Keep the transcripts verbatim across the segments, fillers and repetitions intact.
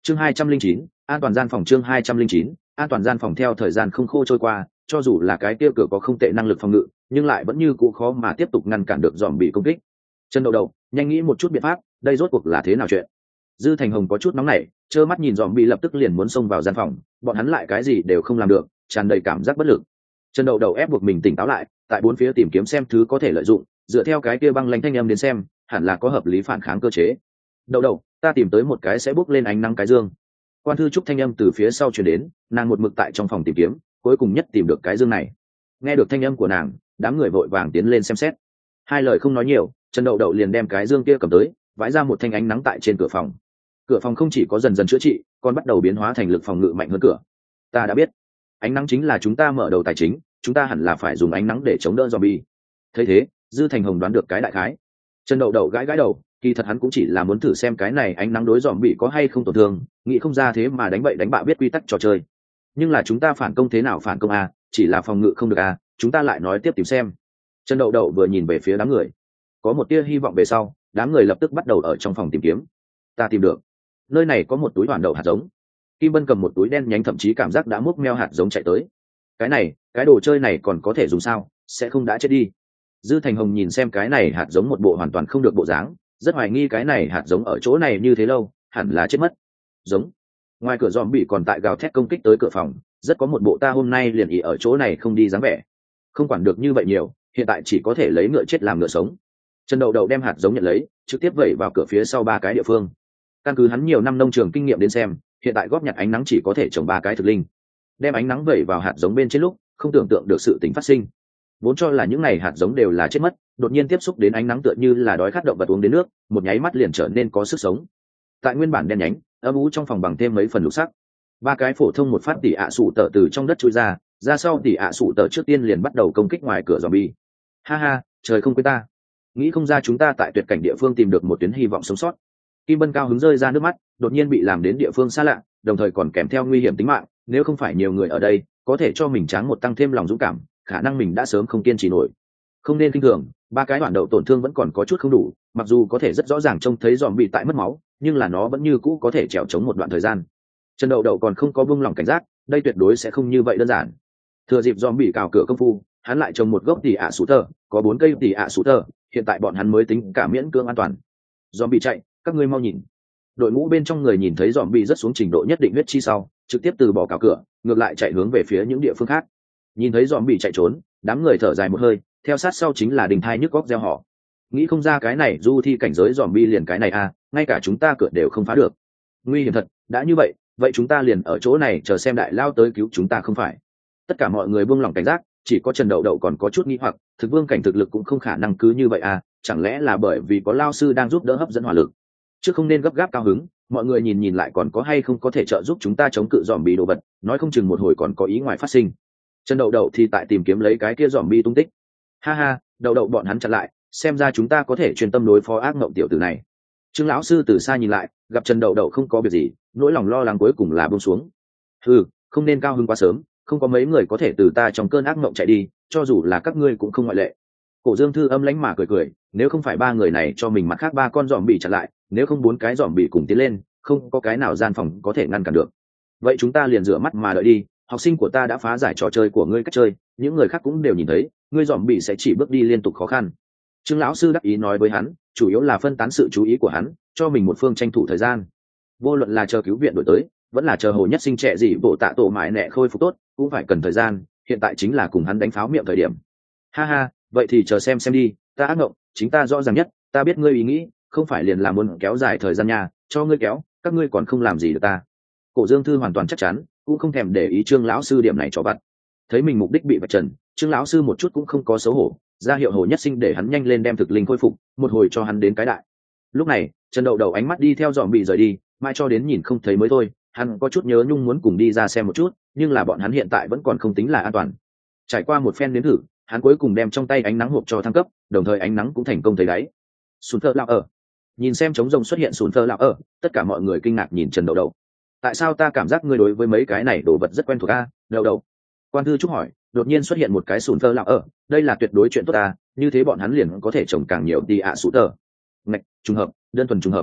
chương hai trăm linh chín an toàn gian phòng chương hai trăm linh chín an toàn gian phòng. Theo thời gian không khô trôi qua, cho dù là cái kia cửa có không tệ năng lực phòng ngự, nhưng lại vẫn như cũ khó mà tiếp tục ngăn cản được dòm bị công kích. Chân đầu đầu nhanh nghĩ một chút biện pháp, đây rốt cuộc là thế nào chuyện? Dư Thành Hồng có chút nóng nảy, trơ mắt nhìn dòm bị lập tức liền muốn xông vào gian phòng, bọn hắn lại cái gì đều không làm được, tràn đầy cảm giác bất lực. Chân đầu đầu ép buộc mình tỉnh táo lại, tại bốn phía tìm kiếm xem thứ có thể lợi dụng, dựa theo cái kia băng lãnh thanh âm đến xem, hẳn là có hợp lý phản kháng cơ chế. Đầu đầu, ta tìm tới một cái sẽ bốc lên ánh nắng cái dương. Quan thư trúc thanh âm từ phía sau truyền đến, nàng một mực tại trong phòng tìm kiếm, cuối cùng nhất tìm được cái dương này. Nghe được thanh âm của nàng, đám người vội vàng tiến lên xem xét. Hai lời không nói nhiều, Trần Đậu Đậu liền đem cái dương kia cầm tới, vãi ra một thanh ánh nắng tại trên cửa phòng. Cửa phòng không chỉ có dần dần chữa trị, còn bắt đầu biến hóa thành lực phòng ngự mạnh hơn cửa. Ta đã biết, ánh nắng chính là chúng ta mở đầu tài chính, chúng ta hẳn là phải dùng ánh nắng để chống đỡ zombie. Thấy thế, Dư Thành Hồng đoán được cái đại khái. Trần Đậu Đậu gãi gãi đầu, kỳ thật hắn cũng chỉ là muốn thử xem cái này ánh nắng đối zombie có hay không tổn thương, nghĩ không ra thế mà đánh bậy đánh bạ biết quy tắc trò chơi. Nhưng là chúng ta phản công thế nào phản công a, chỉ là phòng ngự không được a, chúng ta lại nói tiếp tìm xem. Trần Đậu Đậu vừa nhìn về phía đám người, có một tia hy vọng về sau, đám người lập tức bắt đầu ở trong phòng tìm kiếm. Ta tìm được, nơi này có một túi hoàn đậu hạt giống. Kim Bân cầm một túi đen nhánh, thậm chí cảm giác đã múc meo hạt giống chạy tới. Cái này, cái đồ chơi này còn có thể dùng sao, sẽ không đã chết đi? Dư Thành Hồng nhìn xem cái này hạt giống một bộ hoàn toàn không được bộ dáng, rất hoài nghi cái này hạt giống ở chỗ này như thế lâu, hẳn là chết mất. Giống. Ngoài cửa zombie còn tại gào thét công kích tới cửa phòng, rất có một bộ ta hôm nay liền ỉ ở chỗ này không đi dáng vẻ. Không quản được như vậy nhiều, hiện tại chỉ có thể lấy ngựa chết làm ngựa sống. Trần Đậu Đậu đem hạt giống nhận lấy, trực tiếp vẩy vào cửa phía sau ba cái địa phương. Căn cứ hắn nhiều năm nông trường kinh nghiệm đến xem, hiện tại góp nhặt ánh nắng chỉ có thể trồng ba cái thực linh. Đem ánh nắng vẩy vào hạt giống bên trên lúc, không tưởng tượng được sự tình phát sinh. Vốn cho là những này hạt giống đều là chết mất, đột nhiên tiếp xúc đến ánh nắng tựa như là đói khát động vật uống đến nước, một nháy mắt liền trở nên có sức sống. Tại nguyên bản đen nhánh, âm u trong phòng bằng thêm mấy phần lục sắc. Ba cái phổ thông một phát tỉ ạ sụ tở từ trong đất chui ra, ra sau tỉ ạ sụ tở trước tiên liền bắt đầu công kích ngoài cửa zombie. Ha ha, trời không quên ta. Nghĩ không ra chúng ta tại tuyệt cảnh địa phương tìm được một tuyến hy vọng sống sót. Kim Bân cao hứng rơi ra nước mắt, đột nhiên bị làm đến địa phương xa lạ, đồng thời còn kèm theo nguy hiểm tính mạng, nếu không phải nhiều người ở đây, có thể cho mình tráng một tăng thêm lòng dũng cảm, khả năng mình đã sớm không kiên trì nổi. Không nên kinh thường, ba cái đoạn đậu tổn thương vẫn còn có chút không đủ, mặc dù có thể rất rõ ràng trông thấy zombie tại mất máu, nhưng là nó vẫn như cũ có thể trèo chống một đoạn thời gian. Trần Đậu Đậu còn không có buông lòng cảnh giác, đây tuyệt đối sẽ không như vậy đơn giản. Thừa dịp zombie cào cửa công phu, hắn lại trồng một gốc tỉ ạ sủ tơ, có bốn cây tỉ ạ sủ tơ, hiện tại bọn hắn mới tính cả miễn cưỡng an toàn. Zombie chạy, các ngươi mau nhìn. Đội ngũ bên trong người nhìn thấy zombie rất xuống trình độ nhất định huyết chi sau, trực tiếp từ bỏ cào cửa, ngược lại chạy hướng về phía những địa phương khác. Nhìn thấy zombie chạy trốn, đám người thở dài một hơi, theo sát sau chính là đình thai nhức góc reo họ. Nghĩ không ra cái này du thi cảnh giới zombie liền cái này à, ngay cả chúng ta cửa đều không phá được. Nguy hiểm thật, đã như vậy, vậy chúng ta liền ở chỗ này chờ xem đại lao tới cứu chúng ta không phải? Tất cả mọi người buông lòng cảnh giác, chỉ có Trần Đậu Đậu còn có chút nghi hoặc, thực vương cảnh thực lực cũng không khả năng cứ như vậy à, chẳng lẽ là bởi vì có lao sư đang giúp đỡ hấp dẫn hỏa lực? Chứ không nên gấp gáp cao hứng, mọi người nhìn nhìn lại còn có hay không có thể trợ giúp chúng ta chống cự zombie đồ vật, nói không chừng một hồi còn có ý ngoài phát sinh. Trần Đậu Đậu thì tại tìm kiếm lấy cái kia zombie tung tích. Ha ha, Đậu Đậu bọn hắn chặn lại, xem ra chúng ta có thể chuyên tâm đối phó ác mộng tiểu tử này. Trương lão sư từ xa nhìn lại, gặp Trần Đậu Đậu không có việc gì, nỗi lòng lo lắng cuối cùng là buông xuống. Ừ, không nên cao hứng quá sớm, không có mấy người có thể từ ta trong cơn ác mộng chạy đi, cho dù là các ngươi cũng không ngoại lệ. Cổ Dương Thư âm lãnh mà cười cười, nếu không phải ba người này cho mình mặt khác ba con giòm bị chặn lại, nếu không bốn cái giòm bị cùng tiến lên, không có cái nào gian phòng có thể ngăn cản được. Vậy chúng ta liền rửa mắt mà đợi đi, học sinh của ta đã phá giải trò chơi của ngươi cách chơi, những người khác cũng đều nhìn thấy, ngươi giòm bị sẽ chỉ bước đi liên tục khó khăn. Trương lão sư đắc ý nói với hắn, chủ yếu là phân tán sự chú ý của hắn, cho mình một phương tranh thủ thời gian. Vô luận là chờ cứu viện đổi tới, vẫn là chờ Hồ Nhất Sinh trẻ gì bộ tạ tổ mãi nẹ khôi phục tốt, cũng phải cần thời gian, hiện tại chính là cùng hắn đánh pháo miệng thời điểm. Ha ha, vậy thì chờ xem xem đi, ta ác mộng, chính ta rõ ràng nhất, ta biết ngươi ý nghĩ, không phải liền là muốn kéo dài thời gian nha, cho ngươi kéo, các ngươi còn không làm gì được ta. Cổ Dương Thư hoàn toàn chắc chắn, cũng không thèm để ý Trương lão sư điểm này cho vặt. Thấy mình mục đích bị vạch trần, Trương lão sư một chút cũng không có xấu hổ, ra hiệu Hồ Nhất Sinh để hắn nhanh lên đem thực linh khôi phục, một hồi cho hắn đến cái đại. Lúc này, Trần Đậu Đậu ánh mắt đi theo dòm bị rời đi, mai cho đến nhìn không thấy mới thôi, hắn có chút nhớ nhung muốn cùng đi ra xem một chút, nhưng là bọn hắn hiện tại vẫn còn không tính là an toàn. Trải qua một phen nếm thử, hắn cuối cùng đem trong tay ánh nắng hộp cho thăng cấp, đồng thời ánh nắng cũng thành công thấy đáy. Sùn thơ lão ở. Nhìn xem trống rồng xuất hiện sùn thơ lão ở, tất cả mọi người kinh ngạc nhìn Trần Đậu Đậu. Tại sao ta cảm giác ngươi đối với mấy cái này đồ vật rất quen thuộc a, Đậu Đậu? Quan thư trúc hỏi, đột nhiên xuất hiện một cái sùn thơ lão ở, đây là tuyệt đối chuyện tốt ta, như thế bọn hắn liền có thể trồng càng nhiều đi ạ à sủ tờ. Ngạch, trùng hợp, đơn thuần trùng hợp.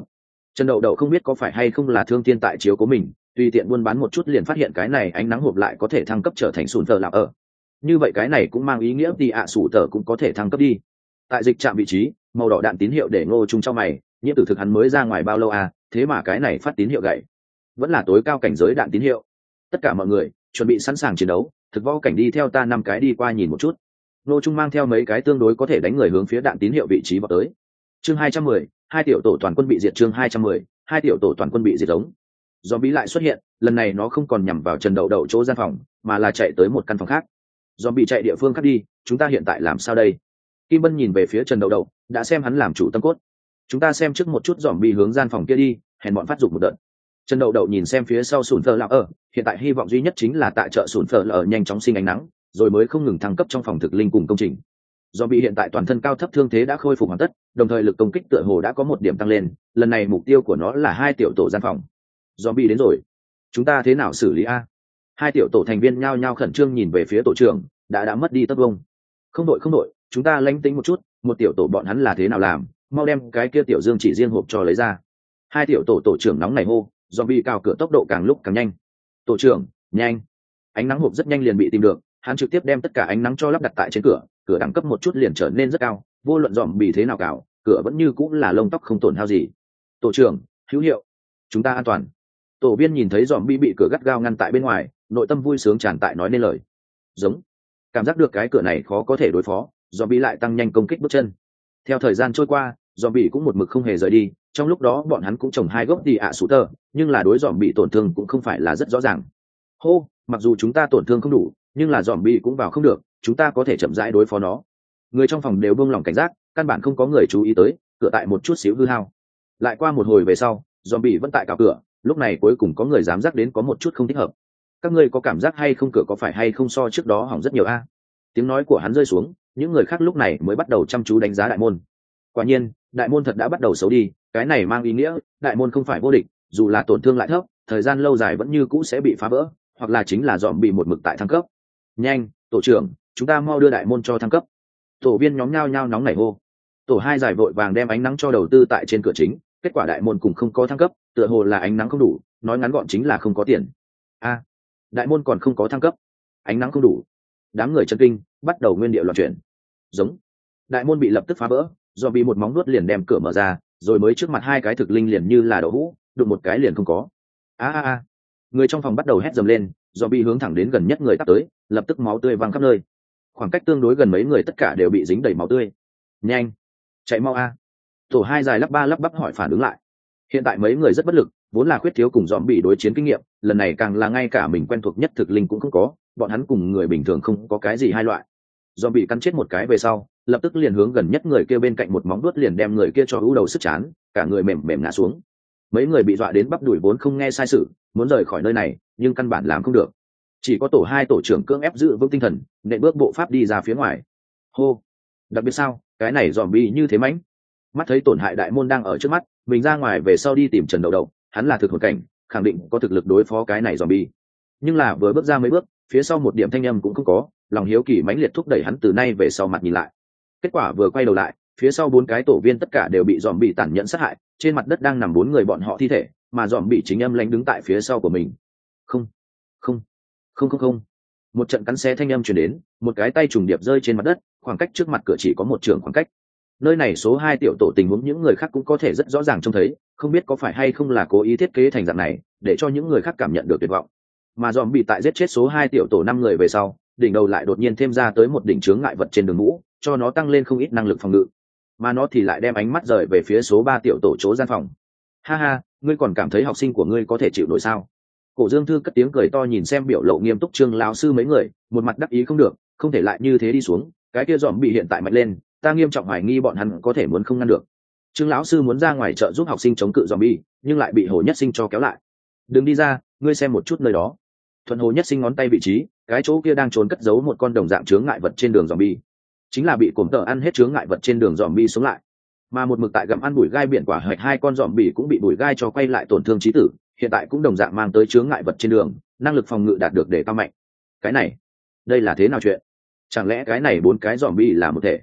Trần Đậu Đậu không biết có phải hay không là thương tiên tại chiếu của mình, tùy tiện buôn bán một chút liền phát hiện cái này ánh nắng hộp lại có thể thăng cấp trở thành sùn tờ lạc ở. Như vậy cái này cũng mang ý nghĩa đi ạ sủ tờ cũng có thể thăng cấp đi. Tại dịch trạm vị trí, màu đỏ đạn tín hiệu để Ngô Trung trong mày, nhiễm tử thực hắn mới ra ngoài bao lâu à, thế mà cái này phát tín hiệu gậy. Vẫn là tối cao cảnh giới đạn tín hiệu. Tất cả mọi người chuẩn bị sẵn sàng chiến đấu, thực võ cảnh đi theo ta năm cái đi qua nhìn một chút. Ngô Trung mang theo mấy cái tương đối có thể đánh người hướng phía đạn tín hiệu vị trí vào tới. Chương hai trăm mười, hai tiểu tổ toàn quân bị diệt. Chương hai trăm mười, hai tiểu tổ toàn quân bị diệt giống. Zombie lại xuất hiện, lần này nó không còn nhằm vào Trần Đậu Đậu chỗ gian phòng, mà là chạy tới một căn phòng khác. Zombie chạy địa phương khác đi, chúng ta hiện tại làm sao đây? Kim Bân nhìn về phía Trần Đậu Đậu, đã xem hắn làm chủ tâm cốt. Chúng ta xem trước một chút zombie hướng gian phòng kia đi, hèn bọn phát dục một đợt. Trần Đậu Đậu nhìn xem phía sau sủn phở lão ở, hiện tại hy vọng duy nhất chính là tại chợ sủn phở ở nhanh chóng sinh ánh nắng, rồi mới không ngừng thăng cấp trong phòng thực linh cùng công trình. Zombie hiện tại toàn thân cao thấp thương thế đã khôi phục hoàn tất, đồng thời lực công kích tựa hồ đã có một điểm tăng lên, lần này mục tiêu của nó là hai tiểu tổ gian phòng. Zombie đến rồi, chúng ta thế nào xử lý a? Hai tiểu tổ thành viên nhao nhao khẩn trương nhìn về phía tổ trưởng, đã đã mất đi tất vông. Không đội không đội, chúng ta lánh tính một chút, một tiểu tổ bọn hắn là thế nào làm, mau đem cái kia tiểu dương chỉ riêng hộp cho lấy ra. Hai tiểu tổ tổ trưởng nóng này hô, zombie cao cửa tốc độ càng lúc càng nhanh. Tổ trưởng, nhanh! Ánh nắng hộp rất nhanh liền bị tìm được, hắn trực tiếp đem tất cả ánh nắng cho lắp đặt tại trên cửa, cửa đẳng cấp một chút liền trở nên rất cao, vô luận zombie thế nào cào, cửa vẫn như cũng là lông tóc không tổn hao gì. Tổ trưởng, hữu hiệu, chúng ta an toàn. Tổ viên nhìn thấy zombie bị cửa gắt gao ngăn tại bên ngoài, nội tâm vui sướng tràn tại nói nên lời. Giống, cảm giác được cái cửa này khó có thể đối phó, zombie lại tăng nhanh công kích bước chân. Theo thời gian trôi qua, zombie cũng một mực không hề rời đi, trong lúc đó bọn hắn cũng trồng hai gốc đi ạ sủ tơ, nhưng là đối zombie tổn thương cũng không phải là rất rõ ràng. Hô, mặc dù chúng ta tổn thương không đủ, nhưng là zombie cũng vào không được, chúng ta có thể chậm rãi đối phó nó. Người trong phòng đều buông lỏng cảnh giác, căn bản không có người chú ý tới, cửa tại một chút xíu hư hao. Lại qua một hồi về sau, zombie vẫn tại cào cửa, lúc này cuối cùng có người dám giác đến có một chút không thích hợp. Các ngươi có cảm giác hay không cửa có phải hay không so trước đó hỏng rất nhiều a? Tiếng nói của hắn rơi xuống, những người khác lúc này mới bắt đầu chăm chú đánh giá đại môn. Quả nhiên, đại môn thật đã bắt đầu xấu đi, cái này mang ý nghĩa đại môn không phải vô địch, dù là tổn thương lại thấp, thời gian lâu dài vẫn như cũ sẽ bị phá vỡ, hoặc là chính là dòm bị một mực tại thăng cấp. Nhanh, tổ trưởng, chúng ta mau đưa đại môn cho thăng cấp. Tổ viên nhóm nhao nhao nóng nảy hô. Tổ hai giải vội vàng đem ánh nắng cho đầu tư tại trên cửa chính, kết quả đại môn cùng không có thăng cấp, tựa hồ là ánh nắng không đủ, nói ngắn gọn chính là không có tiền. A, đại môn còn không có thăng cấp, ánh nắng không đủ. Đám người chấn kinh, bắt đầu nguyên điệu loạn chuyển. Giống, đại môn bị lập tức phá vỡ, do bị một móng nuốt liền đem cửa mở ra, rồi mới trước mặt hai cái thực linh liền như là đậu hũ, đụng một cái liền không có. A a a, người trong phòng bắt đầu hét dầm lên, do bị hướng thẳng đến gần nhất người tắt tới, lập tức máu tươi văng khắp nơi. Khoảng cách tương đối gần mấy người tất cả đều bị dính đầy máu tươi. Nhanh, chạy mau a! Tổ hai dài lắp ba lắp bắp hỏi phản ứng lại. Hiện tại mấy người rất bất lực, vốn là khuyết thiếu cùng dòm bị đối chiến kinh nghiệm, lần này càng là ngay cả mình quen thuộc nhất thực linh cũng không có, bọn hắn cùng người bình thường không có cái gì hai loại. Dòm bị cắn chết một cái về sau, lập tức liền hướng gần nhất người kia bên cạnh một móng vuốt liền đem người kia cho hú đầu sức chán, cả người mềm mềm ngã xuống. Mấy người bị dọa đến bắp đuổi vốn không nghe sai sự, muốn rời khỏi nơi này, nhưng căn bản làm không được. Chỉ có tổ hai tổ trưởng cưỡng ép giữ vững tinh thần, nện bước bộ pháp đi ra phía ngoài. Hô, đặc biệt sao, cái này dòm bị như thế mãnh. Mắt thấy tổn hại đại môn đang ở trước mắt, mình ra ngoài về sau đi tìm Trần Đậu Đậu, hắn là thực hồn cảnh, khẳng định có thực lực đối phó cái này zombie. Nhưng là vừa bước ra mấy bước, phía sau một điểm thanh âm cũng không có, lòng hiếu kỳ mãnh liệt thúc đẩy hắn từ nay về sau mặt nhìn lại. Kết quả vừa quay đầu lại, phía sau bốn cái tổ viên tất cả đều bị zombie tàn nhẫn sát hại, trên mặt đất đang nằm bốn người bọn họ thi thể, mà zombie chính âm lãnh đứng tại phía sau của mình. Không, không, không không không. Một trận cắn xé thanh âm truyền đến, một cái tay trùng điệp rơi trên mặt đất, khoảng cách trước mặt cửa chỉ có một trường khoảng cách. Nơi này số hai tiểu tổ tình huống những người khác cũng có thể rất rõ ràng trông thấy, không biết có phải hay không là cố ý thiết kế thành dạng này, để cho những người khác cảm nhận được tuyệt vọng. Mà dòm bị tại giết chết số hai tiểu tổ năm người về sau, đỉnh đầu lại đột nhiên thêm ra tới một đỉnh chướng ngại vật trên đường mũ, cho nó tăng lên không ít năng lực phòng ngự. Mà nó thì lại đem ánh mắt rời về phía số ba tiểu tổ chỗ gian phòng. Ha ha, ngươi còn cảm thấy học sinh của ngươi có thể chịu nổi sao? Cổ Dương Thư cất tiếng cười to nhìn xem biểu lộ nghiêm túc Trương lão sư mấy người, một mặt đắc ý không được, không thể lại như thế đi xuống, cái kia dòm bị hiện tại mạnh lên, ta nghiêm trọng hoài nghi bọn hắn có thể muốn không ngăn được. Trương lão sư muốn ra ngoài chợ giúp học sinh chống cự zombie, nhưng lại bị Hồ Nhất Sinh cho kéo lại. Đừng đi ra, ngươi xem một chút nơi đó. Thuận Hồ Nhất Sinh ngón tay vị trí, cái chỗ kia đang trốn cất giấu một con đồng dạng chướng ngại vật trên đường zombie. Chính là bị cổm tợ ăn hết chướng ngại vật trên đường zombie xuống lại. Mà một mực tại gặm ăn bụi gai biển quả hạch hai con zombie cũng bị bụi gai cho quay lại tổn thương chí tử, hiện tại cũng đồng dạng mang tới chướng ngại vật trên đường, năng lực phòng ngự đạt được để cao mạnh. Cái này, đây là thế nào chuyện? Chẳng lẽ cái này bốn cái zombie là một thể?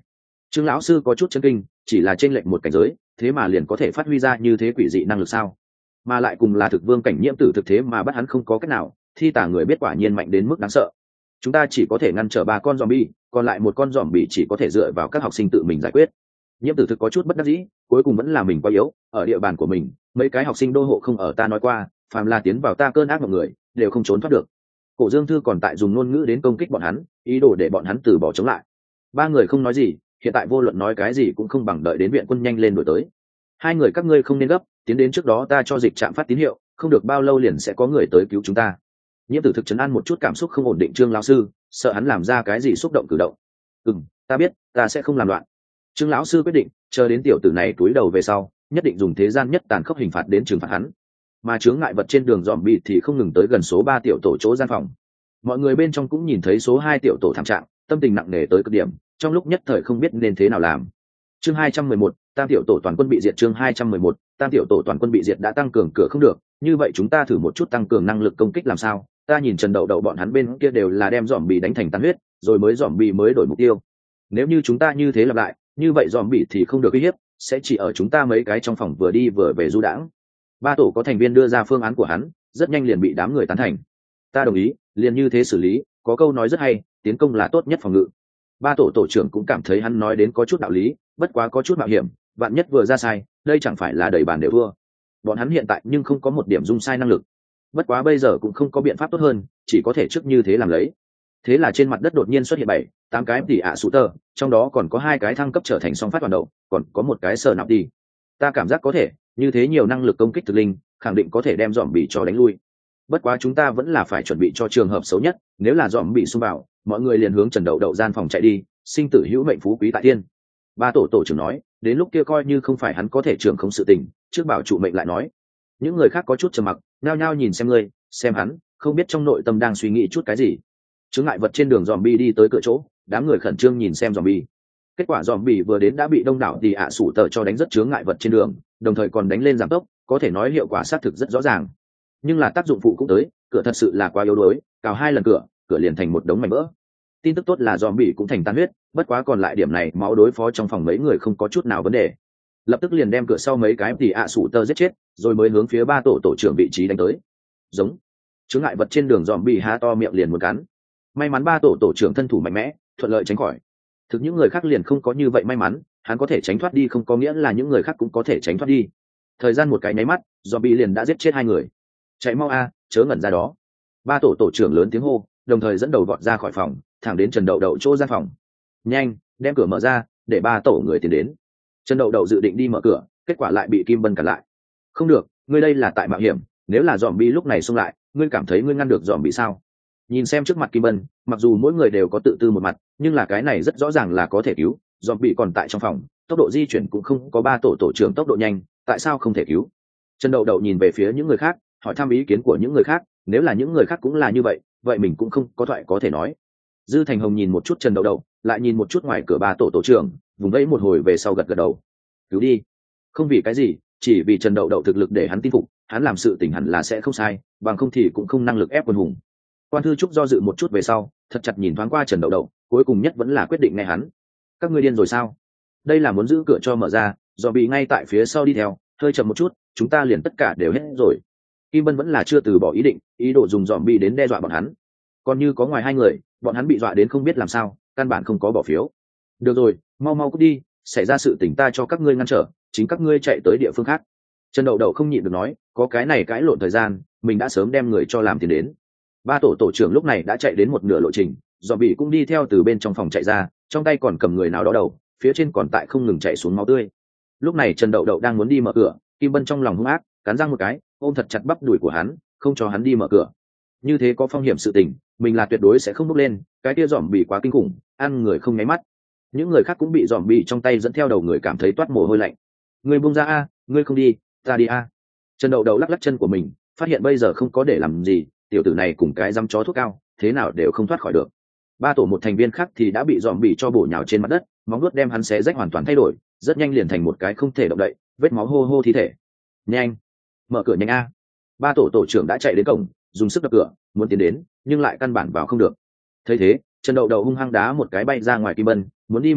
Trương lão sư có chút chấn kinh, chỉ là trên lệnh một cảnh giới thế mà liền có thể phát huy ra như thế quỷ dị năng lực sao? Mà lại cùng là thực vương cảnh nhiễm tử thực thế mà bắt hắn không có cách nào, thi tả người biết quả nhiên mạnh đến mức đáng sợ. Chúng ta chỉ có thể ngăn trở ba con zombie, còn lại một con zombie chỉ có thể dựa vào các học sinh tự mình giải quyết. Nhiễm tử thực có chút bất đắc dĩ, cuối cùng vẫn là mình quá yếu, ở địa bàn của mình mấy cái học sinh đô hộ không ở, ta nói qua phàm là tiến vào ta cơn ác mọi người đều không trốn thoát được. Cổ Dương Thư còn tại dùng ngôn ngữ đến công kích bọn hắn, ý đồ để bọn hắn từ bỏ chống lại. Ba người không nói gì, hiện tại vô luận nói cái gì cũng không bằng đợi đến viện quân nhanh lên đổi tới. Hai người các ngươi không nên gấp, tiến đến trước đó ta cho dịch trạm phát tín hiệu, không được bao lâu liền sẽ có người tới cứu chúng ta. Nhiễm tử thực trấn an một chút cảm xúc không ổn định Trương lão sư, sợ hắn làm ra cái gì xúc động cử động. Ừm, ta biết, ta sẽ không làm loạn. Trương lão sư quyết định, chờ đến tiểu tử này túi đầu về sau, nhất định dùng thế gian nhất tàn khốc hình phạt đến trừng phạt hắn. Mà chướng ngại vật trên đường dòm bị thì không ngừng tới gần số ba tiểu tổ chỗ gian phòng. Mọi người bên trong cũng nhìn thấy số hai tiểu tổ thảm trạng, tâm tình nặng nề tới cực điểm, trong lúc nhất thời không biết nên thế nào làm. Chương hai trăm mười một, tam tiểu tổ toàn quân bị diệt. Chương hai trăm mười một, tam tiểu tổ toàn quân bị diệt đã tăng cường cửa không được, như vậy chúng ta thử một chút tăng cường năng lực công kích làm sao? Ta nhìn Trần Đậu Đậu bọn hắn bên kia đều là đem dòm bị đánh thành tan huyết, rồi mới dòm bị mới đổi mục tiêu. Nếu như chúng ta như thế lặp lại, như vậy dòm bị thì không được uy hiếp, sẽ chỉ ở chúng ta mấy cái trong phòng vừa đi vừa về du đãng. Ba tổ có thành viên đưa ra phương án của hắn, rất nhanh liền bị đám người tán thành. Ta đồng ý, liền như thế xử lý, có câu nói rất hay, tiến công là tốt nhất phòng ngự. Ba tổ tổ trưởng cũng cảm thấy hắn nói đến có chút đạo lý, bất quá có chút mạo hiểm, vạn nhất vừa ra sai, đây chẳng phải là đẩy bàn đều thua. Bọn hắn hiện tại nhưng không có một điểm dung sai năng lực, bất quá bây giờ cũng không có biện pháp tốt hơn, chỉ có thể trước như thế làm lấy. Thế là trên mặt đất đột nhiên xuất hiện bảy tám cái tỉ ạ sụ tơ, trong đó còn có hai cái thăng cấp trở thành song phát toàn đậu, còn có một cái sờ nạp đi. Ta cảm giác có thể như thế nhiều năng lực công kích thực linh, khẳng định có thể đem dòm bị cho đánh lui. Bất quá chúng ta vẫn là phải chuẩn bị cho trường hợp xấu nhất, nếu là dòm bị xung vào, mọi người liền hướng Trần Đậu Đậu gian phòng chạy đi, sinh tử hữu mệnh phú quý tại thiên. Ba tổ tổ trưởng nói, đến lúc kia coi như không phải hắn có thể trưởng không sự tình, trước bảo trụ mệnh lại nói. Những người khác có chút trầm mặc, nhao nhao nhìn xem ngươi, xem hắn, không biết trong nội tâm đang suy nghĩ chút cái gì. Chướng ngại vật trên đường zombie đi tới cửa chỗ, đám người khẩn trương nhìn xem zombie. Kết quả zombie vừa đến đã bị đông đảo thì ạ sủ tờ cho đánh rất chướng ngại vật trên đường, đồng thời còn đánh lên giảm tốc, có thể nói hiệu quả xác thực rất rõ ràng. Nhưng là tác dụng phụ cũng tới, cửa thật sự là quá yếu đuối, cào hai lần cửa, cửa liền thành một đống mảnh vỡ. Tin tức tốt là zombie cũng thành tan huyết, bất quá còn lại điểm này máu đối phó trong phòng mấy người không có chút nào vấn đề. Lập tức liền đem cửa sau mấy cái thì ạ sủ tờ giết chết, rồi mới hướng phía ba tổ tổ trưởng vị trí đánh tới. Giống chướng ngại vật trên đường zombie há to miệng liền muốn cắn. May mắn ba tổ tổ trưởng thân thủ mạnh mẽ, thuận lợi tránh khỏi. Thực những người khác liền không có như vậy may mắn, hắn có thể tránh thoát đi không có nghĩa là những người khác cũng có thể tránh thoát đi. Thời gian một cái nháy mắt, zombie liền đã giết chết hai người. Chạy mau a, chớ ngẩn ra đó. Ba tổ tổ trưởng lớn tiếng hô, đồng thời dẫn đầu vọt ra khỏi phòng, thẳng đến Trần Đậu Đậu chỗ gian phòng. Nhanh, đem cửa mở ra, để ba tổ người tiến đến. Trần Đậu Đậu dự định đi mở cửa, kết quả lại bị Kim Bân cản lại. Không được, ngươi đây là tại mạo hiểm, nếu là zombie lúc này xông lại, ngươi cảm thấy ngươi ngăn được zombie sao? Nhìn xem trước mặt Kim Bân, mặc dù mỗi người đều có tự tư một mặt, nhưng là cái này rất rõ ràng là có thể cứu. Zombie còn tại trong phòng, tốc độ di chuyển cũng không có ba tổ tổ trưởng tốc độ nhanh, tại sao không thể cứu? Trần Đậu Đậu nhìn về phía những người khác, hỏi thăm ý kiến của những người khác, nếu là những người khác cũng là như vậy, vậy mình cũng không có thoại có thể nói. Dư Thành Hồng nhìn một chút Trần Đậu Đậu, lại nhìn một chút ngoài cửa ba tổ tổ trưởng, vùng vẫy một hồi về sau gật gật đầu. Cứu đi. Không vì cái gì, chỉ vì Trần Đậu Đậu thực lực để hắn tin phục, hắn làm sự tình hẳn là sẽ không sai, bằng không thì cũng không năng lực ép quân hùng. Quan Thư Trúc do dự một chút về sau, thật chặt nhìn thoáng qua Trần Đậu Đậu, cuối cùng nhất vẫn là quyết định nghe hắn. Các ngươi điên rồi sao? Đây là muốn giữ cửa cho mở ra, do bị ngay tại phía sau đi theo, hơi chậm một chút, chúng ta liền tất cả đều hết rồi. Kim Bân vẫn là chưa từ bỏ ý định, ý đồ dùng dòm bị đến đe dọa bọn hắn. Còn như có ngoài hai người, bọn hắn bị dọa đến không biết làm sao, căn bản không có bỏ phiếu. Được rồi, mau mau cút đi, xảy ra sự tình ta cho các ngươi ngăn trở, chính các ngươi chạy tới địa phương khác. Trần Đậu Đậu không nhịn được nói, có cái này cãi lộn thời gian, mình đã sớm đem người cho làm tiền đến. Ba tổ tổ trưởng lúc này đã chạy đến một nửa lộ trình, dòm bị cũng đi theo từ bên trong phòng chạy ra, trong tay còn cầm người nào đó đầu, phía trên còn tại không ngừng chạy xuống máu tươi. Lúc này Trần Đậu Đậu đang muốn đi mở cửa, Kim Bân trong lòng hung ác, cắn răng một cái, ôm thật chặt bắp đùi của hắn, không cho hắn đi mở cửa. Như thế có phong hiểm sự tình, mình là tuyệt đối sẽ không bước lên, cái kia dòm bị quá kinh khủng, ăn người không nháy mắt. Những người khác cũng bị dòm bị trong tay dẫn theo đầu người cảm thấy toát mồ hôi lạnh. Ngươi buông ra a, ngươi không đi, ta đi a. Trần Đậu Đậu lắc lắc chân của mình, phát hiện bây giờ không có để làm gì, tiểu tử này cùng cái dăm chó thuốc cao, thế nào đều không thoát khỏi được. Ba tổ một thành viên khác thì đã bị dòm bị cho bổ nhào trên mặt đất, móng vuốt đem hắn xé rách hoàn toàn thay đổi, rất nhanh liền thành một cái không thể động đậy, vết máu hô hô thi thể. Nhanh, mở cửa nhanh a. Ba tổ tổ trưởng đã chạy đến cổng, dùng sức đập cửa, muốn tiến đến, nhưng lại căn bản vào không được. Thấy thế, Trần Đậu Đậu hung hăng đá một cái bay ra ngoài Kim Bân, muốn đi mở cửa,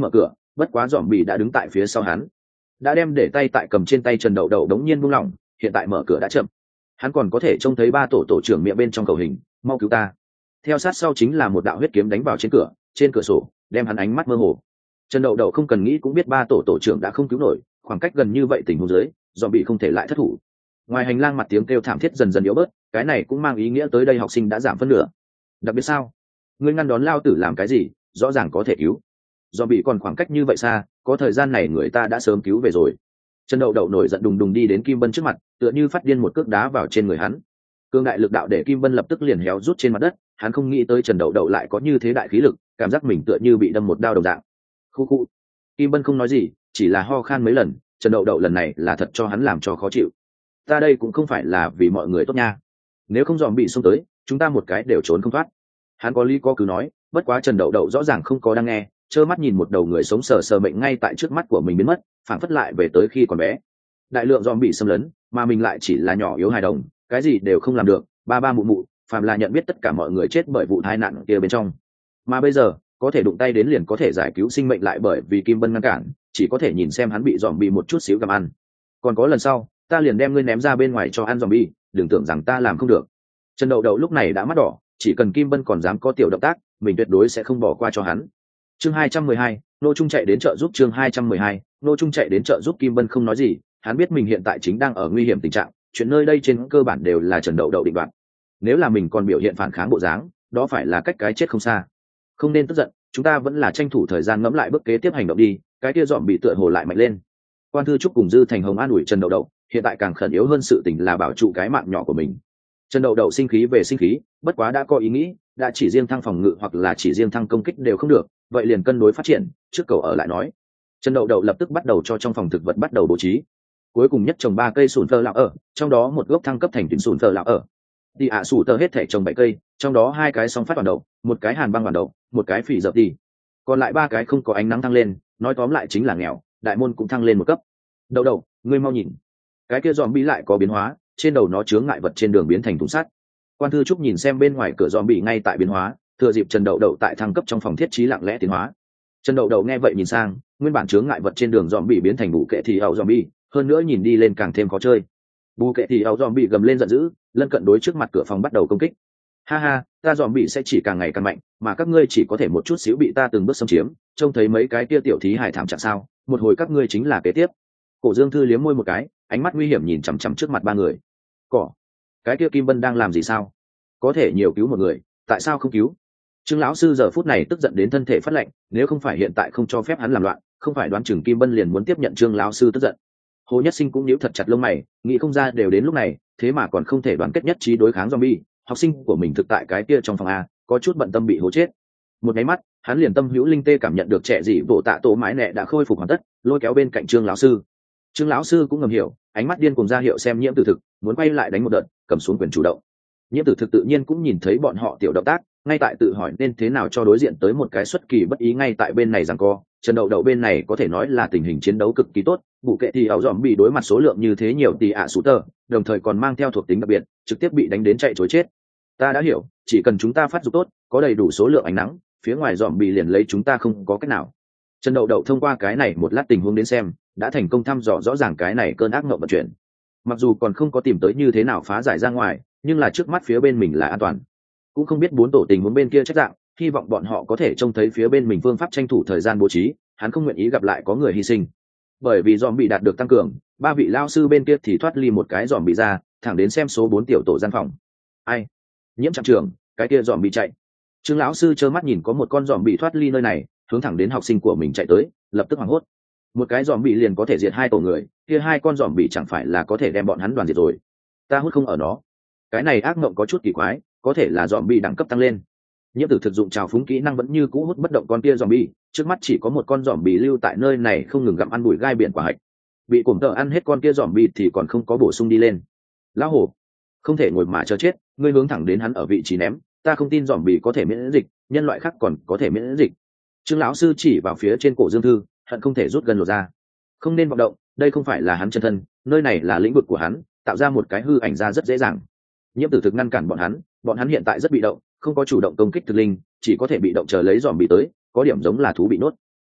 bất quá dòm bị đã đứng tại phía sau hắn, đã đem để tay tại cầm trên tay Trần Đậu Đậu đống nhiên buông lỏng, hiện tại mở cửa đã chậm. Hắn còn có thể trông thấy ba tổ tổ trưởng miệng bên trong cầu hình, mau cứu ta. Theo sát sau chính là một đạo huyết kiếm đánh vào trên cửa, trên cửa sổ, đem hắn ánh mắt mơ hồ. Trần Đậu Đậu không cần nghĩ cũng biết ba tổ tổ trưởng đã không cứu nổi, khoảng cách gần như vậy tình huống dưới, dòm bị không thể lại thất thủ. Ngoài hành lang mặt tiếng kêu thảm thiết dần dần yếu bớt, cái này cũng mang ý nghĩa tới đây học sinh đã giảm phân nửa. Đặc biệt sao? Ngươi ngăn đón lao tử làm cái gì? Rõ ràng có thể cứu. Dòm bị còn khoảng cách như vậy xa, có thời gian này người ta đã sớm cứu về rồi. Trần Đậu Đậu nổi giận đùng đùng đi đến Kim Bân trước mặt, tựa như phát điên một cước đá vào trên người hắn. Cương đại lực đạo để Kim Bân lập tức liền héo rút trên mặt đất, hắn không nghĩ tới Trần Đậu Đậu lại có như thế đại khí lực, cảm giác mình tựa như bị đâm một đao đồng dạng. Khu khu. Kim Bân không nói gì, chỉ là ho khan mấy lần, Trần Đậu Đậu lần này là thật cho hắn làm cho khó chịu. Ta đây cũng không phải là vì mọi người tốt nha. Nếu không dòm bị xông tới, chúng ta một cái đều trốn không thoát. Hắn có lý có cứ nói, bất quá Trần Đậu Đậu rõ ràng không có đang nghe, trơ mắt nhìn một đầu người sống sờ sờ mệnh ngay tại trước mắt của mình biến mất, phản phất lại về tới khi còn bé. Đại lượng dòm bị xâm lấn, mà mình lại chỉ là nhỏ yếu hài đồng, cái gì đều không làm được, ba ba mụ mụ, phàm là nhận biết tất cả mọi người chết bởi vụ tai nạn kia bên trong. Mà bây giờ, có thể đụng tay đến liền có thể giải cứu sinh mệnh lại bởi vì Kim Bân ngăn cản, chỉ có thể nhìn xem hắn bị dòm bị một chút xíu gặm ăn. Còn có lần sau, ta liền đem ngươi ném ra bên ngoài cho ăn dòm bi, đừng tưởng rằng ta làm không được. Trần Đậu Đậu lúc này đã mắt đỏ, chỉ cần Kim Bân còn dám có tiểu động tác, mình tuyệt đối sẽ không bỏ qua cho hắn. Chương hai trăm mười hai, Nô Trung chạy đến trợ giúp. Chương hai trăm mười hai, Nô Trung chạy đến trợ giúp. Kim Bân không nói gì, hắn biết mình hiện tại chính đang ở nguy hiểm tình trạng, chuyện nơi đây trên cơ bản đều là Trần Đậu Đậu định đoạt. Nếu là mình còn biểu hiện phản kháng bộ dáng, đó phải là cách cái chết không xa. Không nên tức giận, chúng ta vẫn là tranh thủ thời gian ngẫm lại bước kế tiếp hành động đi, cái kia dọn bị tựa hồ lại mạnh lên. Quan Thư Trúc cùng Dư Thành Hồng an ủi Trần Đậu Đậu, hiện tại càng khẩn yếu hơn sự tình là bảo trụ cái mạng nhỏ của mình. Trần Đậu Đậu sinh khí về sinh khí, bất quá đã có ý nghĩ, đã chỉ riêng thăng phòng ngự hoặc là chỉ riêng thăng công kích đều không được, vậy liền cân đối phát triển, trước cầu ở lại nói. Trần Đậu Đậu lập tức bắt đầu cho trong phòng thực vật bắt đầu bố trí. Cuối cùng nhất trồng ba cây sùn phơ lão ở, trong đó một gốc thăng cấp thành tuyển sùn phơ lão ở. Đi ạ sủ tơ hết thể trồng bảy cây, trong đó hai cái song phát hoàn đậu, một cái hàn băng hoàn đậu, một cái phỉ dập đi. Còn lại ba cái không có ánh nắng thăng lên, nói tóm lại chính là nghèo, đại môn cũng thăng lên một cấp. Đậu Đậu, ngươi mau nhìn, cái kia dòm bị lại có biến hóa, trên đầu nó chướng ngại vật trên đường biến thành thùng sắt. Quan Thư Trúc nhìn xem bên ngoài cửa dòm bị ngay tại biến hóa, thừa dịp Trần Đậu Đậu tại thăng cấp trong phòng thiết trí lặng lẽ tiến hóa. Trần Đậu Đậu nghe vậy nhìn sang, nguyên bản chướng ngại vật trên đường dòm bị biến thành bù kệ thì ảo dòm bị, hơn nữa nhìn đi lên càng thêm khó chơi. Bù kệ thì ảo dòm bị gầm lên giận dữ, lân cận đối trước mặt cửa phòng bắt đầu công kích. Ha ha, ta dòm bị sẽ chỉ càng ngày càng mạnh, mà các ngươi chỉ có thể một chút xíu bị ta từng bước xâm chiếm, trông thấy mấy cái kia tiểu thí hài thảm trạng sao? Một hồi các ngươi chính là kế tiếp. Cổ Dương Thư liếm môi một cái, ánh mắt nguy hiểm nhìn chằm chằm trước mặt ba người. Cỏ, cái kia Kim Bân đang làm gì sao? Có thể nhiều cứu một người, tại sao không cứu? Trương lão sư giờ phút này tức giận đến thân thể phát lạnh, nếu không phải hiện tại không cho phép hắn làm loạn, không phải đoán chừng Kim Bân liền muốn tiếp nhận Trương lão sư tức giận. Hồ Nhất Sinh cũng nhíu thật chặt lông mày, nghĩ không ra đều đến lúc này, thế mà còn không thể đoàn kết nhất trí đối kháng zombie, học sinh của mình thực tại cái kia trong phòng a, có chút bận tâm bị hố chết. Một cái mắt, hắn liền tâm hữu linh tê cảm nhận được trẻ dị bộ tạ tổ mái nẹ đã khôi phục hoàn tất, lôi kéo bên cạnh Trương lão sư. Trương lão sư cũng ngầm hiểu, ánh mắt điên cuồng ra hiệu xem Nhiễm Tử Thực, muốn quay lại đánh một đợt, cầm xuống quyền chủ động. Nhiễm Tử Thực tự nhiên cũng nhìn thấy bọn họ tiểu động tác, ngay tại tự hỏi nên thế nào cho đối diện tới một cái xuất kỳ bất ý ngay tại bên này giằng co. Trần Đậu Đậu bên này có thể nói là tình hình chiến đấu cực kỳ tốt, vụ kệ thì ảo dòm bị đối mặt số lượng như thế nhiều tỷ ạ sủ tờ, đồng thời còn mang theo thuộc tính đặc biệt, trực tiếp bị đánh đến chạy trối chết. Ta đã hiểu, chỉ cần chúng ta phát dục tốt, có đầy đủ số lượng ánh nắng, phía ngoài dòm bị liền lấy chúng ta không có cách nào. Trần Đậu Đậu thông qua cái này một lát tình huống đến xem, đã thành công thăm dò rõ ràng cái này cơn ác mộng vận chuyển. Mặc dù còn không có tìm tới như thế nào phá giải ra ngoài, nhưng là trước mắt phía bên mình là an toàn. Cũng không biết bốn tổ tình huống bên kia trách dạng, hy vọng bọn họ có thể trông thấy phía bên mình phương pháp tranh thủ thời gian bố trí, hắn không nguyện ý gặp lại có người hy sinh. Bởi vì dòm bị đạt được tăng cường, ba vị lao sư bên kia thì thoát ly một cái dòm bị ra, thẳng đến xem số bốn tiểu tổ gian phòng. Ai? Nhiễm Trạm trưởng, cái kia dòm bị chạy. Trương lão sư trơ mắt nhìn có một con dòm bị thoát ly nơi này, hướng thẳng đến học sinh của mình chạy tới, lập tức hoảng hốt. Một cái dòm bị liền có thể diệt hai tổ người, kia hai con dòm bị chẳng phải là có thể đem bọn hắn đoàn diệt rồi. Ta hút không ở nó. Cái này ác mộng có chút kỳ quái, có thể là dòm bị đẳng cấp tăng lên. Nhiễm Tử thực dụng trào phúng kỹ năng vẫn như cũ hút bất động con kia dòm bi, trước mắt chỉ có một con dòm bi lưu tại nơi này không ngừng gặm ăn bụi gai biển quả hạch. Bị cổm tợ ăn hết con kia dòm bi thì còn không có bổ sung đi lên. Lão hổ, không thể ngồi mà chờ chết, ngươi hướng thẳng đến hắn ở vị trí ném, ta không tin dòm bi có thể miễn dịch, nhân loại khác còn có thể miễn dịch. Trương lão sư chỉ vào phía trên cổ Dương Thư, hận không thể rút gần lột ra. Không nên vọng động, đây không phải là hắn chân thân, nơi này là lĩnh vực của hắn, tạo ra một cái hư ảnh ra rất dễ dàng. Nhiễm Tử thực ngăn cản bọn hắn, bọn hắn hiện tại rất bị động, không có chủ động công kích thực linh, chỉ có thể bị động chờ lấy dòm bị tới, có điểm giống là thú bị nốt.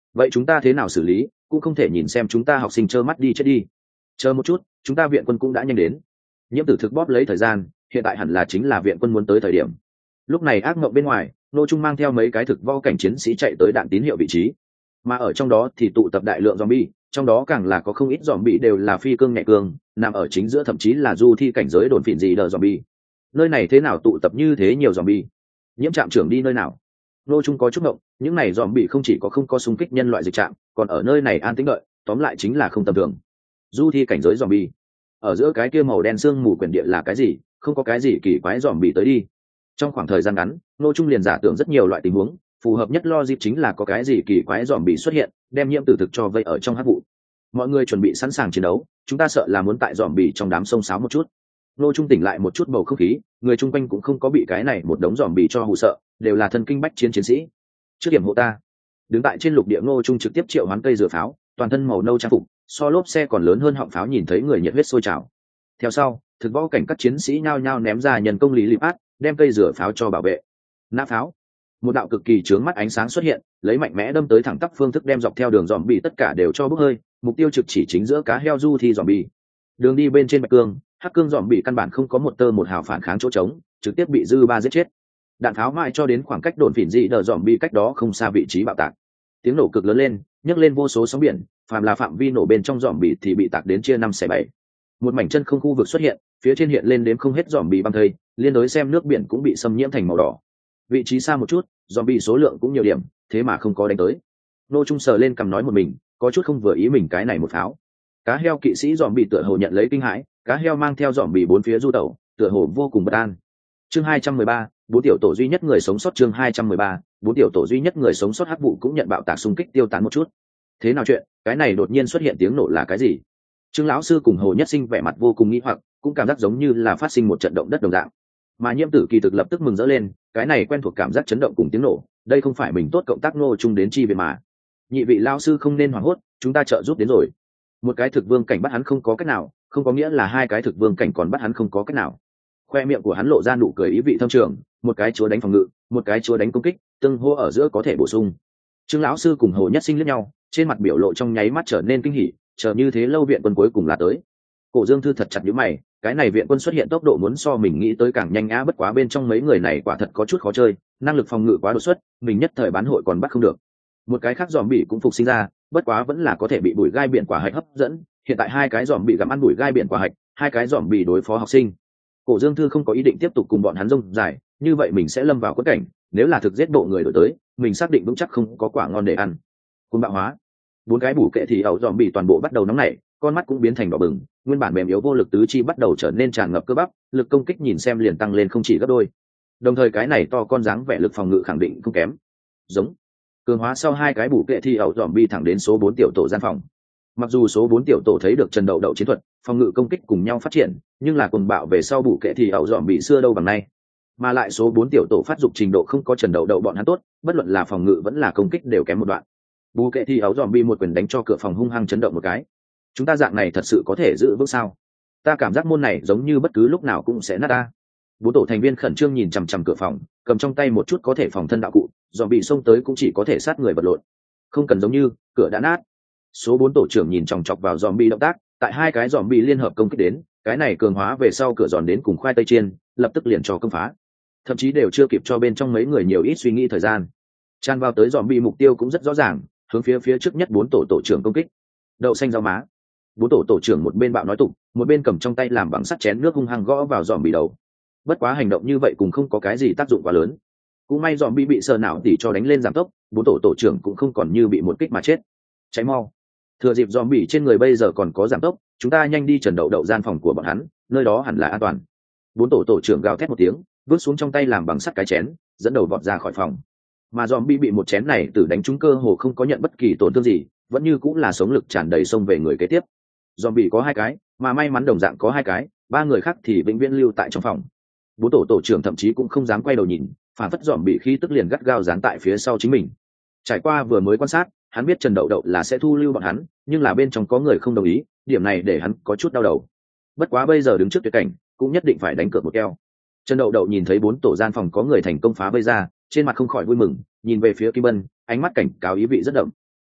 vậy chúng ta thế nào xử lý, cũng không thể nhìn xem chúng ta học sinh trơ mắt đi chết đi. Chờ một chút, chúng ta viện quân cũng đã nhanh đến. Nhiễm tử thực bóp lấy thời gian, hiện tại hẳn là chính là viện quân muốn tới thời điểm. Lúc này ác mộng bên ngoài, Ngô Trung mang theo mấy cái thực võ cảnh chiến sĩ chạy tới đạn tín hiệu vị trí, mà ở trong đó thì tụ tập đại lượng zombie, trong đó càng là có không ít zombie đều là phi cương nhẹ cương, nằm ở chính giữa thậm chí là du thi cảnh giới đồn phỉn gì đờ zombie. Nơi này thế nào tụ tập như thế nhiều zombie? Nhiễm trạm trưởng đi nơi nào? Ngô Trung có chút ngộng, những này zombie không chỉ có không có xung kích nhân loại dịch trạm, còn ở nơi này an tĩnh đợi, tóm lại chính là không tầm thường. Du thi cảnh giới zombie. Ở giữa cái kia màu đen sương mù quyển địa là cái gì? Không có cái gì kỳ quái zombie tới đi. Trong khoảng thời gian ngắn, Ngô Trung liền giả tưởng rất nhiều loại tình huống, phù hợp nhất logic chính là có cái gì kỳ quái zombie xuất hiện, đem nhiễm tử thực cho vây ở trong hắc vụ. Mọi người chuẩn bị sẵn sàng chiến đấu, chúng ta sợ là muốn tại zombie trong đám sông sáo một chút. Ngô Trung tỉnh lại một chút bầu không khí, người chung quanh cũng không có bị cái này một đống zombie cho hù sợ, đều là thân kinh bách chiến chiến sĩ. Trước điểm hộ ta. Đứng tại trên lục địa Ngô Trung trực tiếp triệu hoán cây dừa pháo, toàn thân màu nâu trang phục, so lốp xe còn lớn hơn họng pháo, nhìn thấy người nhiệt huyết sôi trào. Theo sau, thực võ cảnh các chiến sĩ nhao nhao ném ra nhân công lý lịp át, đem cây dừa pháo cho bảo vệ. Nã pháo. Một đạo cực kỳ chướng mắt ánh sáng xuất hiện, lấy mạnh mẽ đâm tới thẳng tắp phương thức đem dọc theo đường zombie tất cả đều cho bốc hơi, mục tiêu trực chỉ chính giữa cá heo du thi zombie. Đường đi bên trên bạch cương, hắc cương zombie căn bản không có một tơ một hào phản kháng chỗ trống, trực tiếp bị dư ba giết chết. Đạn pháo mãi cho đến khoảng cách đồn phỉn dị đờ zombie cách đó không xa vị trí bạo tạc. Tiếng nổ cực lớn lên, nhấc lên vô số sóng biển, phàm là phạm vi nổ bên trong zombie thì bị tạc đến chia năm xẻ bảy. Một mảnh chân không khu vực xuất hiện, phía trên hiện lên đếm không hết zombie băng thây, liên đối xem nước biển cũng bị xâm nhiễm thành màu đỏ. Vị trí xa một chút, zombie số lượng cũng nhiều điểm, thế mà không có đánh tới. Nô Trung sờ lên cằm nói một mình, có chút không vừa ý mình cái này một pháo. Cá heo kỵ sĩ zombie tựa hồ nhận lấy kinh hãi, cá heo mang theo zombie bốn phía du tẩu, tựa hồ vô cùng bất an. Chương hai trăm mười ba, bốn tiểu tổ duy nhất người sống sót. Chương hai trăm mười ba, bốn tiểu tổ duy nhất người sống sót. Hắc vụ cũng nhận bạo tạc xung kích tiêu tán một chút. Thế nào chuyện, cái này đột nhiên xuất hiện tiếng nổ là cái gì? Trương lão sư cùng Hồ Nhất Sinh vẻ mặt vô cùng nghi hoặc, cũng cảm giác giống như là phát sinh một trận động đất đồng dạng. Mà Nhiễm Tử kỳ thực lập tức mừng rỡ lên, cái này quen thuộc cảm giác chấn động cùng tiếng nổ, đây không phải mình tốt cộng tác Ngô Trung đến chi về mà. Nhị vị lão sư không nên hoảng hốt, chúng ta trợ giúp đến rồi. Một cái thực vương cảnh bắt hắn không có cách nào, không có nghĩa là hai cái thực vương cảnh còn bắt hắn không có cách nào. Khoe miệng của hắn lộ ra nụ cười ý vị thâm trường, một cái chúa đánh phòng ngự, một cái chúa đánh công kích, tương hô ở giữa có thể bổ sung. Trương lão sư cùng Hồ Nhất Sinh liếc nhau, trên mặt biểu lộ trong nháy mắt trở nên kinh hỉ, chờ như thế lâu viện quân cuối cùng là tới. Cổ Dương Thư thật chặt nhíu mày, cái này viện quân xuất hiện tốc độ muốn so mình nghĩ tới càng nhanh á, bất quá bên trong mấy người này quả thật có chút khó chơi, năng lực phòng ngự quá đột xuất, mình nhất thời bán hội còn bắt không được. Một cái khác zombie cũng phục sinh ra, bất quá vẫn là có thể bị bụi gai biển quả hạch hấp dẫn, hiện tại hai cái zombie gặm ăn bụi gai biển quả hạch, hai cái zombie đối phó học sinh. Cổ Dương Thư không có ý định tiếp tục cùng bọn hắn rông dài, như vậy mình sẽ lâm vào quẫn cảnh, nếu là thực giết bộ người đổi tới, mình xác định vững chắc không có quả ngon để ăn. Cuồng bạo hóa. Bốn cái bù kệ thì ẩu zombie toàn bộ bắt đầu nóng nảy, con mắt cũng biến thành đỏ bừng, nguyên bản mềm yếu vô lực tứ chi bắt đầu trở nên tràn ngập cơ bắp, lực công kích nhìn xem liền tăng lên không chỉ gấp đôi. Đồng thời cái này to con dáng vẻ lực phòng ngự khẳng định không kém. Giống. Cường hóa sau hai cái bù kệ thì ẩu zombie thẳng đến số bốn tiểu tổ gian phòng. Mặc dù số bốn tiểu tổ thấy được Trần Đậu Đậu chiến thuật, phòng ngự công kích cùng nhau phát triển, nhưng là cuồng bạo về sau bù kệ thì ẩu zombie xưa đâu bằng nay. Mà lại số bốn tiểu tổ phát dục trình độ không có Trần Đậu Đậu bọn hắn tốt, bất luận là phòng ngự vẫn là công kích đều kém một đoạn. Bù kệ thì ẩu zombie một quyền đánh cho cửa phòng hung hăng chấn động một cái. Chúng ta dạng này thật sự có thể giữ vững sao? Ta cảm giác môn này giống như bất cứ lúc nào cũng sẽ nát ta. Bốn tổ thành viên khẩn trương nhìn chằm chằm cửa phòng, cầm trong tay một chút có thể phòng thân đạo cụ, zombie xông tới cũng chỉ có thể sát người vật lộn. Không cần giống như, cửa đã nát. Số bốn tổ trưởng nhìn chòng chọc vào zombie động tác, tại hai cái zombie liên hợp công kích đến, cái này cường hóa về sau cửa giòn đến cùng khoai tây chiên, lập tức liền cho công phá. Thậm chí đều chưa kịp cho bên trong mấy người nhiều ít suy nghĩ thời gian. Chan vào tới zombie mục tiêu cũng rất rõ ràng, hướng phía phía trước nhất bốn tổ tổ trưởng công kích. Đậu xanh rau má. Bốn tổ tổ trưởng một bên bạo nói tục, một bên cầm trong tay làm bằng sắt chén nước hung hăng gõ vào zombie đầu. Bất quá hành động như vậy cũng không có cái gì tác dụng quá lớn. Cũng may zombie bị sờ não tỉ cho đánh lên giảm tốc, bốn tổ tổ trưởng cũng không còn như bị một kích mà chết. Cháy mau. Thừa dịp zombie trên người bây giờ còn có giảm tốc, chúng ta nhanh đi Trần Đậu Đậu gian phòng của bọn hắn, nơi đó hẳn là an toàn. Bốn tổ tổ trưởng gào thét một tiếng, vứt xuống trong tay làm bằng sắt cái chén, dẫn đầu vọt ra khỏi phòng. Mà zombie bị một chén này từ đánh trúng cơ hồ không có nhận bất kỳ tổn thương gì, vẫn như cũng là sống lực tràn đầy xông về người kế tiếp. Zombie có hai cái, mà may mắn đồng dạng có hai cái, ba người khác thì vĩnh viễn lưu tại trong phòng. Bốn tổ tổ trưởng thậm chí cũng không dám quay đầu nhìn, phản phất zombie khí tức liền gắt gao dán tại phía sau chính mình. Trải qua vừa mới quan sát, hắn biết Trần Đậu Đậu là sẽ thu lưu bọn hắn, nhưng là bên trong có người không đồng ý, điểm này để hắn có chút đau đầu. Bất quá bây giờ đứng trước tuyệt cảnh, cũng nhất định phải đánh cược một keo. Trần Đậu Đậu nhìn thấy bốn tổ gian phòng có người thành công phá vây ra, trên mặt không khỏi vui mừng, nhìn về phía Kim Bân, ánh mắt cảnh cáo ý vị rất đậm.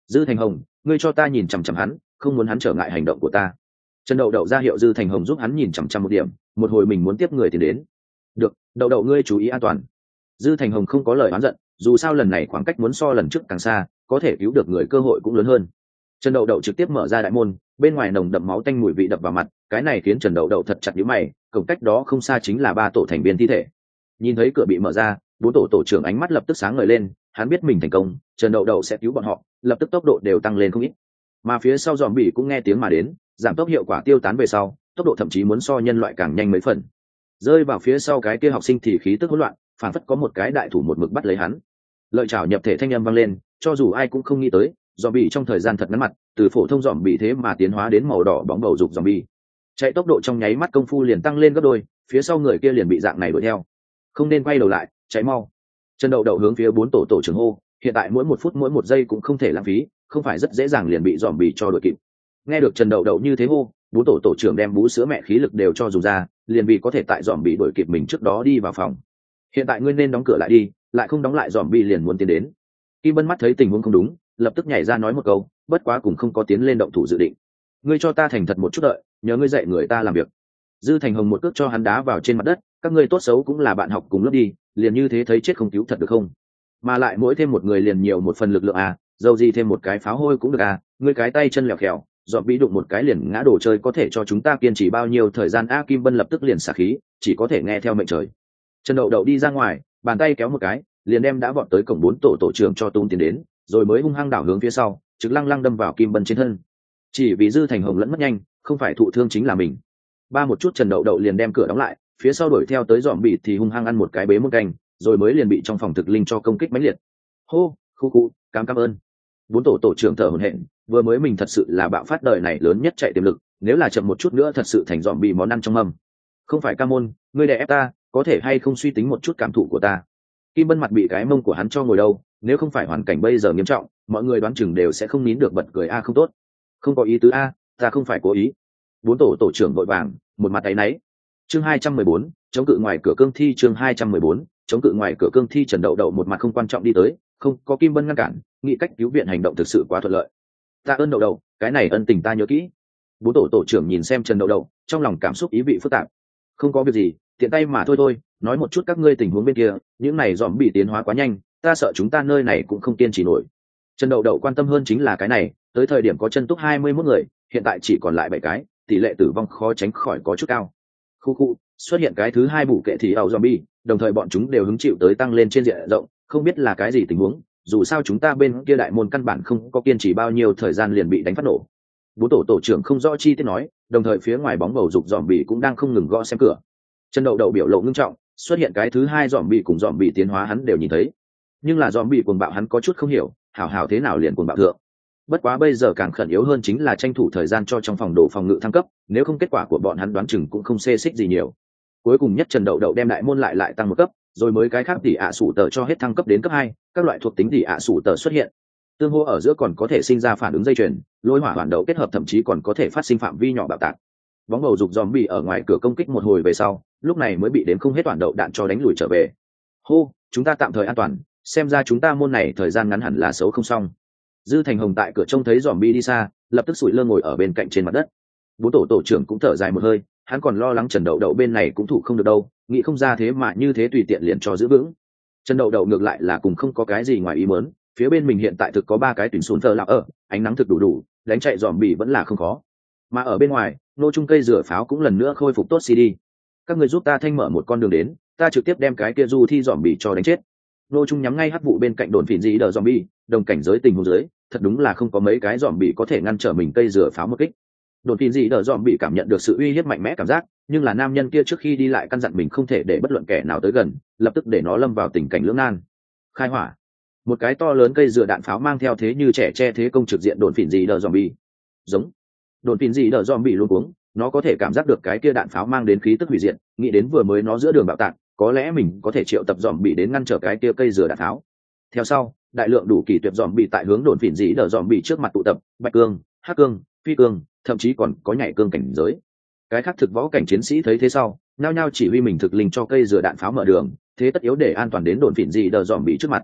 Dư Thành Hồng, ngươi cho ta nhìn chằm chằm hắn, không muốn hắn trở ngại hành động của ta. Trần Đậu Đậu ra hiệu Dư Thành Hồng giúp hắn nhìn chằm chằm một điểm, một hồi mình muốn tiếp người thì đến. Được, Đậu Đậu ngươi chú ý an toàn. Dư Thành Hồng không có lời oán giận, dù sao lần này khoảng cách muốn so lần trước càng xa, có thể cứu được người cơ hội cũng lớn hơn. Trần Đậu Đậu trực tiếp mở ra đại môn, bên ngoài nồng đậm máu tanh mùi vị đập vào mặt, cái này khiến Trần Đậu Đậu thật chặt nhíu mày, cổng cách đó không xa chính là ba tổ thành viên thi thể. Nhìn thấy cửa bị mở ra, bốn tổ tổ trưởng ánh mắt lập tức sáng ngời lên, hắn biết mình thành công, Trần Đậu Đậu sẽ cứu bọn họ, lập tức tốc độ đều tăng lên không ít. Mà phía sau dòm bỉ cũng nghe tiếng mà đến, giảm tốc hiệu quả tiêu tán về sau, tốc độ thậm chí muốn so nhân loại càng nhanh mấy phần. Rơi vào phía sau cái kia học sinh thì khí tức hỗn loạn, phản phất có một cái đại thủ một mực bắt lấy hắn. Lợi chảo nhập thể thanh âm vang lên, cho dù ai cũng không nghĩ tới, dòm bỉ trong thời gian thật ngắn mặt, từ phổ thông dòm bỉ thế mà tiến hóa đến màu đỏ bóng bầu dục dòm bỉ. Chạy tốc độ trong nháy mắt công phu liền tăng lên gấp đôi, phía sau người kia liền bị dạng này đuổi theo. Không nên quay đầu lại, chạy mau. Trần Đậu Đậu hướng phía bốn tổ tổ trưởng hô, hiện tại mỗi một phút mỗi một giây cũng không thể lãng phí, không phải rất dễ dàng liền bị dòm bỉ cho đuổi kịp. Nghe được Trần Đậu Đậu như thế hô, bốn tổ tổ trưởng đem bú sữa mẹ khí lực đều cho dùng ra, liền vì có thể tại dòm bỉ đuổi kịp mình trước đó đi vào phòng. Hiện tại ngươi nên đóng cửa lại đi, lại không đóng lại dòm bỉ liền muốn tiến đến. Kim Bân mắt thấy tình huống không đúng, lập tức nhảy ra nói một câu, bất quá cũng không có tiến lên động thủ dự định. Ngươi cho ta thành thật một chút đợi, nhớ ngươi dạy người ta làm việc. Dư Thành Hồng một cước cho hắn đá vào trên mặt đất, các ngươi tốt xấu cũng là bạn học cùng lớp đi, liền như thế thấy chết không cứu thật được không? Mà lại mỗi thêm một người liền nhiều một phần lực lượng à, dầu gì thêm một cái pháo hôi cũng được à, ngươi cái tay chân lẹo khèo, dọn bị đụng một cái liền ngã đồ chơi có thể cho chúng ta kiên trì bao nhiêu thời gian a? Kim Bân lập tức liền xả khí, chỉ có thể nghe theo mệnh trời. Trần Đậu Đậu đi ra ngoài, bàn tay kéo một cái, liền đem đã vọt tới cổng bốn tổ tổ trưởng cho tung tiến đến, rồi mới hung hăng đảo hướng phía sau, trực lăng lăng đâm vào Kim Bân trên thân. Chỉ vì Dư Thành Hồng lẫn mất nhanh, không phải thụ thương chính là mình. Ba một chút Trần Đậu Đậu liền đem cửa đóng lại, phía sau đuổi theo tới dòm bị thì hung hăng ăn một cái bế muôn canh, rồi mới liền bị trong phòng thực linh cho công kích mãnh liệt. Hô, khu khu, cảm cảm ơn. Bốn tổ tổ trưởng thở hổn hển, vừa mới mình thật sự là bạo phát đời này lớn nhất chạy tiềm lực, nếu là chậm một chút nữa thật sự thành dòm bị món ăn trong mâm. Không phải ca môn, ngươi đè ép ta, có thể hay không suy tính một chút cảm thụ của ta. Kim Bân mặt bị cái mông của hắn cho ngồi đâu, nếu không phải hoàn cảnh bây giờ nghiêm trọng, mọi người đoán chừng đều sẽ không nín được bật cười a không tốt. Không có ý tứ a, ta không phải cố ý. Bốn tổ tổ trưởng vội vàng, một mặt áy náy. Chương hai trăm mười bốn, chống cự ngoài cửa cương thi. Chương hai trăm mười bốn, chống cự ngoài cửa cương thi. Trần Đậu Đậu một mặt không quan trọng đi tới, không có Kim Bân ngăn cản, nghĩ cách cứu viện hành động thực sự quá thuận lợi. Ta ơn Đậu Đậu, cái này ân tình ta nhớ kỹ. Bốn tổ tổ trưởng nhìn xem Trần Đậu Đậu, trong lòng cảm xúc ý vị phức tạp. Không có việc gì, tiện tay mà thôi thôi, nói một chút các ngươi tình huống bên kia, những này dòm bị tiến hóa quá nhanh, ta sợ chúng ta nơi này cũng không kiên trì nổi. Trần Đậu Đậu quan tâm hơn chính là cái này, tới thời điểm có chân túc hai mươi mốt người, hiện tại chỉ còn lại bảy cái, tỷ lệ tử vong khó tránh khỏi có chút cao. Khu khu, xuất hiện cái thứ hai bù kệ thì ảo zombie, đồng thời bọn chúng đều hứng chịu tới tăng lên trên diện rộng, không biết là cái gì tình huống, dù sao chúng ta bên kia đại môn căn bản không có kiên trì bao nhiêu thời gian liền bị đánh phát nổ. Bốn tổ tổ trưởng không rõ chi tiết nói, đồng thời phía ngoài bóng bầu dục zombie cũng đang không ngừng gõ xem cửa. Trần Đậu Đậu biểu lộ ngưng trọng, xuất hiện cái thứ hai zombie cùng zombie tiến hóa hắn đều nhìn thấy, nhưng là zombie cuồng bạo hắn có chút không hiểu, hảo hảo thế nào liền cuồng bạo thượng. Bất quá bây giờ càng khẩn yếu hơn chính là tranh thủ thời gian cho trong phòng đồ phòng ngự thăng cấp, nếu không kết quả của bọn hắn đoán chừng cũng không xê xích gì nhiều. Cuối cùng nhất Trần Đậu Đậu đem đại môn lại lại tăng một cấp, rồi mới cái khác tỷ ạ sủ tờ cho hết thăng cấp đến cấp hai, các loại thuộc tính tỷ ạ sủ tờ xuất hiện. Tương hô ở giữa còn có thể sinh ra phản ứng dây chuyền, lôi hỏa hoàn đậu kết hợp thậm chí còn có thể phát sinh phạm vi nhỏ bạo tạc. Bóng bầu dục zombie ở ngoài cửa công kích một hồi về sau, lúc này mới bị đến không hết toàn đậu đạn cho đánh lùi trở về. Hô, chúng ta tạm thời an toàn, xem ra chúng ta môn này thời gian ngắn hẳn là xấu không xong. Dư Thành Hồng tại cửa trông thấy zombie đi xa, lập tức sủi lơ ngồi ở bên cạnh trên mặt đất. Bốn tổ tổ trưởng cũng thở dài một hơi, hắn còn lo lắng Trần Đậu Đậu bên này cũng thủ không được đâu, nghĩ không ra thế mà như thế tùy tiện liền cho giữ vững. Trần Đậu Đậu ngược lại là cùng không có cái gì ngoài ý muốn, phía bên mình hiện tại thực có ba cái tuyển sùn thờ lạc ở, ánh nắng thực đủ đủ, đánh chạy zombie vẫn là không khó. Mà ở bên ngoài, nô trung cây rửa pháo cũng lần nữa khôi phục tốt xê đê. Các người giúp ta thanh mở một con đường đến, ta trực tiếp đem cái kia du thi zombie cho đánh chết. Nô trung nhắm ngay hắc vụ bên cạnh đồn phỉn gì đờ zombie, đồng cảnh giới tình huống dưới, thật đúng là không có mấy cái zombie có thể ngăn trở mình cây rửa pháo một kích. Đồn phỉn gì đờ zombie cảm nhận được sự uy hiếp mạnh mẽ cảm giác, nhưng là nam nhân kia trước khi đi lại căn dặn mình không thể để bất luận kẻ nào tới gần, lập tức để nó lâm vào tình cảnh lưỡng nan. Khai hỏa. Một cái to lớn cây rửa đạn pháo mang theo thế như trẻ che thế công trực diện đồn phỉn gì đờ zombie. Giống. Đồn phỉn gì đờ zombie luôn cuống, nó có thể cảm giác được cái kia đạn pháo mang đến khí tức hủy diệt, nghĩ đến vừa mới nó giữa đường bạo tạc, có lẽ mình có thể triệu tập dòm bị đến ngăn trở cái kia cây dừa đạn tháo. Theo sau, đại lượng đủ kỳ tuyệt dòm bị tại hướng đồn phỉn dĩ đờ dòm bị trước mặt tụ tập, bạch cương, hắc cương, phi cương, thậm chí còn có nhảy cương cảnh giới. Cái khác thực võ cảnh chiến sĩ thấy thế sau, nhao nhao chỉ huy mình thực linh cho cây dừa đạn pháo mở đường, thế tất yếu để an toàn đến đồn phỉn dĩ đờ dòm bị trước mặt.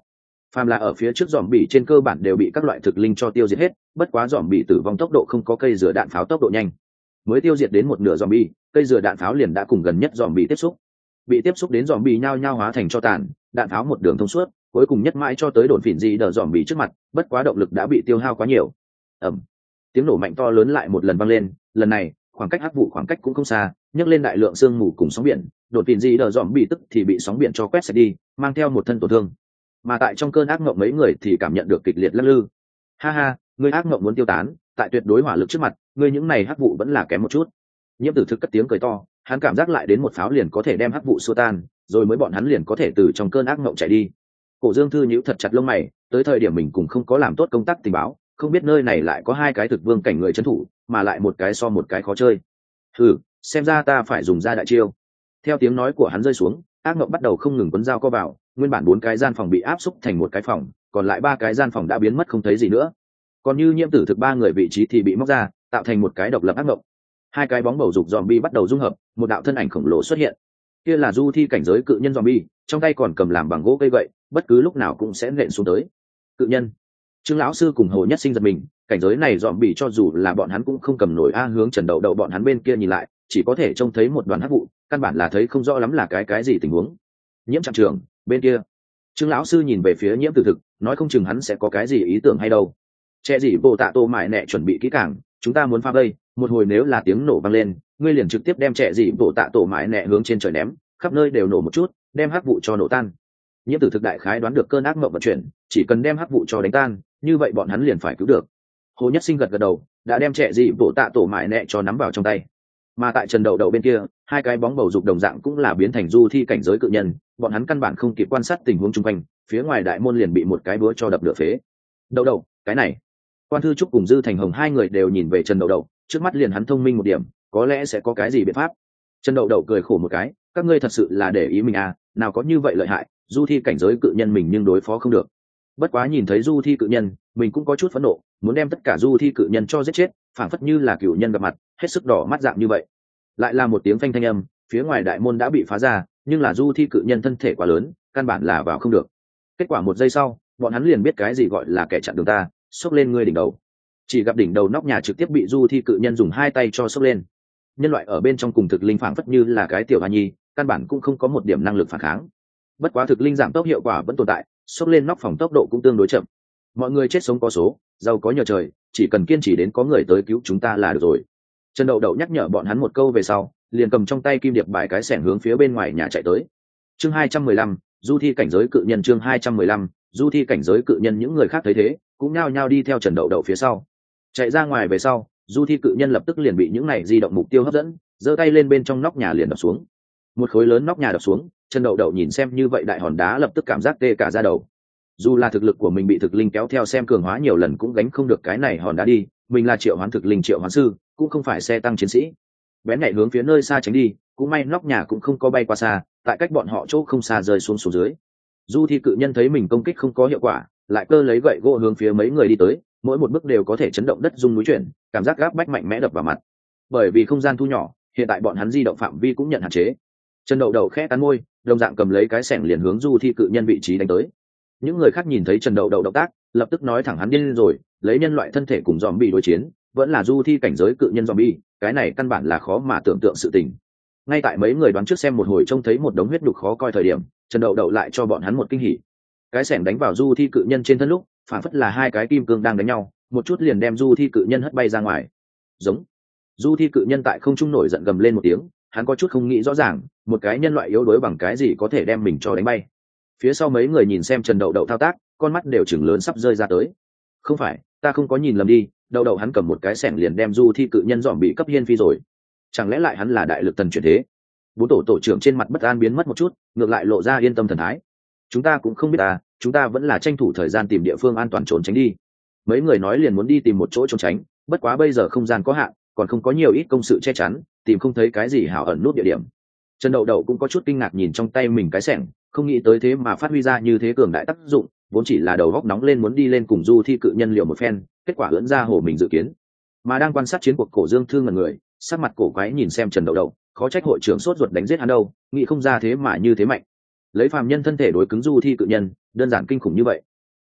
phàm là ở phía trước dòm bỉ trên cơ bản đều bị các loại thực linh cho tiêu diệt hết, bất quá dòm bỉ tử vong tốc độ không có cây dừa đạn pháo tốc độ nhanh, mới tiêu diệt đến một nửa dòm bỉ, cây dừa đạn pháo liền đã cùng gần nhất dòm bỉ tiếp xúc, bị tiếp xúc đến dòm bỉ nhao nhao hóa thành cho tàn, đạn pháo một đường thông suốt, cuối cùng nhất mãi cho tới đồn phỉn gì đờ dòm bỉ trước mặt, bất quá động lực đã bị tiêu hao quá nhiều. ầm, tiếng nổ mạnh to lớn lại một lần vang lên, lần này khoảng cách hắc vụ khoảng cách cũng không xa, nhấc lên đại lượng sương mù cùng sóng biển, đồn phỉn gì đờ dòm bỉ tức thì bị sóng biển cho quét sạch đi, mang theo một thân tổn thương. Mà tại trong cơn ác mộng mấy người thì cảm nhận được kịch liệt lắc lư. Ha ha, ngươi ác mộng muốn tiêu tán, tại tuyệt đối hỏa lực trước mặt, ngươi những này hắc vụ vẫn là kém một chút. Nhiễm Tử Thực cất tiếng cười to, hắn cảm giác lại đến một pháo liền có thể đem hắc vụ xua tan, rồi mới bọn hắn liền có thể từ trong cơn ác mộng chạy đi. Cổ Dương Thư nhíu thật chặt lông mày, tới thời điểm mình cũng không có làm tốt công tác tình báo, không biết nơi này lại có hai cái thực vương cảnh người trấn thủ, mà lại một cái so một cái khó chơi. Hừ, xem ra ta phải dùng ra đại chiêu. Theo tiếng nói của hắn rơi xuống, ác mộng bắt đầu không ngừng quấn dao co vào, nguyên bản bốn cái gian phòng bị áp xúc thành một cái phòng, còn lại ba cái gian phòng đã biến mất không thấy gì nữa. Còn như Nhiễm Tử Thực ba người vị trí thì bị móc ra, tạo thành một cái độc lập ác mộng. Hai cái bóng bầu dục zombie bắt đầu dung hợp, một đạo thân ảnh khổng lồ xuất hiện. Kia là du thi cảnh giới cự nhân zombie, trong tay còn cầm làm bằng gỗ cây gậy, bất cứ lúc nào cũng sẽ nện xuống tới. Cự nhân. Trương lão sư cùng Hồ Nhất Sinh giật mình, cảnh giới này zombie cho dù là bọn hắn cũng không cầm nổi a, hướng Trần Đậu Đậu bọn hắn bên kia nhìn lại, chỉ có thể trông thấy một đoàn hắc vụ, căn bản là thấy không rõ lắm là cái cái gì tình huống. Nhiễm Trạm trưởng, bên kia. Trương lão sư nhìn về phía Nhiễm Tử Thực, nói không chừng hắn sẽ có cái gì ý tưởng hay đâu. Trẻ gì bộ tạ tô mại nẹ chuẩn bị kỹ càng, chúng ta muốn pha đây, một hồi nếu là tiếng nổ vang lên, ngươi liền trực tiếp đem trẻ gì bộ tạ tổ mại nẹ hướng trên trời ném, khắp nơi đều nổ một chút, đem hắc vụ cho nổ tan. Nhiễm Tử Thực đại khái đoán được cơn ác mộng vận chuyển, chỉ cần đem hắc vụ cho đánh tan, như vậy bọn hắn liền phải cứu được. Hồ Nhất Sinh gật gật đầu, đã đem trẻ gì bộ tạ tổ mại nẹ cho nắm vào trong tay. Mà tại Trần Đậu Đậu bên kia, hai cái bóng bầu dục đồng dạng cũng là biến thành du thi cảnh giới cự nhân, bọn hắn căn bản không kịp quan sát tình huống xung quanh, phía ngoài đại môn liền bị một cái búa cho đập nửa phế. Đậu Đậu, cái này. Quan Thư Trúc cùng Dư Thành Hồng hai người đều nhìn về Trần Đậu Đậu, trước mắt liền hắn thông minh một điểm, có lẽ sẽ có cái gì biện pháp. Trần Đậu Đậu cười khổ một cái, các ngươi thật sự là để ý mình à, nào có như vậy lợi hại, du thi cảnh giới cự nhân mình nhưng đối phó không được. Bất quá nhìn thấy du thi cự nhân, mình cũng có chút phẫn nộ, muốn đem tất cả du thi cự nhân cho giết chết, phảng phất như là cựu nhân gặp mặt, hết sức đỏ mắt dạng như vậy. Lại là một tiếng phanh thanh âm, phía ngoài đại môn đã bị phá ra, nhưng là du thi cự nhân thân thể quá lớn, căn bản là vào không được. Kết quả một giây sau, bọn hắn liền biết cái gì gọi là kẻ chặn đường ta, xốc lên ngươi đỉnh đầu. Chỉ gặp đỉnh đầu nóc nhà trực tiếp bị du thi cự nhân dùng hai tay cho xốc lên. Nhân loại ở bên trong cùng thực linh phảng phất như là cái tiểu hoa nhi, căn bản cũng không có một điểm năng lực phản kháng. Bất quá thực linh giảm tốc hiệu quả vẫn tồn tại, xốc lên nóc phòng tốc độ cũng tương đối chậm. Mọi người chết sống có số, giàu có nhờ trời, chỉ cần kiên trì đến có người tới cứu chúng ta là được rồi. Trần Đậu Đậu nhắc nhở bọn hắn một câu về sau, liền cầm trong tay kim điệp bài cái xẻng hướng phía bên ngoài nhà chạy tới. Chương hai trăm mười lăm, du thi cảnh giới cự nhân. Chương hai trăm mười lăm, du thi cảnh giới cự nhân. Những người khác thấy thế, cũng nhao nhao đi theo Trần Đậu Đậu phía sau. Chạy ra ngoài về sau, du thi cự nhân lập tức liền bị những này di động mục tiêu hấp dẫn, giơ tay lên bên trong nóc nhà liền đập xuống. Một khối lớn nóc nhà đập xuống, Trần Đậu Đậu nhìn xem như vậy đại hòn đá lập tức cảm giác tê cả da đầu. Dù là thực lực của mình bị thực linh kéo theo xem cường hóa nhiều lần cũng gánh không được cái này hòn đá đi, mình là triệu hoán thực linh triệu hoán sư, cũng không phải xe tăng chiến sĩ. Bén nhảy hướng phía nơi xa tránh đi, cũng may nóc nhà cũng không có bay qua xa, tại cách bọn họ chỗ không xa rơi xuống xuống dưới. Du thi cự nhân thấy mình công kích không có hiệu quả, lại cơ lấy gậy gỗ hướng phía mấy người đi tới, mỗi một bước đều có thể chấn động đất rung núi chuyển, cảm giác gáp bách mạnh mẽ đập vào mặt. Bởi vì không gian thu nhỏ, hiện tại bọn hắn di động phạm vi cũng nhận hạn chế. Trần Đậu Đậu khẽ cắn môi, đồng dạng cầm lấy cái xẻng liền hướng du thi cự nhân vị trí đánh tới. Những người khác nhìn thấy Trần Đậu Đậu động tác, lập tức nói thẳng hắn điên rồi, lấy nhân loại thân thể cùng zombie đối chiến, vẫn là du thi cảnh giới cự nhân zombie, cái này căn bản là khó mà tưởng tượng sự tình. Ngay tại mấy người đoán trước xem một hồi trông thấy một đống huyết đục khó coi thời điểm, Trần Đậu Đậu lại cho bọn hắn một kinh hỉ. Cái xẻng đánh vào du thi cự nhân trên thân lúc, phản phất là hai cái kim cương đang đánh nhau, một chút liền đem du thi cự nhân hất bay ra ngoài. Giống. Du thi cự nhân tại không trung nổi giận gầm lên một tiếng, hắn có chút không nghĩ rõ ràng, một cái nhân loại yếu đuối bằng cái gì có thể đem mình cho đánh bay. Phía sau mấy người nhìn xem Trần Đậu Đậu thao tác, con mắt đều chừng lớn sắp rơi ra tới. Không phải, ta không có nhìn lầm đi, Đậu Đậu hắn cầm một cái xẻng liền đem du thi cự nhân dòm bị cấp hiên phi rồi. Chẳng lẽ lại hắn là đại lực thần chuyển thế? Bốn tổ tổ trưởng trên mặt bất an biến mất một chút, ngược lại lộ ra yên tâm thần thái. Chúng ta cũng không biết à, chúng ta vẫn là tranh thủ thời gian tìm địa phương an toàn trốn tránh đi. Mấy người nói liền muốn đi tìm một chỗ trốn tránh, bất quá bây giờ không gian có hạn, còn không có nhiều ít công sự che chắn, tìm không thấy cái gì hảo ẩn nút địa điểm. Trần Đậu Đậu cũng có chút kinh ngạc nhìn trong tay mình cái xẻng, không nghĩ tới thế mà phát huy ra như thế cường đại tác dụng, vốn chỉ là đầu góc nóng lên muốn đi lên cùng du thi cự nhân liều một phen, kết quả ưỡn ra hồ mình dự kiến. Mà đang quan sát chiến cuộc Cổ Dương Thư ngẩn người, sắc mặt cổ quái nhìn xem Trần Đậu Đậu, khó trách hội trưởng sốt ruột đánh giết hắn đâu, nghĩ không ra thế mà như thế mạnh. Lấy phàm nhân thân thể đối cứng du thi cự nhân, đơn giản kinh khủng như vậy.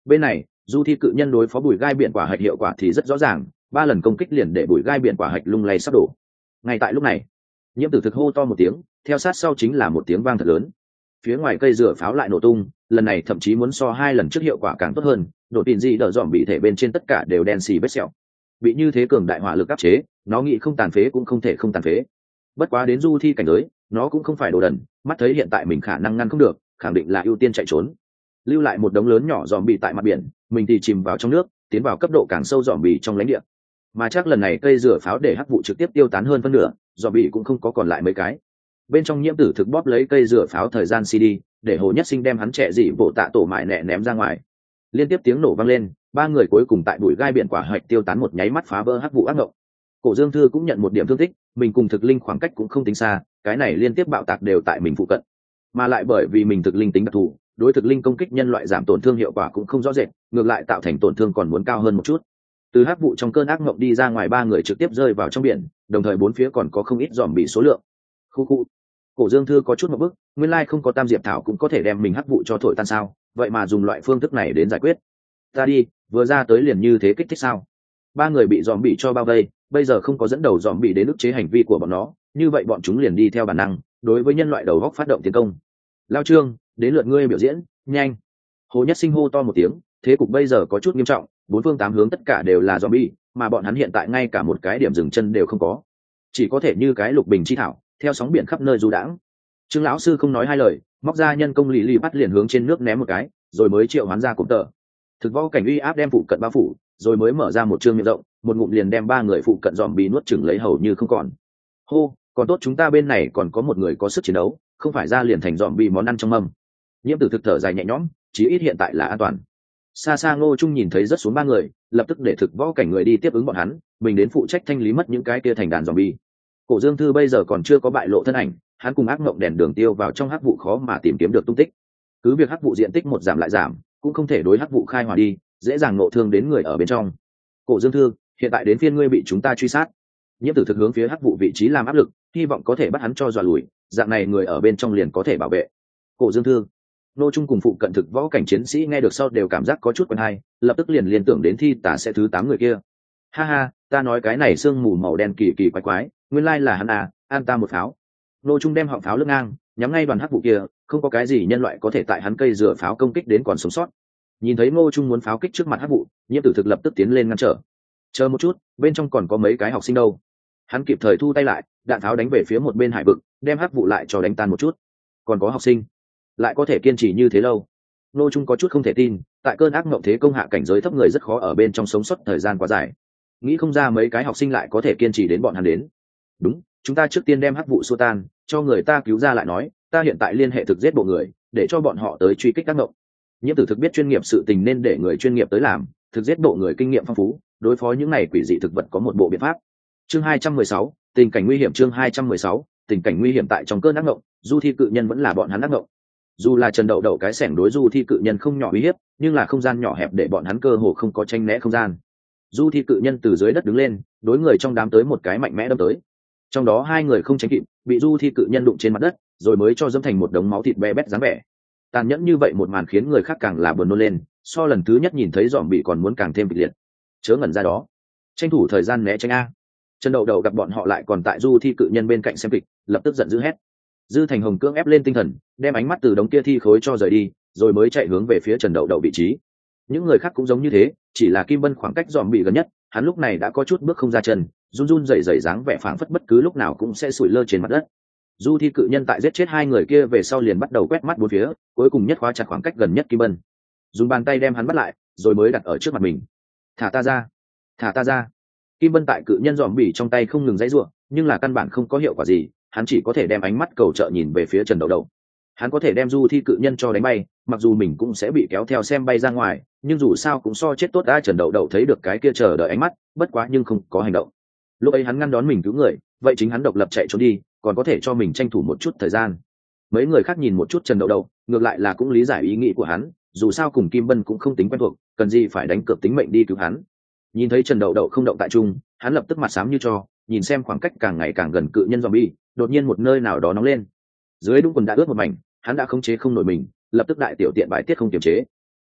Bên này du thi cự nhân đối phó bùi gai biển quả hạch hiệu quả thì rất rõ ràng, ba lần công kích liền để bùi gai biển quả hạch lung lay sắp đổ. Ngay tại lúc này nhiễm tử thực hô to một tiếng, theo sát sau chính là một tiếng vang thật lớn, phía ngoài cây dừa pháo lại nổ tung, lần này thậm chí muốn so hai lần trước hiệu quả càng tốt hơn, đột tin gì đỡ dòm bị thể bên trên tất cả đều đen xì vết sẹo, bị như thế cường đại hỏa lực áp chế, nó nghĩ không tàn phế cũng không thể không tàn phế. Bất quá đến du thi cảnh giới, nó cũng không phải đồ đần, mắt thấy hiện tại mình khả năng ngăn không được, khẳng định là ưu tiên chạy trốn, lưu lại một đống lớn nhỏ dòm bị tại mặt biển, mình thì chìm vào trong nước, tiến vào cấp độ càng sâu dòm bị trong lãnh địa. Mà chắc lần này cây dừa pháo để hắc vụ trực tiếp tiêu tán hơn phân nửa, dòm bị cũng không có còn lại mấy cái. Bên trong nhiễm tử thực bóp lấy cây dừa pháo thời gian xê đê, để Hồ Nhất Sinh đem hắn trẻ dị bộ tạ tổ mại nẹ ném ra ngoài. Liên tiếp tiếng nổ vang lên, ba người cuối cùng tại bụi gai biển quả hạch tiêu tán một nháy mắt phá vỡ hắc vụ ác mộng. Cổ Dương Thư cũng nhận một điểm thương tích, mình cùng thực linh khoảng cách cũng không tính xa, cái này liên tiếp bạo tạc đều tại mình phụ cận, mà lại bởi vì mình thực linh tính đặc thù, đối thực linh công kích nhân loại giảm tổn thương hiệu quả cũng không rõ rệt, ngược lại tạo thành tổn thương còn muốn cao hơn một chút. Từ hắc vụ trong cơn ác mộng đi ra ngoài, ba người trực tiếp rơi vào trong biển, đồng thời bốn phía còn có không ít dòm bị số lượng. Khu khu. Cổ Dương Thư có chút một bức, nguyên lai không có tam diệp thảo cũng có thể đem mình hắc vụ cho thổi tan sao, vậy mà dùng loại phương thức này đến giải quyết. Ta đi, vừa ra tới liền như thế kích thích sao? Ba người bị dòm bị cho bao vây, bây giờ không có dẫn đầu dòm bị đến ức chế hành vi của bọn nó, như vậy bọn chúng liền đi theo bản năng, đối với nhân loại đầu góc phát động tiến công. Lao Trương, đến lượt ngươi biểu diễn, nhanh. Hồ Nhất Sinh hô to một tiếng, thế cục bây giờ có chút nghiêm trọng, bốn phương tám hướng tất cả đều là zombie, mà bọn hắn hiện tại ngay cả một cái điểm dừng chân đều không có, chỉ có thể như cái lục bình chi thảo, theo sóng biển khắp nơi du đãng. Trương lão sư không nói hai lời, móc ra nhân công lì lì bắt liền hướng trên nước ném một cái, rồi mới triệu hoán ra cụm tờ. Thực võ cảnh uy áp đem phụ cận bao phủ, rồi mới mở ra một trương miệng rộng, một ngụm liền đem ba người phụ cận zombie nuốt chửng lấy hầu như không còn. Hô, còn tốt chúng ta bên này còn có một người có sức chiến đấu, không phải ra liền thành zombie món ăn trong mâm. Nhiễm tử thực thở dài nhẹ nhõm, chí ít hiện tại là an toàn. Xa xa Ngô Trung nhìn thấy rất xuống ba người, lập tức để thực võ cảnh người đi tiếp ứng bọn hắn, mình đến phụ trách thanh lý mất những cái kia thành đàn zombie. Cổ Dương Thư bây giờ còn chưa có bại lộ thân ảnh, hắn cùng ác mộng đèn đường tiêu vào trong hắc vụ khó mà tìm kiếm được tung tích. Cứ việc hắc vụ diện tích một giảm lại giảm, cũng không thể đối hắc vụ khai hỏa đi, dễ dàng nộ thương đến người ở bên trong. Cổ Dương Thư, hiện tại đến phiên ngươi bị chúng ta truy sát. Nhiễm tử thực hướng phía hắc vụ vị trí làm áp lực, hy vọng có thể bắt hắn cho dọa lùi, dạng này người ở bên trong liền có thể bảo vệ. Cổ Dương Thư, Nô Trung cùng phụ cận thực võ cảnh chiến sĩ nghe được sau đều cảm giác có chút quen hay, lập tức liền liên tưởng đến thi tả sẽ thứ tám người kia. Ha ha, ta nói cái này sương mù màu đen kỳ kỳ quái quái, nguyên lai là hắn à, an ta một pháo. Nô Trung đem họng pháo lưng ngang, nhắm ngay đoàn hắc vụ kia, không có cái gì nhân loại có thể tại hắn cây dừa pháo công kích đến còn sống sót. Nhìn thấy Ngô Trung muốn pháo kích trước mặt hắc vụ, Nhiễm tử thực lập tức tiến lên ngăn trở. Chờ một chút, bên trong còn có mấy cái học sinh đâu. Hắn kịp thời thu tay lại, đạn pháo đánh về phía một bên hải vực, đem hắc vụ lại cho đánh tan một chút. Còn có học sinh, lại có thể kiên trì như thế lâu. Ngô Trung có chút không thể tin, tại cơn ác mộng thế công hạ cảnh giới thấp người rất khó ở bên trong sống sót thời gian quá dài. Nghĩ không ra mấy cái học sinh lại có thể kiên trì đến bọn hắn đến. Đúng, chúng ta trước tiên đem hắc vụ xua tan, cho người ta cứu ra lại nói, ta hiện tại liên hệ thực giết bộ người, để cho bọn họ tới truy kích ác mộng. Nhiễm tử thực biết chuyên nghiệp sự tình nên để người chuyên nghiệp tới làm, thực giết bộ người kinh nghiệm phong phú, đối phó những này quỷ dị thực vật có một bộ biện pháp. Chương hai trăm mười sáu, tình cảnh nguy hiểm. Chương hai trăm mười sáu, tình cảnh nguy hiểm. Tại trong cơn ác mộng, du thi cự nhân vẫn là bọn hắn ác mộng. Dù là Trần Đậu Đậu cái xẻng đối du thi cự nhân không nhỏ uy hiếp, nhưng là không gian nhỏ hẹp để bọn hắn cơ hồ không có tranh né không gian. Du thi cự nhân từ dưới đất đứng lên, đối người trong đám tới một cái mạnh mẽ đâm tới. Trong đó hai người không tránh kịp, bị du thi cự nhân đụng trên mặt đất, rồi mới cho dẫm thành một đống máu thịt be bét dáng vẻ. Tàn nhẫn như vậy một màn khiến người khác càng là buồn nôn lên, so lần thứ nhất nhìn thấy dòm bị còn muốn càng thêm kịch liệt. Chớ ngẩn ra đó, tranh thủ thời gian né tránh a. Trần Đậu Đậu gặp bọn họ lại còn tại du thi cự nhân bên cạnh xem kịch, lập tức giận dữ hét. Dư Thành Hồng cưỡng ép lên tinh thần, đem ánh mắt từ đống kia thi khối cho rời đi, rồi mới chạy hướng về phía Trần Đậu Đậu vị trí. Những người khác cũng giống như thế, chỉ là Kim Bân khoảng cách dòm bị gần nhất, hắn lúc này đã có chút bước không ra chân, run run rẩy rẩy dáng vẻ phảng phất bất cứ lúc nào cũng sẽ sủi lơ trên mặt đất. Du thi cự nhân tại giết chết hai người kia về sau liền bắt đầu quét mắt bốn phía, cuối cùng nhất khóa chặt khoảng cách gần nhất Kim Bân, dùng bàn tay đem hắn bắt lại, rồi mới đặt ở trước mặt mình. Thả ta ra, thả ta ra. Kim Bân tại cự nhân dòm bỉ trong tay không ngừng dãy giụa, nhưng là căn bản không có hiệu quả gì, hắn chỉ có thể đem ánh mắt cầu trợ nhìn về phía Trần Đậu Đậu. Hắn có thể đem du thi cự nhân cho đánh bay, mặc dù mình cũng sẽ bị kéo theo xem bay ra ngoài, nhưng dù sao cũng so chết tốt đã. Trần Đậu Đậu thấy được cái kia chờ đợi ánh mắt, bất quá nhưng không có hành động. Lúc ấy hắn ngăn đón mình cứu người, vậy chính hắn độc lập chạy trốn đi, còn có thể cho mình tranh thủ một chút thời gian. Mấy người khác nhìn một chút Trần Đậu Đậu, ngược lại là cũng lý giải ý nghĩ của hắn, dù sao cùng Kim Bân cũng không tính quen thuộc, cần gì phải đánh cược tính mệnh đi cứu hắn. Nhìn thấy Trần Đậu Đậu không động tại trung, hắn lập tức mặt xám như tro, nhìn xem khoảng cách càng ngày càng gần cự nhân zombie, đột nhiên một nơi nào đó nóng lên. Dưới đúng quần đã ướt một mảnh, hắn đã khống chế không nổi mình, lập tức đại tiểu tiện bài tiết không kiềm chế.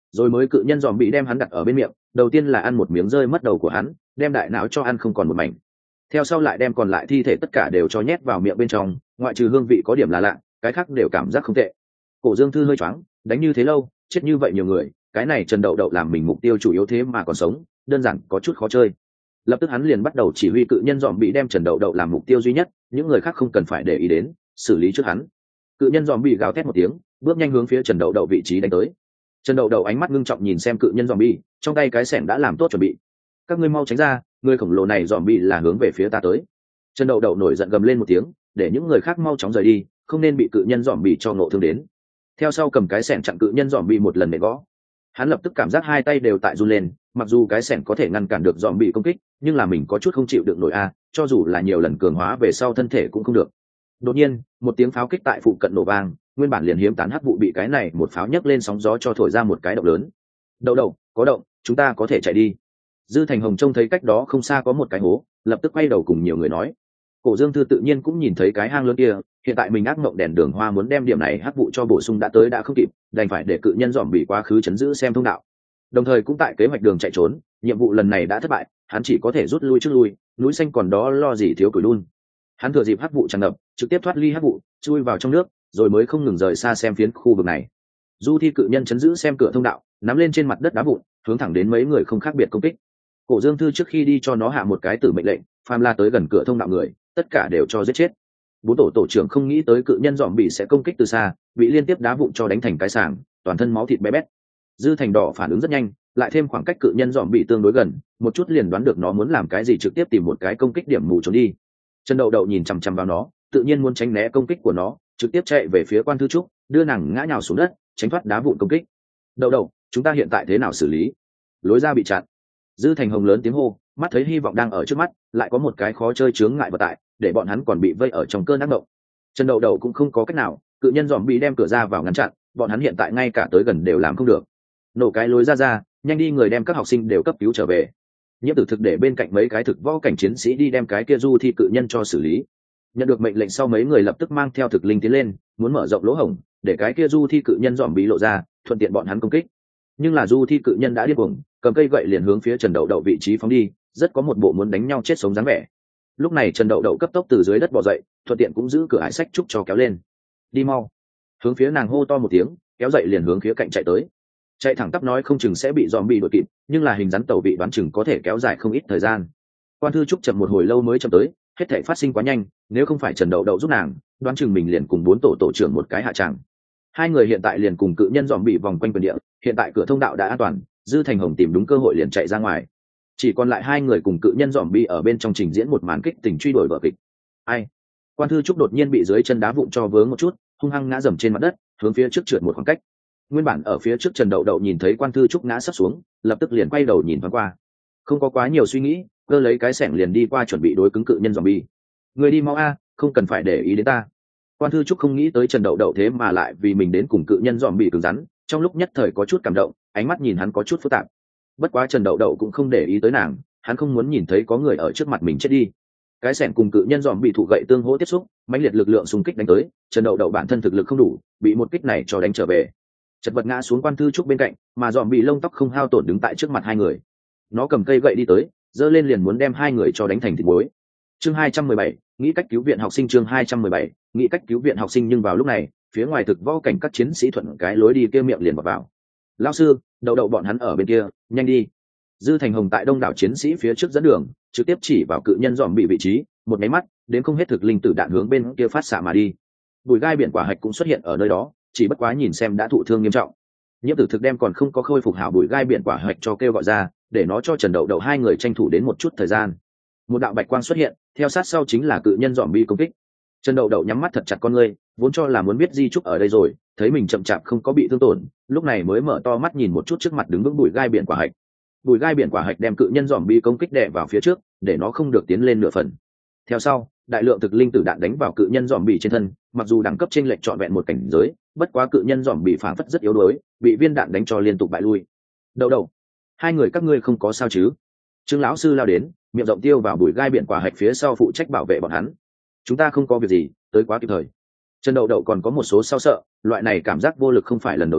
rồi mới cự nhân dòm bị đem hắn đặt ở bên miệng, đầu tiên là ăn một miếng rơi mất đầu của hắn, đem đại não cho ăn không còn một mảnh, theo sau lại đem còn lại thi thể tất cả đều cho nhét vào miệng bên trong, ngoại trừ hương vị có điểm là lạ, cái khác đều cảm giác không tệ. Cổ Dương Thư hơi choáng, đánh như thế lâu, chết như vậy nhiều người, cái này Trần Đậu Đậu làm mình mục tiêu chủ yếu thế mà còn sống, đơn giản có chút khó chơi. Lập tức hắn liền bắt đầu chỉ huy cự nhân dòm bị đem Trần Đậu Đậu làm mục tiêu duy nhất, những người khác không cần phải để ý đến, xử lý trước hắn. Cự nhân dòm bị gào thét một tiếng, bước nhanh hướng phía Trần Đậu Đậu vị trí đánh tới. Trần Đậu Đậu ánh mắt ngưng trọng nhìn xem cự nhân dòm bị, trong tay cái xẻng đã làm tốt chuẩn bị. Các ngươi mau tránh ra, người khổng lồ này dòm bị là hướng về phía ta tới. Trần Đậu Đậu nổi giận gầm lên một tiếng, để những người khác mau chóng rời đi, không nên bị cự nhân dòm bị cho nộ thương đến. Theo sau cầm cái xẻng chặn cự nhân dòm bị một lần để gõ. Hắn lập tức cảm giác hai tay đều tại run lên, mặc dù cái xẻng có thể ngăn cản được dòm bị công kích, nhưng là mình có chút không chịu được nổi a, cho dù là nhiều lần cường hóa về sau thân thể cũng không được. Đột nhiên, một tiếng pháo kích tại phụ cận nổ vang, nguyên bản liền hiếm tán hắc vụ bị cái này một pháo nhấc lên sóng gió cho thổi ra một cái động lớn. Đậu Đậu, có động, chúng ta có thể chạy đi. Dư Thành Hồng trông thấy cách đó không xa có một cái hố, lập tức quay đầu cùng nhiều người nói. Cổ Dương Thư tự nhiên cũng nhìn thấy cái hang lớn kia, hiện tại mình ác mộng đèn đường hoa muốn đem điểm này hắc vụ cho bổ sung đã tới đã không kịp, đành phải để cự nhân dòm bị quá khứ chấn giữ xem thông đạo. Đồng thời cũng tại kế hoạch đường chạy trốn, nhiệm vụ lần này đã thất bại, hắn chỉ có thể rút lui trước lui, núi xanh còn đó lo gì thiếu củi đun. Hắn thừa dịp hắc vụ tràn ngập, trực tiếp thoát ly hắc vụ, chui vào trong nước, rồi mới không ngừng rời xa xem phiến khu vực này. Du Thi cự nhân chấn giữ xem cửa thông đạo, nắm lên trên mặt đất đá vụn, hướng thẳng đến mấy người không khác biệt công kích. Cổ Dương Thư trước khi đi cho nó hạ một cái tử mệnh lệnh, phàm la tới gần cửa thông đạo người, tất cả đều cho giết chết. Bốn tổ tổ trưởng không nghĩ tới cự nhân dòm bị sẽ công kích từ xa, bị liên tiếp đá vụn cho đánh thành cái sàng, toàn thân máu thịt bé bét. Dư Thành Đỏ phản ứng rất nhanh, lại thêm khoảng cách cự nhân dòm bị tương đối gần, một chút liền đoán được nó muốn làm cái gì, trực tiếp tìm một cái công kích điểm mù trốn đi. Trần Đậu Đậu nhìn chằm chằm vào nó, tự nhiên muốn tránh né công kích của nó, trực tiếp chạy về phía Quan Thư Trúc, đưa nàng ngã nhào xuống đất, tránh thoát đá vụn công kích. Đậu Đậu, chúng ta hiện tại thế nào xử lý? Lối ra bị chặn. Dư Thành Hồng lớn tiếng hô, mắt thấy hy vọng đang ở trước mắt, lại có một cái khó chơi chướng ngại vật tại, để bọn hắn còn bị vây ở trong cơn ác mộng. Trần Đậu Đậu cũng không có cách nào, cự nhân dòm bị đem cửa ra vào ngăn chặn, bọn hắn hiện tại ngay cả tới gần đều làm không được. Nổ cái lối ra ra, nhanh đi người đem các học sinh đều cấp cứu trở về. Nhiễm Tử Thực để bên cạnh mấy cái thực võ cảnh chiến sĩ đi đem cái kia Du Thi cự nhân cho xử lý. Nhận được mệnh lệnh sau, mấy người lập tức mang theo thực linh tiến lên, muốn mở rộng lỗ hổng, để cái kia Du Thi cự nhân dòm bị lộ ra, thuận tiện bọn hắn công kích. Nhưng là Du Thi cự nhân đã điên cuồng, cầm cây gậy liền hướng phía Trần Đậu Đậu vị trí phóng đi, rất có một bộ muốn đánh nhau chết sống dáng vẻ. Lúc này Trần Đậu Đậu cấp tốc từ dưới đất bò dậy, thuận tiện cũng giữ cửa ải sách trúc cho kéo lên. Đi mau! Hướng phía nàng hô to một tiếng, kéo dậy liền hướng phía cạnh chạy tới. Chạy thẳng tắp nói không chừng sẽ bị dòm bị đuổi kịp, nhưng là hình rắn tàu bị đoán chừng có thể kéo dài không ít thời gian. Quan Thư Trúc chậm một hồi lâu mới chậm tới, hết thảy phát sinh quá nhanh, nếu không phải Trần Đậu Đậu giúp nàng, đoán chừng mình liền cùng bốn tổ tổ trưởng một cái hạ tràng. Hai người hiện tại liền cùng cự nhân dòm bị vòng quanh quyền địa, hiện tại cửa thông đạo đã an toàn, Dư Thành Hồng tìm đúng cơ hội liền chạy ra ngoài. Chỉ còn lại hai người cùng cự nhân dòm bị ở bên trong trình diễn một màn kích tình truy đuổi vở kịch. Ai? Quan Thư Trúc đột nhiên bị dưới chân đá vụn cho vướng một chút, hung hăng ngã dầm trên mặt đất, hướng phía trước trượt một khoảng cách. Nguyên bản ở phía trước Trần Đậu Đậu nhìn thấy Quan Thư Trúc ngã sắp xuống, lập tức liền quay đầu nhìn thoáng qua, không có quá nhiều suy nghĩ, cơ lấy cái xẻng liền đi qua chuẩn bị đối cứng cự nhân zombie. Người đi mau a, không cần phải để ý đến ta. Quan Thư Trúc không nghĩ tới Trần Đậu Đậu thế mà lại vì mình đến cùng cự nhân zombie cứng rắn, trong lúc nhất thời có chút cảm động, ánh mắt nhìn hắn có chút phức tạp. Bất quá Trần Đậu Đậu cũng không để ý tới nàng, hắn không muốn nhìn thấy có người ở trước mặt mình chết đi. Cái xẻng cùng cự nhân zombie thụ gậy tương hỗ tiếp xúc, mãnh liệt lực lượng xung kích đánh tới, Trần Đậu Đậu bản thân thực lực không đủ, bị một kích này cho đánh trở về. Chật vật ngã xuống Quan Thư Trúc bên cạnh, mà dòm bị lông tóc không hao tổn đứng tại trước mặt hai người. Nó cầm cây gậy đi tới, giơ lên liền muốn đem hai người cho đánh thành thịt muối. Chương hai trăm mười bảy, nghĩ cách cứu viện học sinh. Chương hai trăm mười bảy, nghĩ cách cứu viện học sinh. Nhưng vào lúc này, phía ngoài thực võ cảnh các chiến sĩ thuận cái lối đi kia miệng liền vào vào. Lão sư, Đậu Đậu bọn hắn ở bên kia, nhanh đi. Dư Thành Hồng tại đông đảo chiến sĩ phía trước dẫn đường, trực tiếp chỉ vào cự nhân dòm bị vị trí, một máy mắt, đến không hết thực linh tử đạn hướng bên kia phát xạ mà đi. Bùi gai biển quả hạch cũng xuất hiện ở nơi đó, chỉ bất quá nhìn xem đã thụ thương nghiêm trọng. Nhiễm Tử Thực đem còn không có khôi phục hảo bùi gai biển quả hạch cho kêu gọi ra, để nó cho Trần Đậu Đậu hai người tranh thủ đến một chút thời gian. Một đạo bạch quang xuất hiện, theo sát sau chính là cự nhân dòm bi công kích. Trần Đậu Đậu nhắm mắt thật chặt con ngươi, vốn cho là muốn biết di trúc ở đây rồi, thấy mình chậm chạp không có bị thương tổn, lúc này mới mở to mắt nhìn một chút trước mặt đứng vững bùi gai biển quả hạch. Bùi gai biển quả hạch đem cự nhân dòm bi công kích đè vào phía trước, để nó không được tiến lên nửa phần. Theo sau, đại lượng thực linh tử đạn đánh vào cự nhân dòm bi trên thân, mặc dù đẳng cấp chênh lệch trọn vẹn một cảnh giới, bất quá cự nhân dòm bị phản phất rất yếu đuối, bị viên đạn đánh cho liên tục bại lui. Đậu Đậu, hai người các ngươi không có sao chứ? Trương lão sư lao đến, miệng rộng tiêu vào bùi gai biển quả hạch phía sau phụ trách bảo vệ bọn hắn. Chúng ta không có việc gì, tới quá kịp thời. Trần Đậu Đậu còn có một số sao sợ, loại này cảm giác vô lực không phải lần đầu tiên,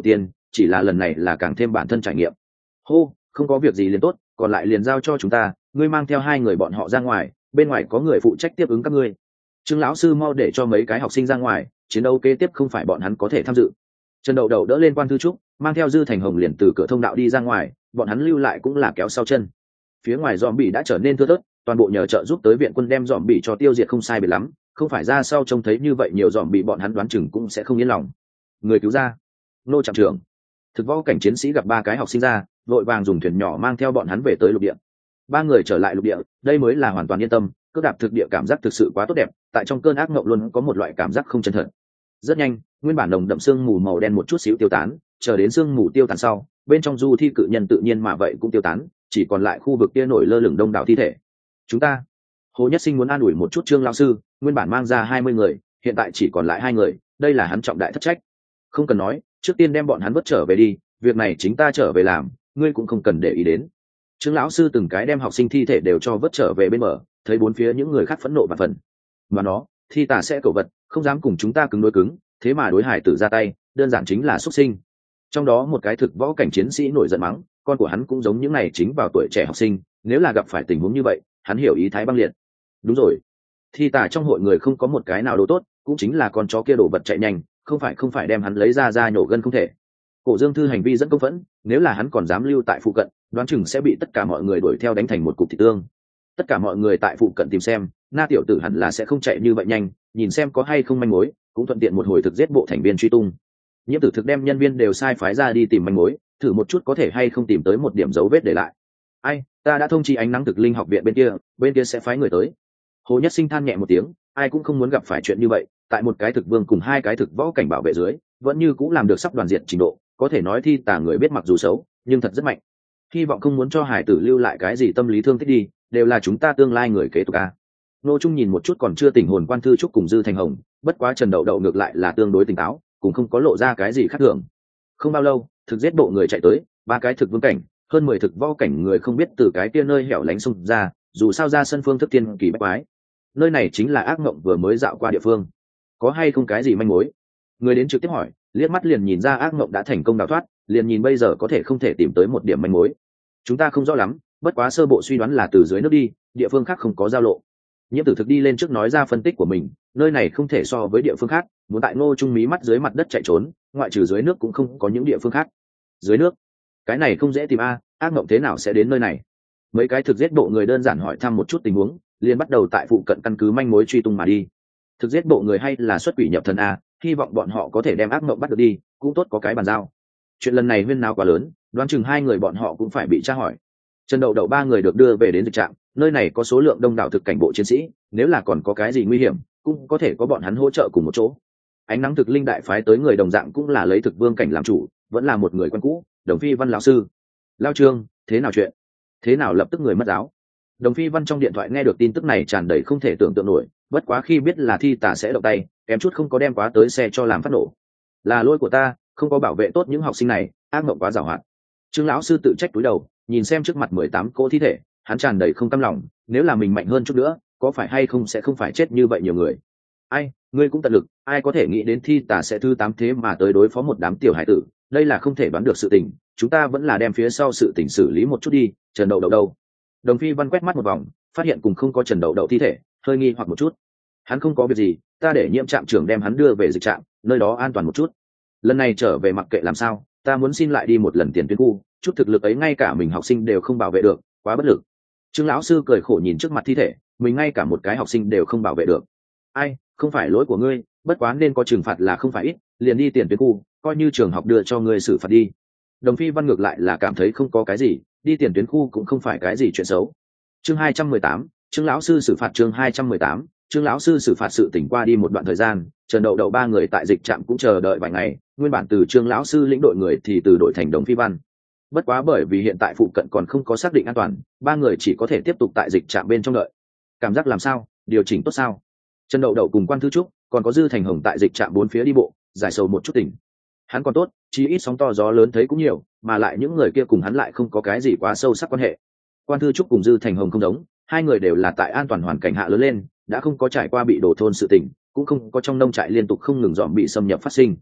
chỉ là lần này là càng thêm bản thân trải nghiệm. Hô, không có việc gì liền tốt, còn lại liền giao cho chúng ta, ngươi mang theo hai người bọn họ ra ngoài, bên ngoài có người phụ trách tiếp ứng các ngươi. Trương lão sư mau để cho mấy cái học sinh ra ngoài, chiến đấu kế tiếp không phải bọn hắn có thể tham dự. Trần Đậu Đậu đỡ lên Quan Thư Trúc, mang theo Dư Thành Hồng liền từ cửa thông đạo đi ra ngoài, bọn hắn lưu lại cũng là kéo sau chân. Phía ngoài zombie đã trở nên thưa thớt, toàn bộ nhờ trợ giúp tới viện quân đem zombie cho tiêu diệt không sai biệt lắm, không phải ra sau trông thấy như vậy nhiều zombie bọn hắn đoán chừng cũng sẽ không yên lòng. Người cứu ra, nô trạm trưởng. Thực võ cảnh chiến sĩ gặp ba cái học sinh ra, vội vàng dùng thuyền nhỏ mang theo bọn hắn về tới lục địa. Ba người trở lại lục địa, đây mới là hoàn toàn yên tâm, cước đạp thực địa cảm giác thực sự quá tốt đẹp, tại trong cơn ác mộng luôn có một loại cảm giác không chân thật. Rất nhanh, nguyên bản nồng đậm sương mù màu đen một chút xíu tiêu tán, chờ đến sương mù tiêu tán sau, bên trong du thi cự nhân tự nhiên mà vậy cũng tiêu tán, chỉ còn lại khu vực kia nổi lơ lửng đông đảo thi thể. Chúng ta, Hồ Nhất Sinh muốn an ủi một chút Trương lão sư, nguyên bản mang ra hai mươi người, hiện tại chỉ còn lại hai người, đây là hắn trọng đại thất trách. Không cần nói, trước tiên đem bọn hắn vớt trở về đi, việc này chính ta trở về làm, ngươi cũng không cần để ý đến. Trương lão sư từng cái đem học sinh thi thể đều cho vớt trở về bên bờ, thấy bốn phía những người khác phẫn nộ và phần. Mà nó, thi tà sẽ cẩu vật, không dám cùng chúng ta cứng đối cứng, thế mà đối hải tử ra tay, đơn giản chính là xuất sinh. Trong đó một cái thực võ cảnh chiến sĩ nổi giận mắng, con của hắn cũng giống những này chính vào tuổi trẻ học sinh, nếu là gặp phải tình huống như vậy, hắn hiểu ý thái băng liệt. Đúng rồi, thi tà trong hội người không có một cái nào đồ tốt, cũng chính là con chó kia đổ vật chạy nhanh, không phải không phải đem hắn lấy ra ra nhổ gân không thể. Cổ Dương Thư hành vi dẫn công phẫn, nếu là hắn còn dám lưu tại phụ cận, đoán chừng sẽ bị tất cả mọi người đuổi theo đánh thành một cục thịt tương. Tất cả mọi người tại phụ cận tìm xem, Na tiểu tử hẳn là sẽ không chạy như vậy nhanh, nhìn xem có hay không manh mối, cũng thuận tiện một hồi thực giết bộ thành viên truy tung. Nhiễm Tử thực đem nhân viên đều sai phái ra đi tìm manh mối, thử một chút có thể hay không tìm tới một điểm dấu vết để lại. Ai, ta đã thông chi ánh nắng thực linh học viện bên kia, bên kia sẽ phái người tới. Hồ Nhất Sinh than nhẹ một tiếng, ai cũng không muốn gặp phải chuyện như vậy, tại một cái thực vương cùng hai cái thực võ cảnh bảo vệ dưới, vẫn như cũng làm được sắp đoàn diện trình độ, có thể nói thi tà người biết mặc dù xấu, nhưng thật rất mạnh. Hy vọng không muốn cho hải tử lưu lại cái gì tâm lý thương tích đi, đều là chúng ta tương lai người kế tục a. Nô Trung nhìn một chút còn chưa tỉnh hồn Quan Thư Trúc cùng Dư Thành Hồng, bất quá Trần Đậu Đậu ngược lại là tương đối tỉnh táo, cũng không có lộ ra cái gì khác thường. Không bao lâu, thực giết bộ người chạy tới, ba cái thực vương cảnh, hơn mười thực võ cảnh người không biết từ cái kia nơi hẻo lánh xung ra, dù sao ra sân phương thức tiên kỳ bách quái. Nơi này chính là ác mộng vừa mới dạo qua địa phương, có hay không cái gì manh mối? Người đến trực tiếp hỏi, liếc mắt liền nhìn ra ác mộng đã thành công đào thoát, liền nhìn bây giờ có thể không thể tìm tới một điểm manh mối. Chúng ta không rõ lắm, bất quá sơ bộ suy đoán là từ dưới nước đi, địa phương khác không có giao lộ. Nhiễm Tử thực đi lên trước nói ra phân tích của mình, nơi này không thể so với địa phương khác, muốn tại Ngô Trung mí mắt dưới mặt đất chạy trốn, ngoại trừ dưới nước cũng không có những địa phương khác. Dưới nước, cái này không dễ tìm a, ác mộng thế nào sẽ đến nơi này? Mấy cái thực giết bộ người đơn giản hỏi thăm một chút tình huống, liền bắt đầu tại phụ cận căn cứ manh mối truy tung mà đi. Thực giết bộ người hay là xuất quỷ nhập thần a, hy vọng bọn họ có thể đem ác mộng bắt được đi, cũng tốt có cái bàn giao. Chuyện lần này huyên náo quá lớn, đoán chừng hai người bọn họ cũng phải bị tra hỏi. Trần Đậu Đậu ba người được đưa về đến dịch trạm, nơi này có số lượng đông đảo thực cảnh bộ chiến sĩ, nếu là còn có cái gì nguy hiểm, cũng có thể có bọn hắn hỗ trợ cùng một chỗ. Ánh nắng thực linh đại phái tới người đồng dạng cũng là lấy thực vương cảnh làm chủ, vẫn là một người quen cũ, Đồng Phi Văn lão sư. Lao Trương, thế nào chuyện? Thế nào lập tức người mất giáo? Đồng Phi Văn trong điện thoại nghe được tin tức này tràn đầy không thể tưởng tượng nổi, bất quá khi biết là thi tà sẽ động tay, kém chút không có đem quá tới xe cho làm phát nổ. Là lỗi của ta, không có bảo vệ tốt những học sinh này, ác mộng quá giàu hoạt. Trương lão sư tự trách cúi đầu, nhìn xem trước mặt mười tám cỗ thi thể, hắn tràn đầy không cam lòng, nếu là mình mạnh hơn chút nữa, có phải hay không sẽ không phải chết như vậy nhiều người. Ai, ngươi cũng tận lực, ai có thể nghĩ đến thi tà sẽ thứ tám thế mà tới đối phó một đám tiểu hải tử, đây là không thể đoán được sự tình, chúng ta vẫn là đem phía sau sự tình xử lý một chút đi. Trần Đậu Đậu đâu? Đồng Phi Văn quét mắt một vòng, phát hiện cùng không có Trần Đậu Đậu thi thể, hơi nghi hoặc một chút. Hắn không có việc gì, ta để Nhiễm trạm trưởng đem hắn đưa về dịch trạm, nơi đó an toàn một chút. Lần này trở về mặc kệ làm sao, ta muốn xin lại đi một lần tiền tuyến khu, chút thực lực ấy ngay cả mình học sinh đều không bảo vệ được, quá bất lực. Trương lão sư cười khổ nhìn trước mặt thi thể, mình ngay cả một cái học sinh đều không bảo vệ được. Ai, không phải lỗi của ngươi, bất quá nên có trừng phạt là không phải ít, liền đi tiền tuyến khu, coi như trường học đưa cho ngươi xử phạt đi. Đồng Phi Văn ngược lại là cảm thấy không có cái gì, đi tiền tuyến khu cũng không phải cái gì chuyện xấu. Chương hai trăm mười tám, Trương lão sư xử phạt. Chương hai trăm mười tám, Trương lão sư xử phạt. Sự tỉnh qua đi một đoạn thời gian, Trần Đậu Đậu ba người tại dịch trạm cũng chờ đợi vài ngày, nguyên bản từ Trương lão sư lĩnh đội người thì từ đội thành Đồng Phi Văn. Bất quá bởi vì hiện tại phụ cận còn không có xác định an toàn, ba người chỉ có thể tiếp tục tại dịch trạm bên trong đợi. Cảm giác làm sao? Điều chỉnh tốt sao? Trần Đậu Đậu cùng Quan Thư Trúc, còn có Dư Thành Hồng tại dịch trạm bốn phía đi bộ, giải sầu một chút tỉnh. Hắn còn tốt, chí ít sóng to gió lớn thấy cũng nhiều, mà lại những người kia cùng hắn lại không có cái gì quá sâu sắc quan hệ. Quan Thư Trúc cùng Dư Thành Hồng không giống, hai người đều là tại an toàn hoàn cảnh hạ lớn lên, đã không có trải qua bị đổ thôn sự tình, cũng không có trong nông trại liên tục không ngừng dọn bị xâm nhập phát sinh.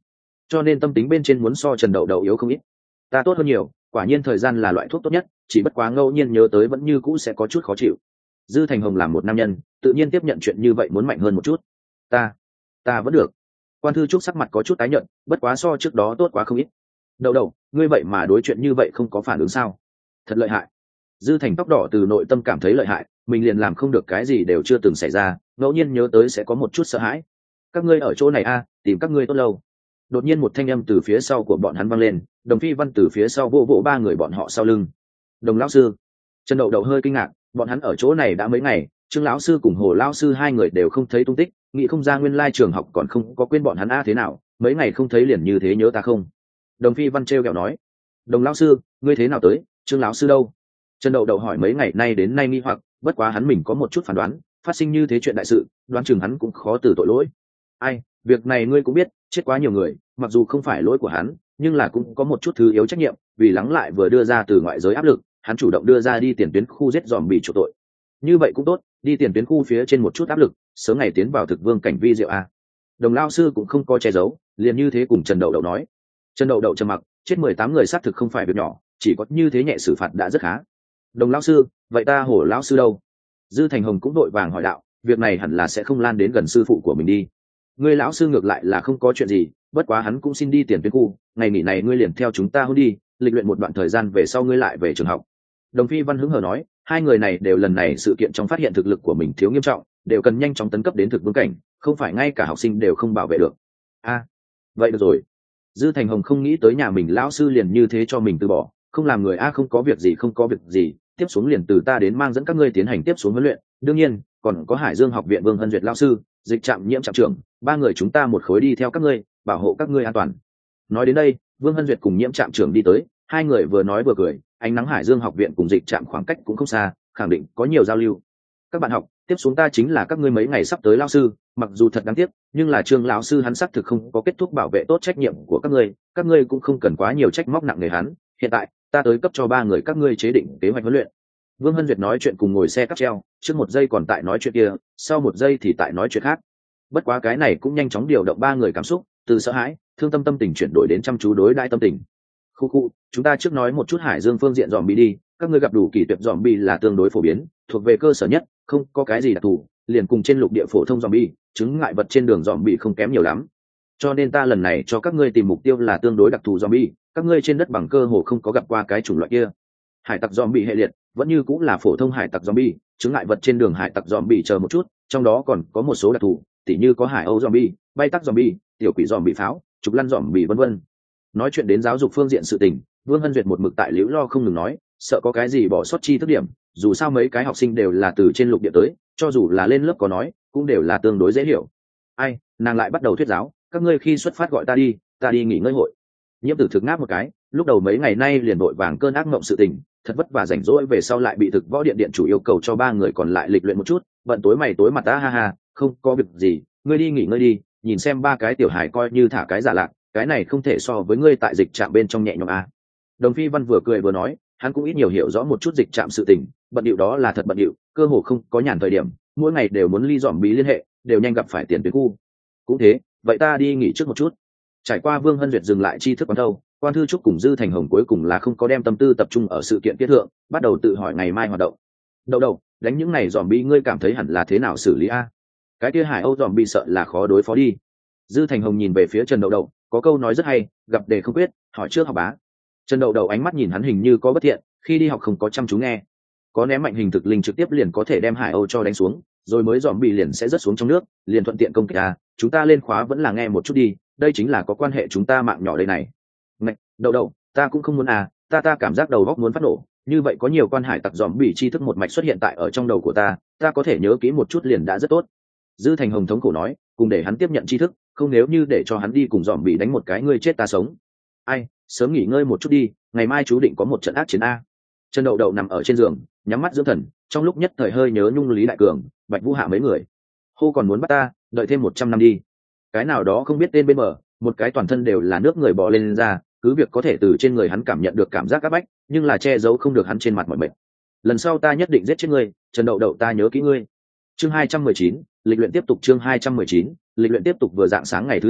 cho nên tâm tính bên trên muốn so Trần Đậu Đậu yếu không ít. Ta tốt hơn nhiều, quả nhiên thời gian là loại thuốc tốt nhất, chỉ bất quá ngẫu nhiên nhớ tới vẫn như cũ sẽ có chút khó chịu. Dư Thành Hồng làm một nam nhân, tự nhiên tiếp nhận chuyện như vậy muốn mạnh hơn một chút. Ta, ta vẫn được. Quan Thư Trúc sắc mặt có chút tái nhợt, bất quá so trước đó tốt quá không ít. Đậu Đậu, ngươi vậy mà đối chuyện như vậy không có phản ứng sao? Thật lợi hại. Dư Thành tóc đỏ từ nội tâm cảm thấy lợi hại, mình liền làm không được cái gì đều chưa từng xảy ra, ngẫu nhiên nhớ tới sẽ có một chút sợ hãi. Các ngươi ở chỗ này a, tìm các ngươi tốt lâu. Đột nhiên một thanh âm từ phía sau của bọn hắn vang lên, Đồng Phi Văn từ phía sau vỗ vỗ ba người bọn họ sau lưng. Đồng lão sư. Trần Đậu Đậu hơi kinh ngạc, bọn hắn ở chỗ này đã mấy ngày, Trương lão sư cùng Hồ lão sư hai người đều không thấy tung tích, nghĩ không ra nguyên lai trường học còn không có quên bọn hắn a thế nào, mấy ngày không thấy liền như thế nhớ ta không? Đồng Phi Văn trêu ghẹo nói. Đồng lão sư, ngươi thế nào tới, Trương lão sư đâu? Trần Đậu Đậu hỏi mấy ngày nay đến nay nghi hoặc, bất quá hắn mình có một chút phán đoán, phát sinh như thế chuyện đại sự, đoán chừng hắn cũng khó từ tội lỗi. Ai, việc này ngươi cũng biết, chết quá nhiều người, mặc dù không phải lỗi của hắn, nhưng là cũng có một chút thứ yếu trách nhiệm, vì lắng lại vừa đưa ra từ ngoại giới áp lực, hắn chủ động đưa ra đi tiền tuyến khu giết dòm bị chủ tội. Như vậy cũng tốt, đi tiền tuyến khu phía trên một chút áp lực, sớm ngày tiến vào thực vương cảnh vi diệu a. Đồng lao sư cũng không có che giấu, liền như thế cùng Trần Đậu Đậu nói. Trần Đậu Đậu trầm mặc, chết mười tám người xác thực không phải việc nhỏ, chỉ có như thế nhẹ xử phạt đã rất khá. Đồng lão sư, vậy ta Hổ lão sư đâu? Dư Thành Hồng cũng đội vàng hỏi đạo, việc này hẳn là sẽ không lan đến gần sư phụ của mình đi. Ngươi lão sư ngược lại là không có chuyện gì, bất quá hắn cũng xin đi tiền tuyến khu, ngày nghỉ này ngươi liền theo chúng ta hôn đi, lịch luyện một đoạn thời gian về sau ngươi lại về trường học. Đồng Phi Văn hứng hờ nói, hai người này đều lần này sự kiện trong phát hiện thực lực của mình thiếu nghiêm trọng, đều cần nhanh chóng tấn cấp đến thực vương cảnh, không phải ngay cả học sinh đều không bảo vệ được. A, à, vậy được rồi. Dư Thành Hồng không nghĩ tới nhà mình lão sư liền như thế cho mình từ bỏ, không làm người a không có việc gì không có việc gì, tiếp xuống liền từ ta đến mang dẫn các ngươi tiến hành tiếp xuống huấn luyện, đương nhiên còn có Hải Dương học viện Vương Hân Duyệt lão sư, Dịch Trạm Nhiễm trạm trưởng, ba người chúng ta một khối đi theo các ngươi, bảo hộ các ngươi an toàn. Nói đến đây, Vương Hân Duyệt cùng Nhiễm trạm trưởng đi tới, hai người vừa nói vừa cười, ánh nắng Hải Dương học viện cùng Dịch Trạm khoảng cách cũng không xa, khẳng định có nhiều giao lưu. Các bạn học, tiếp xuống ta chính là các ngươi mấy ngày sắp tới lão sư, mặc dù thật đáng tiếc, nhưng là Trương lão sư hắn xác thực không có kết thúc bảo vệ tốt trách nhiệm của các ngươi, các ngươi cũng không cần quá nhiều trách móc nặng nề hắn. Hiện tại, ta tới cấp cho ba người các ngươi chế định kế hoạch huấn luyện. Vương Hân Duyệt nói chuyện cùng ngồi xe cáp treo, trước một giây còn tại nói chuyện kia, sau một giây thì tại nói chuyện khác. Bất quá cái này cũng nhanh chóng điều động ba người cảm xúc, từ sợ hãi, thương tâm tâm tình chuyển đổi đến chăm chú đối đãi tâm tình. Khu khu, chúng ta trước nói một chút Hải Dương phương diện dòm bi đi, các ngươi gặp đủ kỳ tuyệt dòm bi là tương đối phổ biến, thuộc về cơ sở nhất, không có cái gì đặc thù, liền cùng trên lục địa phổ thông dòm bi, chứng ngại vật trên đường dòm bi không kém nhiều lắm. Cho nên ta lần này cho các ngươi tìm mục tiêu là tương đối đặc thù dòm bi, các ngươi trên đất bằng cơ hồ không có gặp qua cái chủng loại kia. Hải tặc dòm bi hệ liệt, vẫn như cũng là phổ thông hải tặc zombie, chứng ngại vật trên đường hải tặc zombie chờ một chút, trong đó còn có một số đặc thù, tỉ như có hải âu zombie, bay tắc zombie, tiểu quỷ zombie pháo, trục lăn zombie vân vân. Nói chuyện đến giáo dục phương diện sự tình, Vương Hân Duyệt một mực tại liễu lo không ngừng nói, sợ có cái gì bỏ sót chi thức điểm, dù sao mấy cái học sinh đều là từ trên lục địa tới, cho dù là lên lớp có nói, cũng đều là tương đối dễ hiểu. Ai, nàng lại bắt đầu thuyết giáo, các ngươi khi xuất phát gọi ta đi, ta đi nghỉ ngơi hội. Nhiễm Tử thực ngáp một cái, lúc đầu mấy ngày nay liền vội vàng cơn ác mộng sự tình, thật vất vả rảnh rỗi về sau lại bị thực võ điện điện chủ yêu cầu cho ba người còn lại lịch luyện một chút, bận tối mày tối mặt ta ha ha, không có việc gì, ngươi đi nghỉ ngơi đi, nhìn xem ba cái tiểu hài coi như thả cái giả lạc, cái này không thể so với ngươi tại dịch trạm bên trong nhẹ nhõm a. Đồng Phi Văn vừa cười vừa nói, hắn cũng ít nhiều hiểu rõ một chút dịch trạm sự tình, bận điệu đó là thật bận điệu, cơ hồ không có nhàn thời điểm, mỗi ngày đều muốn ly dòm bí liên hệ, đều nhanh gặp phải tiền tuyến khu. Cũng thế, vậy ta đi nghỉ trước một chút. Trải qua Vương Hân Duyệt dừng lại chi thức quán thâu, Quan Thư Trúc cùng Dư Thành Hồng cuối cùng là không có đem tâm tư tập trung ở sự kiện kết thượng, bắt đầu tự hỏi ngày mai hoạt động. Đậu Đậu, đánh những này dòm bi ngươi cảm thấy hẳn là thế nào xử lý a? Cái kia Hải Âu dòm bi sợ là khó đối phó đi. Dư Thành Hồng nhìn về phía Trần Đậu Đậu, có câu nói rất hay, gặp đề không quyết, hỏi trước học bá. Trần Đậu Đậu ánh mắt nhìn hắn hình như có bất thiện, khi đi học không có chăm chú nghe. Có ném mạnh hình thực linh trực tiếp liền có thể đem Hải Âu cho đánh xuống, rồi mới dòm bi liền sẽ rớt xuống trong nước, liền thuận tiện công kích a, chúng ta lên khóa vẫn là nghe một chút đi, đây chính là có quan hệ chúng ta mạng nhỏ đây này. Ngạch, Đậu Đậu, ta cũng không muốn à, ta ta cảm giác đầu óc muốn phát nổ, như vậy có nhiều quan hải tặc dòm bị tri thức một mạch xuất hiện tại ở trong đầu của ta, ta có thể nhớ kỹ một chút liền đã rất tốt. Dư Thành Hồng thống khổ nói, cùng để hắn tiếp nhận tri thức, không nếu như để cho hắn đi cùng dòm bị đánh một cái ngươi chết ta sống. Ai, sớm nghỉ ngơi một chút đi, ngày mai chú định có một trận ác chiến a. Trần Đậu Đậu nằm ở trên giường, nhắm mắt dưỡng thần, trong lúc nhất thời hơi nhớ nhung Lý Đại Cường, Bạch Vũ Hạ mấy người. Hô còn muốn bắt ta, đợi thêm một trăm năm đi. Cái nào đó không biết tên bên bờ, một cái toàn thân đều là nước người bò lên, lên ra, cứ việc có thể từ trên người hắn cảm nhận được cảm giác áp bách, nhưng là che giấu không được hắn trên mặt mọi mệt. Lần sau ta nhất định giết chết ngươi, Trần Đậu Đậu ta nhớ kỹ ngươi. Chương hai trăm mười chín, lịch luyện tiếp tục chương hai trăm mười chín, lịch luyện tiếp tục vừa dạng sáng ngày thứ hai,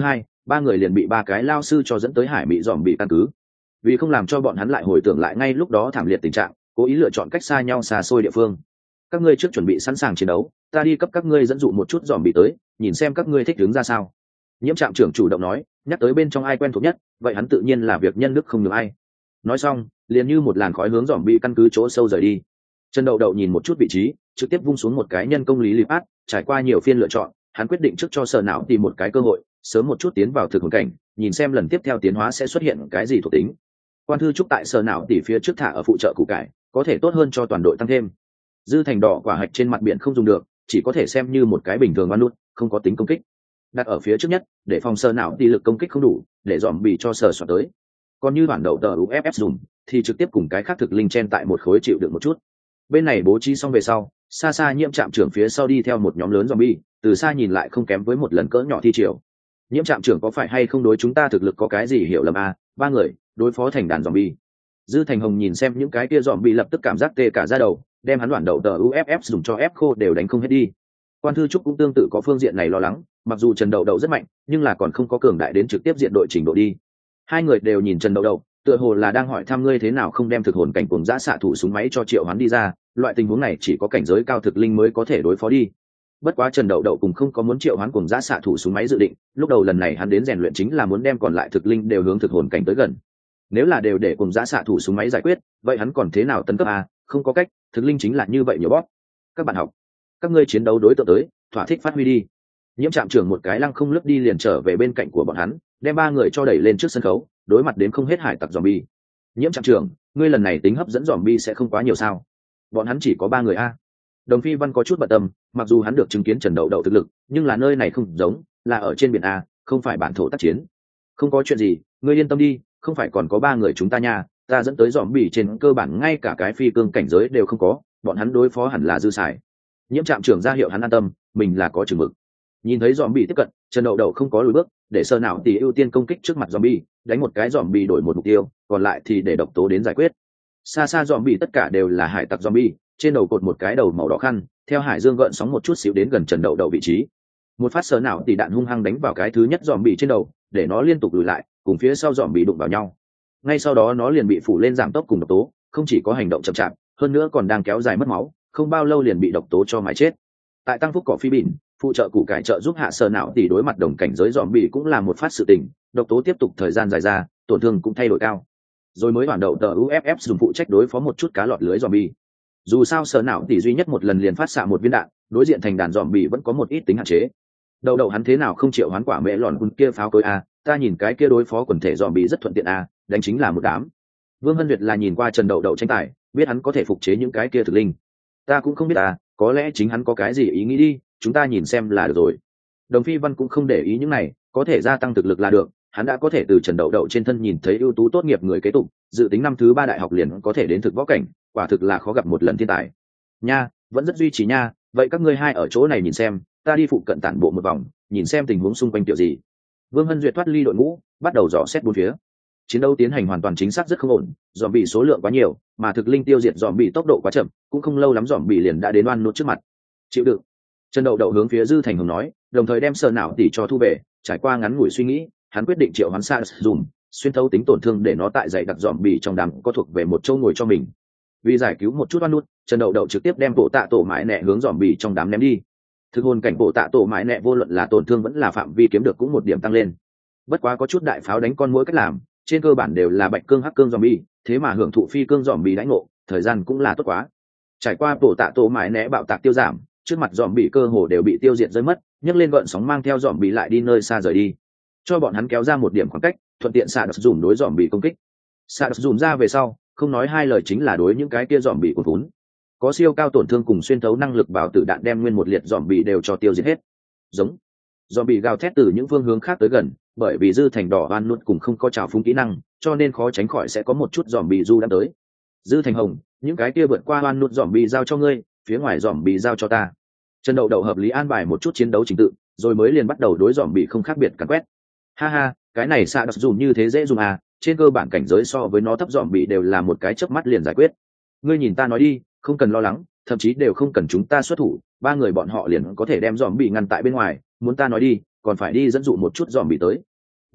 ba người liền bị ba cái lao sư cho dẫn tới hải mỹ dòm bị căn cứ. Vì không làm cho bọn hắn lại hồi tưởng lại ngay lúc đó thảm liệt tình trạng, cố ý lựa chọn cách xa nhau xa xôi địa phương. Các ngươi trước chuẩn bị sẵn sàng chiến đấu, ta đi cấp các ngươi dẫn dụ một chút dòm bị tới, nhìn xem các ngươi thích đứng ra sao. Nhiễm trạm trưởng chủ động nói, nhắc tới bên trong ai quen thuộc nhất, vậy hắn tự nhiên là việc nhân đức không được ai. Nói xong, liền như một làn khói hướng dòm bị căn cứ chỗ sâu rời đi. Trần Đậu Đậu nhìn một chút vị trí, trực tiếp vung xuống một cái nhân công lý lip át, trải qua nhiều phiên lựa chọn, hắn quyết định trước cho sở não tìm một cái cơ hội, sớm một chút tiến vào thực hồn cảnh, nhìn xem lần tiếp theo tiến hóa sẽ xuất hiện cái gì thuộc tính. Quan thư trúc tại sở não tỉ phía trước thả ở phụ trợ củ cải, có thể tốt hơn cho toàn đội tăng thêm. Dư thành đỏ quả hạch trên mặt biển không dùng được, chỉ có thể xem như một cái bình thường oan nút, không có tính công kích. Đặt ở phía trước nhất, để phòng sở não tỉ lực công kích không đủ, để dòm bị cho sở soạt tới. Còn như bản đầu tờ u ép ép dùng, thì trực tiếp cùng cái khác thực linh chen tại một khối chịu được một chút. Bên này bố trí xong về sau, xa xa nhiễm trạm trưởng phía sau đi theo một nhóm lớn zombie, từ xa nhìn lại không kém với một lần cỡ nhỏ thi triều. Nhiễm trạm trưởng có phải hay không đối chúng ta thực lực có cái gì hiểu lầm à? Ba người đối phó thành đàn zombie. Dư Thành Hồng nhìn xem những cái kia zombie lập tức cảm giác tê cả da đầu, đem hắn đoạn đầu tờ u ép ép dùng cho ép khô đều đánh không hết đi. Quan thư trúc cũng tương tự có phương diện này lo lắng, mặc dù Trần Đậu Đậu rất mạnh, nhưng là còn không có cường đại đến trực tiếp diện đội trình độ đi. Hai người đều nhìn Trần Đậu Đậu, tựa hồ là đang hỏi thăm ngươi thế nào không đem thực hồn cảnh cùng giã xạ thủ súng máy cho triệu hoán đi ra, loại tình huống này chỉ có cảnh giới cao thực linh mới có thể đối phó đi. Bất quá Trần Đậu Đậu cùng không có muốn triệu hoán cùng giã xạ thủ súng máy dự định, lúc đầu lần này hắn đến rèn luyện chính là muốn đem còn lại thực linh đều hướng thực hồn cảnh tới gần. Nếu là đều để cùng giã xạ thủ súng máy giải quyết, vậy hắn còn thế nào tấn cấp a? Không có cách, thực linh chính là như vậy nhiều bóp. Các bạn học, các ngươi chiến đấu đối tượng tới, thỏa thích phát huy đi. Nhiễm trạm trưởng một cái lăng không lướt đi liền trở về bên cạnh của bọn hắn, đem ba người cho đẩy lên trước sân khấu, đối mặt đến không hết hải tặc zombie. Nhiễm trạm trưởng, ngươi lần này tính hấp dẫn zombie sẽ không quá nhiều sao? Bọn hắn chỉ có ba người a. Đồng Phi Văn có chút bận tâm, mặc dù hắn được chứng kiến Trần Đậu Đậu thực lực, nhưng là nơi này không giống, là ở trên biển a, không phải bản thổ tác chiến. Không có chuyện gì, ngươi yên tâm đi, không phải còn có ba người chúng ta nha, ta dẫn tới zombie trên cơ bản ngay cả cái phi cương cảnh giới đều không có, bọn hắn đối phó hẳn là dư xài. Nhiễm trạm trưởng ra hiệu hắn an tâm, mình là có chừng mực. Nhìn thấy zombie tiếp cận, Trần Đậu Đậu không có lùi bước, để sơ nào thì ưu tiên công kích trước mặt zombie, đánh một cái zombie đổi một mục tiêu, còn lại thì để độc tố đến giải quyết. Xa xa zombie tất cả đều là hải tặc zombie, trên đầu cột một cái đầu màu đỏ khăn, theo hải dương gợn sóng một chút xíu đến gần Trần Đậu Đậu vị trí. Một phát sơ nào thì đạn hung hăng đánh vào cái thứ nhất zombie trên đầu, để nó liên tục lùi lại, cùng phía sau zombie đụng vào nhau. Ngay sau đó nó liền bị phủ lên giảm tốc cùng độc tố, không chỉ có hành động chậm chạp, hơn nữa còn đang kéo dài mất máu, không bao lâu liền bị độc tố cho mái chết. Tại tăng phúc cỏ phi bỉn, phụ trợ củ cải trợ giúp hạ sơ não thì đối mặt đồng cảnh giới dòm bị cũng là một phát sự tình, độc tố tiếp tục thời gian dài ra, tổn thương cũng thay đổi cao. Rồi mới hoàn đậu tờ u ép ép dùng phụ trách đối phó một chút cá lọt lưới dòm bị. Dù sao sơ não thì duy nhất một lần liền phát xạ một viên đạn, đối diện thành đàn dòm bị vẫn có một ít tính hạn chế. Đầu đầu hắn thế nào không chịu hoán quả mẹ lòn quân kia pháo cối a, ta nhìn cái kia đối phó quần thể dòm bị rất thuận tiện a, đánh chính là một đám. Vương Hân Duyệt là nhìn qua Trần Đậu Đậu tranh tài, biết hắn có thể phục chế những cái kia thực linh. Ta cũng không biết à, có lẽ chính hắn có cái gì ý nghĩ đi, chúng ta nhìn xem là được rồi. Đồng Phi Văn cũng không để ý những này, có thể gia tăng thực lực là được, hắn đã có thể từ Trần Đậu Đậu trên thân nhìn thấy ưu tú tốt nghiệp người kế tục, dự tính năm thứ ba đại học liền có thể đến thực võ cảnh, quả thực là khó gặp một lần thiên tài. Nha, vẫn rất duy trì nha, vậy các ngươi hai ở chỗ này nhìn xem, ta đi phụ cận tản bộ một vòng, nhìn xem tình huống xung quanh kiểu gì. Vương Hân Duyệt thoát ly đội ngũ, bắt đầu dò xét bốn phía. Chiến đấu tiến hành hoàn toàn chính xác rất không ổn, dòm bị số lượng quá nhiều, mà thực linh tiêu diệt dòm bị tốc độ quá chậm, cũng không lâu lắm dòm bị liền đã đến oan nốt trước mặt. Chịu đựng. Trần Đậu Đậu hướng phía Dư Thành Hồng nói, đồng thời đem sờ não tỉ cho thu về. Trải qua ngắn ngủi suy nghĩ, hắn quyết định triệu hoán sa dùng xuyên thấu tính tổn thương để nó tại dày đặc dòm bị trong đám có thuộc về một chỗ ngồi cho mình. Vì giải cứu một chút oan nốt, Trần Đậu Đậu trực tiếp đem bộ tạ tổ mãi nẹ hướng dòm bị trong đám ném đi. Thực hồn cảnh bộ tạ tổ mãi nẹ vô luận là tổn thương vẫn là phạm vi kiếm được cũng một điểm tăng lên. Bất quá có chút đại pháo đánh con mỗi cách làm, trên cơ bản đều là bạch cương hắc cương zombie, thế mà hưởng thụ phi cương zombie đãi ngộ, thời gian cũng là tốt quá. Trải qua bộ tạ tổ mãi né bạo tạc tiêu giảm, trước mặt zombie cơ hồ đều bị tiêu diệt rơi mất, nhấc lên gợn sóng mang theo zombie lại đi nơi xa rời đi. Cho bọn hắn kéo ra một điểm khoảng cách, thuận tiện xạ đập dùm đối zombie công kích. Xạ đập dùm ra về sau, không nói hai lời chính là đối những cái kia zombie cuốn vốn. Có siêu cao tổn thương cùng xuyên thấu năng lực bảo tử đạn đem nguyên một liệt zombie đều cho tiêu diệt hết. Giống zombie gào thét từ những phương hướng khác tới gần, bởi vì Dư Thành đỏ oan nuốt cùng không có trào phúng kỹ năng, cho nên khó tránh khỏi sẽ có một chút zombie du đang tới. Dư Thành Hồng, những cái kia vượt qua oan nuốt zombie giao cho ngươi, phía ngoài zombie giao cho ta. Trần Đậu Đậu hợp lý an bài một chút chiến đấu trình tự, rồi mới liền bắt đầu đối zombie không khác biệt càn quét. Ha ha, cái này xạ đập dùm như thế dễ dùng à, trên cơ bản cảnh giới so với nó thấp zombie đều là một cái chớp mắt liền giải quyết. Ngươi nhìn ta nói đi, không cần lo lắng, thậm chí đều không cần chúng ta xuất thủ, ba người bọn họ liền có thể đem zombie ngăn tại bên ngoài, muốn ta nói đi, còn phải đi dẫn dụ một chút zombie tới.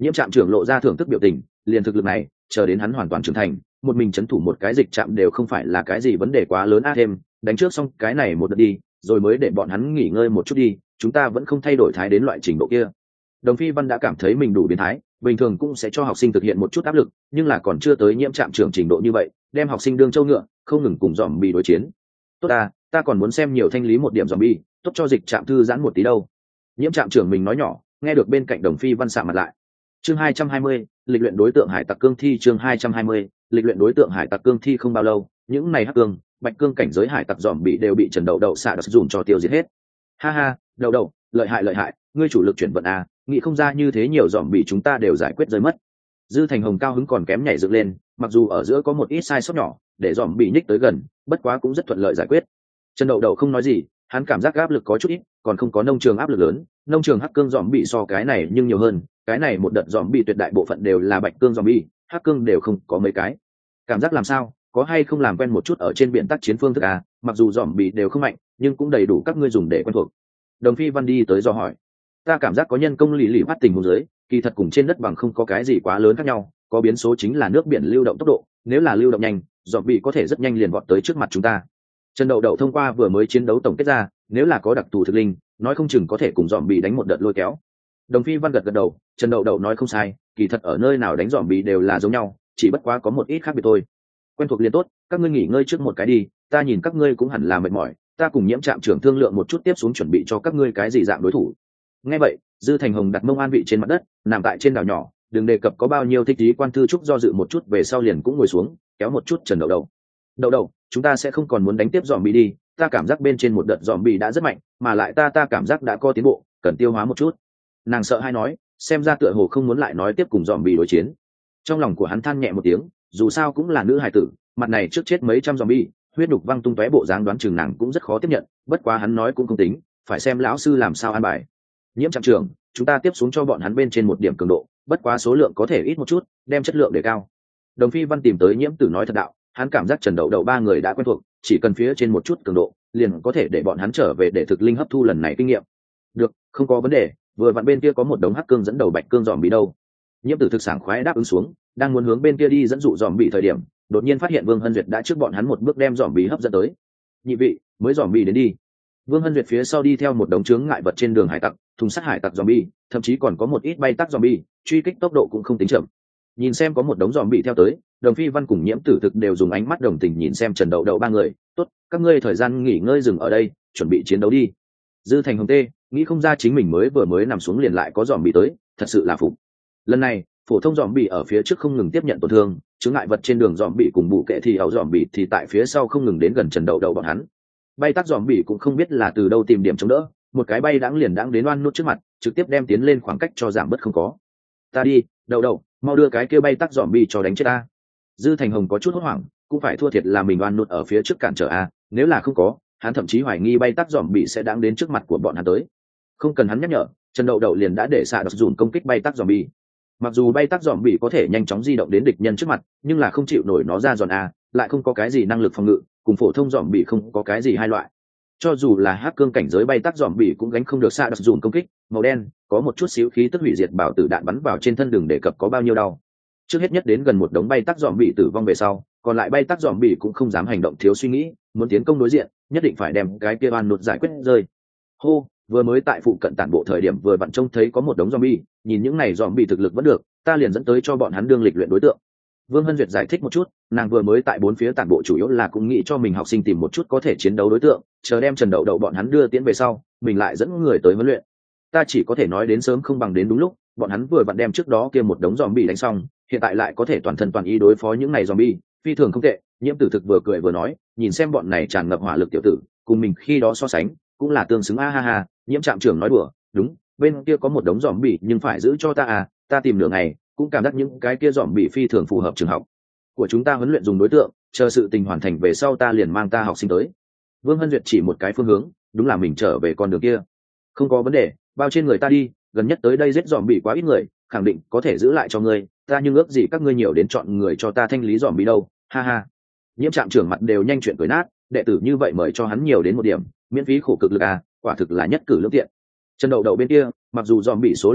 Nhiễm trạm trưởng lộ ra thưởng thức biểu tình, liền thực lực này chờ đến hắn hoàn toàn trưởng thành, một mình chấn thủ một cái dịch trạm đều không phải là cái gì vấn đề quá lớn a. Thêm đánh trước xong cái này một đợt đi, rồi mới để bọn hắn nghỉ ngơi một chút đi, chúng ta vẫn không thay đổi thái đến loại trình độ kia. Đồng Phi Văn đã cảm thấy mình đủ biến thái, bình thường cũng sẽ cho học sinh thực hiện một chút áp lực, nhưng là còn chưa tới Nhiễm trạm trưởng trình độ như vậy, đem học sinh đương châu ngựa, không ngừng cùng dòm bị đối chiến. Tốt ta, ta còn muốn xem nhiều thanh lý một điểm dòm bi, tốt cho dịch trạm thư giãn một tí đâu. Nhiễm trạm trưởng mình nói nhỏ, nghe được bên cạnh Đồng Phi Văn sạm mặt lại. Chương hai trăm hai mươi, lịch luyện đối tượng hải tặc cương thi. Chương hai trăm hai mươi, lịch luyện đối tượng hải tặc cương thi. Không bao lâu, những này hắc cương, bạch cương cảnh giới hải tặc dòm bị đều bị Trần Đậu Đậu xạ đất dùng cho tiêu diệt hết. Ha ha, Đậu Đậu, lợi hại lợi hại, ngươi chủ lực chuyển vận à, nghĩ không ra như thế nhiều dòm bị chúng ta đều giải quyết rơi mất. Dư Thành Hồng cao hứng còn kém nhảy dựng lên, mặc dù ở giữa có một ít sai sót nhỏ, để dòm bị nhích tới gần, bất quá cũng rất thuận lợi giải quyết. Trần Đậu Đậu không nói gì, hắn cảm giác áp lực có chút ít, còn không có nông trường áp lực lớn, nông trường hắc cương dòm bị so cái này nhưng nhiều hơn, cái này một đợt dòm bị tuyệt đại bộ phận đều là bạch cương dòm bị, hắc cương đều không có mấy cái. Cảm giác làm sao, có hay không làm quen một chút ở trên biển tác chiến phương thức à, mặc dù dòm bị đều không mạnh, nhưng cũng đầy đủ các ngươi dùng để quen thuộc. Đồng Phi Văn đi tới do hỏi. Ta cảm giác có nhân công lì lì bắt tình huống dưới, kỳ thật cùng trên đất bằng không có cái gì quá lớn khác nhau, có biến số chính là nước biển lưu động tốc độ, nếu là lưu động nhanh, dòm bị có thể rất nhanh liền vọt tới trước mặt chúng ta. Trần Đậu Đậu thông qua vừa mới chiến đấu tổng kết ra, nếu là có đặc thù thực linh, nói không chừng có thể cùng dòm bị đánh một đợt lôi kéo. Đồng Phi Văn gật gật đầu, Trần Đậu Đậu nói không sai, kỳ thật ở nơi nào đánh dòm bị đều là giống nhau, chỉ bất quá có một ít khác biệt thôi. Quen thuộc liền tốt, các ngươi nghỉ ngơi trước một cái đi, ta nhìn các ngươi cũng hẳn là mệt mỏi, ta cùng Nhiễm trạm trưởng thương lượng một chút tiếp xuống chuẩn bị cho các ngươi cái gì dạng đối thủ. Nghe vậy, Dư Thành Hồng đặt mông an vị trên mặt đất, nằm tại trên đảo nhỏ, đừng đề cập có bao nhiêu thích trí quan thư trúc do dự một chút về sau liền cũng ngồi xuống, kéo một chút Trần Đậu Đậu. Đậu Đậu, chúng ta sẽ không còn muốn đánh tiếp dòm bị đi, ta cảm giác bên trên một đợt dòm bị đã rất mạnh, mà lại ta ta cảm giác đã có tiến bộ, cần tiêu hóa một chút. Nàng sợ hay nói, xem ra tựa hồ không muốn lại nói tiếp cùng dòm bị đối chiến. Trong lòng của hắn than nhẹ một tiếng, dù sao cũng là nữ hài tử, mặt này trước chết mấy trăm dòm bị, huyết đục văng tung tóe bộ dáng đoán chừng nàng cũng rất khó tiếp nhận, bất quá hắn nói cũng không tính, phải xem lão sư làm sao an bài. Nhiễm trạm trưởng, chúng ta tiếp xuống cho bọn hắn bên trên một điểm cường độ, bất quá số lượng có thể ít một chút, đem chất lượng để cao. Đồng Phi Văn tìm tới Nhiễm Tử nói thật đạo, hắn cảm giác Trần Đậu Đậu ba người đã quen thuộc, chỉ cần phía trên một chút cường độ, liền có thể để bọn hắn trở về để thực linh hấp thu lần này kinh nghiệm. Được, không có vấn đề, vừa vặn bên kia có một đống hắc cương dẫn đầu bạch cương dòm bị đâu. Nhiễm Tử thực sảng khoái đáp ứng xuống, đang muốn hướng bên kia đi dẫn dụ dòm bị thời điểm, đột nhiên phát hiện Vương Hân Duyệt đã trước bọn hắn một bước đem dòm bị hấp dẫn tới. Nhị vị, mới dòm bị đến đi. Vương Hân Duyệt phía sau đi theo một đống chướng ngại vật trên đường hải tặc, thùng sắt hải tặc zombie, thậm chí còn có một ít bay tắc zombie, truy kích tốc độ cũng không tính chậm. Nhìn xem có một đống zombie theo tới, Đồng Phi Văn cùng Nhiễm Tử thực đều dùng ánh mắt đồng tình nhìn xem Trần Đậu Đậu ba người, "Tốt, các ngươi thời gian nghỉ ngơi dừng ở đây, chuẩn bị chiến đấu đi." Dư Thành Hồng tê, nghĩ không ra chính mình mới vừa mới nằm xuống liền lại có zombie tới, thật sự là phục. Lần này, phổ thông zombie ở phía trước không ngừng tiếp nhận tổn thương, chướng ngại vật trên đường zombie cùng bụ kệ thì ảo zombie thì tại phía sau không ngừng đến gần Trần Đậu Đậu bọn hắn. Bay tắc dòm bỉ cũng không biết là từ đâu tìm điểm chống đỡ, một cái bay đãng liền đãng đến oan nút trước mặt, trực tiếp đem tiến lên khoảng cách cho giảm bớt không có. Ta đi, Đậu Đậu, mau đưa cái kia bay tắc dòm bỉ cho đánh chết ta. Dư Thành Hồng có chút hốt hoảng, cũng phải thua thiệt là mình oan nút ở phía trước cản trở a, nếu là không có, hắn thậm chí hoài nghi bay tắc dòm bỉ sẽ đãng đến trước mặt của bọn hắn tới. Không cần hắn nhắc nhở, Trần Đậu Đậu liền đã để xạ độc dùn công kích bay tắc dòm bỉ. Mặc dù bay tắc dòm bỉ có thể nhanh chóng di động đến địch nhân trước mặt, nhưng là không chịu nổi nó ra giòn a, lại không có cái gì năng lực phòng ngự, cùng phổ thông dòm bỉ không có cái gì hai loại. Cho dù là hắc cương cảnh giới bay tắc dòm bỉ cũng gánh không được xạ độc dùn công kích, màu đen có một chút xíu khí tức hủy diệt bảo tử đạn bắn vào trên thân đường để cập có bao nhiêu đau. Trước hết nhất đến gần một đống bay tắc dòm bỉ tử vong về sau, còn lại bay tắc dòm bỉ cũng không dám hành động thiếu suy nghĩ, muốn tiến công đối diện, nhất định phải đem cái kia oan nụt giải quyết rơi. Hô, vừa mới tại phụ cận tản bộ thời điểm vừa vặn trông thấy có một đống zombie, nhìn những này zombie thực lực vẫn được, ta liền dẫn tới cho bọn hắn đương lịch luyện đối tượng. Vương Hân Duyệt giải thích một chút, nàng vừa mới tại bốn phía tản bộ chủ yếu là cũng nghĩ cho mình học sinh tìm một chút có thể chiến đấu đối tượng, chờ đem Trần Đậu Đậu bọn hắn đưa tiến về sau, mình lại dẫn người tới huấn luyện. Ta chỉ có thể nói đến sớm không bằng đến đúng lúc, bọn hắn vừa vặn đem trước đó kia một đống zombie đánh xong, hiện tại lại có thể toàn thân toàn ý đối phó những này zombie, phi thường không tệ. Nhiễm Tử thực vừa cười vừa nói, nhìn xem bọn này tràn ngập hỏa lực tiểu tử, cùng mình khi đó so sánh, cũng là tương xứng a ha ha. Nhiễm trạm trưởng nói đùa, đúng, bên kia có một đống zombie nhưng phải giữ cho ta à, ta tìm nửa ngày, cũng cảm giác những cái kia zombie phi thường phù hợp trường học của chúng ta huấn luyện dùng đối tượng, chờ sự tình hoàn thành về sau ta liền mang ta học sinh tới. Vương Hân Duyệt chỉ một cái phương hướng, đúng là mình trở về con đường kia. Không có vấn đề, bao trên người ta đi, gần nhất tới đây giết zombie quá ít người, khẳng định có thể giữ lại cho ngươi, ta nhưng ước gì các ngươi nhiều đến chọn người cho ta thanh lý zombie đâu, ha ha. Nhiễm trạm trưởng mặt đều nhanh chuyện cười nát, đệ tử như vậy mời cho hắn nhiều đến một điểm, miễn phí khổ cực lực à, quả thực là nhất cử lương tiện. Trần Đậu Đậu bên kia, mặc dù zombie số lượng ít,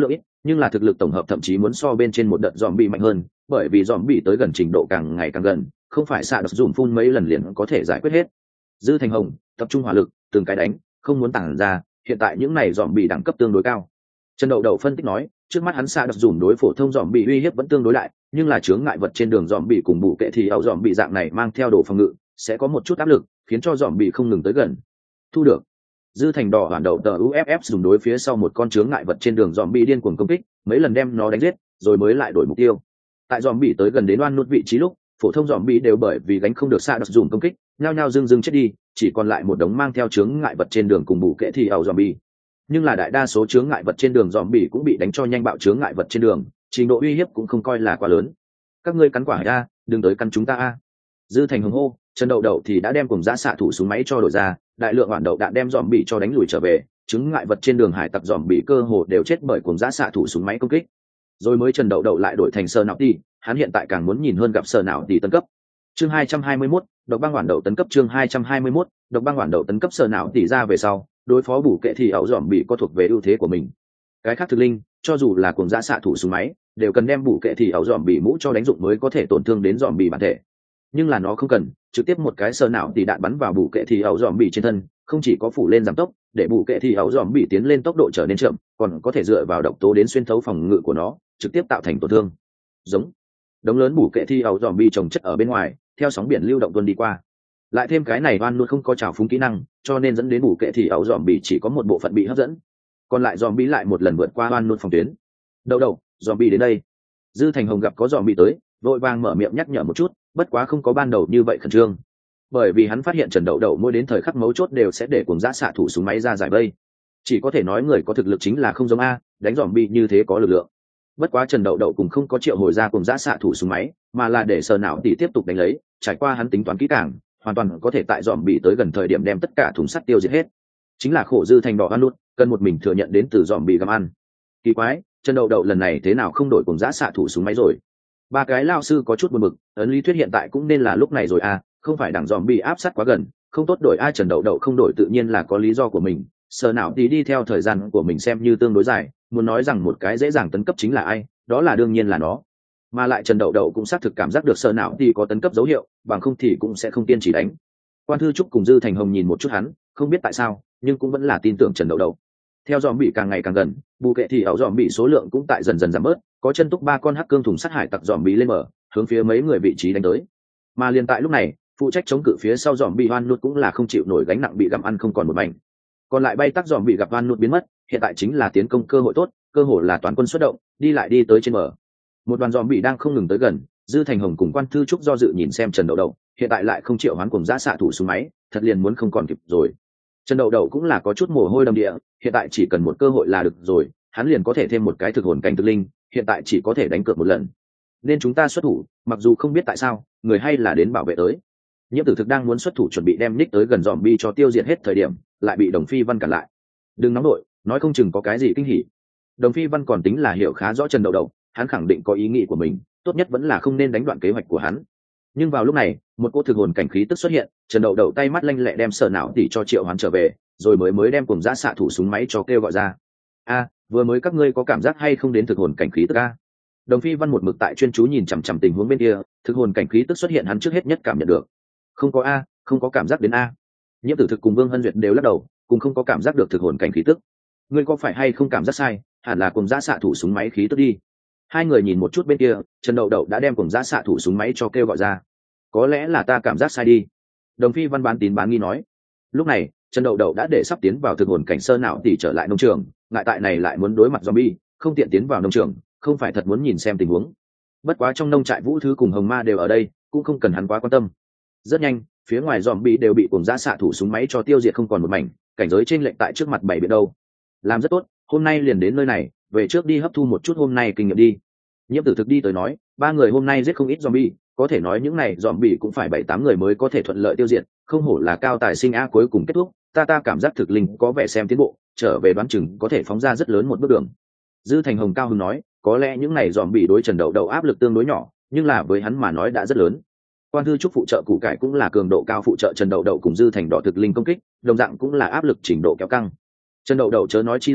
nhưng là thực lực tổng hợp thậm chí muốn so bên trên một đợt dòm bị mạnh hơn, bởi vì dòm bị tới gần trình độ càng ngày càng gần, không phải xạ đập dùm phun mấy lần liền có thể giải quyết hết. Dư Thành Hồng tập trung hỏa lực, từng cái đánh, không muốn tàng ra, hiện tại những này dòm bị đẳng cấp tương đối cao. Trần Đậu Đậu phân tích nói, trước mắt hắn xạ đập dùm đối phổ thông dòm bị uy hiếp vẫn tương đối đại, nhưng là chướng ngại vật trên đường dòm bị cùng bù kệ thì ảo dòm bị dạng này mang theo đồ phòng ngự, sẽ có một chút áp lực, khiến cho dòm bị không ngừng tới gần. Thu được. Dư Thành đỏ hoàn đầu tờ u ép ép dùng đối phía sau một con chướng ngại vật trên đường dòm bị điên cuồng công kích, mấy lần đem nó đánh giết, rồi mới lại đổi mục tiêu. Tại dòm bị tới gần đến oan nút vị trí lúc, phổ thông dòm bị đều bởi vì gánh không được xạ đập dùm công kích, nhao nhao dưng dưng chết đi, chỉ còn lại một đống mang theo chướng ngại vật trên đường cùng bù kệ thì ảo dòm bị. Nhưng là đại đa số chướng ngại vật trên đường dòm bị cũng bị đánh cho nhanh bạo chướng ngại vật trên đường, trình độ uy hiếp cũng không coi là quá lớn. Các ngươi cắn quả a, đừng tới cắn chúng ta a. Dư Thành hùng hô, Trần Đậu Đậu thì đã đem cùng giá xạ thủ súng máy cho đổi ra, đại lượng hoản đậu đạn đem dòm bị cho đánh lùi trở về, chứng ngại vật trên đường hải tặc dòm bị cơ hồ đều chết bởi cùng giá xạ thủ súng máy công kích. Rồi mới Trần Đậu Đậu lại đổi thành sơ não tỷ, hắn hiện tại càng muốn nhìn hơn gặp sơ não tỷ tấn cấp. Chương hai trăm hai mươi mốt, độc băng hoản đậu tấn cấp chương hai trăm hai mươi mốt, độc băng hoản đậu tấn cấp sơ não tỷ ra về sau, đối phó bù kệ thì ảo dòm bị có thuộc về ưu thế của mình. Cái khác thực linh, cho dù là cùng giá xạ thủ súng máy, đều cần đem bù kệ thì ảo dòm bị mũ cho đánh dụng mới có thể tổn thương đến dòm bị bản thể. Nhưng là nó không cần, trực tiếp một cái sơ não tỷ đạn bắn vào bù kệ thì ảo dòm bị trên thân, không chỉ có phủ lên giảm tốc, để bù kệ thì ảo dòm bị tiến lên tốc độ trở nên chậm, còn có thể dựa vào độc tố đến xuyên thấu phòng ngự của nó, trực tiếp tạo thành tổn thương. Giống đống lớn bù kệ thì ảo dòm bị trồng chất ở bên ngoài, theo sóng biển lưu động tuôn đi qua. Lại thêm cái này oan luôn không có trào phúng kỹ năng, cho nên dẫn đến bù kệ thì ảo dòm bị chỉ có một bộ phận bị hấp dẫn, còn lại dòm bị lại một lần vượt qua oan luôn phòng tuyến. Đậu đậu, dòm bị đến đây. Dư Thành Hồng gặp có dòm bị tới, vội vàng mở miệng nhắc nhở một chút, bất quá không có ban đầu như vậy khẩn trương, bởi vì hắn phát hiện Trần Đậu Đậu mỗi đến thời khắc mấu chốt đều sẽ để cùng giã xạ thủ súng máy ra giải vây. Chỉ có thể nói người có thực lực chính là không giống a, đánh dòm bị như thế có lực lượng. Bất quá Trần Đậu Đậu cũng không có triệu hồi ra cùng giã xạ thủ súng máy, mà là để sờ não tỷ tiếp tục đánh lấy, trải qua hắn tính toán kỹ càng, hoàn toàn có thể tại dòm bị tới gần thời điểm đem tất cả thùng sắt tiêu diệt hết. Chính là khổ Dư Thành đỏ ăn nút, cần một mình thừa nhận đến từ dòm bị găm ăn. Kỳ quái, Trần Đậu Đậu lần này thế nào không đổi cùng giã xạ thủ súng máy rồi? Ba cái lao sư có chút buồn bực, ấn lý thuyết hiện tại cũng nên là lúc này rồi à, không phải đảng dòm bị áp sát quá gần, không tốt đổi ai. Trần Đậu Đậu không đổi tự nhiên là có lý do của mình, sờ não tí đi theo thời gian của mình xem như tương đối dài, muốn nói rằng một cái dễ dàng tấn cấp chính là ai, đó là đương nhiên là nó. Mà lại Trần Đậu Đậu cũng xác thực cảm giác được sờ não tí có tấn cấp dấu hiệu, bằng không thì cũng sẽ không kiên trì đánh. Quan Thư Trúc cùng Dư Thành Hồng nhìn một chút hắn, không biết tại sao, nhưng cũng vẫn là tin tưởng Trần Đậu Đậu. Theo dòm bị càng ngày càng gần, bù kệ thì ảo dòm bị số lượng cũng tại dần dần giảm bớt, có chân túc ba con hắc cương thùng sắt hải tặc dòm bị lên mở, hướng phía mấy người vị trí đánh tới. Mà liền tại lúc này, phụ trách chống cự phía sau dòm bị hoan nút cũng là không chịu nổi gánh nặng bị gặm ăn không còn một mảnh. Còn lại bay tắc dòm bị gặp hoan nút biến mất, hiện tại chính là tiến công cơ hội tốt, cơ hội là toàn quân xuất động, đi lại đi tới trên bờ. Một đoàn dòm bị đang không ngừng tới gần, Dư Thành Hồng cùng Quan Thư Trúc do dự nhìn xem Trần Đậu Đậu, hiện tại lại không chịu hoán cùng giã xạ thủ súng máy, thật liền muốn không còn kịp rồi. Trần Đậu Đậu cũng là có chút mồ hôi đầm địa, hiện tại chỉ cần một cơ hội là được rồi, hắn liền có thể thêm một cái thực hồn cảnh thực linh, hiện tại chỉ có thể đánh cược một lần. Nên chúng ta xuất thủ, mặc dù không biết tại sao, người hay là đến bảo vệ tới. Nhiễm Tử Thực đang muốn xuất thủ chuẩn bị đem Nick tới gần dòm bi cho tiêu diệt hết thời điểm, lại bị Đồng Phi Văn cản lại. Đừng nóng đội, nói không chừng có cái gì kinh hỉ. Đồng Phi Văn còn tính là hiểu khá rõ Trần Đậu Đậu, hắn khẳng định có ý nghĩ của mình, tốt nhất vẫn là không nên đánh đoạn kế hoạch của hắn. Nhưng vào lúc này, một cô thực hồn cảnh khí tức xuất hiện, Trần Đậu Đậu tay mắt lanh lẹ đem sở não tỉ cho triệu hoán trở về, rồi mới mới đem cùng giã xạ thủ súng máy cho kêu gọi ra. A, vừa mới các ngươi có cảm giác hay không đến thực hồn cảnh khí tức a? Đồng Phi Văn một mực tại chuyên chú nhìn chằm chằm tình huống bên kia, thực hồn cảnh khí tức xuất hiện hắn trước hết nhất cảm nhận được. Không có a, không có cảm giác đến a. Nhiễm Tử Thực cùng Vương Hân Duyệt đều lắc đầu, cùng không có cảm giác được thực hồn cảnh khí tức. Ngươi có phải hay không cảm giác sai, hẳn là cùng giã xạ thủ súng máy khí tức đi. Hai người nhìn một chút bên kia, Trần Đậu Đậu đã đem cùng giã xạ thủ súng máy cho kêu gọi ra. Có lẽ là ta cảm giác sai đi. Đồng Phi Văn bán tín bán nghi nói. Lúc này, Trần Đậu Đậu đã để sắp tiến vào thực hồn cảnh sơ não tỉ trở lại nông trường, ngại tại này lại muốn đối mặt zombie, không tiện tiến vào nông trường, không phải thật muốn nhìn xem tình huống. Bất quá trong nông trại Vũ Thứ cùng Hồng Ma đều ở đây, cũng không cần hắn quá quan tâm. Rất nhanh, phía ngoài zombie đều bị cuồng giã xạ thủ súng máy cho tiêu diệt không còn một mảnh, cảnh giới trên lệnh tại trước mặt bảy biển đâu. Làm rất tốt, hôm nay liền đến nơi này, về trước đi hấp thu một chút hôm nay kinh nghiệm đi. Nhiễm Tử Thực đi tới nói, ba người hôm nay giết không ít zombie, có thể nói những này zombie cũng phải bảy tám người mới có thể thuận lợi tiêu diệt, không hổ là cao tài sinh a. Cuối cùng kết thúc, ta ta cảm giác thực linh có vẻ xem tiến bộ, trở về đoán chừng có thể phóng ra rất lớn một bước đường. Dư Thành Hồng cao hứng nói, có lẽ những này zombie đối Trần Đậu Đậu áp lực tương đối nhỏ, nhưng là với hắn mà nói đã rất lớn. Quan Thư Trúc phụ trợ củ cải cũng là cường độ cao phụ trợ Trần Đậu Đậu cùng Dư Thành đỏ thực linh công kích, đồng dạng cũng là áp lực trình độ kéo căng. Trần Đậu Đậu chớ nói chi là,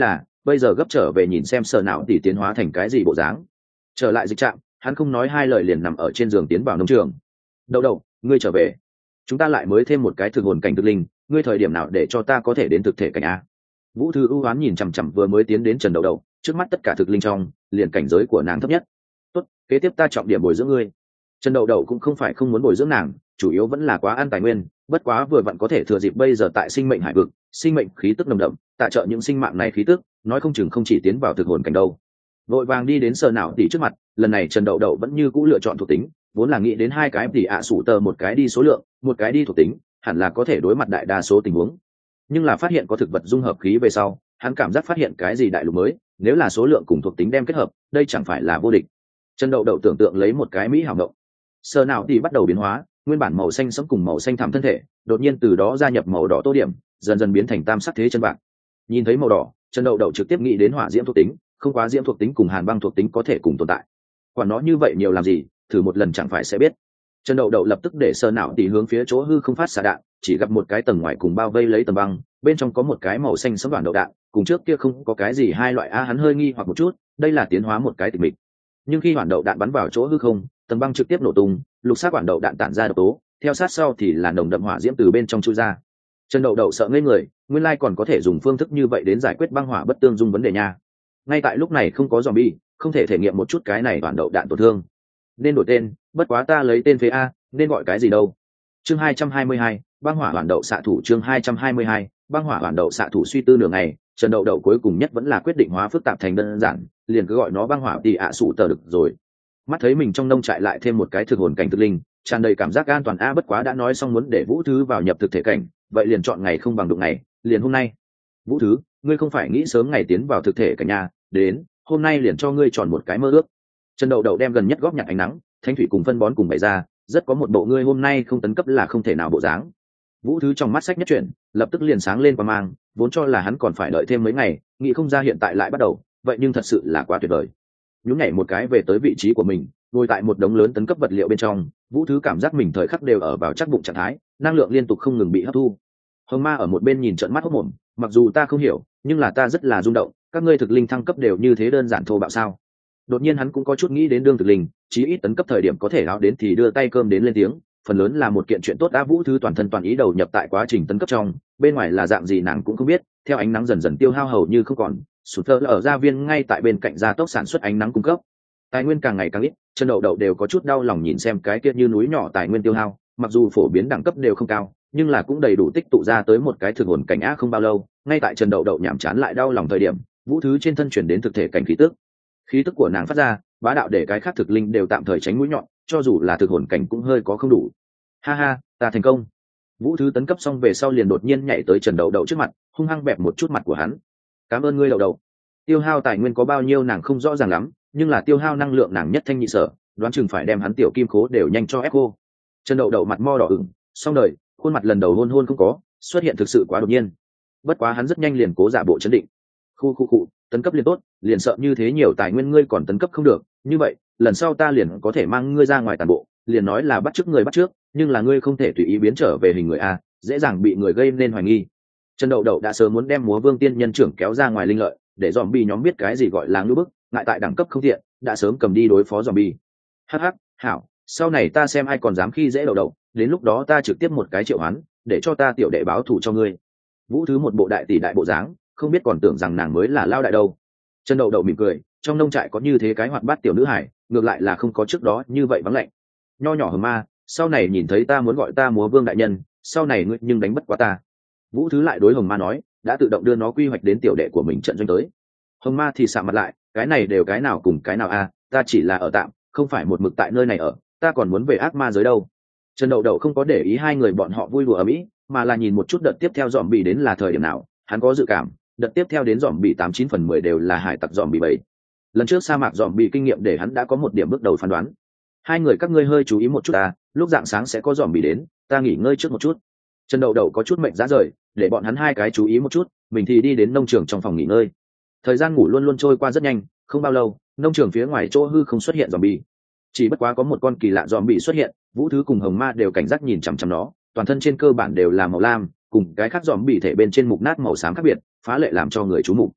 bây giờ gấp trở về nhìn xem sở não tỉ tiến hóa thành cái gì bộ dáng. Trở lại dịch trạm, hắn không nói hai lời liền nằm ở trên giường tiến vào nông trường. Đậu đậu, ngươi trở về, chúng ta lại mới thêm một cái thực hồn cảnh thực linh, ngươi thời điểm nào để cho ta có thể đến thực thể cảnh a? Vũ Thư ưu ám nhìn chằm chằm vừa mới tiến đến Trần Đậu Đậu, trước mắt tất cả thực linh trong liền cảnh giới của nàng thấp nhất. Tốt, kế tiếp ta trọng điểm bồi dưỡng ngươi. Trần Đậu Đậu cũng không phải không muốn bồi dưỡng nàng, chủ yếu vẫn là quá ăn tài nguyên, bất quá vừa vặn có thể thừa dịp bây giờ tại sinh mệnh hải vực, sinh mệnh khí tức nồng đậm, tạ trợ những sinh mạng này khí tức, nói không chừng không chỉ tiến vào thực hồn cảnh đâu. Vội vàng đi đến Sở Não tỉ trước mặt, lần này Trần Đậu Đậu vẫn như cũ lựa chọn thuộc tính, vốn là nghĩ đến hai cái tỉ ạ sủ tờ một cái đi số lượng, một cái đi thuộc tính, hẳn là có thể đối mặt đại đa số tình huống. Nhưng là phát hiện có thực vật dung hợp khí về sau, hắn cảm giác phát hiện cái gì đại lục mới, nếu là số lượng cùng thuộc tính đem kết hợp, đây chẳng phải là vô địch. Trần Đậu Đậu tưởng tượng lấy một cái mỹ hảo động, Sở Não tỉ bắt đầu biến hóa, nguyên bản màu xanh sẫm cùng màu xanh thẳm thân thể, đột nhiên từ đó gia nhập màu đỏ tô điểm, dần dần biến thành tam sắc thế chân bạc. Nhìn thấy màu đỏ, Trần Đậu Đậu trực tiếp nghĩ đến hỏa diễm thuộc tính, không quá diễm thuộc tính cùng hàn băng thuộc tính có thể cùng tồn tại. Quả nó như vậy nhiều làm gì, thử một lần chẳng phải sẽ biết. Trần Đậu Đậu lập tức để Sở Não tỉ hướng phía chỗ hư không phát xạ đạn, chỉ gặp một cái tầng ngoài cùng bao vây lấy tầng băng, bên trong có một cái màu xanh sẫm đoàn đậu đạn, cùng trước kia không có cái gì hai loại a, hắn hơi nghi hoặc một chút, đây là tiến hóa một cái tịch mịch. Nhưng khi đoàn đậu đạn bắn vào chỗ hư không, tầng băng trực tiếp nổ tung, lục sắc đoàn đậu đạn tản ra độc tố, theo sát sau thì là nồng đậm hỏa diễm từ bên trong chui ra. Trần Đậu Đậu sợ ngây người, nguyên lai còn có thể dùng phương thức như vậy đến giải quyết băng hỏa bất tương dung vấn đề nha. Ngay tại lúc này không có zombie, không thể thể nghiệm một chút cái này đoàn đậu đạn tổn thương. Nên đổi tên, bất quá ta lấy tên phế a, nên gọi cái gì đâu. Chương hai trăm hai mươi hai, băng hỏa đoàn đậu xạ thủ. Chương hai trăm hai mươi hai, băng hỏa đoàn đậu xạ thủ. Suy tư nửa ngày, Trần Đậu Đậu cuối cùng nhất vẫn là quyết định hóa phức tạp thành đơn giản, liền cứ gọi nó băng hỏa tỷ ạ sụ tờ được rồi. Mắt thấy mình trong nông trại lại thêm một cái thực hồn cảnh thực linh, tràn đầy cảm giác an toàn a, bất quá đã nói xong muốn để Vũ Thứ vào nhập thực thể cảnh, vậy liền chọn ngày không bằng đụng ngày, liền hôm nay. Vũ Thứ, ngươi không phải nghĩ sớm ngày tiến vào thực thể cảnh nhà, đến, hôm nay liền cho ngươi chọn một cái mơ ước. Trần Đậu Đậu đem gần nhất góp nhặt ánh nắng, thanh thủy cùng phân bón cùng bày ra, rất có một bộ ngươi hôm nay không tấn cấp là không thể nào bộ dáng. Vũ Thứ trong mắt sách nhất chuyển, lập tức liền sáng lên qua mang, vốn cho là hắn còn phải đợi thêm mấy ngày, nghĩ không ra hiện tại lại bắt đầu, vậy nhưng thật sự là quá tuyệt vời. Nhún nhảy một cái về tới vị trí của mình, ngồi tại một đống lớn tấn cấp vật liệu bên trong, Vũ Thứ cảm giác mình thời khắc đều ở vào chắc bụng trạng thái, năng lượng liên tục không ngừng bị hấp thu. Hồng Ma ở một bên nhìn trợn mắt hốt mồm, mặc dù ta không hiểu, nhưng là ta rất là rung động, các ngươi thực linh thăng cấp đều như thế đơn giản thô bạo sao? Đột nhiên hắn cũng có chút nghĩ đến đương thực linh, chí ít tấn cấp thời điểm có thể áo đến thì đưa tay cơm đến lên tiếng, phần lớn là một kiện chuyện tốt đã. Vũ Thứ toàn thân toàn ý đầu nhập tại quá trình tấn cấp trong, bên ngoài là dạng gì nàng cũng không biết, theo ánh nắng dần dần tiêu hao hầu như không còn, sụt tơ ở gia viên ngay tại bên cạnh gia tốc sản xuất ánh nắng cung cấp, tài nguyên càng ngày càng ít. Trần Đậu Đậu đều có chút đau lòng nhìn xem cái kia như núi nhỏ tài nguyên tiêu hao, mặc dù phổ biến đẳng cấp đều không cao, nhưng là cũng đầy đủ tích tụ ra tới một cái thực hồn cảnh á. Không bao lâu, ngay tại Trần Đậu Đậu nhảm chán lại đau lòng thời điểm, Vũ Thứ trên thân chuyển đến thực thể cảnh khí tức, khí tức của nàng phát ra bá đạo để cái khác thực linh đều tạm thời tránh mũi nhọn, cho dù là thực hồn cảnh cũng hơi có không đủ. Ha ha, ta thành công. Vũ Thứ tấn cấp xong về sau liền đột nhiên nhảy tới Trần Đậu Đậu trước mặt, hung hăng bẹp một chút mặt của hắn. Cảm ơn ngươi Đậu Đậu. Tiêu hao tài nguyên có bao nhiêu nàng không rõ ràng lắm, nhưng là tiêu hao năng lượng nàng nhất thanh nhị sở, đoán chừng phải đem hắn tiểu kim khố đều nhanh cho ép cô. Trần Đậu Đậu mặt mo đỏ ửng, xong đời, khuôn mặt lần đầu hôn hôn không có, xuất hiện thực sự quá đột nhiên. Bất quá hắn rất nhanh liền cố giả bộ chấn định. Khu khu khu, tấn cấp liền tốt, liền sợ như thế nhiều tài nguyên ngươi còn tấn cấp không được, như vậy, lần sau ta liền có thể mang ngươi ra ngoài toàn bộ, liền nói là bắt chước người bắt chước, nhưng là ngươi không thể tùy ý biến trở về hình người a, dễ dàng bị người gây nên hoài nghi. Trần Đậu Đậu đã sớm muốn đem Múa Vương tiên nhân trưởng kéo ra ngoài linh lợi, để zombie nhóm biết cái gì gọi là ngữ bức, ngại tại đẳng cấp không thiện, đã sớm cầm đi đối phó zombie. Hắc hắc, hảo, sau này ta xem ai còn dám khi dễ Đậu Đậu, đến lúc đó ta trực tiếp một cái triệu hoán, để cho ta tiểu đệ báo thù cho ngươi. Vũ Thứ một bộ đại tỷ đại bộ dáng, không biết còn tưởng rằng nàng mới là lao đại đâu. Trần Đậu Đậu mỉm cười, trong nông trại có như thế cái hoạt bát tiểu nữ hải, ngược lại là không có trước đó như vậy vắng lạnh. Nho nhỏ Hồng Ma, sau này nhìn thấy ta muốn gọi ta Múa Vương đại nhân, sau này ngươi nhưng đánh bất quá ta. Vũ Thứ lại đối Hồng Ma nói, đã tự động đưa nó quy hoạch đến tiểu đệ của mình trận doanh tới. Hồng Ma thì sạm mặt lại, cái này đều cái nào cùng cái nào a, ta chỉ là ở tạm, không phải một mực tại nơi này ở, ta còn muốn về ác ma giới đâu. Trần Đậu Đậu không có để ý hai người bọn họ vui đùa ở mỹ, mà là nhìn một chút đợt tiếp theo dòm bị đến là thời điểm nào. Hắn có dự cảm, đợt tiếp theo đến dòm bị tám chín phần mười đều là hải tặc dòm bị bảy. Lần trước sa mạc dòm bị kinh nghiệm để hắn đã có một điểm bước đầu phán đoán. Hai người các ngươi hơi chú ý một chút ta, lúc rạng sáng sẽ có dòm bị đến, ta nghỉ ngơi trước một chút. Trần Đậu Đậu có chút mệnh giá rời, để bọn hắn hai cái chú ý một chút, mình thì đi đến nông trường trong phòng nghỉ ngơi. Thời gian ngủ luôn luôn trôi qua rất nhanh, không bao lâu, nông trường phía ngoài chỗ hư không xuất hiện zombie. Chỉ bất quá có một con kỳ lạ zombie xuất hiện, Vũ Thứ cùng Hồng Ma đều cảnh giác nhìn chằm chằm nó, toàn thân trên cơ bản đều là màu lam, cùng cái khác zombie thể bên trên mục nát màu xám khác biệt, phá lệ làm cho người chú mục.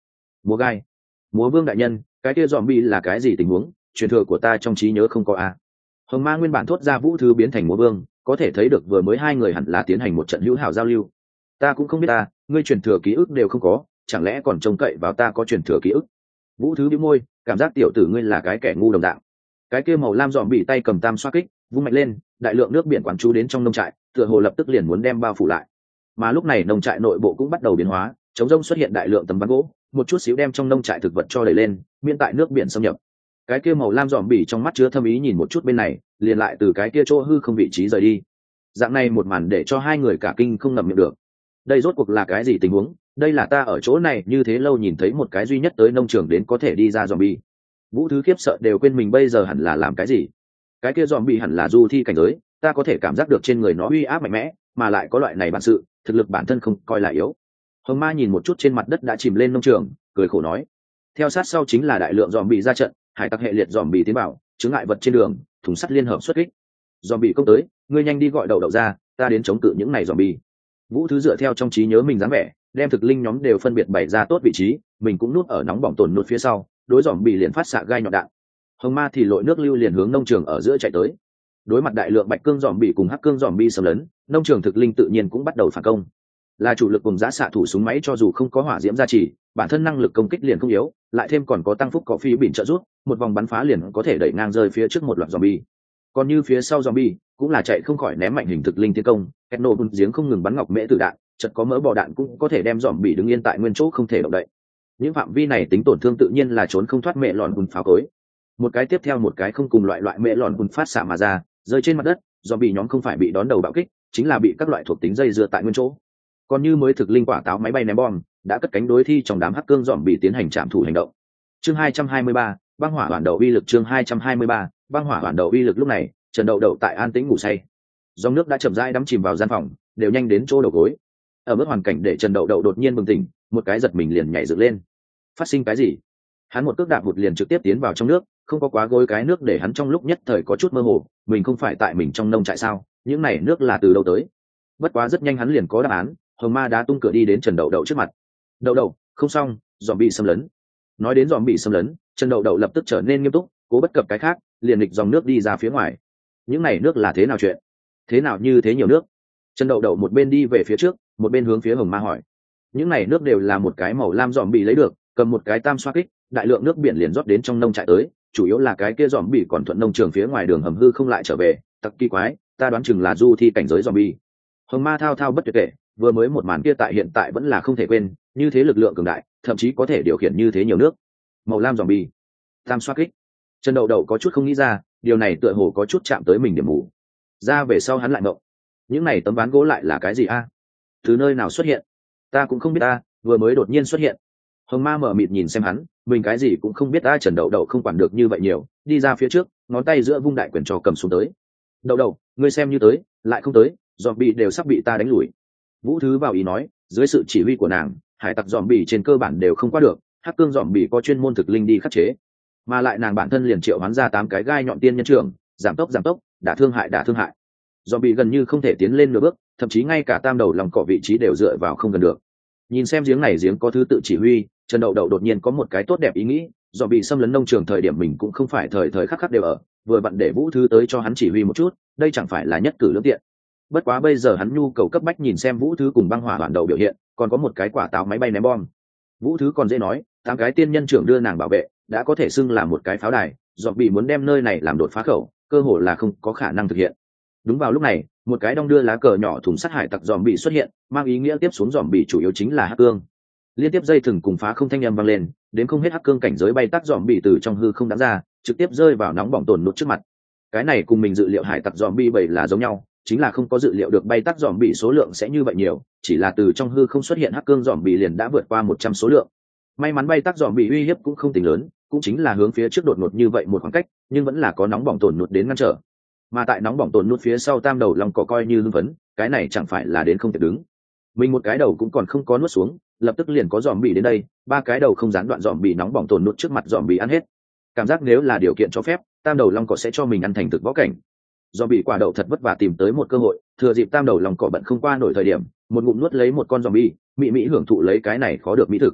múa gai. Múa vương đại nhân, cái kia dòm bi là cái gì tình huống? Truyền thừa của ta trong trí nhớ không có a. Hồng Ma nguyên bản thốt ra Vũ Thứ biến thành múa vương, có thể thấy được vừa mới hai người hẳn là tiến hành một trận hữu hảo giao lưu. Ta cũng không biết ta, ngươi truyền thừa ký ức đều không có, chẳng lẽ còn trông cậy vào ta có truyền thừa ký ức? Vũ Thứ bĩu môi, cảm giác tiểu tử ngươi là cái kẻ ngu đồng dạng. Cái kia màu lam dòm bị tay cầm tam xoa kích, vung mạnh lên, đại lượng nước biển quán chú đến trong nông trại, tựa hồ lập tức liền muốn đem bao phủ lại. Mà lúc này nông trại nội bộ cũng bắt đầu biến hóa, chống rông xuất hiện đại lượng tấm ván gỗ, một chút xíu đem trong nông trại thực vật cho đẩy lên, miễn tại nước biển xâm nhập. Cái kia màu lam dòm bỉ trong mắt chứa thâm ý nhìn một chút bên này, liền lại từ cái kia chỗ hư không vị trí rời đi. Dạng này một màn để cho hai người cả kinh không ngậm miệng được. Đây rốt cuộc là cái gì tình huống? Đây là ta ở chỗ này như thế lâu nhìn thấy một cái duy nhất tới nông trường đến có thể đi ra dòm bỉ. Vũ Thứ khiếp sợ đều quên mình bây giờ hẳn là làm cái gì. Cái kia dòm bỉ hẳn là du thi cảnh giới, ta có thể cảm giác được trên người nó uy áp mạnh mẽ, mà lại có loại này bản sự, thực lực bản thân không coi là yếu. Hồng Ma nhìn một chút trên mặt đất đã chìm lên nông trường, cười khổ nói: theo sát sau chính là đại lượng dòm bỉ ra trận, hải tặc hệ liệt dòm bỉ tiến vào, chứng ngại vật trên đường, thùng sắt liên hợp xuất kích. Dòm bỉ công tới, ngươi nhanh đi gọi đầu đậu ra, ta đến chống cự những này dòm bỉ. Vũ Thứ dựa theo trong trí nhớ mình dáng vẻ, đem thực linh nhóm đều phân biệt bày ra tốt vị trí, mình cũng núp ở nóng bỏng tồn nút phía sau, đối dòm bỉ liền phát xạ gai nhọn đạn. Hồng Ma thì lội nước lưu liền hướng nông trường ở giữa chạy tới. Đối mặt đại lượng bạch cương dòm bỉ cùng hắc cương dòm bỉ xâm lấn, nông trường thực linh tự nhiên cũng bắt đầu phản công. Là chủ lực cùng giá xạ thủ súng máy cho dù không có hỏa diễm gia trì, bản thân năng lực công kích liền không yếu, lại thêm còn có tăng phúc cỏ phi bỉn trợ giúp, một vòng bắn phá liền có thể đẩy ngang rơi phía trước một loạt zombie. Còn như phía sau zombie, cũng là chạy không khỏi ném mạnh hình thực linh tiến công, kẹt nổ bùn giếng không ngừng bắn ngọc mễ tử đạn, chật có mỡ bò đạn cũng có thể đem zombie đứng yên tại nguyên chỗ không thể động đậy. Những phạm vi này tính tổn thương tự nhiên là trốn không thoát mẹ lọn bùn pháo cối. Một cái tiếp theo một cái không cùng loại loại mẹ lọn bùn phát xạ mà ra, rơi trên mặt đất, zombie nhóm không phải bị đón đầu bạo kích, chính là bị các loại thuộc tính dây dưa tại nguyên chỗ. Còn như mới thực linh quả táo máy bay ném bom đã cất cánh đối thi trong đám hắc cương dòm bị tiến hành trạm thủ hành động. Chương hai trăm hai mươi ba, băng hỏa hoàn đầu uy lực. Chương hai trăm hai mươi ba, băng hỏa hoàn đầu uy lực. Lúc này Trần Đậu Đậu tại an tĩnh ngủ say, dòng nước đã chậm rãi đắm chìm vào gian phòng, đều nhanh đến chỗ đầu gối. Ở mức hoàn cảnh để Trần Đậu Đậu đột nhiên bừng tỉnh, một cái giật mình liền nhảy dựng lên. Phát sinh cái gì? Hắn một cước đạp vụt liền trực tiếp tiến vào trong nước, không có quá gối cái nước để hắn trong lúc nhất thời có chút mơ hồ, mình không phải tại mình trong nông trại sao? Những này nước là từ đâu tới? Bất quá rất nhanh hắn liền có đáp án. Hồng Ma đá tung cửa đi đến Trần Đậu Đậu trước mặt. Đậu Đậu, không xong, dòm bị xâm lấn. Nói đến dòm bị xâm lấn, Trần Đậu Đậu lập tức trở nên nghiêm túc, cố bất cập cái khác, liền nghịch dòng nước đi ra phía ngoài. Những này nước là thế nào chuyện? Thế nào như thế nhiều nước? Trần Đậu Đậu một bên đi về phía trước, một bên hướng phía Hồng Ma hỏi. Những này nước đều là một cái màu lam dòm bị lấy được, cầm một cái tam xoa kích, đại lượng nước biển liền rót đến trong nông trại tới, chủ yếu là cái kia dòm bị còn thuận nông trường phía ngoài đường hầm hư không lại trở về, tặc kỳ quái, ta đoán chừng là du thi cảnh giới dòm bị. Hồng Ma thao thao bất tuyệt kể, vừa mới một màn kia tại hiện tại vẫn là không thể quên, như thế lực lượng cường đại, thậm chí có thể điều khiển như thế nhiều nước. Màu lam zombie, tam xoa kích. Trần Đậu Đậu có chút không nghĩ ra, điều này tựa hồ có chút chạm tới mình điểm mù. Ra về sau hắn lại ngộng, những này tấm ván gỗ lại là cái gì a? Từ nơi nào xuất hiện? Ta cũng không biết a, vừa mới đột nhiên xuất hiện. Hồng Ma mở mịt nhìn xem hắn, mình cái gì cũng không biết a. Trần Đậu Đậu không quản được như vậy nhiều, đi ra phía trước, ngón tay giữa vung đại quyền trò cầm xuống tới. Đậu Đậu, ngươi xem như tới, lại không tới, zombie đều sắp bị ta đánh lùi. Vũ Thứ vào ý nói, dưới sự chỉ huy của nàng, hải tặc dòm bỉ trên cơ bản đều không qua được, hắc cương dòm bỉ có chuyên môn thực linh đi khắc chế, mà lại nàng bản thân liền triệu hoán ra tám cái gai nhọn tiên nhân trưởng, giảm tốc giảm tốc, đả thương hại đả thương hại. Dòm bỉ gần như không thể tiến lên nửa bước, thậm chí ngay cả tam đầu lòng cỏ vị trí đều dựa vào không gần được. Nhìn xem giếng này giếng có thứ tự chỉ huy, Trần Đậu Đậu đột nhiên có một cái tốt đẹp ý nghĩ, dòm bỉ xâm lấn nông trường thời điểm mình cũng không phải thời thời khắc khắc đều ở, vừa vặn để Vũ Thứ tới cho hắn chỉ huy một chút, đây chẳng phải là nhất cử lưỡng tiện. Bất quá bây giờ hắn nhu cầu cấp bách nhìn xem Vũ Thứ cùng băng hỏa bản đầu biểu hiện, còn có một cái quả táo máy bay ném bom. Vũ Thứ còn dễ nói, tám cái tiên nhân trưởng đưa nàng bảo vệ, đã có thể xưng là một cái pháo đài, dòm bị muốn đem nơi này làm đột phá khẩu, cơ hội là không có khả năng thực hiện. Đúng vào lúc này, một cái đong đưa lá cờ nhỏ thùng sắt hải tặc dòm bị xuất hiện, mang ý nghĩa tiếp xuống dòm bị chủ yếu chính là hắc cương. Liên tiếp dây thừng cùng phá không thanh âm vang lên, đến không hết hắc cương cảnh giới bay tắc dòm bị từ trong hư không đãng ra, trực tiếp rơi vào nóng bỏng tổn nút trước mặt. Cái này cùng mình dự liệu hải tặc dòm bị bảy là giống nhau, chính là không có dự liệu được bay tắc dòm bị số lượng sẽ như vậy nhiều, chỉ là từ trong hư không xuất hiện hắc cương dòm bị liền đã vượt qua một trăm số lượng. May mắn bay tắc dòm bị uy hiếp cũng không tính lớn, cũng chính là hướng phía trước đột ngột như vậy một khoảng cách, nhưng vẫn là có nóng bỏng tổn nút đến ngăn trở. Mà tại nóng bỏng tổn nút phía sau tam đầu lòng cỏ coi như hưng phấn, cái này chẳng phải là đến không thể đứng. Mình một cái đầu cũng còn không có nuốt xuống, lập tức liền có dòm bị đến đây, ba cái đầu không gián đoạn dòm bị nóng bỏng tổn nút trước mặt dòm bị ăn hết. Cảm giác nếu là điều kiện cho phép, tam đầu long cỏ sẽ cho mình ăn thành thực võ cảnh. Do bị quả đậu thật vất vả tìm tới một cơ hội, thừa dịp tam đầu lòng cỏ bận không qua nổi thời điểm, một ngụm nuốt lấy một con zombie, mị mị hưởng thụ lấy cái này khó được mỹ thực.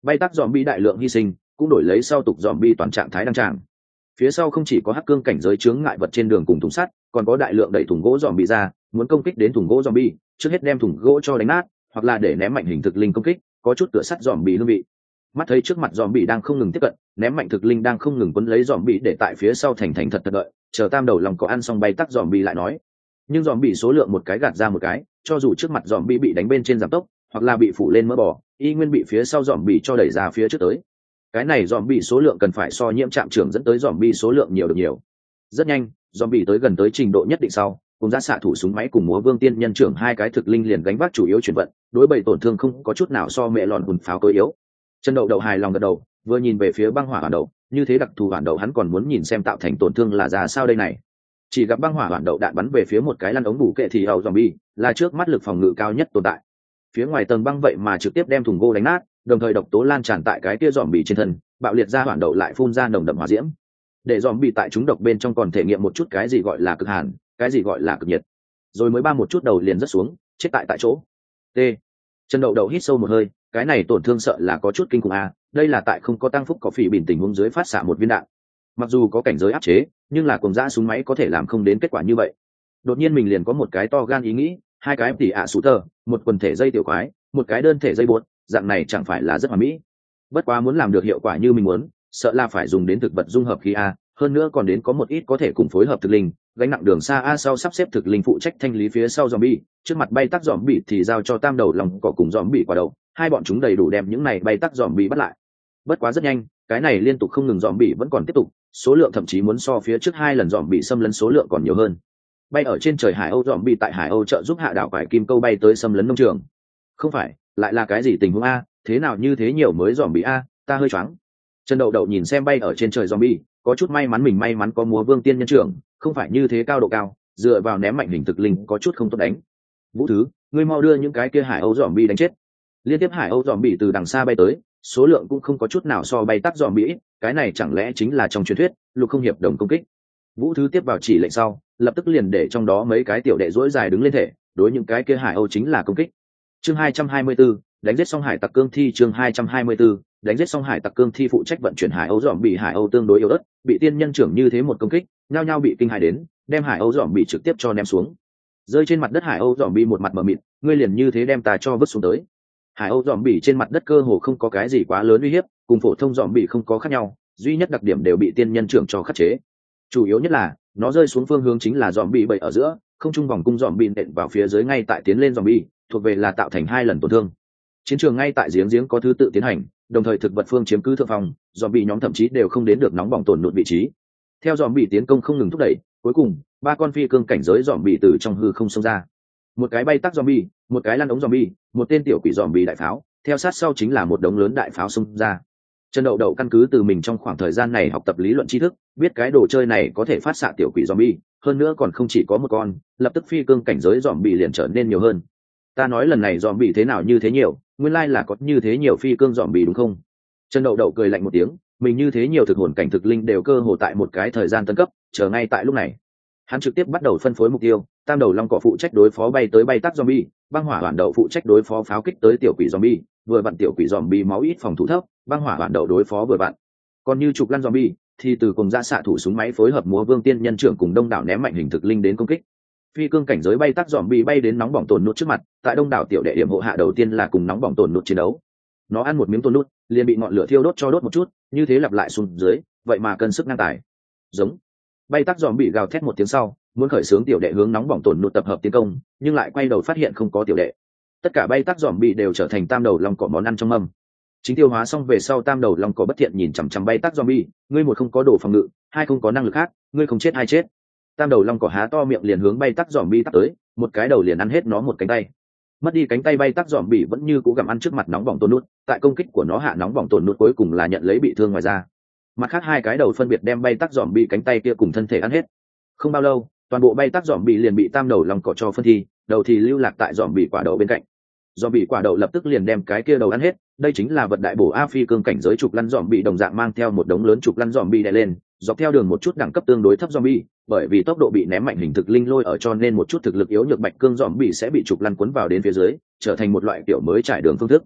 Bay tắc dòm bi đại lượng hy sinh cũng đổi lấy sau tục dòm bi toàn trạng thái đăng tràng. Phía sau không chỉ có hắc cương cảnh giới chướng ngại vật trên đường cùng thùng sắt, còn có đại lượng đẩy thùng gỗ dòm bị ra, muốn công kích đến thùng gỗ dòm bi, trước hết đem thùng gỗ cho đánh nát, hoặc là để ném mạnh hình thực linh công kích, có chút tựa sắt dòm bị hương vị. Mắt thấy trước mặt dòm bị đang không ngừng tiếp cận, ném mạnh thực linh đang không ngừng quấn lấy dòm bị để tại phía sau thành thành thật thật đợi, chờ tam đầu lòng có ăn xong bay tắc dòm bị lại nói. Nhưng dòm bị số lượng một cái gạt ra một cái, cho dù trước mặt dòm bị bị đánh bên trên giảm tốc, hoặc là bị phủ lên mỡ bò, y nguyên bị phía sau dòm bị cho đẩy ra phía trước tới. Cái này dòm bị số lượng cần phải so nhiễm trạm trưởng dẫn tới dòm bị số lượng nhiều được nhiều. Rất nhanh, dòm bị tới gần tới trình độ nhất định sau, cùng ra xạ thủ súng máy cùng múa vương tiên nhân trưởng hai cái thực linh liền gánh vác chủ yếu chuyển vận, đối bầy tổn thương không có chút nào so mẹ lọn hùn pháo tối yếu. Chân đậu đậu hài lòng gật đầu, vừa nhìn về phía băng hỏa hoàn đậu, như thế đặc thù hoàn đậu hắn còn muốn nhìn xem tạo thành tổn thương là ra sao đây này. Chỉ gặp băng hỏa hoàn đậu đạn bắn về phía một cái lăn ống đủ kệ thì hầu dòm bi, là trước mắt lực phòng ngự cao nhất tồn tại. Phía ngoài tầng băng vậy mà trực tiếp đem thùng gỗ đánh nát, đồng thời độc tố lan tràn tại cái kia dòm bị trên thân, bạo liệt ra hoàn đậu lại phun ra nồng đậm hỏa diễm. Để dòm bị tại chúng độc bên trong còn thể nghiệm một chút cái gì gọi là cực hàn, cái gì gọi là cực nhiệt. Rồi mới ba một chút đầu liền rất xuống, chết tại tại chỗ. T. Chân đậu đậu hít sâu một hơi, cái này tổn thương sợ là có chút kinh khủng a, đây là tại không có tăng phúc có phỉ bình tình huống dưới phát xạ một viên đạn. Mặc dù có cảnh giới áp chế, nhưng là cùng dã súng máy có thể làm không đến kết quả như vậy. Đột nhiên mình liền có một cái to gan ý nghĩ, hai cái tỉ ạ sủ tờ, một quần thể dây tiểu quái, một cái đơn thể dây buốt, dạng này chẳng phải là rất hoàn mỹ. Bất quá muốn làm được hiệu quả như mình muốn, sợ là phải dùng đến thực vật dung hợp khí a, hơn nữa còn đến có một ít có thể cùng phối hợp thực linh, gánh nặng đường xa a sau sắp xếp thực linh phụ trách thanh lý phía sau zombie, trước mặt bay tắc zombie thì giao cho tam đầu lòng cỏ cùng zombie quả đầu, hai bọn chúng đầy đủ đem những này bay tắc zombie bắt lại. Bất quá rất nhanh, cái này liên tục không ngừng zombie vẫn còn tiếp tục, số lượng thậm chí muốn so phía trước hai lần zombie xâm lấn số lượng còn nhiều hơn. Bay ở trên trời Hải Âu zombie tại Hải Âu trợ giúp hạ đảo quải kim câu bay tới xâm lấn nông trường. Không phải, lại là cái gì tình huống a, thế nào như thế nhiều mới zombie a, ta hơi choáng. Trần Đậu Đậu nhìn xem bay ở trên trời zombie, có chút may mắn mình may mắn có múa vương tiên nhân trưởng, không phải như thế cao độ cao, dựa vào ném mạnh hình thực linh có chút không tốt đánh. Vũ Thứ, ngươi mau đưa những cái kia Hải Âu zombie đánh chết. Liên tiếp Hải Âu zombie từ đằng xa bay tới, số lượng cũng không có chút nào so bay tắc zombie, cái này chẳng lẽ chính là trong truyền thuyết, lục không hiệp đồng công kích. Vũ Thứ tiếp vào chỉ lệnh sau, lập tức liền để trong đó mấy cái tiểu đệ rỗi dài đứng lên thể, đối những cái kia Hải Âu chính là công kích. Chương hai trăm hai mươi tư, đánh giết xong hải tặc cương thi. Chương hai trăm hai mươi tư, đánh giết xong hải tặc cương thi phụ trách vận chuyển Hải Âu dòm bị Hải Âu tương đối yếu ớt, bị tiên nhân trưởng như thế một công kích, nhao nhao bị kinh hãi đến, đem Hải Âu dòm bị trực tiếp cho ném xuống. Rơi trên mặt đất Hải Âu dòm bị một mặt mờ mịt, ngươi liền như thế đem ta cho vứt xuống tới. Hải Âu dòm bị trên mặt đất cơ hồ không có cái gì quá lớn uy hiếp, cùng phổ thông dòm bị không có khác nhau, duy nhất đặc điểm đều bị tiên nhân trưởng cho khắc chế. Chủ yếu nhất là, nó rơi xuống phương hướng chính là dòm bị bậy ở giữa, không trung vòng cung dòm bị nện vào phía dưới ngay tại tiến lên dòm bị, thuộc về là tạo thành hai lần tổn thương. Chiến trường ngay tại giếng giếng có thứ tự tiến hành, đồng thời thực vật phương chiếm cứ thượng phòng, dòm bị nhóm thậm chí đều không đến được nóng bỏng tổn nụt vị trí. Theo dòm bị tiến công không ngừng thúc đẩy, cuối cùng ba con phi cương cảnh giới dòm bị từ trong hư không xông ra. Một cái bay tắc dòm bị, một cái lăn ống dòm bị, một tên tiểu quỷ dòm bị đại pháo, theo sát sau chính là một đống lớn đại pháo xông ra. Trần Đậu Đậu căn cứ từ mình trong khoảng thời gian này học tập lý luận tri thức, biết cái đồ chơi này có thể phát xạ tiểu quỷ zombie, hơn nữa còn không chỉ có một con, lập tức phi cương cảnh giới zombie liền trở nên nhiều hơn. Ta nói lần này zombie thế nào như thế nhiều, nguyên lai là có như thế nhiều phi cương zombie đúng không? Trần Đậu Đậu cười lạnh một tiếng, mình như thế nhiều thực hồn cảnh thực linh đều cơ hồ tại một cái thời gian tân cấp, chờ ngay tại lúc này. Hắn trực tiếp bắt đầu phân phối mục tiêu, tam đầu long cỏ phụ trách đối phó bay tới bay tắc zombie, băng hỏa hoàn đậu phụ trách đối phó pháo kích tới tiểu quỷ zombie, vừa vặn tiểu quỷ zombie máu ít phòng thủ thấp, băng hỏa hoàn đậu đối phó vừa vặn. Còn như trục lăn zombie thì từ cùng ra xạ thủ súng máy phối hợp múa vương tiên nhân trưởng cùng đông đảo ném mạnh hình thực linh đến công kích. Phi cương cảnh giới bay tắc zombie bay đến nóng bỏng tồn nút trước mặt, tại đông đảo tiểu đệ điểm hộ hạ đầu tiên là cùng nóng bỏng tồn nút chiến đấu. Nó ăn một miếng tồn nút, liền bị ngọn lửa thiêu đốt cho đốt một chút, như thế lặp lại xuống dưới, vậy mà cân sức ngang tài. Giống. Bay tắc zombie gào thét một tiếng sau, muốn khởi xướng tiểu đệ hướng nóng bỏng tổn nụt tập hợp tiến công, nhưng lại quay đầu phát hiện không có tiểu đệ. Tất cả bay tắc zombie đều trở thành tam đầu long cỏ món ăn trong mâm. Chính tiêu hóa xong về sau, tam đầu long cỏ bất thiện nhìn chằm chằm bay tắc zombie, ngươi một không có đồ phòng ngự, hai không có năng lực khác, ngươi không chết hai chết. Tam đầu long cỏ há to miệng liền hướng bay tắc zombie tắt tới, một cái đầu liền ăn hết nó một cánh tay. Mất đi cánh tay bay tắc zombie vẫn như cũ gặm ăn trước mặt nóng bỏng tổn nút, tại công kích của nó hạ nóng bỏng tổn nút cuối cùng là nhận lấy bị thương ngoài ra. Mặt khác hai cái đầu phân biệt đem bay tắc zombie cánh tay kia cùng thân thể ăn hết. Không bao lâu, toàn bộ bay tắc dòm bị liền bị tam đầu long cỏ cho phân thi, đầu thì lưu lạc tại dòm bị quả đậu bên cạnh. Dòm bị quả đậu lập tức liền đem cái kia đầu ăn hết, đây chính là vật đại bổ a. Phi cương cảnh giới trục lăn dòm bị đồng dạng mang theo một đống lớn trục lăn dòm bị đè lên, dọc theo đường một chút đẳng cấp tương đối thấp dòm bị, bởi vì tốc độ bị ném mạnh hình thực linh lôi ở cho nên một chút thực lực yếu nhược bạch cương dòm bị sẽ bị trục lăn cuốn vào đến phía dưới, trở thành một loại kiểu mới trải đường phương thức.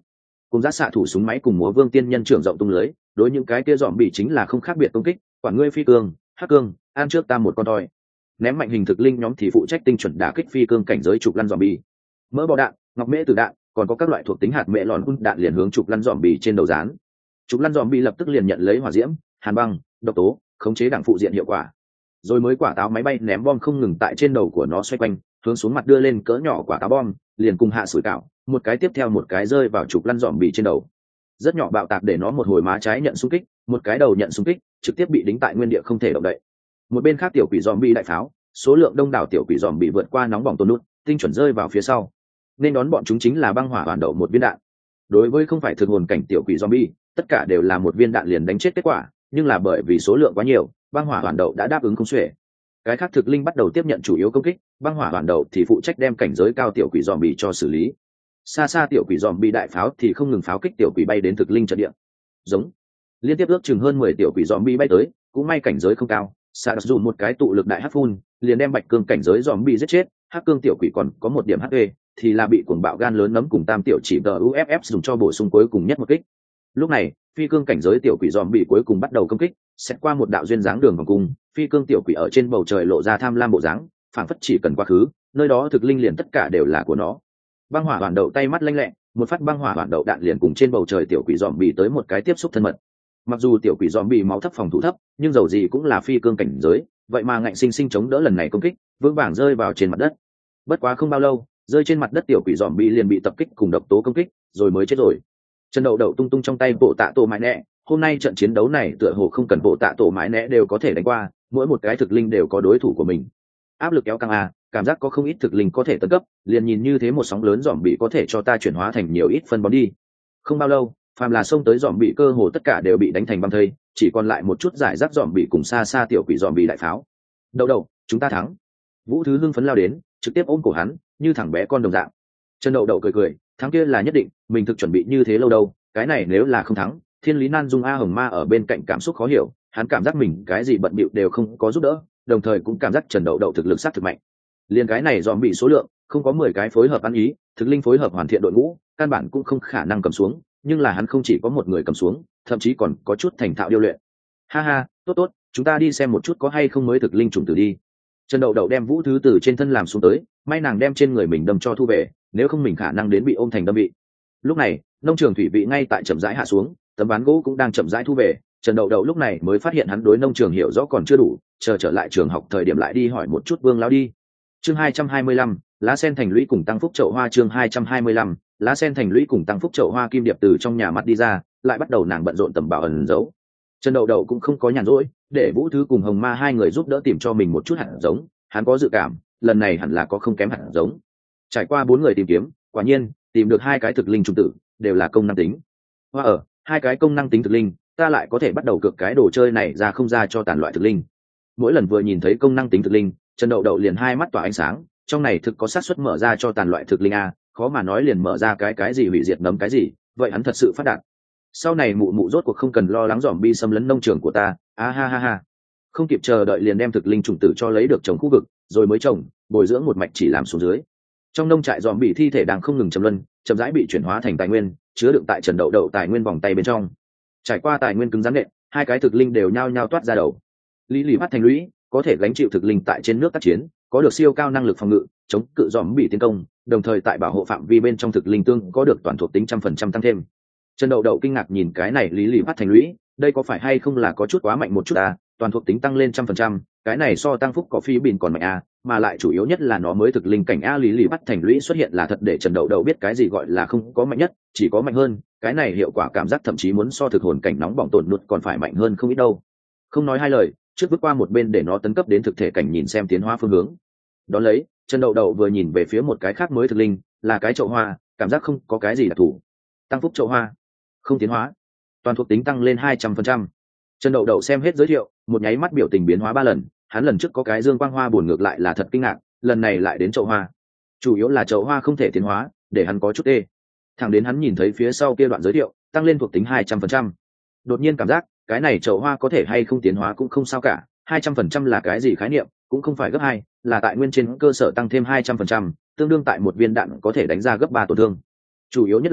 cùng giá xạ thủ súng máy cùng múa vương tiên nhân trưởng rộng tung lưới, đối những cái kia dòm bị chính là không khác biệt công kích, quản ngươi phi cương hắc cương ăn trước ta một con toi. Ném mạnh hình thực linh nhóm thì phụ trách tinh chuẩn đả kích phi cương cảnh giới trục lăn dòm bị. Mỡ bò đạn, ngọc mễ tử đạn, còn có các loại thuộc tính hạt mẹ lòn hun đạn liền hướng trục lăn dòm bị trên đầu dán. Trục lăn dòm bị lập tức liền nhận lấy hỏa diễm, hàn băng, độc tố, khống chế đẳng phụ diện hiệu quả. Rồi mới quả táo máy bay ném bom không ngừng tại trên đầu của nó xoay quanh, hướng xuống mặt đưa lên cỡ nhỏ quả táo bom, liền cùng hạ sủi cảo, một cái tiếp theo một cái rơi vào trục lăn dòm bị trên đầu. Rất nhỏ bạo tạc để nó một hồi má trái nhận xung kích, một cái đầu nhận xung kích, trực tiếp bị đính tại nguyên địa không thể động đậy. Một bên khác tiểu quỷ dòm bị đại pháo, số lượng đông đảo tiểu quỷ dòm bị vượt qua nóng bỏng tôn nút, tinh chuẩn rơi vào phía sau. Nên đón bọn chúng chính là băng hỏa hoàn đậu một viên đạn. Đối với không phải thực hồn cảnh tiểu quỷ zombie, tất cả đều là một viên đạn liền đánh chết kết quả, nhưng là bởi vì số lượng quá nhiều, băng hỏa hoàn đậu đã đáp ứng không xuể. Cái khác thực linh bắt đầu tiếp nhận chủ yếu công kích, băng hỏa hoàn đậu thì phụ trách đem cảnh giới cao tiểu quỷ zombie cho xử lý. Xa xa tiểu quỷ zombie đại pháo thì không ngừng pháo kích tiểu quỷ bay đến thực linh trận địa. Giống. Liên tiếp ước chừng hơn mười tiểu quỷ zombie bay tới, cũng may cảnh giới không cao, Sa dùng một cái tụ lực đại hắc phun, liền đem bạch cương cảnh giới zombie giết chết, hắc cương tiểu quỷ còn có một điểm hát pê, thì là bị cuồng bạo gan lớn nấm cùng tam tiểu chỉ đờ u ép ép dùng cho bổ sung cuối cùng nhất một kích. Lúc này phi cương cảnh giới tiểu quỷ dòm bị cuối cùng bắt đầu công kích, xét qua một đạo duyên dáng đường vòng cung, phi cương tiểu quỷ ở trên bầu trời lộ ra tham lam bộ dáng, phảng phất chỉ cần quá khứ nơi đó thực linh liền tất cả đều là của nó. Băng hỏa hoàn đậu tay mắt lanh lẹ, một phát băng hỏa hoàn đậu đạn liền cùng trên bầu trời tiểu quỷ dòm bị tới một cái tiếp xúc thân mật. Mặc dù tiểu quỷ dòm bị máu thấp phòng thủ thấp, nhưng dầu gì cũng là phi cương cảnh giới, vậy mà ngạnh sinh sinh chống đỡ lần này công kích, vững vàng rơi vào trên mặt đất. Bất quá không bao lâu, rơi trên mặt đất tiểu quỷ dòm bị liền bị tập kích cùng độc tố công kích, rồi mới chết rồi. Chân đậu đậu tung tung trong tay bộ tạ tổ mãi nẹ, hôm nay trận chiến đấu này tựa hồ không cần bộ tạ tổ mãi nẹ đều có thể đánh qua, mỗi một cái thực linh đều có đối thủ của mình. Áp lực kéo căng à, cảm giác có không ít thực linh có thể tấn cấp, liền nhìn như thế một sóng lớn dòm bị có thể cho ta chuyển hóa thành nhiều ít phân bón đi. Không bao lâu, phàm là xông tới dòm bị cơ hồ tất cả đều bị đánh thành băng thây, chỉ còn lại một chút giải rác dòm bị cùng xa xa tiểu quỷ dòm bị đại pháo. Đậu đậu, chúng ta thắng. Vũ Thứ hưng phấn lao đến, trực tiếp ôm cổ hắn, như thằng bé con đồng dạng. Trần Đậu Đậu cười cười, thắng kia là nhất định, mình thực chuẩn bị như thế lâu đâu, cái này nếu là không thắng, Thiên Lý Nan Dung A Hồng Ma ở bên cạnh cảm xúc khó hiểu, hắn cảm giác mình cái gì bận bịu đều không có giúp đỡ, đồng thời cũng cảm giác Trần Đậu Đậu thực lực sát thực mạnh. Liên cái này dòm bị số lượng, không có mười cái phối hợp ăn ý, thực linh phối hợp hoàn thiện đội ngũ, căn bản cũng không khả năng cầm xuống, nhưng là hắn không chỉ có một người cầm xuống, thậm chí còn có chút thành thạo điêu luyện. Ha ha, tốt tốt, chúng ta đi xem một chút có hay không mới thực linh trùng tử đi. Trần Đậu Đậu đem Vũ Thứ từ trên thân làm xuống tới, may nàng đem trên người mình đâm cho thu về, nếu không mình khả năng đến bị ôm thành đâm bị. Lúc này, nông trường thủy vị ngay tại chậm rãi hạ xuống, tấm ván gỗ cũng đang chậm rãi thu về. Trần Đậu Đậu lúc này mới phát hiện hắn đối nông trường hiểu rõ còn chưa đủ, chờ trở lại trường học thời điểm lại đi hỏi một chút Vương lão đi. Chương hai trăm hai mươi lăm, lá sen thành lũy cùng tăng phúc chậu hoa. Chương hai trăm hai mươi lăm, lá sen thành lũy cùng tăng phúc chậu hoa. Kim Điệp từ trong nhà mặt đi ra, lại bắt đầu nàng bận rộn tầm bảo ẩn giấu. Trần Đậu Đậu cũng không có nhàn rỗi, để Vũ Thứ cùng Hồng Ma hai người giúp đỡ tìm cho mình một chút hạt giống, hắn có dự cảm, lần này hẳn là có không kém hạt giống. Trải qua bốn người tìm kiếm, quả nhiên tìm được hai cái thực linh trùng tử, đều là công năng tính. Hoa ở, hai cái công năng tính thực linh, ta lại có thể bắt đầu cược cái đồ chơi này ra không ra cho tàn loại thực linh. Mỗi lần vừa nhìn thấy công năng tính thực linh, Trần Đậu Đậu liền hai mắt tỏa ánh sáng, trong này thực có xác suất mở ra cho tàn loại thực linh a, khó mà nói liền mở ra cái cái gì hủy diệt nấm cái gì, vậy hắn thật sự phát đạt. Sau này mụ mụ rốt cuộc không cần lo lắng dòm bi xâm lấn nông trường của ta, a ha ha ha. Không kịp chờ đợi liền đem thực linh trùng tử cho lấy được trồng khu vực, rồi mới trồng, bồi dưỡng một mạch chỉ làm xuống dưới. Trong nông trại dòm bị thi thể đang không ngừng trầm luân, chậm rãi bị chuyển hóa thành tài nguyên, chứa đựng tại Trần Đậu Đậu tài nguyên vòng tay bên trong. Trải qua tài nguyên cứng rắn nện, hai cái thực linh đều nhao nhao toát ra đầu. Lý Lý bắt thành lũy, có thể gánh chịu thực linh tại trên nước tác chiến, có được siêu cao năng lực phòng ngự, chống cự dòm bị tiến công, đồng thời tại bảo hộ phạm vi bên trong thực linh tương có được toàn thuộc tính trăm phần trăm tăng thêm. Trần Đậu Đậu kinh ngạc nhìn cái này Lý Lý bắt thành lũy, đây có phải hay không là có chút quá mạnh một chút à, toàn thuộc tính tăng lên trăm phần trăm, cái này so tăng phúc có phi bình còn mạnh à, mà lại chủ yếu nhất là nó mới thực linh cảnh a. Lý Lý bắt thành lũy xuất hiện là thật để Trần Đậu Đậu biết cái gì gọi là không có mạnh nhất, chỉ có mạnh hơn, cái này hiệu quả cảm giác thậm chí muốn so thực hồn cảnh nóng bỏng tổn nụt còn phải mạnh hơn không ít đâu. Không nói hai lời, trước bước qua một bên để nó tấn cấp đến thực thể cảnh nhìn xem tiến hóa phương hướng. Đón lấy, Trần Đậu Đậu vừa nhìn về phía một cái khác mới thực linh, là cái chậu hoa, cảm giác không có cái gì đặc thù. Tăng phúc chậu hoa, không tiến hóa, toàn thuộc tính tăng lên hai trăm phần trăm. Trần Đậu Đậu xem hết giới thiệu, một nháy mắt biểu tình biến hóa ba lần, hắn lần trước có cái dương quang hoa buồn ngược lại là thật kinh ngạc, lần này lại đến chậu hoa. Chủ yếu là chậu hoa không thể tiến hóa, để hắn có chút tê. Thẳng đến hắn nhìn thấy phía sau kia đoạn giới thiệu, tăng lên thuộc tính hai trăm phần trăm. Đột nhiên cảm giác, cái này chậu hoa có thể hay không tiến hóa cũng không sao cả, hai trăm phần trăm là cái gì khái niệm, cũng không phải gấp hai, là tại nguyên trên cơ sở tăng thêm hai trăm phần trăm, tương đương tại một viên đạn có thể đánh ra gấp ba tổn thương. Chủ yếu nhất là,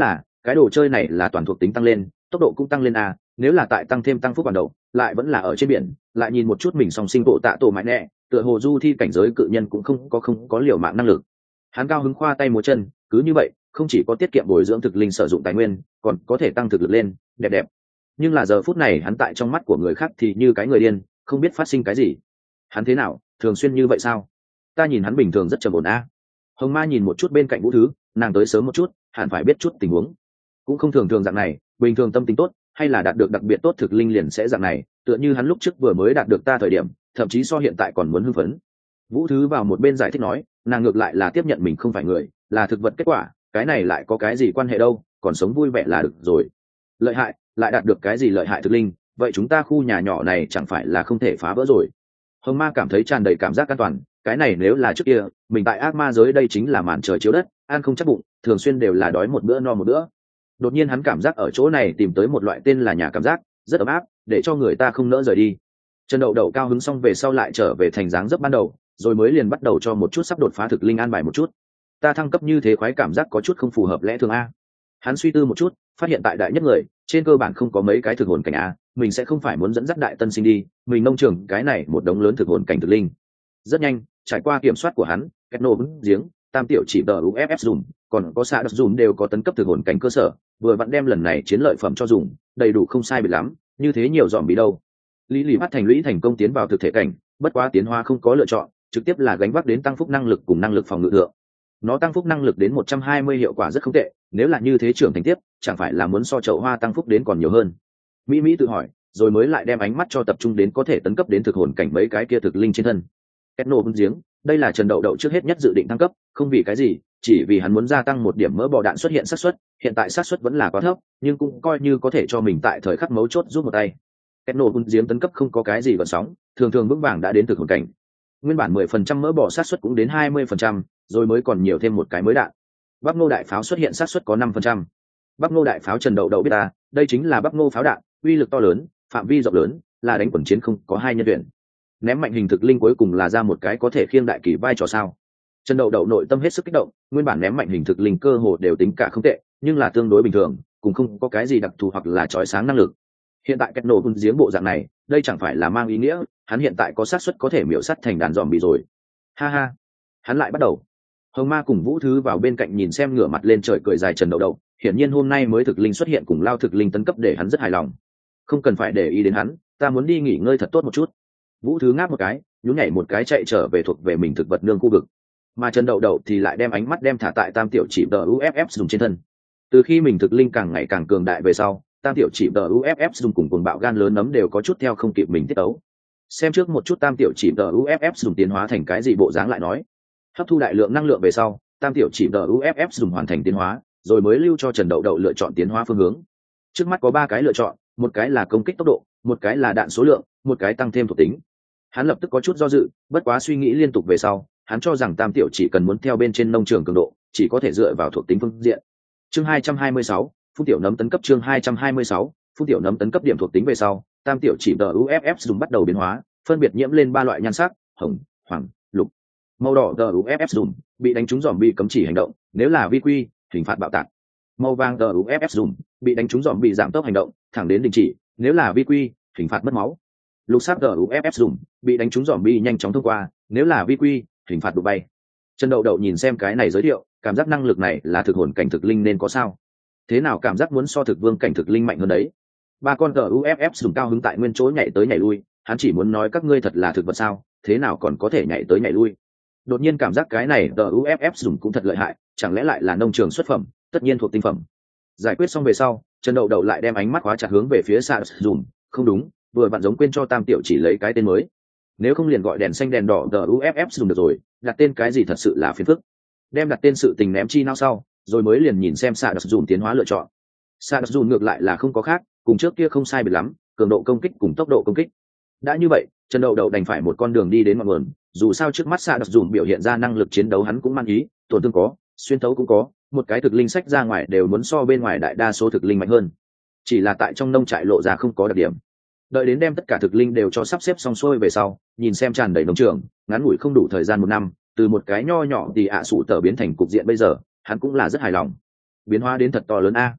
cái đồ chơi này là toàn thuộc tính tăng lên, tốc độ cũng tăng lên a, nếu là tại tăng thêm tăng phúc ban đầu lại vẫn là ở trên biển, lại nhìn một chút mình song sinh bộ tạ tổ mãi nẹ, tựa hồ du thi cảnh giới cự nhân cũng không có không có liều mạng năng lực. Hắn cao hứng khoa tay múa chân, cứ như vậy không chỉ có tiết kiệm bồi dưỡng thực linh sử dụng tài nguyên, còn có thể tăng thực lực lên, đẹp đẹp. Nhưng là giờ phút này hắn tại trong mắt của người khác thì như cái người điên, không biết phát sinh cái gì. Hắn thế nào, thường xuyên như vậy sao? Ta nhìn hắn bình thường rất trầm ổn a. Hồng Ma nhìn một chút bên cạnh Vũ Thứ, nàng tới sớm một chút, hẳn phải biết chút tình huống. Cũng không thường thường dạng này, bình thường tâm tính tốt, hay là đạt được đặc biệt tốt thực linh liền sẽ dạng này, tựa như hắn lúc trước vừa mới đạt được ta thời điểm, thậm chí so hiện tại còn muốn hưng phấn. Vũ Thứ vào một bên giải thích nói, nàng ngược lại là tiếp nhận mình không phải người, là thực vật kết quả, cái này lại có cái gì quan hệ đâu, còn sống vui vẻ là được rồi. Lợi hại, lại đạt được cái gì lợi hại thực linh, vậy chúng ta khu nhà nhỏ này chẳng phải là không thể phá vỡ rồi. Hồng Ma cảm thấy tràn đầy cảm giác an toàn, cái này nếu là trước kia mình tại ác ma giới đây chính là màn trời chiếu đất, ăn không chắc bụng, thường xuyên đều là đói một bữa no một bữa. Đột nhiên hắn cảm giác ở chỗ này tìm tới một loại tên là nhà cảm giác, rất ấm áp, để cho người ta không nỡ rời đi. Trần Đậu Đậu cao hứng xong về sau lại trở về thành dáng dấp ban đầu, rồi mới liền bắt đầu cho một chút sắp đột phá thực linh an bài một chút. Ta thăng cấp như thế khoái cảm giác có chút không phù hợp lẽ thường a. Hắn suy tư một chút, phát hiện tại đại nhất người trên cơ bản không có mấy cái thực hồn cảnh a, mình sẽ không phải muốn dẫn dắt đại tân sinh đi, mình nông trường cái này một đống lớn thực hồn cảnh thực linh. Rất nhanh, trải qua kiểm soát của hắn, kết nổ vững giếng, tam tiểu chỉ tờ u ép ép dùng, còn có xạ đất dùng đều có tấn cấp thực hồn cảnh cơ sở, vừa vặn đem lần này chiến lợi phẩm cho dùng, đầy đủ không sai biệt lắm, như thế nhiều dòm bị đâu. Lý Lý bắt thành lũy thành công tiến vào thực thể cảnh, bất quá tiến hóa không có lựa chọn, trực tiếp là gánh vác đến tăng phúc năng lực cùng năng lực phòng ngự lượng. Nó tăng phúc năng lực đến một trăm hai mươi hiệu quả rất không tệ, nếu là như thế trưởng thành tiếp, chẳng phải là muốn so chậu hoa tăng phúc đến còn nhiều hơn. Mỹ Mỹ tự hỏi, rồi mới lại đem ánh mắt cho tập trung đến có thể tấn cấp đến thực hồn cảnh mấy cái kia thực linh trên thân. Kết nổ vững giếng, đây là Trần Đậu Đậu trước hết nhất dự định thăng cấp, không vì cái gì, chỉ vì hắn muốn gia tăng một điểm mỡ bò đạn xuất hiện xác suất, hiện tại xác suất vẫn là quá thấp, nhưng cũng coi như có thể cho mình tại thời khắc mấu chốt giúp một tay. Kết nổ vững giếng tấn cấp không có cái gì gợn sóng, thường thường vững vàng đã đến thực hồn cảnh. Nguyên bản mười phần trăm mỡ bò xác suất cũng đến hai mươi phần trăm, rồi mới còn nhiều thêm một cái mới đạn. Bắp ngô đại pháo xuất hiện xác suất có năm phần trăm. Bắp ngô đại pháo Trần Đậu Đậu biết ta, đây chính là bắp ngô pháo đạn, uy lực to lớn, phạm vi rộng lớn, là đánh quần chiến không có hai nhân tuyển. Ném mạnh hình thực linh cuối cùng là ra một cái có thể khiêng đại kỳ vai trò sao. Trần Đậu Đậu nội tâm hết sức kích động, nguyên bản ném mạnh hình thực linh cơ hồ đều tính cả không tệ, nhưng là tương đối bình thường, cũng không có cái gì đặc thù hoặc là chói sáng năng lực. Hiện tại kết nổ vun giếng bộ dạng này, đây chẳng phải là mang ý nghĩa hắn hiện tại có xác suất có thể miểu sát thành đàn dòm bị rồi. Ha ha, hắn lại bắt đầu. Hồng Ma cùng Vũ Thứ vào bên cạnh nhìn xem ngửa mặt lên trời cười dài Trần Đậu Đậu, hiển nhiên hôm nay mới thực linh xuất hiện cùng lao thực linh tấn cấp để hắn rất hài lòng. Không cần phải để ý đến hắn, ta muốn đi nghỉ ngơi thật tốt một chút. Vũ Thứ ngáp một cái, nhún nhảy một cái chạy trở về thuộc về mình thực vật nương khu vực. Mà Trần Đậu Đậu thì lại đem ánh mắt đem thả tại tam tiểu chỉ tờ u ép ép dùng trên thân. Từ khi mình thực linh càng ngày càng cường đại về sau, tam tiểu chỉ tờ u ép ép dùng cùng cuồng bạo gan lớn nấm đều có chút theo không kịp mình tiết ấu. Xem trước một chút tam tiểu chỉ tờ u ép ép dùng tiến hóa thành cái gì bộ dáng lại nói. Hấp thu đại lượng năng lượng về sau, tam tiểu chỉ tờ u ép ép dùng hoàn thành tiến hóa, rồi mới lưu cho Trần Đậu Đậu lựa chọn tiến hóa phương hướng. Trước mắt có ba cái lựa chọn, một cái là công kích tốc độ, một cái là đạn số lượng, một cái tăng thêm thuộc tính. Hắn lập tức có chút do dự, bất quá suy nghĩ liên tục về sau, hắn cho rằng tam tiểu chỉ cần muốn theo bên trên nông trường cường độ, chỉ có thể dựa vào thuộc tính phương diện. Chương hai trăm hai mươi sáu, phun tiểu nấm tấn cấp chương hai trăm hai mươi sáu, phun tiểu nấm tấn cấp điểm thuộc tính về sau, tam tiểu chỉ tờ u ép ép dùng bắt đầu biến hóa, phân biệt nhiễm lên ba loại nhan sắc, hồng, hoàng, lục. Màu đỏ tờ u ép ép dùng bị đánh trúng dòm bị cấm chỉ hành động, nếu là vi quy, hình phạt bạo tạc. Màu vàng tờ u ép ép dùng bị đánh trúng dòm bị giảm tốc hành động, thẳng đến đình chỉ, nếu là vi quy, hình phạt mất máu. Lục sắc tờ u ép ép dùng bị đánh trúng dòm bị nhanh chóng thông qua, nếu là vi quy, hình phạt đụng bay. Trần Đậu Đậu nhìn xem cái này giới thiệu, cảm giác năng lực này là thực hồn cảnh thực linh nên có sao? Thế nào cảm giác muốn so thực vương cảnh thực linh mạnh hơn đấy? Ba con tờ u ép ép dùng cao hứng tại nguyên chỗ nhảy tới nhảy lui, hắn chỉ muốn nói các ngươi thật là thực vật sao? Thế nào còn có thể nhảy tới nhảy lui? Đột nhiên cảm giác cái này tờ u ép ép dùng cũng thật lợi hại, chẳng lẽ lại là nông trường xuất phẩm, tất nhiên thuộc tinh phẩm. Giải quyết xong về sau, Trần Đậu Đậu lại đem ánh mắt khóa chặt hướng về phía xa dùng, không đúng, vừa vặn giống quên cho tam tiểu chỉ lấy cái tên mới. Nếu không liền gọi đèn xanh đèn đỏ tờ u ép ép dùng được rồi, đặt tên cái gì thật sự là phiền phức. Đem đặt tên sự tình ném chi não sau, rồi mới liền nhìn xem xạ đặc dùn tiến hóa lựa chọn. Xạ đặc dùn ngược lại là không có khác, cùng trước kia không sai biệt lắm, cường độ công kích cùng tốc độ công kích. Đã như vậy, Trần Đậu Đậu đành phải một con đường đi đến ngọn nguồn, dù sao trước mắt xạ đặc dùn biểu hiện ra năng lực chiến đấu hắn cũng mang ý, tổn thương có, xuyên thấu cũng có, một cái thực linh sách ra ngoài đều muốn so bên ngoài đại đa số thực linh mạnh hơn. Chỉ là tại trong nông trại lộ ra không có đặc điểm. Đợi đến đem tất cả thực linh đều cho sắp xếp xong xuôi về sau, nhìn xem tràn đầy nông trường, ngắn ngủi không đủ thời gian một năm, từ một cái nho nhỏ thì ạ à sụ tờ biến thành cục diện bây giờ, hắn cũng là rất hài lòng. Biến hóa đến thật to lớn a.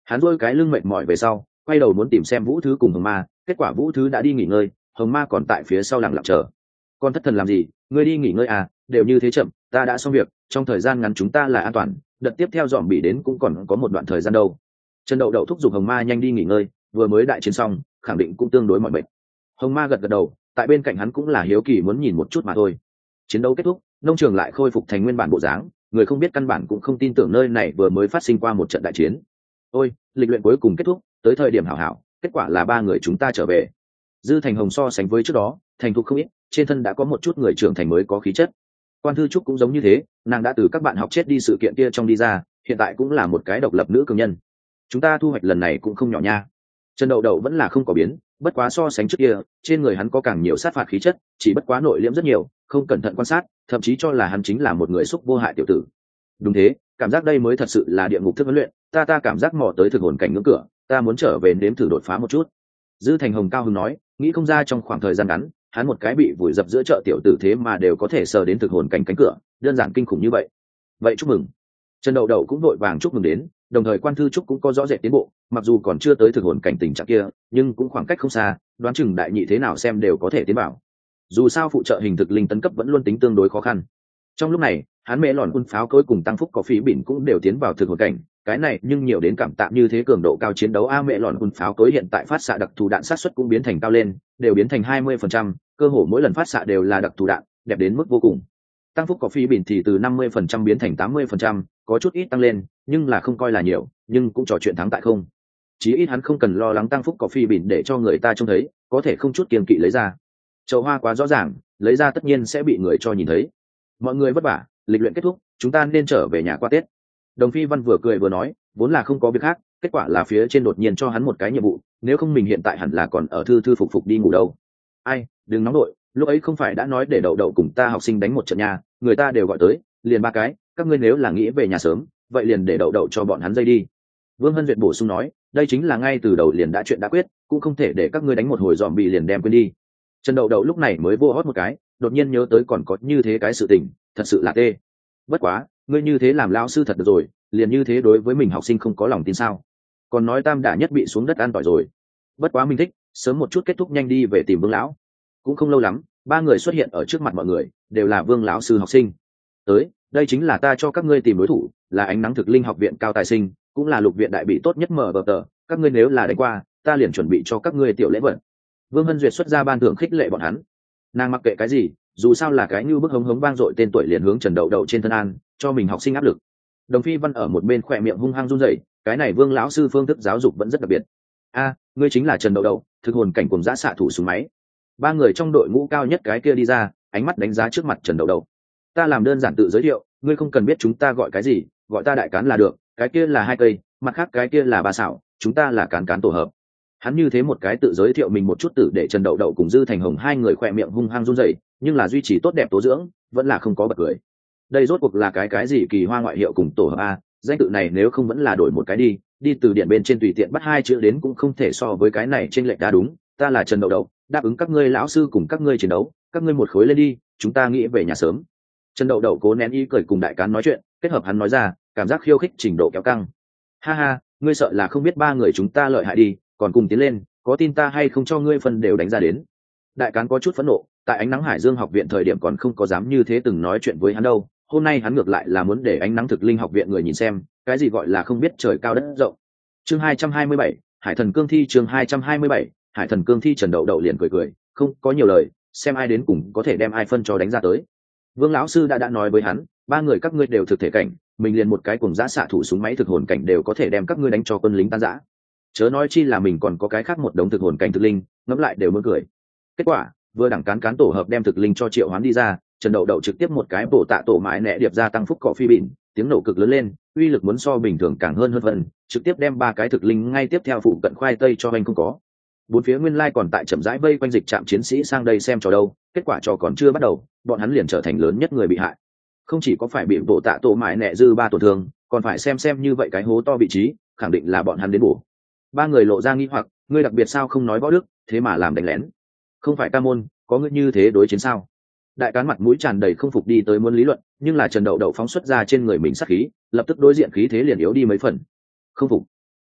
Hắn dôi cái lưng mệt mỏi về sau, quay đầu muốn tìm xem Vũ Thứ cùng Hồng Ma, kết quả Vũ Thứ đã đi nghỉ ngơi, Hồng Ma còn tại phía sau lặng lặng chờ. Con thất thần làm gì, ngươi đi nghỉ ngơi à, đều như thế chậm, ta đã xong việc, trong thời gian ngắn chúng ta là an toàn, đợt tiếp theo dòm bị đến cũng còn có một đoạn thời gian đâu. Trần Đậu Đậu thúc giục Hồng Ma nhanh đi nghỉ ngơi, vừa mới đại chiến xong, khẳng định cũng tương đối mọi mệt. Hồng Ma gật gật đầu, tại bên cạnh hắn cũng là hiếu kỳ muốn nhìn một chút mà thôi. Chiến đấu kết thúc, nông trường lại khôi phục thành nguyên bản bộ dáng, người không biết căn bản cũng không tin tưởng nơi này vừa mới phát sinh qua một trận đại chiến. Ôi, lịch luyện cuối cùng kết thúc, tới thời điểm hảo hảo, kết quả là ba người chúng ta trở về. Dư Thành Hồng so sánh với trước đó, thành thục không ít, trên thân đã có một chút người trưởng thành mới có khí chất. Quan Thư Trúc cũng giống như thế, nàng đã từ các bạn học chết đi sự kiện kia trong đi ra, hiện tại cũng là một cái độc lập nữ cường nhân. Chúng ta thu hoạch lần này cũng không nhỏ nha. Trần Đậu Đậu vẫn là không có biến, bất quá so sánh trước kia, trên người hắn có càng nhiều sát phạt khí chất, chỉ bất quá nội liễm rất nhiều, không cẩn thận quan sát, thậm chí cho là hắn chính là một người xúc vô hại tiểu tử. Đúng thế, cảm giác đây mới thật sự là địa ngục thức huấn luyện, ta ta cảm giác mò tới thực hồn cảnh ngưỡng cửa, ta muốn trở về nếm thử đột phá một chút. Dư Thành Hồng cao hứng nói, nghĩ không ra trong khoảng thời gian ngắn, hắn một cái bị vùi dập giữa chợ tiểu tử thế mà đều có thể sờ đến thực hồn cảnh cánh cửa, đơn giản kinh khủng như vậy. Vậy chúc mừng. Trần Đậu Đậu cũng vội vàng chúc mừng đến, đồng thời Quan Thư Trúc cũng có rõ rệt tiến bộ, mặc dù còn chưa tới thực hồn cảnh tình trạng kia, nhưng cũng khoảng cách không xa, đoán chừng đại nhị thế nào xem đều có thể tiến bảo. Dù sao phụ trợ hình thực linh tấn cấp vẫn luôn tính tương đối khó khăn. Trong lúc này, hắn mẹ lòn quân pháo cối cùng tăng phúc có phí bỉn cũng đều tiến vào thực hồn cảnh, cái này nhưng nhiều đến cảm tạ như thế cường độ cao chiến đấu a mẹ lòn quân pháo cối hiện tại phát xạ đặc thù đạn sát suất cũng biến thành cao lên, đều biến thành hai mươi phần trăm, cơ hồ mỗi lần phát xạ đều là đặc thù đạn, đẹp đến mức vô cùng. Tăng phúc có phí bỉn thì từ năm mươi phần trăm biến thành tám mươi phần trăm, có chút ít tăng lên, nhưng là không coi là nhiều, nhưng cũng trò chuyện thắng tại không. Chí ít hắn không cần lo lắng tăng phúc có phí bỉn để cho người ta trông thấy, có thể không chút kiêng kỵ lấy ra. Chậu hoa quá rõ ràng, lấy ra tất nhiên sẽ bị người cho nhìn thấy. Mọi người vất vả, lịch luyện kết thúc, chúng ta nên trở về nhà qua Tết. Đồng Phi Văn vừa cười vừa nói, vốn là không có việc khác, kết quả là phía trên đột nhiên cho hắn một cái nhiệm vụ, nếu không mình hiện tại hẳn là còn ở thư thư phục phục đi ngủ đâu. Ai, đừng nóng đội, lúc ấy không phải đã nói để Đậu Đậu cùng ta học sinh đánh một trận nhà, người ta đều gọi tới, liền ba cái, các ngươi nếu là nghĩ về nhà sớm, vậy liền để Đậu Đậu cho bọn hắn dây đi. Vương Hân Duyệt bổ sung nói, đây chính là ngay từ đầu liền đã chuyện đã quyết, cũng không thể để các ngươi đánh một hồi dòm bị liền đem quên đi. Trần Đậu Đậu lúc này mới vô hót một cái, đột nhiên nhớ tới còn có như thế cái sự tình, thật sự là tê. Bất quá, ngươi như thế làm lão sư thật được rồi, liền như thế đối với mình học sinh không có lòng tin sao? Còn nói tam đả nhất bị xuống đất ăn tỏi rồi. Bất quá mình thích, sớm một chút kết thúc nhanh đi về tìm Vương lão. Cũng không lâu lắm, ba người xuất hiện ở trước mặt mọi người, đều là Vương lão sư học sinh. Tới, đây chính là ta cho các ngươi tìm đối thủ, là ánh nắng thực linh học viện cao tài sinh, cũng là lục viện đại bị tốt nhất mở vở tờ, các ngươi nếu là đánh qua, ta liền chuẩn bị cho các ngươi tiểu lễ vật. Vương Hân Duyệt xuất ra ban thưởng khích lệ bọn hắn. Nàng mặc kệ cái gì, dù sao là cái như bức hống hống vang dội tên tuổi liền hướng Trần Đậu Đậu trên thân an, cho mình học sinh áp lực. Đồng Phi Văn ở một bên khỏe miệng hung hăng run rẩy, cái này Vương lão sư phương thức giáo dục vẫn rất đặc biệt. A, ngươi chính là Trần Đậu Đậu, thực hồn cảnh cùng dã xạ thủ súng máy. Ba người trong đội ngũ cao nhất cái kia đi ra, ánh mắt đánh giá trước mặt Trần Đậu Đậu. Ta làm đơn giản tự giới thiệu, ngươi không cần biết chúng ta gọi cái gì, gọi ta đại cán là được, cái kia là hai cây, mặt khác cái kia là ba xảo, chúng ta là cán cán tổ hợp. Hắn như thế một cái tự giới thiệu mình một chút tử để Trần Đậu Đậu cùng Dư Thành Hồng hai người khỏe miệng hung hăng run rẩy, nhưng là duy trì tốt đẹp tố dưỡng, vẫn là không có bật cười. Đây rốt cuộc là cái cái gì kỳ hoa ngoại hiệu cùng tổ hợp a, danh tự này nếu không vẫn là đổi một cái đi, đi từ điện bên trên tùy tiện bắt hai chữ đến cũng không thể so với cái này trên lệch đá đúng, ta là Trần Đậu Đậu, đáp ứng các ngươi lão sư cùng các ngươi chiến đấu, các ngươi một khối lên đi, chúng ta nghĩ về nhà sớm. Trần Đậu Đậu cố nén ý cười cùng đại cán nói chuyện, kết hợp hắn nói ra, cảm giác khiêu khích trình độ kéo căng. Ha ha, ngươi sợ là không biết ba người chúng ta lợi hại đi, còn cùng tiến lên, có tin ta hay không cho ngươi phân đều đánh ra đến. Đại cán có chút phẫn nộ, tại ánh nắng Hải Dương học viện thời điểm còn không có dám như thế từng nói chuyện với hắn đâu, hôm nay hắn ngược lại là muốn để ánh nắng thực linh học viện người nhìn xem, cái gì gọi là không biết trời cao đất rộng. Chương hai trăm hai mươi bảy, Hải Thần Cương Thi chương hai trăm hai mươi bảy, Hải Thần Cương Thi Trần Đậu Đậu liền cười cười, không có nhiều lời, xem ai đến cùng có thể đem ai phân cho đánh ra tới. Vương lão sư đã đã nói với hắn, ba người các ngươi đều thực thể cảnh, mình liền một cái cùng giã xạ thủ súng máy thực hồn cảnh đều có thể đem các ngươi đánh cho quân lính tan rã. Chớ nói chi là mình còn có cái khác một đống thực hồn cảnh thực linh, ngẫm lại đều muốn cười. Kết quả, vừa đẳng cán cán tổ hợp đem thực linh cho Triệu Hoán đi ra, Trần Đậu Đậu trực tiếp một cái bổ tạ tổ mãi nẹ điệp ra tăng phúc cọ phi bịn, tiếng nổ cực lớn lên, uy lực muốn so bình thường càng hơn hơn phần, trực tiếp đem ba cái thực linh ngay tiếp theo phụ cận khoai tây cho anh không có. Bốn phía nguyên lai còn tại chậm rãi vây quanh dịch trạm chiến sĩ sang đây xem trò đâu, kết quả trò còn chưa bắt đầu, bọn hắn liền trở thành lớn nhất người bị hại. Không chỉ có phải bị bổ tạ tổ mãi nẹ dư ba tổn thương, còn phải xem xem như vậy cái hố to vị trí, khẳng định là bọn hắn đến bổ. Ba người lộ ra nghi hoặc, ngươi đặc biệt sao không nói võ đức, thế mà làm đánh lén. Không phải ca môn, có ngươi như thế đối chiến sao? Đại cán mặt mũi tràn đầy không phục đi tới muốn lý luận, nhưng là Trần Đậu Đậu phóng xuất ra trên người mình sát khí, lập tức đối diện khí thế liền yếu đi mấy phần. Không phục?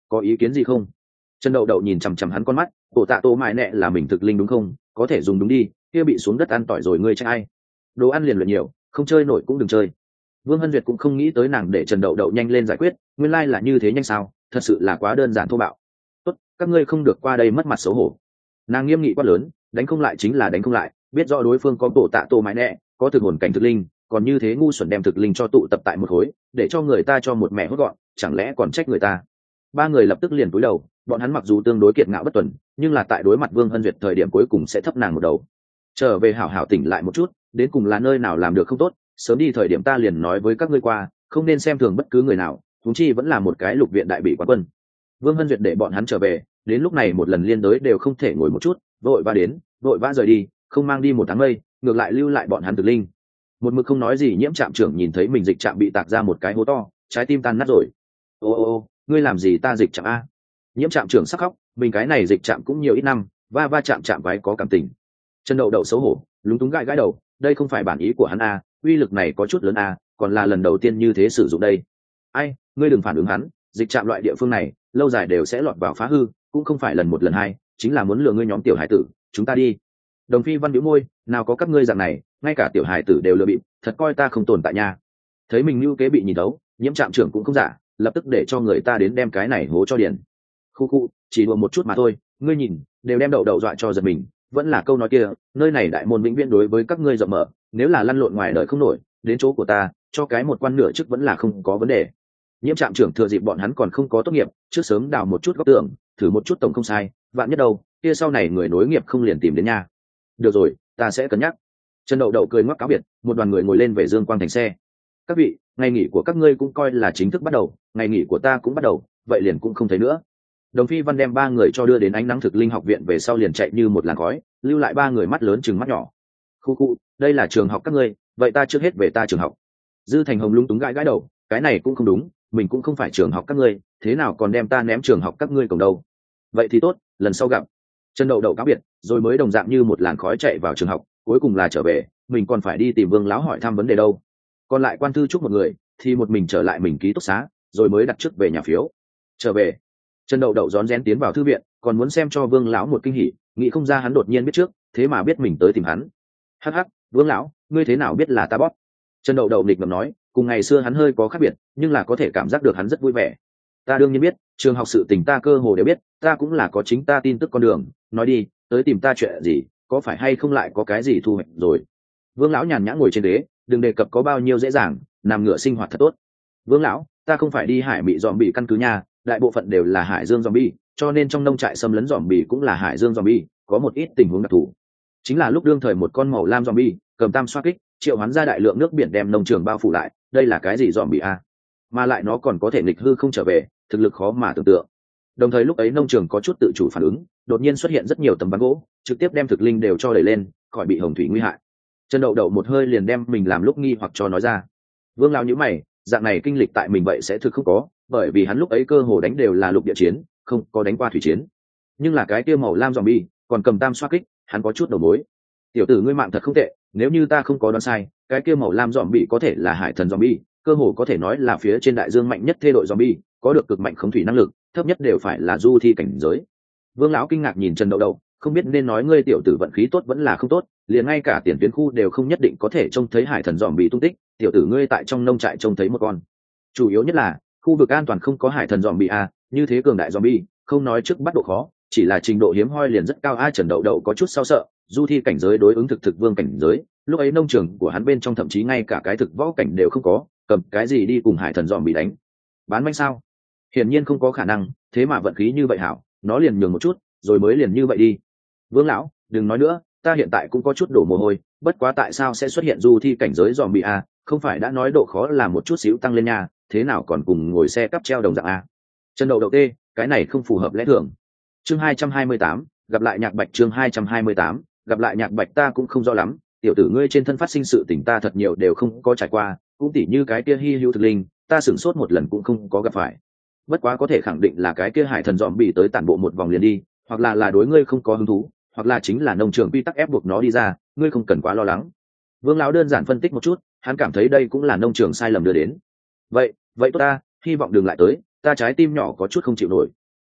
có ý kiến gì không? Trần Đậu Đậu nhìn chằm chằm hắn con mắt, bộ tạ tô mại nẹ là mình thực linh đúng không? Có thể dùng đúng đi, kia bị xuống đất ăn tỏi rồi ngươi trách ai? Đồ ăn liền luyện nhiều, không chơi nổi cũng đừng chơi. Vương Hân Duyệt cũng không nghĩ tới nàng để Trần Đậu Đậu nhanh lên giải quyết, nguyên lai là như thế nhanh sao? Thật sự là quá đơn giản thô bạo. Tốt, các ngươi không được qua đây mất mặt xấu hổ. Nàng nghiêm nghị quát lớn, đánh không lại chính là đánh không lại, biết rõ đối phương có bộ tạ tô mại nẹ, có thực hồn cảnh thực linh, còn như thế ngu xuẩn đem thực linh cho tụ tập tại một khối, để cho người ta cho một mẹ hốt gọn, chẳng lẽ còn trách người ta? Ba người lập tức liền cúi đầu, bọn hắn mặc dù tương đối kiệt ngạo bất tuần, nhưng là tại đối mặt Vương Hân Duyệt thời điểm cuối cùng sẽ thấp nàng một đầu. Trở về hảo hảo tỉnh lại một chút, đến cùng là nơi nào làm được không tốt, sớm đi thời điểm ta liền nói với các ngươi qua, không nên xem thường bất cứ người nào, huống chi vẫn là một cái lục viện đại bị quán quân. Vương Hân Duyệt để bọn hắn trở về, đến lúc này một lần liên đối đều không thể ngồi một chút, vội vã đến, vội vã rời đi, không mang đi một tháng mây, ngược lại lưu lại bọn hắn thực linh. Một mực không nói gì Nhiễm Trạm trưởng nhìn thấy mình dịch trạm bị tạc ra một cái hố to, trái tim tan nát rồi. Ô ô ô, ngươi làm gì ta dịch trạm a? Nhiễm Trạm trưởng sắc khóc, mình cái này dịch trạm cũng nhiều ít năm, va va chạm chạm vái có cảm tình. Trần Đậu Đậu xấu hổ, lúng túng gãi gãi đầu, đây không phải bản ý của hắn a, uy lực này có chút lớn a, còn là lần đầu tiên như thế sử dụng đây. Ai, ngươi đừng phản ứng hắn, dịch trạm loại địa phương này, lâu dài đều sẽ lọt vào phá hư, cũng không phải lần một lần hai, chính là muốn lừa ngươi nhóm tiểu hải tử, chúng ta đi. Đồng Phi Văn bĩu môi, nào có các ngươi dạng này, ngay cả tiểu hải tử đều lừa bịp, thật coi ta không tồn tại nha. Thấy mình lưu kế bị nhìn thấu, Nhiễm Trạm trưởng cũng không giả, lập tức để cho người ta đến đem cái này hố cho điền. Khu khu, chỉ đùa một chút mà thôi, ngươi nhìn, đều đem Đậu Đậu dọa cho giật mình, vẫn là câu nói kia, nơi này đại môn vĩnh viễn đối với các ngươi rộng mở, nếu là lăn lộn ngoài đời không nổi, đến chỗ của ta, cho cái một quan nửa chức vẫn là không có vấn đề. Nhiễm Trạm trưởng thừa dịp bọn hắn còn không có tốt nghiệp, trước sớm đào một chút góc tường, thử một chút tổng không sai, vạn nhất đâu, kia sau này người nối nghiệp không liền tìm đến nha. Được rồi, ta sẽ cân nhắc. Trần Đậu Đậu cười ngoắc cáo biệt, một đoàn người ngồi lên về Dương Quang thành xe. Các vị, ngày nghỉ của các ngươi cũng coi là chính thức bắt đầu, ngày nghỉ của ta cũng bắt đầu, vậy liền cũng không thấy nữa. Đồng Phi Văn đem ba người cho đưa đến ánh nắng thực linh học viện về sau liền chạy như một làn khói, lưu lại ba người mắt lớn chừng mắt nhỏ. Khu khu, đây là trường học các ngươi, vậy ta trước hết về ta trường học. Dư Thành Hồng lung túng gãi gãi đầu, cái này cũng không đúng, mình cũng không phải trường học các ngươi, thế nào còn đem ta ném trường học các ngươi cổng đâu? Vậy thì tốt, lần sau gặp. Trần Đậu Đậu cáo biệt, rồi mới đồng dạng như một làn khói chạy vào trường học, cuối cùng là trở về, mình còn phải đi tìm Vương lão hỏi thăm vấn đề đâu. Còn lại quan thư chúc một người, thì một mình trở lại mình ký túc xá, rồi mới đặt trước về nhà phiếu. Trở về, Trần Đậu Đậu rón rén tiến vào thư viện, còn muốn xem cho Vương lão một kinh hỉ, nghĩ không ra hắn đột nhiên biết trước, thế mà biết mình tới tìm hắn. Hắc hắc, Vương lão, ngươi thế nào biết là ta bóp? Trần Đậu Đậu nghịch ngợm nói, cùng ngày xưa hắn hơi có khác biệt, nhưng là có thể cảm giác được hắn rất vui vẻ. Ta đương nhiên biết, trường học sự tình ta cơ hồ đều biết, ta cũng là có chính ta tin tức con đường, nói đi, tới tìm ta chuyện gì, có phải hay không lại có cái gì thu hoạch rồi? Vương lão nhàn nhã ngồi trên ghế, đừng đề cập có bao nhiêu dễ dàng, nằm ngửa sinh hoạt thật tốt. Vương lão, ta không phải đi Hải Mị dòm bị căn cứ nhà, đại bộ phận đều là Hải Dương zombie, cho nên trong nông trại xâm lấn zombie cũng là Hải Dương zombie, có một ít tình huống đặc thù. Chính là lúc đương thời một con màu lam zombie, cầm tam xoa kích, triệu hoán ra đại lượng nước biển đem nông trường bao phủ lại, đây là cái gì zombie a? Mà lại nó còn có thể nghịch hư không trở về, thực lực khó mà tưởng tượng. Đồng thời lúc ấy nông trường có chút tự chủ phản ứng, đột nhiên xuất hiện rất nhiều tấm ván gỗ, trực tiếp đem thực linh đều cho đẩy lên, khỏi bị hồng thủy nguy hại. Trần Đậu Đậu một hơi liền đem mình làm lúc nghi hoặc cho nói ra. Vương lão nhíu mày, dạng này kinh lịch tại mình vậy sẽ thực không có, bởi vì hắn lúc ấy cơ hồ đánh đều là lục địa chiến, không có đánh qua thủy chiến. Nhưng là cái kia màu lam zombie, còn cầm tam xoa kích, hắn có chút đầu mối. Tiểu tử ngươi mạng thật không tệ, nếu như ta không có đoán sai, cái kia màu lam zombie có thể là hải thần zombie, cơ hồ có thể nói là phía trên đại dương mạnh nhất thê đội zombie, có được cực mạnh khống thủy năng lực, thấp nhất đều phải là du thi cảnh giới. Vương lão kinh ngạc nhìn Trần Đậu Đậu, không biết nên nói ngươi tiểu tử vận khí tốt vẫn là không tốt, liền ngay cả tiền tuyến khu đều không nhất định có thể trông thấy hải thần zombie tung tích, tiểu tử ngươi tại trong nông trại trông thấy một con. Chủ yếu nhất là khu vực an toàn không có hải thần zombie a, như thế cường đại zombie, không nói trước bắt độ khó, chỉ là trình độ hiếm hoi liền rất cao a. Trần Đậu Đậu có chút sao sợ, du thi cảnh giới đối ứng thực thực vương cảnh giới, lúc ấy nông trường của hắn bên trong thậm chí ngay cả cái thực võ cảnh đều không có, cầm cái gì đi cùng hải thần zombie đánh? Bán manh sao? Hiển nhiên không có khả năng, thế mà vận khí như vậy hảo, nó liền nhường một chút, rồi mới liền như vậy đi. Vương lão, đừng nói nữa, ta hiện tại cũng có chút đổ mồ hôi, bất quá tại sao sẽ xuất hiện du thi cảnh giới zombie a, không phải đã nói độ khó là một chút xíu tăng lên nha, thế nào còn cùng ngồi xe cắp treo đồng dạng a. Trần Đậu Đậu tê, cái này không phù hợp lẽ thường. Chương hai trăm hai mươi tám, gặp lại Nhạc Bạch. Chương hai trăm hai mươi tám, gặp lại Nhạc Bạch. Ta cũng không rõ lắm, tiểu tử ngươi trên thân phát sinh sự tình ta thật nhiều đều không có trải qua, cũng tỉ như cái kia hi hữu thực linh, ta sửng sốt một lần cũng không có gặp phải. Bất quá có thể khẳng định là cái kia hải thần dòm bị tới tản bộ một vòng liền đi, hoặc là là đối ngươi không có hứng thú, hoặc là chính là nông trường quy tắc ép buộc nó đi ra, ngươi không cần quá lo lắng. Vương lão đơn giản phân tích một chút, hắn cảm thấy đây cũng là nông trường sai lầm đưa đến. Vậy, vậy tốt ta, hy vọng đừng lại tới, ta trái tim nhỏ có chút không chịu nổi,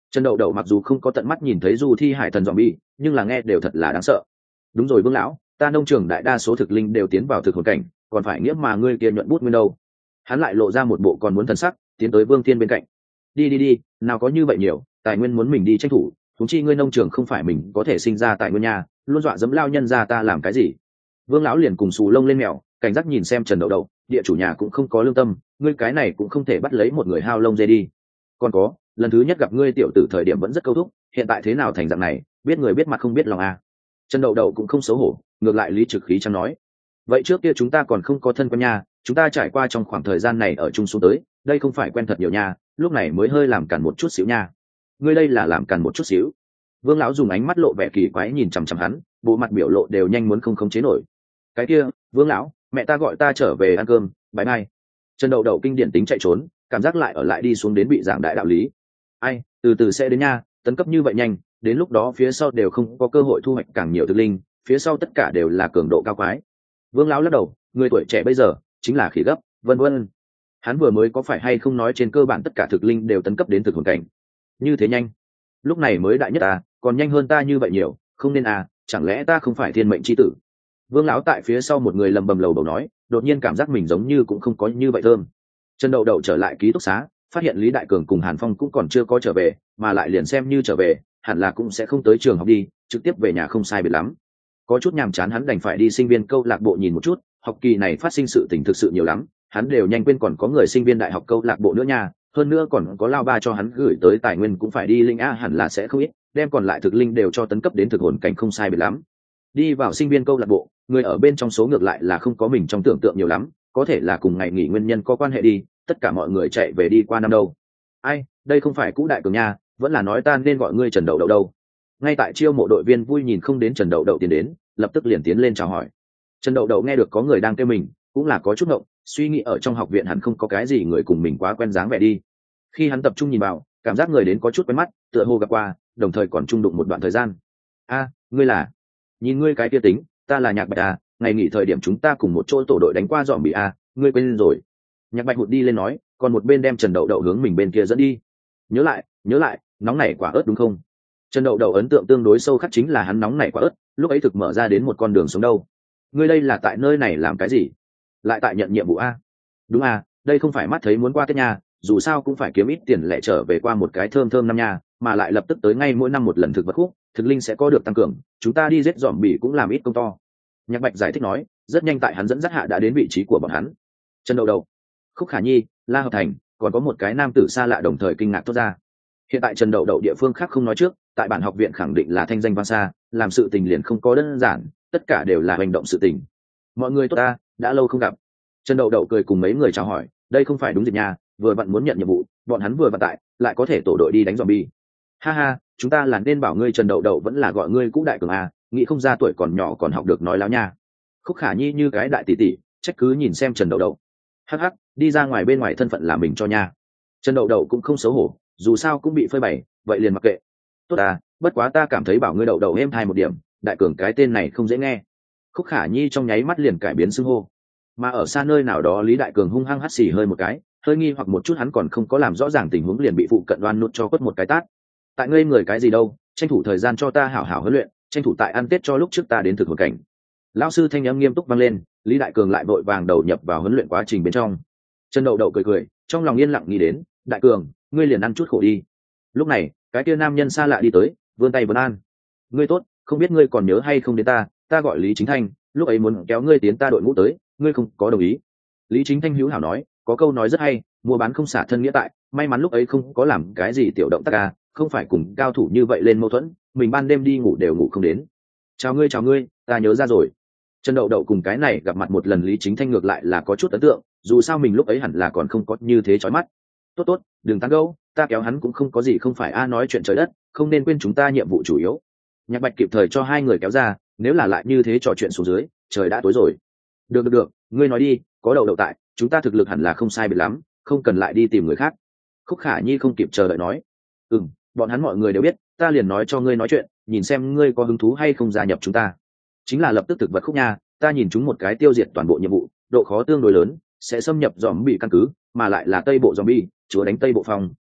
Trần Đậu Đậu mặc dù không có tận mắt nhìn thấy du thi hải thần zombie, nhưng là nghe đều thật là đáng sợ. Đúng rồi Vương lão, ta nông trường đại đa số thực linh đều tiến vào thực hồn cảnh, còn phải nghĩa mà ngươi kia nhuận bút nguyên đâu. Hắn lại lộ ra một bộ còn muốn thần sắc, tiến tới Vương Thiên bên cạnh. Đi đi đi, nào có như vậy nhiều, tài nguyên muốn mình đi tranh thủ, huống chi ngươi nông trường không phải mình có thể sinh ra tại nguyên nhà, luôn dọa dẫm lao nhân ra ta làm cái gì. Vương lão liền cùng xù lông lên mèo, cảnh giác nhìn xem Trần Đậu Đậu, địa chủ nhà cũng không có lương tâm, ngươi cái này cũng không thể bắt lấy một người hao lông dê đi. Còn có, lần thứ nhất gặp ngươi tiểu tử thời điểm vẫn rất câu thúc, hiện tại thế nào thành dạng này, biết người biết mặt không biết lòng à. Trần Đậu Đậu cũng không xấu hổ, ngược lại lý trực khí chẳng nói, vậy trước kia chúng ta còn không có thân quen nha, chúng ta trải qua trong khoảng thời gian này ở chung xuống tới, đây không phải quen thật nhiều nha, lúc này mới hơi làm càn một chút xíu nha. Ngươi đây là làm càn một chút xíu. Vương lão dùng ánh mắt lộ vẻ kỳ quái nhìn chằm chằm hắn, bộ mặt biểu lộ đều nhanh muốn không khống chế nổi. Cái kia, Vương lão, mẹ ta gọi ta trở về ăn cơm, bye bye. Trần Đậu Đậu kinh điển tính chạy trốn, cảm giác lại ở lại đi xuống đến bị giảng đại đạo lý. Ai, từ từ sẽ đến nha, tấn cấp như vậy nhanh, đến lúc đó phía sau đều không có cơ hội thu hoạch càng nhiều thực linh, phía sau tất cả đều là cường độ cao quái. Vương lão lắc đầu, người tuổi trẻ bây giờ chính là khỉ gấp, vân vân. Hắn vừa mới có phải hay không nói trên cơ bản tất cả thực linh đều tấn cấp đến thực hồn cảnh, như thế nhanh, lúc này mới đại nhất à, còn nhanh hơn ta như vậy nhiều, không nên à, chẳng lẽ ta không phải thiên mệnh chi tử. Vương lão tại phía sau một người lầm bầm lầu bầu nói, đột nhiên cảm giác mình giống như cũng không có như vậy thơm. Trần Đậu Đậu trở lại ký túc xá, phát hiện Lý Đại Cường cùng Hàn Phong cũng còn chưa có trở về, mà lại liền xem như trở về, hẳn là cũng sẽ không tới trường học đi, trực tiếp về nhà không sai biệt lắm. Có chút nhàm chán hắn đành phải đi sinh viên câu lạc bộ nhìn một chút, học kỳ này phát sinh sự tình thực sự nhiều lắm, hắn đều nhanh quên còn có người sinh viên đại học câu lạc bộ nữa nha, hơn nữa còn có lao ba cho hắn gửi tới tài nguyên cũng phải đi linh a, hẳn là sẽ không ít, đem còn lại thực linh đều cho tấn cấp đến thực hồn cảnh không sai biệt lắm. Đi vào sinh viên câu lạc bộ, người ở bên trong số ngược lại là không có mình trong tưởng tượng nhiều lắm, có thể là cùng ngày nghỉ nguyên nhân có quan hệ đi, tất cả mọi người chạy về đi qua năm đâu. Ai, đây không phải Cũ Đại Cường nha, vẫn là nói ta nên gọi ngươi Trần Đậu Đậu đâu. Ngay tại chiêu mộ đội viên vui nhìn không đến Trần Đậu Đậu tiến đến, lập tức liền tiến lên chào hỏi. Trần Đậu Đậu nghe được có người đang kêu mình, cũng là có chút ngộng, suy nghĩ ở trong học viện hẳn không có cái gì người cùng mình quá quen dáng vẻ đi. Khi hắn tập trung nhìn vào, cảm giác người đến có chút quen mắt, tựa hồ gặp qua, đồng thời còn chung đụng một đoạn thời gian. A, ngươi là? Nhìn ngươi cái kia tính, ta là Nhạc Bạch à, ngày nghỉ thời điểm chúng ta cùng một chỗ tổ đội đánh qua dòm bị a, ngươi quên rồi. Nhạc Bạch hụt đi lên nói, còn một bên đem Trần Đậu Đậu hướng mình bên kia dẫn đi. Nhớ lại, nhớ lại, nóng nảy quả ớt đúng không? Trần Đậu Đậu ấn tượng tương đối sâu khắc chính là hắn nóng nảy quả ớt, lúc ấy thực mở ra đến một con đường sống đâu. Ngươi đây là tại nơi này làm cái gì? Lại tại nhận nhiệm vụ a? Đúng à, đây không phải mắt thấy muốn qua Tết nha, dù sao cũng phải kiếm ít tiền lẻ trở về qua một cái thơm thơm năm nha, mà lại lập tức tới ngay mỗi năm một lần thực vật khúc, thực linh sẽ có được tăng cường, chúng ta đi giết dòm bỉ cũng làm ít công to. Nhạc Bạch giải thích nói, rất nhanh tại hắn dẫn dắt hạ đã đến vị trí của bọn hắn. Trần Đậu Đậu, Khúc Khả Nhi, La Hợp Thành, còn có một cái nam tử xa lạ đồng thời kinh ngạc thốt ra. Hiện tại Trần Đậu Đậu địa phương khác không nói trước, tại bản học viện khẳng định là thanh danh vang xa, làm sự tình liền không có đơn giản, tất cả đều là hành động sự tình. Mọi người tốt ta, đã lâu không gặp. Trần Đậu Đậu cười cùng mấy người chào hỏi, đây không phải đúng dịp nha, vừa vặn muốn nhận nhiệm vụ, bọn hắn vừa vặn tại, lại có thể tổ đội đi đánh zombie. Ha ha, chúng ta là nên bảo ngươi Trần Đậu Đậu vẫn là gọi ngươi Cũ Đại Cường à, nghĩ không ra tuổi còn nhỏ còn học được nói láo nha. Khúc Khả Nhi như cái đại tỷ tỷ, trách cứ nhìn xem Trần Đậu Đậu. Hắc hắc, đi ra ngoài bên ngoài thân phận là mình cho nha. Trần Đậu Đậu cũng không xấu hổ, dù sao cũng bị phơi bày, vậy liền mặc kệ. Tốt à, bất quá ta cảm thấy bảo ngươi Đậu Đậu êm thai một điểm, Đại Cường cái tên này không dễ nghe. Khúc Khả Nhi trong nháy mắt liền cải biến xưng hô. Mà ở xa nơi nào đó Lý Đại Cường hung hăng hắt xì hơi một cái, hơi nghi hoặc một chút hắn còn không có làm rõ ràng tình huống liền bị phụ cận đoan nút cho quất một cái tát. Tại ngây người cái gì đâu, tranh thủ thời gian cho ta hảo hảo huấn luyện, tranh thủ tại ăn tết cho lúc trước ta đến thực hồn cảnh. Lão sư thanh âm nghiêm túc vang lên, Lý Đại Cường lại vội vàng đầu nhập vào huấn luyện quá trình bên trong. Trần Đậu Đậu cười cười, trong lòng yên lặng nghĩ đến, Đại Cường, ngươi liền ăn chút khổ đi. Lúc này, cái kia nam nhân xa lạ đi tới, vươn tay vấn an. Ngươi tốt, không biết ngươi còn nhớ hay không đến ta, ta gọi Lý Chính Thanh, lúc ấy muốn kéo ngươi tiến ta đội ngũ tới, ngươi không có đồng ý. Lý Chính Thanh hữu hảo nói, có câu nói rất hay, mua bán không xả thân nghĩa tại, may mắn lúc ấy không có làm cái gì tiểu động tác à, không phải cùng cao thủ như vậy lên mâu thuẫn, mình ban đêm đi ngủ đều ngủ không đến. Chào ngươi chào ngươi, ta nhớ ra rồi. Trần Đậu Đậu cùng cái này gặp mặt một lần Lý Chính Thanh ngược lại là có chút ấn tượng, dù sao mình lúc ấy hẳn là còn không có như thế chói mắt. Tốt tốt, đừng tán gẫu, ta kéo hắn cũng không có gì không phải a, nói chuyện trời đất, không nên quên chúng ta nhiệm vụ chủ yếu. Nhạc Bạch kịp thời cho hai người kéo ra, nếu là lại như thế trò chuyện xuống dưới, trời đã tối rồi. Được được được, ngươi nói đi, có Đậu Đậu tại, chúng ta thực lực hẳn là không sai biệt lắm, không cần lại đi tìm người khác. Khúc Khả Nhi không kịp chờ đợi nói, ừm, bọn hắn mọi người đều biết, ta liền nói cho ngươi nói chuyện, nhìn xem ngươi có hứng thú hay không gia nhập chúng ta. Chính là lập tức thực vật Khúc nha, ta nhìn chúng một cái tiêu diệt toàn bộ nhiệm vụ, độ khó tương đối lớn, sẽ xâm nhập zombie căn cứ, mà lại là Tây bộ zombie, chúa đánh Tây bộ phòng,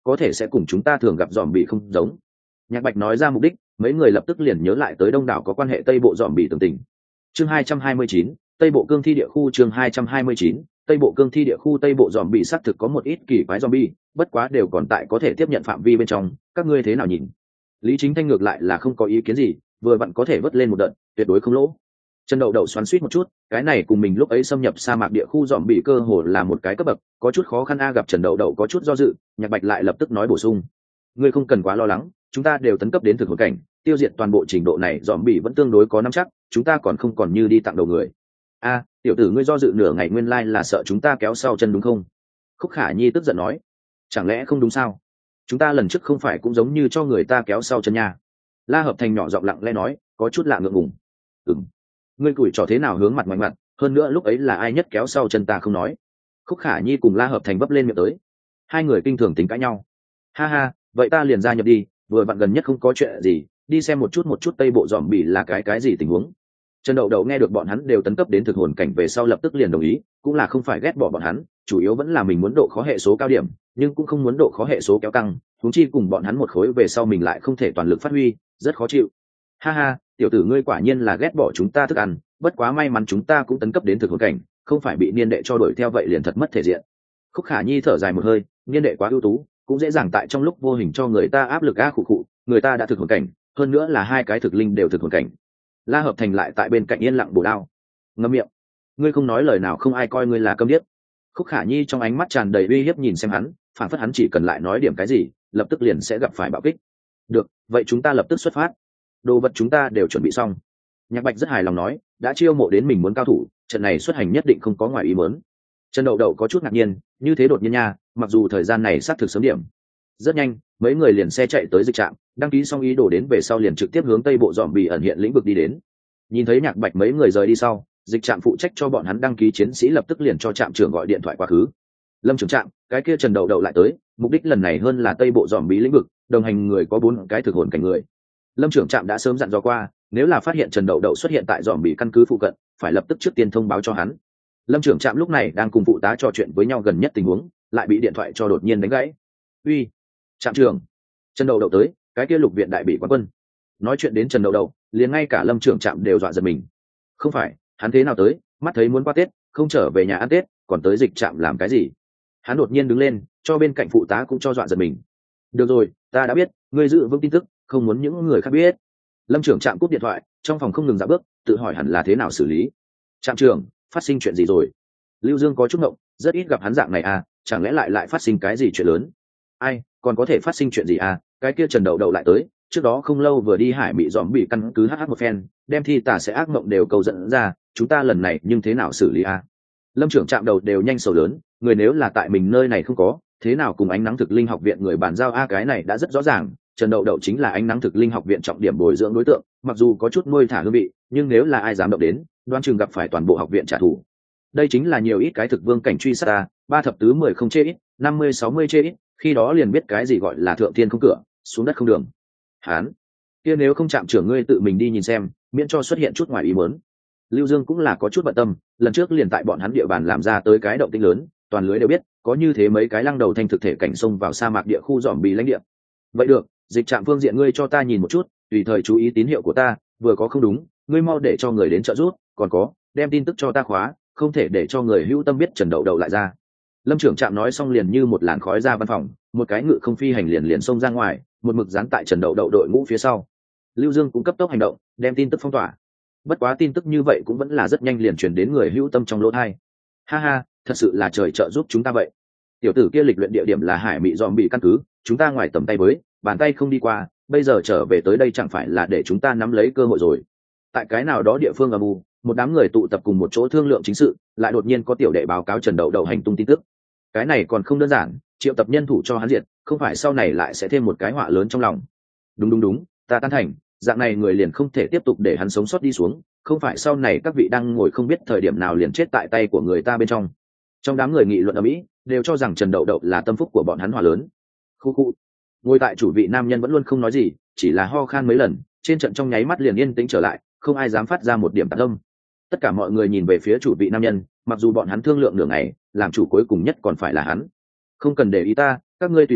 có thể sẽ cùng chúng ta thường gặp dòm bị không giống. Nhạc Bạch nói ra mục đích, mấy người lập tức liền nhớ lại tới đông đảo có quan hệ tây bộ dòm bị tường tình. Chương hai trăm hai mươi chín, Tây bộ cương thi địa khu. Chương hai trăm hai mươi chín, Tây bộ cương thi địa khu. Tây bộ dòm bị xác thực có một ít kỳ quái zombie, bất quá đều còn tại có thể tiếp nhận phạm vi bên trong, các ngươi thế nào nhìn? Lý Chính Thanh ngược lại là không có ý kiến gì, vừa vặn có thể vớt lên một đợt, tuyệt đối không lỗ. Trần Đậu Đậu xoắn xuýt một chút, cái này cùng mình lúc ấy xâm nhập sa mạc địa khu dòm bị cơ hồ là một cái cấp bậc, có chút khó khăn a. Gặp Trần Đậu Đậu có chút do dự, Nhạc Bạch lại lập tức nói bổ sung: ngươi không cần quá lo lắng, chúng ta đều tấn cấp đến thực hồn cảnh, tiêu diệt toàn bộ trình độ này dòm bị vẫn tương đối có nắm chắc, chúng ta còn không còn như đi tặng đầu người. A, tiểu tử ngươi do dự nửa ngày nguyên lai là sợ chúng ta kéo sau chân đúng không? Khúc Khả Nhi tức giận nói: chẳng lẽ không đúng sao? Chúng ta lần trước không phải cũng giống như cho người ta kéo sau chân nha. La Hợp Thành nhỏ giọng lặng lẽ nói, có chút lạ ngượng ngùng. Ừm, ngươi cùi trò thế nào hướng mặt ngoài mặt, hơn nữa lúc ấy là ai nhất kéo sau chân ta không nói. Khúc Khả Nhi cùng La Hợp Thành vấp lên miệng tới, hai người kinh thường tính cãi nhau. Ha ha, vậy ta liền gia nhập đi, vừa vặn gần nhất không có chuyện gì, đi xem một chút một chút tây bộ dòm bị là cái cái gì tình huống. Trần Đậu Đậu nghe được bọn hắn đều tấn cấp đến thực hồn cảnh về sau lập tức liền đồng ý, cũng là không phải ghét bỏ bọn hắn, chủ yếu vẫn là mình muốn độ khó hệ số cao điểm, nhưng cũng không muốn độ khó hệ số kéo căng, huống chi cùng bọn hắn một khối về sau mình lại không thể toàn lực phát huy, rất khó chịu. Ha ha, tiểu tử ngươi quả nhiên là ghét bỏ chúng ta thức ăn, bất quá may mắn chúng ta cũng tấn cấp đến thực hồn cảnh, không phải bị niên đệ cho đuổi theo vậy liền thật mất thể diện. Khúc Khả Nhi thở dài một hơi, niên đệ quá ưu tú, cũng dễ dàng tại trong lúc vô hình cho người ta áp lực a khụ khụ, người ta đã thực hồn cảnh, hơn nữa là hai cái thực linh đều thực hồn cảnh. La Hợp Thành lại tại bên cạnh yên lặng bổ đao, ngậm miệng, ngươi không nói lời nào không ai coi ngươi là câm điếc. Khúc Khả Nhi trong ánh mắt tràn đầy uy hiếp nhìn xem hắn, phản phất hắn chỉ cần lại nói điểm cái gì lập tức liền sẽ gặp phải bạo kích. Được, vậy chúng ta lập tức xuất phát, đồ vật chúng ta đều chuẩn bị xong. Nhạc Bạch rất hài lòng nói, đã chiêu mộ đến mình muốn cao thủ, trận này xuất hành nhất định không có ngoài ý muốn. Trần Đậu Đậu có chút ngạc nhiên, như thế đột nhiên nha, mặc dù thời gian này xác thực sớm điểm. Rất nhanh, mấy người liền xe chạy tới dịch trạm, đăng ký xong ý đồ đến về sau liền trực tiếp hướng tây bộ dòm bị ẩn hiện lĩnh vực đi đến. Nhìn thấy Nhạc Bạch mấy người rời đi sau, dịch trạm phụ trách cho bọn hắn đăng ký chiến sĩ lập tức liền cho trạm trưởng gọi điện thoại quá khứ. Lâm trưởng trạm, cái kia Trần Đậu Đậu lại tới, mục đích lần này hơn là tây bộ dòm bí lĩnh vực, đồng hành người có bốn cái thực hồn cảnh người. Lâm trưởng trạm đã sớm dặn dò qua, nếu là phát hiện Trần Đậu Đậu xuất hiện tại dòm bí căn cứ phụ cận, phải lập tức trước tiên thông báo cho hắn. Lâm trưởng trạm lúc này đang cùng phụ tá trò chuyện với nhau gần nhất tình huống, lại bị điện thoại cho đột nhiên đánh gãy. Uy, trạm trưởng, Trần Đậu Đậu tới, cái kia lục viện đại bị quán quân. Nói chuyện đến Trần Đậu Đậu, liền ngay cả Lâm trưởng trạm đều dọa giật mình. Không phải, hắn thế nào tới, mắt thấy muốn qua Tết, không trở về nhà ăn Tết, còn tới dịch trạm làm cái gì? Hắn đột nhiên đứng lên, cho bên cạnh phụ tá cũng cho dọa giật mình. Được rồi, ta đã biết, ngươi giữ vững tin tức, không muốn những người khác biết. Lâm trưởng trạm cúp điện thoại, trong phòng không ngừng dạo bước, tự hỏi hẳn là thế nào xử lý. Trạm trưởng, phát sinh chuyện gì rồi? Lưu Dương có chút ngộng, rất ít gặp hắn dạng này à, chẳng lẽ lại lại phát sinh cái gì chuyện lớn? Ai, còn có thể phát sinh chuyện gì à? Cái kia Trần Đậu Đậu lại tới, trước đó không lâu vừa đi hải bị dòm bị căn cứ hh một phen, đem thi tà sẽ ác mộng đều cầu dẫn ra, chúng ta lần này nhưng thế nào xử lý à? Lâm trưởng chạm đầu đều nhanh sầu lớn, người nếu là tại mình nơi này không có, thế nào cùng ánh nắng thực linh học viện người bàn giao a? Cái này đã rất rõ ràng, Trần Đậu Đậu chính là ánh nắng thực linh học viện trọng điểm bồi dưỡng đối tượng, mặc dù có chút nuôi thả hương vị, nhưng nếu là ai dám động đến, đoan chừng gặp phải toàn bộ học viện trả thù. Đây chính là nhiều ít cái thực vương cảnh truy sát ta, ba thập tứ mười không chê ít, năm mươi sáu mươi chê ít, khi đó liền biết cái gì gọi là thượng thiên không cửa, xuống đất không đường. Hán, kia nếu không chạm trưởng ngươi tự mình đi nhìn xem, miễn cho xuất hiện chút ngoài ý muốn. Lưu Dương cũng là có chút bận tâm, lần trước liền tại bọn hắn địa bàn làm ra tới cái động tĩnh lớn, toàn lưới đều biết, có như thế mấy cái lăng đầu thanh thực thể cảnh xông vào sa mạc địa khu dòm bị lãnh địa. Vậy được, dịch trạm phương diện ngươi cho ta nhìn một chút, tùy thời chú ý tín hiệu của ta, vừa có không đúng, ngươi mau để cho người đến trợ giúp, còn có, đem tin tức cho ta khóa, không thể để cho người hữu tâm biết Trần Đậu Đậu lại ra. Lâm trưởng trạm nói xong liền như một làn khói ra văn phòng, một cái ngự không phi hành liền liền xông ra ngoài, một mực dán tại Trần Đậu Đậu đội ngũ phía sau. Lưu Dương cũng cấp tốc hành động, đem tin tức phong tỏa. Bất quá tin tức như vậy cũng vẫn là rất nhanh liền truyền đến người hữu tâm trong lỗ tai. Ha ha, thật sự là trời trợ giúp chúng ta vậy. Tiểu tử kia lịch luyện địa điểm là hải mị dòm bị căn cứ, chúng ta ngoài tầm tay với, bàn tay không đi qua, bây giờ trở về tới đây chẳng phải là để chúng ta nắm lấy cơ hội rồi. Tại cái nào đó địa phương âm u, một đám người tụ tập cùng một chỗ thương lượng chính sự, lại đột nhiên có tiểu đệ báo cáo Trần Đậu Đậu hành tung tin tức. Cái này còn không đơn giản, triệu tập nhân thủ cho hắn diệt, không phải sau này lại sẽ thêm một cái họa lớn trong lòng. Đúng đúng đúng, ta tán thành, dạng này người liền không thể tiếp tục để hắn sống sót đi xuống, không phải sau này các vị đang ngồi không biết thời điểm nào liền chết tại tay của người ta bên trong. Trong đám người nghị luận ở mỹ đều cho rằng Trần Đậu Đậu là tâm phúc của bọn hắn họa lớn. Khu khu. Ngồi tại chủ vị nam nhân vẫn luôn không nói gì, chỉ là ho khan mấy lần, trên trận trong nháy mắt liền yên tĩnh trở lại, không ai dám phát ra một điểm tạp âm. Tất cả mọi người nhìn về phía chủ vị nam nhân, mặc dù bọn hắn thương lượng nửa ngày, làm chủ cuối cùng nhất còn phải là hắn. Không cần để ý ta, các ngươi tùy tiện,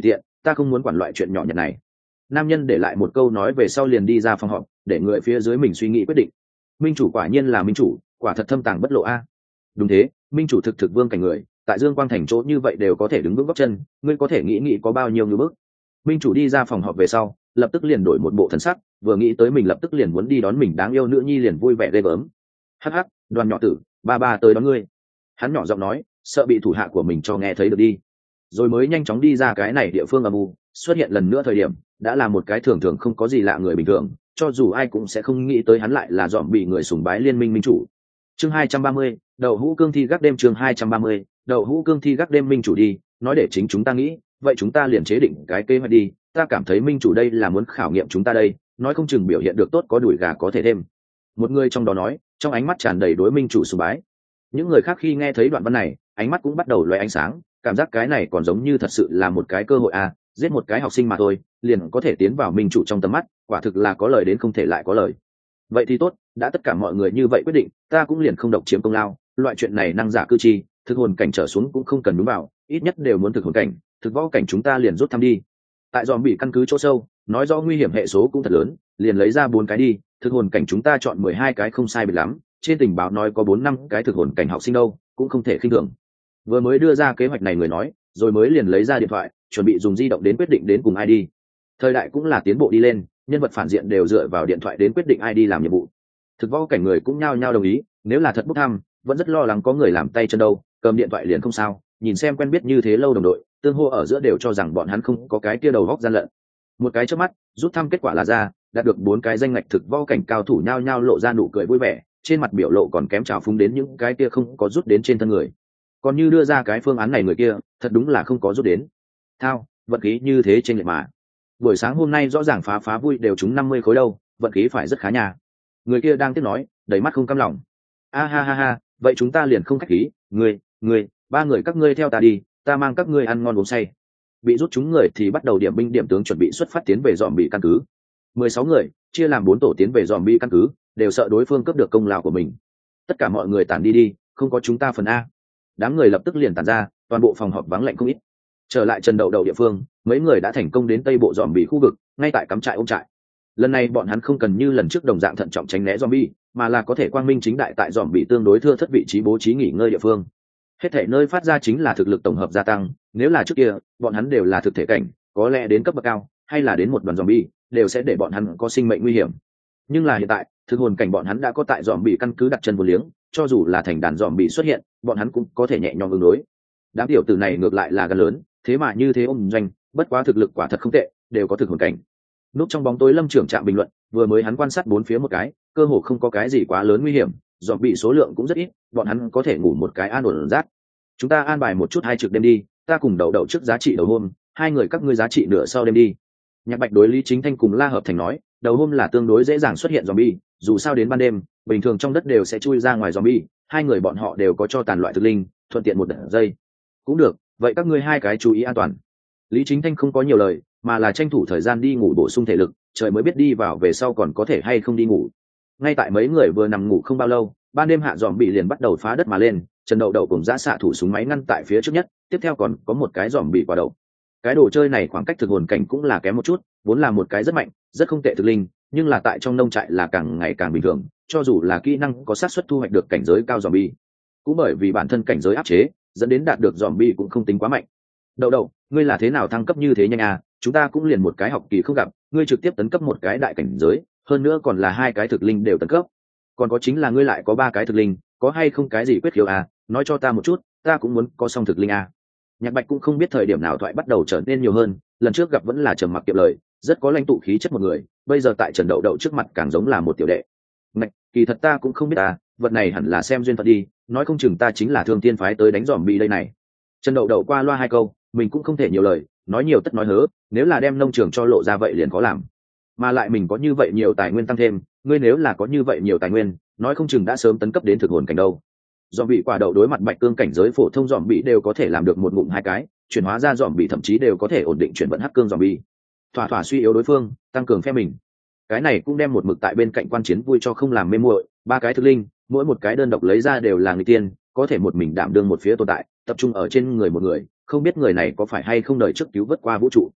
ta không muốn quản loại chuyện nhỏ nhặt này. Nam nhân để lại một câu nói về sau liền đi ra phòng họp, để người phía dưới mình suy nghĩ quyết định. Minh chủ quả nhiên là minh chủ, quả thật thâm tàng bất lộ a. Đúng thế, minh chủ thực thực vương cảnh người, tại Dương Quang thành chỗ như vậy đều có thể đứng vững góc chân, ngươi có thể nghĩ nghĩ có bao nhiêu ngưỡng bức. Minh chủ đi ra phòng họp về sau, lập tức liền đổi một bộ thần sắc, vừa nghĩ tới mình lập tức liền muốn đi đón mình đáng yêu nữ nhi liền vui vẻ ghê gớm. Hắc hắc, Đoàn nhỏ tử, ba ba tới đón ngươi. Hắn nhỏ giọng nói, sợ bị thủ hạ của mình cho nghe thấy được đi. Rồi mới nhanh chóng đi ra cái này địa phương âm u, xuất hiện lần nữa thời điểm, đã là một cái thường thường không có gì lạ người bình thường, cho dù ai cũng sẽ không nghĩ tới hắn lại là dòm bị người sùng bái liên minh minh chủ. Chương hai trăm ba mươi, Đậu hũ cương thi gác đêm. Chương hai trăm ba mươi, Đậu hũ cương thi gác đêm. Minh chủ đi, nói để chính chúng ta nghĩ, vậy chúng ta liền chế định cái kế hoạch đi, ta cảm thấy minh chủ đây là muốn khảo nghiệm chúng ta đây, nói không chừng biểu hiện được tốt có đuổi gà có thể thêm. Một người trong đó nói, trong ánh mắt tràn đầy đối minh chủ sùng bái. Những người khác khi nghe thấy đoạn văn này, ánh mắt cũng bắt đầu loé ánh sáng, cảm giác cái này còn giống như thật sự là một cái cơ hội à, giết một cái học sinh mà thôi, liền có thể tiến vào minh chủ trong tầm mắt, quả thực là có lời đến không thể lại có lời. Vậy thì tốt, đã tất cả mọi người như vậy quyết định, ta cũng liền không độc chiếm công lao, loại chuyện này năng giả cư chi, thực hồn cảnh trở xuống cũng không cần đúng vào, ít nhất đều muốn thực hồn cảnh, thực võ cảnh chúng ta liền rút thăm đi. Tại dòm bị căn cứ chỗ sâu, nói rõ nguy hiểm hệ số cũng thật lớn, liền lấy ra bốn cái đi, thực hồn cảnh chúng ta chọn mười hai cái không sai biệt lắm, trên tình báo nói có bốn năm cái thực hồn cảnh học sinh đâu, cũng không thể khinh thường. Vừa mới đưa ra kế hoạch này người nói, rồi mới liền lấy ra điện thoại, chuẩn bị dùng di động đến quyết định đến cùng ai đi. Thời đại cũng là tiến bộ đi lên, nhân vật phản diện đều dựa vào điện thoại đến quyết định ai đi làm nhiệm vụ. Thực võ cảnh người cũng nhao nhao đồng ý, nếu là thật bốc thăm, vẫn rất lo lắng có người làm tay chân đâu, cầm điện thoại liền không sao, nhìn xem quen biết như thế lâu đồng đội, tương hô ở giữa đều cho rằng bọn hắn không có cái kia đầu góc gian lận. Một cái chớp mắt, rút thăm kết quả là ra, đạt được bốn cái danh ngạch thực võ cảnh cao thủ nhao nhao lộ ra nụ cười vui vẻ, trên mặt biểu lộ còn kém trào phúng đến những cái kia không có rút đến trên thân người. Còn như đưa ra cái phương án này người kia, thật đúng là không có rút đến. Thao, vận khí như thế trên lệ mà. Buổi sáng hôm nay rõ ràng phá phá vui đều trúng năm mươi khối đâu, vận khí phải rất khá nha. Người kia đang tiếp nói, đầy mắt không cam lòng. A ha ha ha, vậy chúng ta liền không khách khí, ngươi, ngươi, ba người các ngươi theo ta đi, ta mang các ngươi ăn ngon uống say. Bị rút chúng người thì bắt đầu điểm binh điểm tướng chuẩn bị xuất phát tiến về dòm bị căn cứ. Mười sáu người, chia làm bốn tổ tiến về dòm bị căn cứ, đều sợ đối phương cướp được công lao của mình. Tất cả mọi người tản đi đi, không có chúng ta phần a. Đám người lập tức liền tản ra, toàn bộ phòng họp vắng lạnh không ít. Trở lại Trần Đậu Đậu địa phương, mấy người đã thành công đến tây bộ dòm bị khu vực, ngay tại cắm trại ôm trại. Lần này bọn hắn không cần như lần trước đồng dạng thận trọng tránh né zombie, mà là có thể quang minh chính đại tại dòm bị tương đối thưa thất vị trí bố trí nghỉ ngơi địa phương. Hết thể nơi phát ra chính là thực lực tổng hợp gia tăng, nếu là trước kia bọn hắn đều là thực thể cảnh, có lẽ đến cấp bậc cao hay là đến một đoàn zombie đều sẽ để bọn hắn có sinh mệnh nguy hiểm. Nhưng là hiện tại, thực hồn cảnh bọn hắn đã có tại dòm bị căn cứ đặt chân vô liếng, cho dù là thành đàn dòm bị xuất hiện, bọn hắn cũng có thể nhẹ nhõm ứng đối. Đám tiểu tử này ngược lại là gan lớn, thế mà như thế ôm doanh, bất quá thực lực quả thật không tệ, đều có thực hồn cảnh. Núp trong bóng tối Lâm trưởng trạm bình luận, vừa mới hắn quan sát bốn phía một cái, cơ hồ không có cái gì quá lớn nguy hiểm, dòm bị số lượng cũng rất ít, bọn hắn có thể ngủ một cái an ổn rác. Chúng ta an bài một chút hai trực đêm đi, ta cùng Đậu Đậu trước giá trị đầu hôm, hai người các ngươi giá trị nửa sau đêm đi. Nhạc Bạch đối Lý Chính Thanh cùng La Hợp Thành nói, đầu hôm là tương đối dễ dàng xuất hiện zombie, dù sao đến ban đêm, bình thường trong đất đều sẽ chui ra ngoài zombie, hai người bọn họ đều có cho tàn loại thực linh, thuận tiện một đợt dây. Cũng được, vậy các ngươi hai cái chú ý an toàn. Lý Chính Thanh không có nhiều lời, mà là tranh thủ thời gian đi ngủ bổ sung thể lực, trời mới biết đi vào về sau còn có thể hay không đi ngủ. Ngay tại mấy người vừa nằm ngủ không bao lâu, ban đêm hạ dòm bị liền bắt đầu phá đất mà lên, Trần Đậu Đậu cùng giã xạ thủ súng máy ngăn tại phía trước nhất, tiếp theo còn có một cái dòm bị quả đậu. Cái đồ chơi này khoảng cách thực hồn cảnh cũng là kém một chút, vốn là một cái rất mạnh, rất không tệ thực linh, nhưng là tại trong nông trại là càng ngày càng bình thường, cho dù là kỹ năng có xác suất thu hoạch được cảnh giới cao dòm bi, cũng bởi vì bản thân cảnh giới áp chế, dẫn đến đạt được dòm bi cũng không tính quá mạnh. Đậu Đậu, ngươi là thế nào thăng cấp như thế nhanh à? Chúng ta cũng liền một cái học kỳ không gặp, ngươi trực tiếp tấn cấp một cái đại cảnh giới, hơn nữa còn là hai cái thực linh đều tấn cấp. Còn có chính là ngươi lại có ba cái thực linh, có hay không cái gì quyết khiếu à? Nói cho ta một chút, ta cũng muốn có song thực linh à. Nhạc Bạch cũng không biết thời điểm nào thoại bắt đầu trở nên nhiều hơn, lần trước gặp vẫn là trầm mặc kiệm lời, rất có lãnh tụ khí chất một người, bây giờ tại Trần Đậu Đậu trước mặt càng giống là một tiểu đệ. Ngạch, kỳ thật ta cũng không biết à, vật này hẳn là xem duyên phận đi, nói không chừng ta chính là Thương Tiên phái tới đánh dòm bị đây này. Trần Đậu Đậu qua loa hai câu, mình cũng không thể nhiều lời, nói nhiều tất nói hớ, nếu là đem nông trường cho lộ ra vậy liền khó làm. Mà lại mình có như vậy nhiều tài nguyên tăng thêm, ngươi nếu là có như vậy nhiều tài nguyên, nói không chừng đã sớm tấn cấp đến thực hồn cảnh đâu. Dòm bị quả đậu đối mặt bạch cương cảnh giới phổ thông dòm bị đều có thể làm được một ngụm hai cái, chuyển hóa ra dòm bị thậm chí đều có thể ổn định chuyển vận hắc cương dòm bị, thỏa thỏa suy yếu đối phương, tăng cường phe mình. Cái này cũng đem một mực tại bên cạnh quan chiến vui cho không làm mê muội, ba cái thực linh, mỗi một cái đơn độc lấy ra đều là người tiên, có thể một mình đảm đương một phía tồn tại, tập trung ở trên người một người, không biết người này có phải hay không đời trước cứu vớt qua vũ trụ.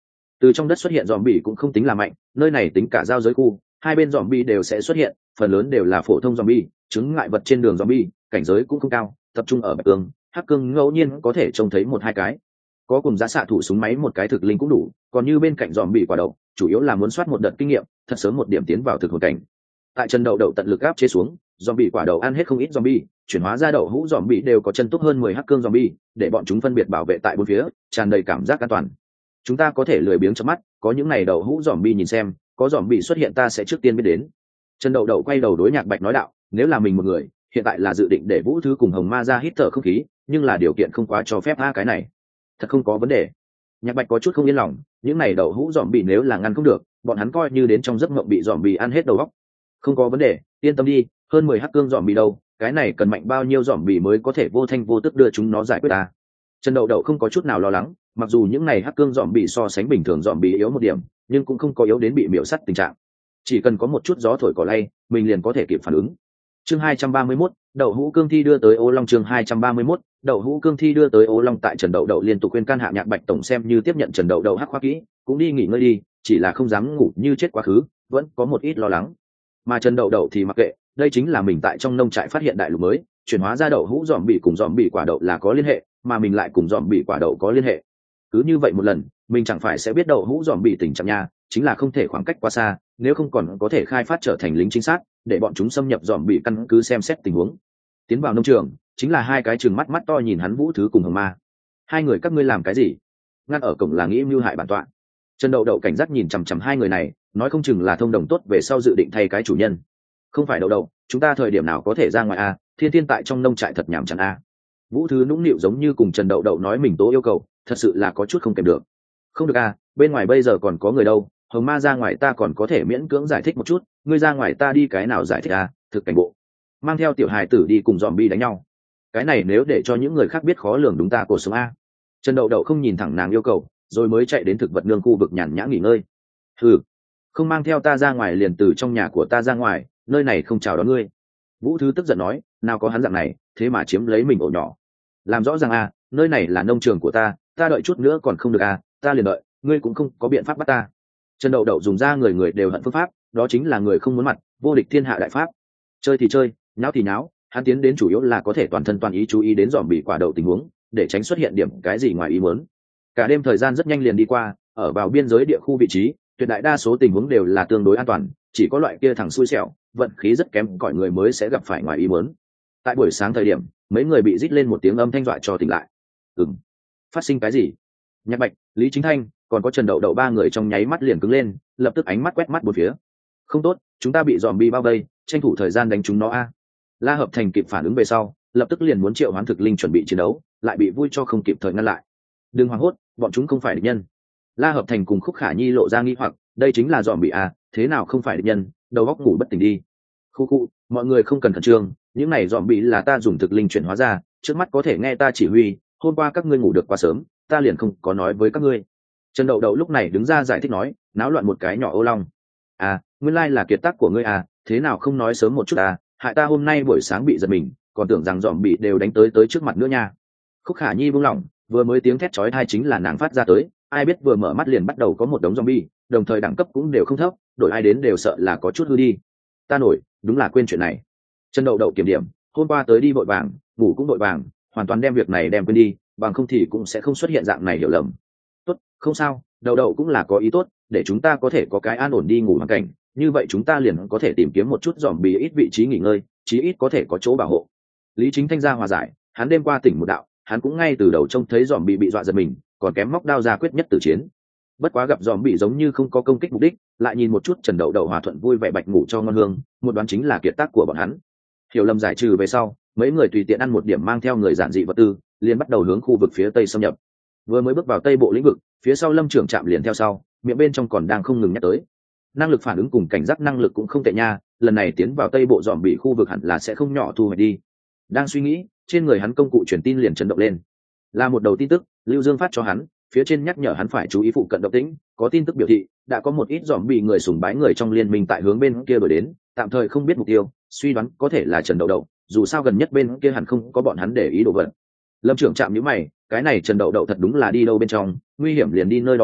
Từ trong đất xuất hiện dòm bỉ cũng không tính là mạnh, nơi này tính cả giao giới khu, hai bên dòm bỉ đều sẽ xuất hiện, phần lớn đều là phổ thông dòm bỉ, chứng ngại vật trên đường dòm bỉ, cảnh giới cũng không cao, tập trung ở bạch cương, hắc cương ngẫu nhiên có thể trông thấy một hai cái. Có cùng giá xạ thủ súng máy một cái thực linh cũng đủ, còn như bên cạnh dòm bỉ quả đậu, chủ yếu là muốn soát một đợt kinh nghiệm, thật sớm một điểm tiến vào thực hồn cảnh. Tại chân đậu đậu tận lực áp chế xuống, dòm bỉ quả đậu ăn hết không ít dòm bỉ, chuyển hóa ra đậu hũ dòm bỉ đều có chân túc hơn mười hắc cương dòm bỉ, để bọn chúng phân biệt bảo vệ tại bốn phía, tràn đầy cảm giác an toàn. Chúng ta có thể lười biếng chớp mắt, có những này đậu hũ dòm bỉ nhìn xem, có dòm bỉ xuất hiện ta sẽ trước tiên biết đến. Chân đậu đậu quay đầu đối Nhạc Bạch nói đạo, nếu là mình một người, hiện tại là dự định để Vũ Thứ cùng Hồng Ma ra hít thở không khí, nhưng là điều kiện không quá cho phép a cái này. Thật không có vấn đề. Nhạc Bạch có chút không yên lòng, những này đậu hũ dòm bỉ nếu là ngăn không được, bọn hắn coi như đến trong giấc mộng bị dòm bỉ ăn hết đầu óc. Không có vấn đề, yên tâm đi, hơn mười hắc cương dòm bỉ đâu, cái này cần mạnh bao nhiêu dòm bỉ mới có thể vô thanh vô tức đưa chúng nó giải quyết ta. Trần Đậu Đậu không có chút nào lo lắng, mặc dù những này hắc cương dòm bỉ so sánh bình thường dòm bỉ yếu một điểm, nhưng cũng không có yếu đến bị miểu sắt tình trạng. Chỉ cần có một chút gió thổi cỏ lay, mình liền có thể kịp phản ứng. Chương hai trăm ba mươi mốt, Đậu hũ cương thi đưa tới Ô Long. Chương hai trăm ba mươi mốt, Đậu hũ cương thi đưa tới Ô Long. Tại Trần Đậu Đậu liên tục khuyên can hạ Nhạc Bạch tổng xem như tiếp nhận Trần Đậu Đậu hắc khoa kỹ, cũng đi nghỉ ngơi đi, chỉ là không dám ngủ như chết quá khứ, vẫn có một ít lo lắng. Mà Trần Đậu Đậu thì mặc kệ, đây chính là mình tại trong nông trại phát hiện đại lục mới, chuyển hóa ra đậu hũ dòm bỉ cùng dòm bỉ quả đậu là có liên hệ, mà mình lại cùng dòm bỉ quả đậu có liên hệ. Cứ như vậy một lần, mình chẳng phải sẽ biết đậu hũ dòm bỉ tình trạng nha, chính là không thể khoảng cách quá xa, nếu không còn có thể khai phát trở thành lính chính xác, để bọn chúng xâm nhập dòm bỉ căn cứ xem xét tình huống. Tiến vào nông trường, chính là hai cái trừng mắt mắt to nhìn hắn Vũ Thứ cùng Hồng Ma. Hai người các ngươi làm cái gì? Ngăn ở cổng là nghĩ mưu hại bản tọa. Trần Đậu Đậu cảnh giác nhìn chằm chằm hai người này, nói không chừng là thông đồng tốt về sau dự định thay cái chủ nhân. Không phải Đậu Đậu, chúng ta thời điểm nào có thể ra ngoài a? Thiên Thiên tại trong nông trại thật nhảm chán a. Vũ Thứ nũng nịu giống như cùng Trần Đậu Đậu nói mình tố yêu cầu, thật sự là có chút không kèm được. Không được a, bên ngoài bây giờ còn có người đâu, Hồng Ma ra ngoài ta còn có thể miễn cưỡng giải thích một chút, ngươi ra ngoài ta đi cái nào giải thích a? Thực cảnh bộ mang theo tiểu hài tử đi cùng zombie đánh nhau, cái này nếu để cho những người khác biết khó lường đúng ta cuộc sống a. Trần Đậu Đậu không nhìn thẳng nàng yêu cầu, rồi mới chạy đến thực vật nương khu vực nhàn nhã nghỉ ngơi. Ừ, không mang theo ta ra ngoài liền từ trong nhà của ta ra ngoài, nơi này không chào đón ngươi. Vũ Thứ tức giận nói, nào có hắn dạng này, thế mà chiếm lấy mình ổ nhỏ. Làm rõ ràng a, nơi này là nông trường của ta, ta đợi chút nữa còn không được a, ta liền đợi, ngươi cũng không có biện pháp bắt ta. Trần Đậu Đậu dùng ra người người đều hận phương pháp, đó chính là người không muốn mặt, vô địch thiên hạ đại pháp. Chơi thì chơi, nháo thì nháo, hắn tiến đến chủ yếu là có thể toàn thân toàn ý chú ý đến dòm bị quả đậu tình huống, để tránh xuất hiện điểm cái gì ngoài ý muốn. Cả đêm thời gian rất nhanh liền đi qua, ở vào biên giới địa khu vị trí, tuyệt đại đa số tình huống đều là tương đối an toàn, chỉ có loại kia thằng xui xẻo, vận khí rất kém cỏi người mới sẽ gặp phải ngoài ý muốn. Tại buổi sáng thời điểm, mấy người bị rít lên một tiếng âm thanh dọa cho tỉnh lại. Ừm, phát sinh cái gì? Nhạc Bạch, Lý Chính Thanh, còn có Trần Đậu Đậu ba người trong nháy mắt liền cứng lên, lập tức ánh mắt quét mắt bốn phía. Không tốt, chúng ta bị zombie bao vây, tranh thủ thời gian đánh chúng nó a. La Hợp Thành kịp phản ứng về sau, lập tức liền muốn triệu hoán thực linh chuẩn bị chiến đấu, lại bị vui cho không kịp thời ngăn lại. Đừng hoảng hốt, bọn chúng không phải địch nhân. La Hợp Thành cùng Khúc Khả Nhi lộ ra nghi hoặc, đây chính là zombie a, thế nào không phải địch nhân, đầu óc ngủ bất tỉnh đi. Khu khu, mọi người không cần khẩn trương, những này zombie là ta dùng thực linh chuyển hóa ra, trước mắt có thể nghe ta chỉ huy, hôm qua các ngươi ngủ được quá sớm, ta liền không có nói với các ngươi. Trần Đậu Đậu lúc này đứng ra giải thích nói, náo loạn một cái nhỏ Ô Long. À, nguyên lai là kiệt tác của ngươi à, thế nào không nói sớm một chút à, hại ta hôm nay buổi sáng bị giật mình, còn tưởng rằng dòm bị đều đánh tới tới trước mặt nữa nha. Khúc Khả Nhi buông lỏng, vừa mới tiếng thét chói tai chính là nàng phát ra tới, ai biết vừa mở mắt liền bắt đầu có một đống zombie, đồng thời đẳng cấp cũng đều không thấp, đổi ai đến đều sợ là có chút hư đi. Ta nổi, đúng là quên chuyện này. Trần Đậu Đậu kiểm điểm, hôm qua tới đi vội vàng, ngủ cũng vội vàng, hoàn toàn đem việc này đem quên đi, bằng không thì cũng sẽ không xuất hiện dạng này hiểu lầm. Tốt, không sao, Đậu Đậu cũng là có ý tốt, để chúng ta có thể có cái an ổn đi ngủ hoàn cảnh, như vậy chúng ta liền có thể tìm kiếm một chút dòm bì ít vị trí nghỉ ngơi, chí ít có thể có chỗ bảo hộ. Lý Chính Thanh ra hòa giải, hắn đêm qua tỉnh một đạo, hắn cũng ngay từ đầu trông thấy dòm bì bị dọa giật mình, còn kém móc đao ra quyết nhất tử chiến. Bất quá gặp dòm bì giống như không có công kích mục đích, lại nhìn một chút Trần Đậu Đậu hòa thuận vui vẻ bạch ngủ cho ngon hương, một đoán chính là kiệt tác của bọn hắn. Hiểu lầm giải trừ về sau, mấy người tùy tiện ăn một điểm mang theo người giản dị vật tư, liền bắt đầu hướng khu vực phía tây xâm nhập. Vừa mới bước vào tây bộ lĩnh vực, phía sau Lâm trưởng trạm liền theo sau, miệng bên trong còn đang không ngừng nhắc tới. Năng lực phản ứng cùng cảnh giác năng lực cũng không tệ nha, lần này tiến vào tây bộ dòm bị khu vực hẳn là sẽ không nhỏ thu hoạch đi. Đang suy nghĩ, trên người hắn công cụ truyền tin liền chấn động lên. Là một đầu tin tức, Lưu Dương phát cho hắn, phía trên nhắc nhở hắn phải chú ý phụ cận động tĩnh, có tin tức biểu thị đã có một ít dòm bị người sùng bái người trong liên minh tại hướng bên kia đổi đến, tạm thời không biết mục tiêu, suy đoán có thể là Trần Đậu Đậu, dù sao gần nhất bên kia hẳn không có bọn hắn để ý đồ vật. Lâm trưởng trạm nhíu mày, cái này Trần Đậu Đậu thật đúng là đi đâu bên trong, nguy hiểm liền đi nơi đó à,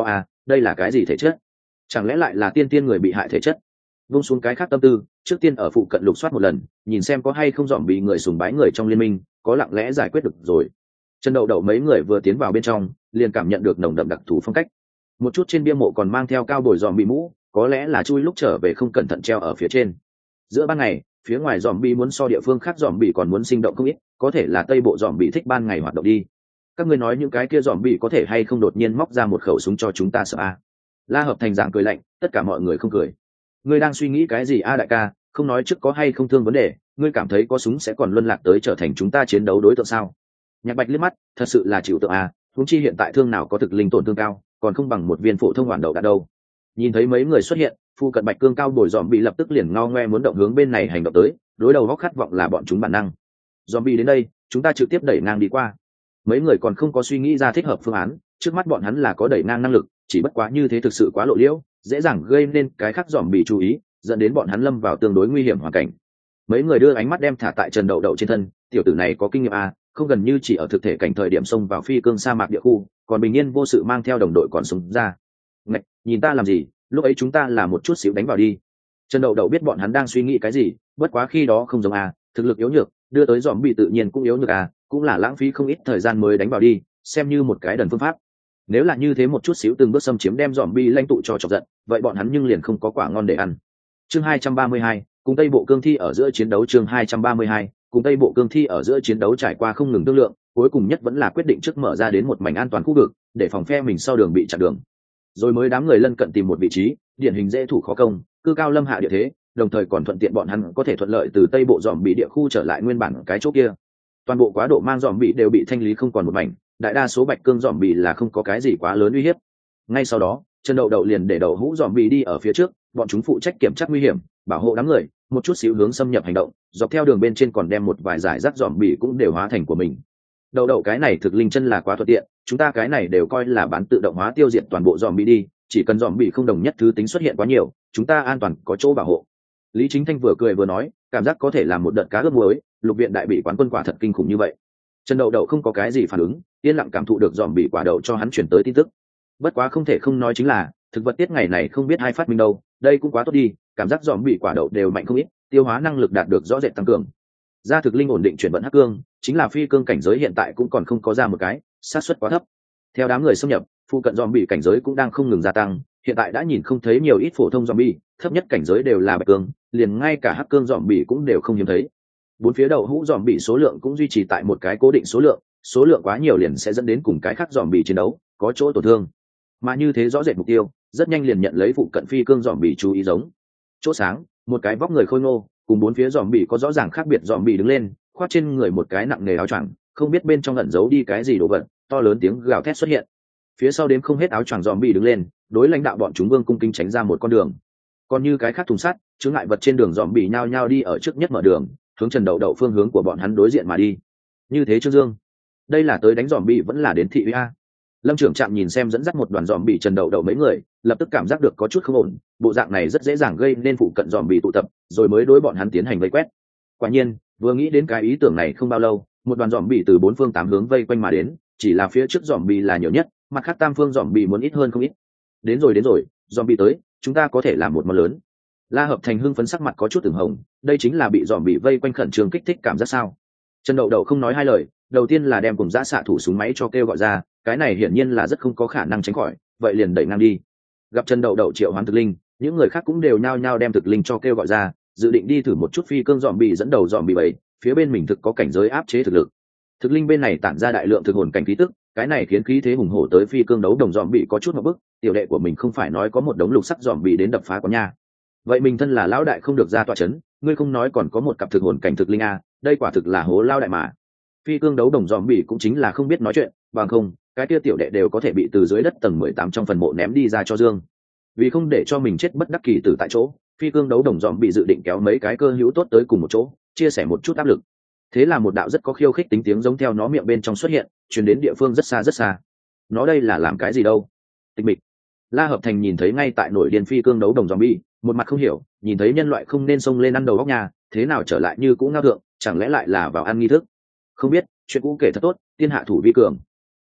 đây là cái gì thể chất? Chẳng lẽ lại là tiên tiên người bị hại thể chất? Vung xuống cái khác tâm tư, trước tiên ở phụ cận lục soát một lần, nhìn xem có hay không dòm bị người sùng bái người trong liên minh, có lặng lẽ giải quyết được rồi. Trần Đậu Đậu mấy người vừa tiến vào bên trong, liền cảm nhận được nồng đậm đặc thù phong cách. Một chút trên bia mộ còn mang theo cao bồi dòm bị mũ, có lẽ là chui lúc trở về không cẩn thận treo ở phía trên. Giữa ban ngày, phía ngoài dòm bị muốn so địa phương khác dòm bị còn muốn sinh động không ít, có thể là tây bộ dòm bị thích ban ngày hoạt động đi. Các ngươi nói những cái kia dòm bị có thể hay không đột nhiên móc ra một khẩu súng cho chúng ta sợ a? La Hợp Thành giảng cười lạnh, tất cả mọi người không cười. Ngươi đang suy nghĩ cái gì a đại ca, không nói trước có hay không thương vấn đề, ngươi cảm thấy có súng sẽ còn luân lạc tới trở thành chúng ta chiến đấu đối tượng sao? Nhạc Bạch liếc mắt, thật sự là chịu tượng a, huống chi hiện tại thương nào có thực linh tổn thương cao, còn không bằng một viên phổ thông hoàn đậu đã đâu. Nhìn thấy mấy người xuất hiện, phu cận Bạch Cương cao bồi dòm bị lập tức liền ngao ngoe muốn động hướng bên này hành động tới, đối đầu góc khát vọng là bọn chúng bản năng. Dòm bị đến đây, chúng ta trực tiếp đẩy ngang đi qua. Mấy người còn không có suy nghĩ ra thích hợp phương án, trước mắt bọn hắn là có đẩy ngang năng lực, chỉ bất quá như thế thực sự quá lộ liễu, dễ dàng gây nên cái khác dòm bị chú ý, dẫn đến bọn hắn lâm vào tương đối nguy hiểm hoàn cảnh. Mấy người đưa ánh mắt đem thả tại Trần Đậu Đậu trên thân, tiểu tử này có kinh nghiệm a, không gần như chỉ ở thực thể cảnh thời điểm xông vào phi cương sa mạc địa khu, còn bình yên vô sự mang theo đồng đội còn sống ra. Ngạch, nhìn ta làm gì, lúc ấy chúng ta là một chút xíu đánh vào đi. Trần Đậu Đậu biết bọn hắn đang suy nghĩ cái gì, bất quá khi đó không giống a, thực lực yếu nhược, đưa tới dòm bị tự nhiên cũng yếu nhược a, cũng là lãng phí không ít thời gian mới đánh vào đi, xem như một cái đần phương pháp. Nếu là như thế một chút xíu từng bước xâm chiếm đem dòm bi lãnh tụ cho chọc giận, vậy bọn hắn nhưng liền không có quả ngon để ăn. Chương hai trăm ba mươi hai, cùng Tây Bộ Cương Thi ở giữa chiến đấu. Chương hai trăm ba mươi hai, cùng Tây Bộ Cương Thi ở giữa chiến đấu trải qua không ngừng thương lượng, cuối cùng nhất vẫn là quyết định trước mở ra đến một mảnh an toàn khu vực, để phòng phe mình sau đường bị chặn đường. Rồi mới đám người lân cận tìm một vị trí, điển hình dễ thủ khó công, cư cao lâm hạ địa thế, đồng thời còn thuận tiện bọn hắn có thể thuận lợi từ Tây Bộ dòm bị địa khu trở lại nguyên bản cái chỗ kia. Toàn bộ quá độ mang dòm bị đều bị thanh lý không còn một mảnh, đại đa số Bạch Cương dòm bị là không có cái gì quá lớn uy hiếp. Ngay sau đó, Trần Đậu Đậu liền để đầu hũ dòm bị đi ở phía trước, bọn chúng phụ trách kiểm tra nguy hiểm, bảo hộ đám người, một chút xíu hướng xâm nhập hành động, dọc theo đường bên trên còn đem một vài giải rác dòm bị cũng đều hóa thành của mình. Đậu Đậu cái này thực linh chân là quá thuận tiện, chúng ta cái này đều coi là bán tự động hóa tiêu diệt toàn bộ dòm bị đi, chỉ cần dòm bị không đồng nhất thứ tính xuất hiện quá nhiều, chúng ta an toàn có chỗ bảo hộ. Lý Chính Thanh vừa cười vừa nói, cảm giác có thể làm một đợt cá ướp muối, lục viện đại bị quán quân quả thật kinh khủng như vậy. Trần Đậu Đậu không có cái gì phản ứng, yên lặng cảm thụ được dòm bị quả đậu cho hắn chuyển tới tin tức. Bất quá không thể không nói chính là, thực vật tiết ngày này không biết ai phát minh đâu, đây cũng quá tốt đi, cảm giác dòm bị quả đậu đều mạnh không ít, tiêu hóa năng lực đạt được rõ rệt tăng cường. Gia thực linh ổn định chuyển vận hắc cương, chính là phi cương cảnh giới hiện tại cũng còn không có ra một cái, xác suất quá thấp. Theo đám người xâm nhập, phụ cận dòm bị cảnh giới cũng đang không ngừng gia tăng, hiện tại đã nhìn không thấy nhiều ít phổ thông dòm bị, thấp nhất cảnh giới đều là bạch cương, liền ngay cả hắc cương dòm bị cũng đều không hiếm thấy. Bốn phía đầu hũ dòm bị số lượng cũng duy trì tại một cái cố định số lượng, số lượng quá nhiều liền sẽ dẫn đến cùng cái khác dòm bị chiến đấu, có chỗ tổn thương. Mà như thế rõ rệt mục tiêu, rất nhanh liền nhận lấy phụ cận phi cương dòm bị chú ý giống. Chỗ sáng, một cái vóc người khôi ngô, cùng bốn phía dòm bị có rõ ràng khác biệt dòm bị đứng lên, khoác trên người một cái nặng nề áo choàng, không biết bên trong ẩn giấu đi cái gì đồ vật, to lớn tiếng gào thét xuất hiện. Phía sau đếm không hết áo choàng dòm bị đứng lên, đối lãnh đạo bọn chúng vương cung kính tránh ra một con đường. Còn như cái khác thùng sắt, chướng ngại vật trên đường dòm bị nhao nhao đi ở trước nhất mở đường, hướng Trần Đậu Đậu phương hướng của bọn hắn đối diện mà đi. Như thế Trương Dương, đây là tới đánh dòm bị vẫn là đến thị uy a? Lâm trưởng trạm nhìn xem dẫn dắt một đoàn dòm bị Trần Đậu Đậu mấy người, lập tức cảm giác được có chút không ổn, bộ dạng này rất dễ dàng gây nên phụ cận dòm bị tụ tập, rồi mới đối bọn hắn tiến hành vây quét. Quả nhiên, vừa nghĩ đến cái ý tưởng này không bao lâu, một đoàn dòm bị từ bốn phương tám hướng vây quanh mà đến, chỉ là phía trước dòm bị là nhiều nhất, mặt khác tam phương dòm bị muốn ít hơn không ít. Đến rồi đến rồi, dòm bị tới, chúng ta có thể làm một món lớn. La Hợp Thành hưng phấn sắc mặt có chút từng hồng, đây chính là bị dòm bị vây quanh khẩn trương kích thích cảm giác sao? Trần Đậu Đậu không nói hai lời, đầu tiên là đem cùng giã xạ thủ súng máy cho kêu gọi ra, cái này hiển nhiên là rất không có khả năng tránh khỏi, vậy liền đẩy ngang đi. Gặp Trần Đậu Đậu triệu hoán thực linh, những người khác cũng đều nhao nhao đem thực linh cho kêu gọi ra, dự định đi thử một chút phi cương dòm bị dẫn đầu dòm bị bảy, phía bên mình thực có cảnh giới áp chế thực lực. Thực linh bên này tản ra đại lượng thực hồn cảnh khí tức, cái này khiến khí thế hùng hổ tới phi cương đấu đồng dòm bị có chút một bức, tiểu đệ của mình không phải nói có một đống lục sắc dòm bị đến đập phá quán nha. Vậy mình thân là lão đại không được ra tọa chấn, ngươi không nói còn có một cặp thực hồn cảnh thực linh a, đây quả thực là hố lao đại mà. Phi cương đấu đồng dòm bị cũng chính là không biết nói chuyện, bằng không, cái kia tiểu đệ đều có thể bị từ dưới đất tầng mười tám trong phần mộ ném đi ra cho dương. Vì không để cho mình chết bất đắc kỳ tử tại chỗ, phi cương đấu đồng dòm bị dự định kéo mấy cái cơ hữu tốt tới cùng một chỗ, chia sẻ một chút áp lực. Thế là một đạo rất có khiêu khích tính tiếng giống theo nó miệng bên trong xuất hiện, truyền đến địa phương rất xa rất xa. Nó đây là làm cái gì đâu? Tịch mịch. La Hợp Thành nhìn thấy ngay tại nổi điên phi cương đấu đồng zombie, một mặt không hiểu, nhìn thấy nhân loại không nên xông lên ăn đầu góc nhà, thế nào trở lại như cũ ngao thượng, chẳng lẽ lại là vào ăn nghi thức? Không biết, chuyện cũ kể thật tốt, tiên hạ thủ vi cường.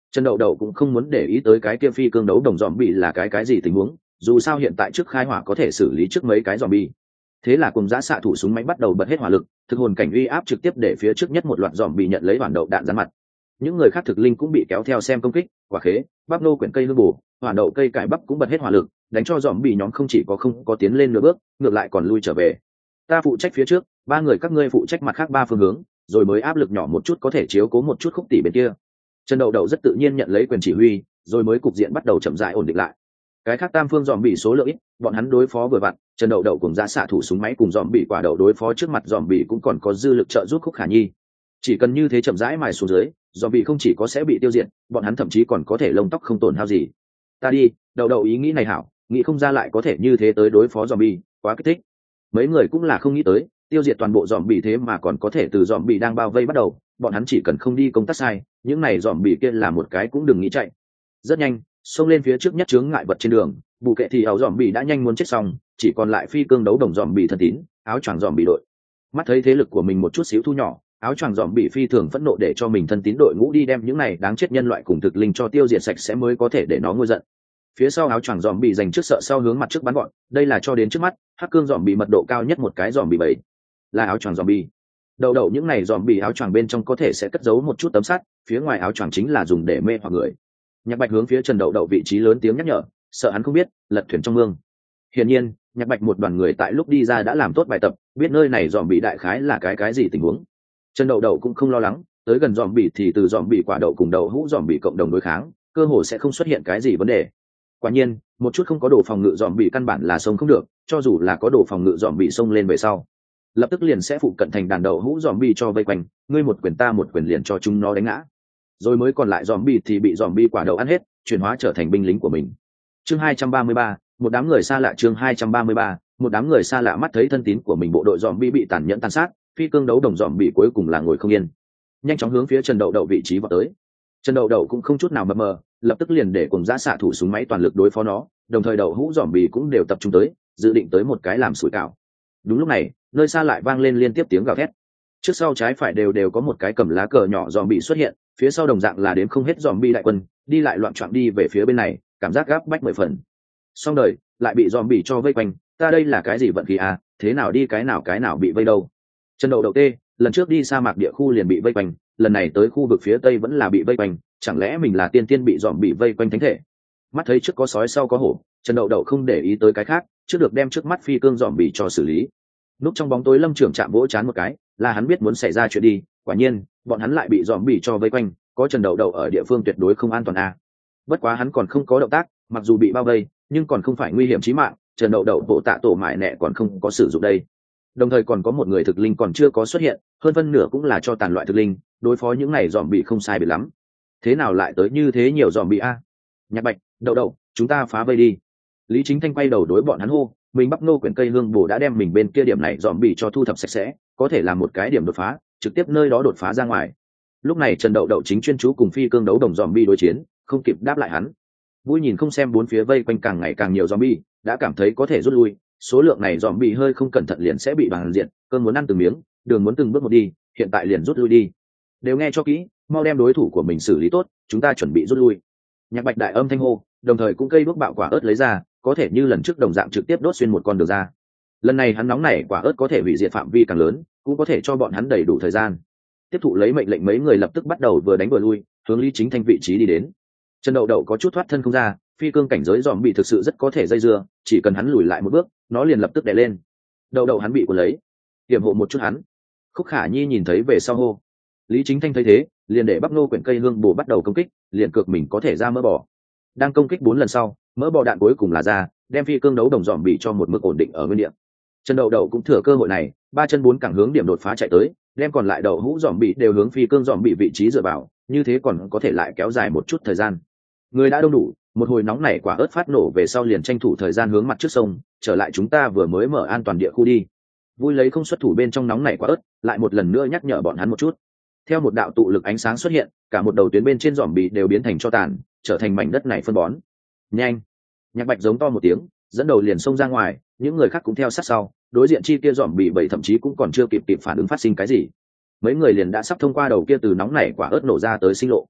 Trần Đậu Đậu cũng không muốn để ý tới cái kia phi cương đấu đồng dòm bị là cái cái gì tình huống, dù sao hiện tại trước khai hỏa có thể xử lý trước mấy cái dòm bi. Thế là cùng giã xạ thủ súng máy bắt đầu bật hết hỏa lực, thực hồn cảnh uy áp trực tiếp để phía trước nhất một loạt dòm bị nhận lấy hoàn đậu đạn rắn mặt. Những người khác thực linh cũng bị kéo theo xem công kích, quả khế, bắp nô quyển cây hương bù, hoàn đậu cây cải bắp cũng bật hết hỏa lực, đánh cho dòm bị nhóm không chỉ có không có tiến lên nửa bước, ngược lại còn lui trở về. Ta phụ trách phía trước, ba người các ngươi phụ trách mặt khác ba phương hướng, rồi mới áp lực nhỏ một chút có thể chiếu cố một chút khúc tỷ bên kia. Trần Đậu Đậu rất tự nhiên nhận lấy quyền chỉ huy, rồi mới cục diện bắt đầu chậm rãi ổn định lại. Cái khác tam phương dòm bị số lượng ít, bọn hắn đối phó vừa vặn, Trần Đậu Đậu cùng ra xạ thủ súng máy cùng dòm bị quả đậu đối phó trước mặt dòm bị cũng còn có dư lực trợ giúp Khúc Khả Nhi. Chỉ cần như thế chậm rãi mài xuống dưới, dòm bị không chỉ có sẽ bị tiêu diệt, bọn hắn thậm chí còn có thể lông tóc không tổn hao gì. Ta đi, Đậu Đậu ý nghĩ này hảo, nghĩ không ra lại có thể như thế tới đối phó dòm bị, quá kích thích. Mấy người cũng là không nghĩ tới, tiêu diệt toàn bộ dòm bị thế mà còn có thể từ dòm bị đang bao vây bắt đầu, bọn hắn chỉ cần không đi công tác sai, những này dòm bị kia là một cái cũng đừng nghĩ chạy. Rất nhanh, xông lên phía trước nhất chướng ngại vật trên đường, bù kệ thì áo dòm bị đã nhanh muốn chết xong, chỉ còn lại phi cương đấu đồng dòm bị thân tín, áo choàng dòm bị đội. Mắt thấy thế lực của mình một chút xíu thu nhỏ, áo choàng dòm bị phi thường phẫn nộ để cho mình thân tín đội ngũ đi đem những này đáng chết nhân loại cùng thực linh cho tiêu diệt sạch sẽ mới có thể để nó ngôi giận. Phía sau áo choàng dòm bị dành trước sợ sau hướng mặt trước bắn gọn, đây là cho đến trước mắt, hắc cương dòm bị mật độ cao nhất một cái dòm bị bảy, là áo choàng dòm bị. Đầu đầu những này dòm bị áo choàng bên trong có thể sẽ cất giấu một chút tấm sắt, phía ngoài áo choàng chính là dùng để mê hoặc người. Nhạc Bạch hướng phía Trần Đậu Đậu vị trí lớn tiếng nhắc nhở, sợ hắn không biết, lật thuyền trong mương. Hiển nhiên, Nhạc Bạch một đoàn người tại lúc đi ra đã làm tốt bài tập, biết nơi này dòm bị đại khái là cái cái gì tình huống. Trần Đậu Đậu cũng không lo lắng, tới gần dòm bị thì từ dòm bị quả đậu cùng đậu hũ dòm bị cộng đồng đối kháng, cơ hồ sẽ không xuất hiện cái gì vấn đề. Quả nhiên, một chút không có đồ phòng ngự dòm bị căn bản là sống không được, cho dù là có đồ phòng ngự dòm bị xông lên về sau, lập tức liền sẽ phụ cận thành đàn đậu hũ dòm bị cho vây quanh, ngươi một quyền ta một quyền liền cho chúng nó đánh ngã. Rồi mới còn lại dòm bị thì bị dòm bị quả đậu ăn hết, chuyển hóa trở thành binh lính của mình. Chương hai trăm ba mươi ba, một đám người xa lạ. Chương hai trăm ba mươi ba, một đám người xa lạ mắt thấy thân tín của mình bộ đội dòm bị bị tàn nhẫn tàn sát, phi cương đấu đồng dòm bị cuối cùng là ngồi không yên, nhanh chóng hướng phía Trần Đậu Đậu vị trí vào tới. Trần Đậu Đậu cũng không chút nào mập mờ, lập tức liền để cùng giã xạ thủ súng máy toàn lực đối phó nó, đồng thời đậu hũ dòm bị cũng đều tập trung tới, dự định tới một cái làm sủi cảo. Đúng lúc này, nơi xa lại vang lên liên tiếp tiếng gào thét. Trước sau trái phải đều đều có một cái cầm lá cờ nhỏ dòm bị xuất hiện, phía sau đồng dạng là đến không hết dòm bị đại quân, đi lại loạn trọn đi về phía bên này, cảm giác gáp bách mười phần. Xong đời, lại bị dòm bị cho vây quanh, ta đây là cái gì vận khí à, thế nào đi cái nào cái nào bị vây đâu. Trần Đậu Đậu tê, lần trước đi sa mạc địa khu liền bị vây quanh, lần này tới khu vực phía tây vẫn là bị vây quanh, chẳng lẽ mình là tiên tiên bị dòm bị vây quanh thánh thể. Mắt thấy trước có sói sau có hổ, Trần Đậu Đậu không để ý tới cái khác, trước được đem trước mắt phi cương dòm bị cho xử lý. Núp trong bóng tối Lâm trưởng chạm vỗ chán một cái, là hắn biết muốn xảy ra chuyện đi, quả nhiên bọn hắn lại bị dòm bị cho vây quanh, có Trần Đậu Đậu ở địa phương tuyệt đối không an toàn à. Bất quá hắn còn không có động tác, mặc dù bị bao vây nhưng còn không phải nguy hiểm chí mạng, Trần Đậu Đậu bộ tạ tổ mại nẹ còn không có sử dụng đây. Đồng thời còn có một người thực linh còn chưa có xuất hiện, hơn phân nửa cũng là cho tàn loại thực linh, đối phó những này dòm bị không sai biệt lắm. Thế nào lại tới như thế nhiều dòm bị a? Nhạc Bạch, Đậu Đậu, chúng ta phá vây đi. Lý Chính Thanh quay đầu đối bọn hắn hô, mình bắp nô quyển cây hương bổ đã đem mình bên kia điểm này dòm bị cho thu thập sạch sẽ, có thể làm một cái điểm đột phá, trực tiếp nơi đó đột phá ra ngoài. Lúc này Trần Đậu Đậu chính chuyên chú cùng phi cương đấu đồng dòm bị đối chiến, không kịp đáp lại hắn. Vui nhìn không xem bốn phía vây quanh càng ngày càng nhiều dòm bị, đã cảm thấy có thể rút lui, số lượng này dòm bị hơi không cẩn thận liền sẽ bị bằng diện, cơn muốn ăn từng miếng, đường muốn từng bước một đi, hiện tại liền rút lui đi. Đều nghe cho kỹ, mau đem đối thủ của mình xử lý tốt, chúng ta chuẩn bị rút lui. Nhạc Bạch đại âm thanh hô, đồng thời cũng cây đuốc bạo quả ớt lấy ra, có thể như lần trước đồng dạng trực tiếp đốt xuyên một con đường ra. Lần này hắn nóng này quả ớt có thể hủy diệt phạm vi càng lớn, cũng có thể cho bọn hắn đầy đủ thời gian. Tiếp thụ lấy mệnh lệnh mấy người lập tức bắt đầu vừa đánh vừa lui, hướng Lý Chính Thanh vị trí đi đến. Trần Đậu Đậu có chút thoát thân không ra, phi cương cảnh giới dòm bị thực sự rất có thể dây dưa, chỉ cần hắn lùi lại một bước, nó liền lập tức đè lên. Đậu Đậu hắn bị cuốn lấy, hiểm hộ một chút hắn. Khúc Khả Nhi nhìn thấy về sau hô. Lý Chính Thanh thấy thế, liền để bắp nô quyển cây hương bổ bắt đầu công kích, liền cược mình có thể ra mỡ bò. Đang công kích bốn lần sau, mỡ bò đạn cuối cùng là ra, đem phi cương đấu đồng dòm bị cho một mức ổn định ở nguyên địa. Trần Đậu Đậu cũng thừa cơ hội này, ba chân bốn cẳng hướng điểm đột phá chạy tới, đem còn lại đậu hũ dòm bị đều hướng phi cương dòm bị vị trí dựa vào, như thế còn có thể lại kéo dài một chút thời gian. Người đã đông đủ, một hồi nóng này quả ớt phát nổ về sau liền tranh thủ thời gian hướng mặt trước sông, trở lại chúng ta vừa mới mở an toàn địa khu đi. Vui lấy không xuất thủ bên trong nóng này quả ớt, lại một lần nữa nhắc nhở bọn hắn một chút. Theo một đạo tụ lực ánh sáng xuất hiện, cả một đầu tuyến bên trên dòm bị đều biến thành tro tàn, trở thành mảnh đất này phân bón. Nhanh! Nhạc Bạch giống to một tiếng, dẫn đầu liền xông ra ngoài, những người khác cũng theo sát sau, đối diện chi kia dòm bị bảy thậm chí cũng còn chưa kịp kịp phản ứng phát sinh cái gì. Mấy người liền đã sắp thông qua đầu kia từ nóng này quả ớt nổ ra tới sinh lộ.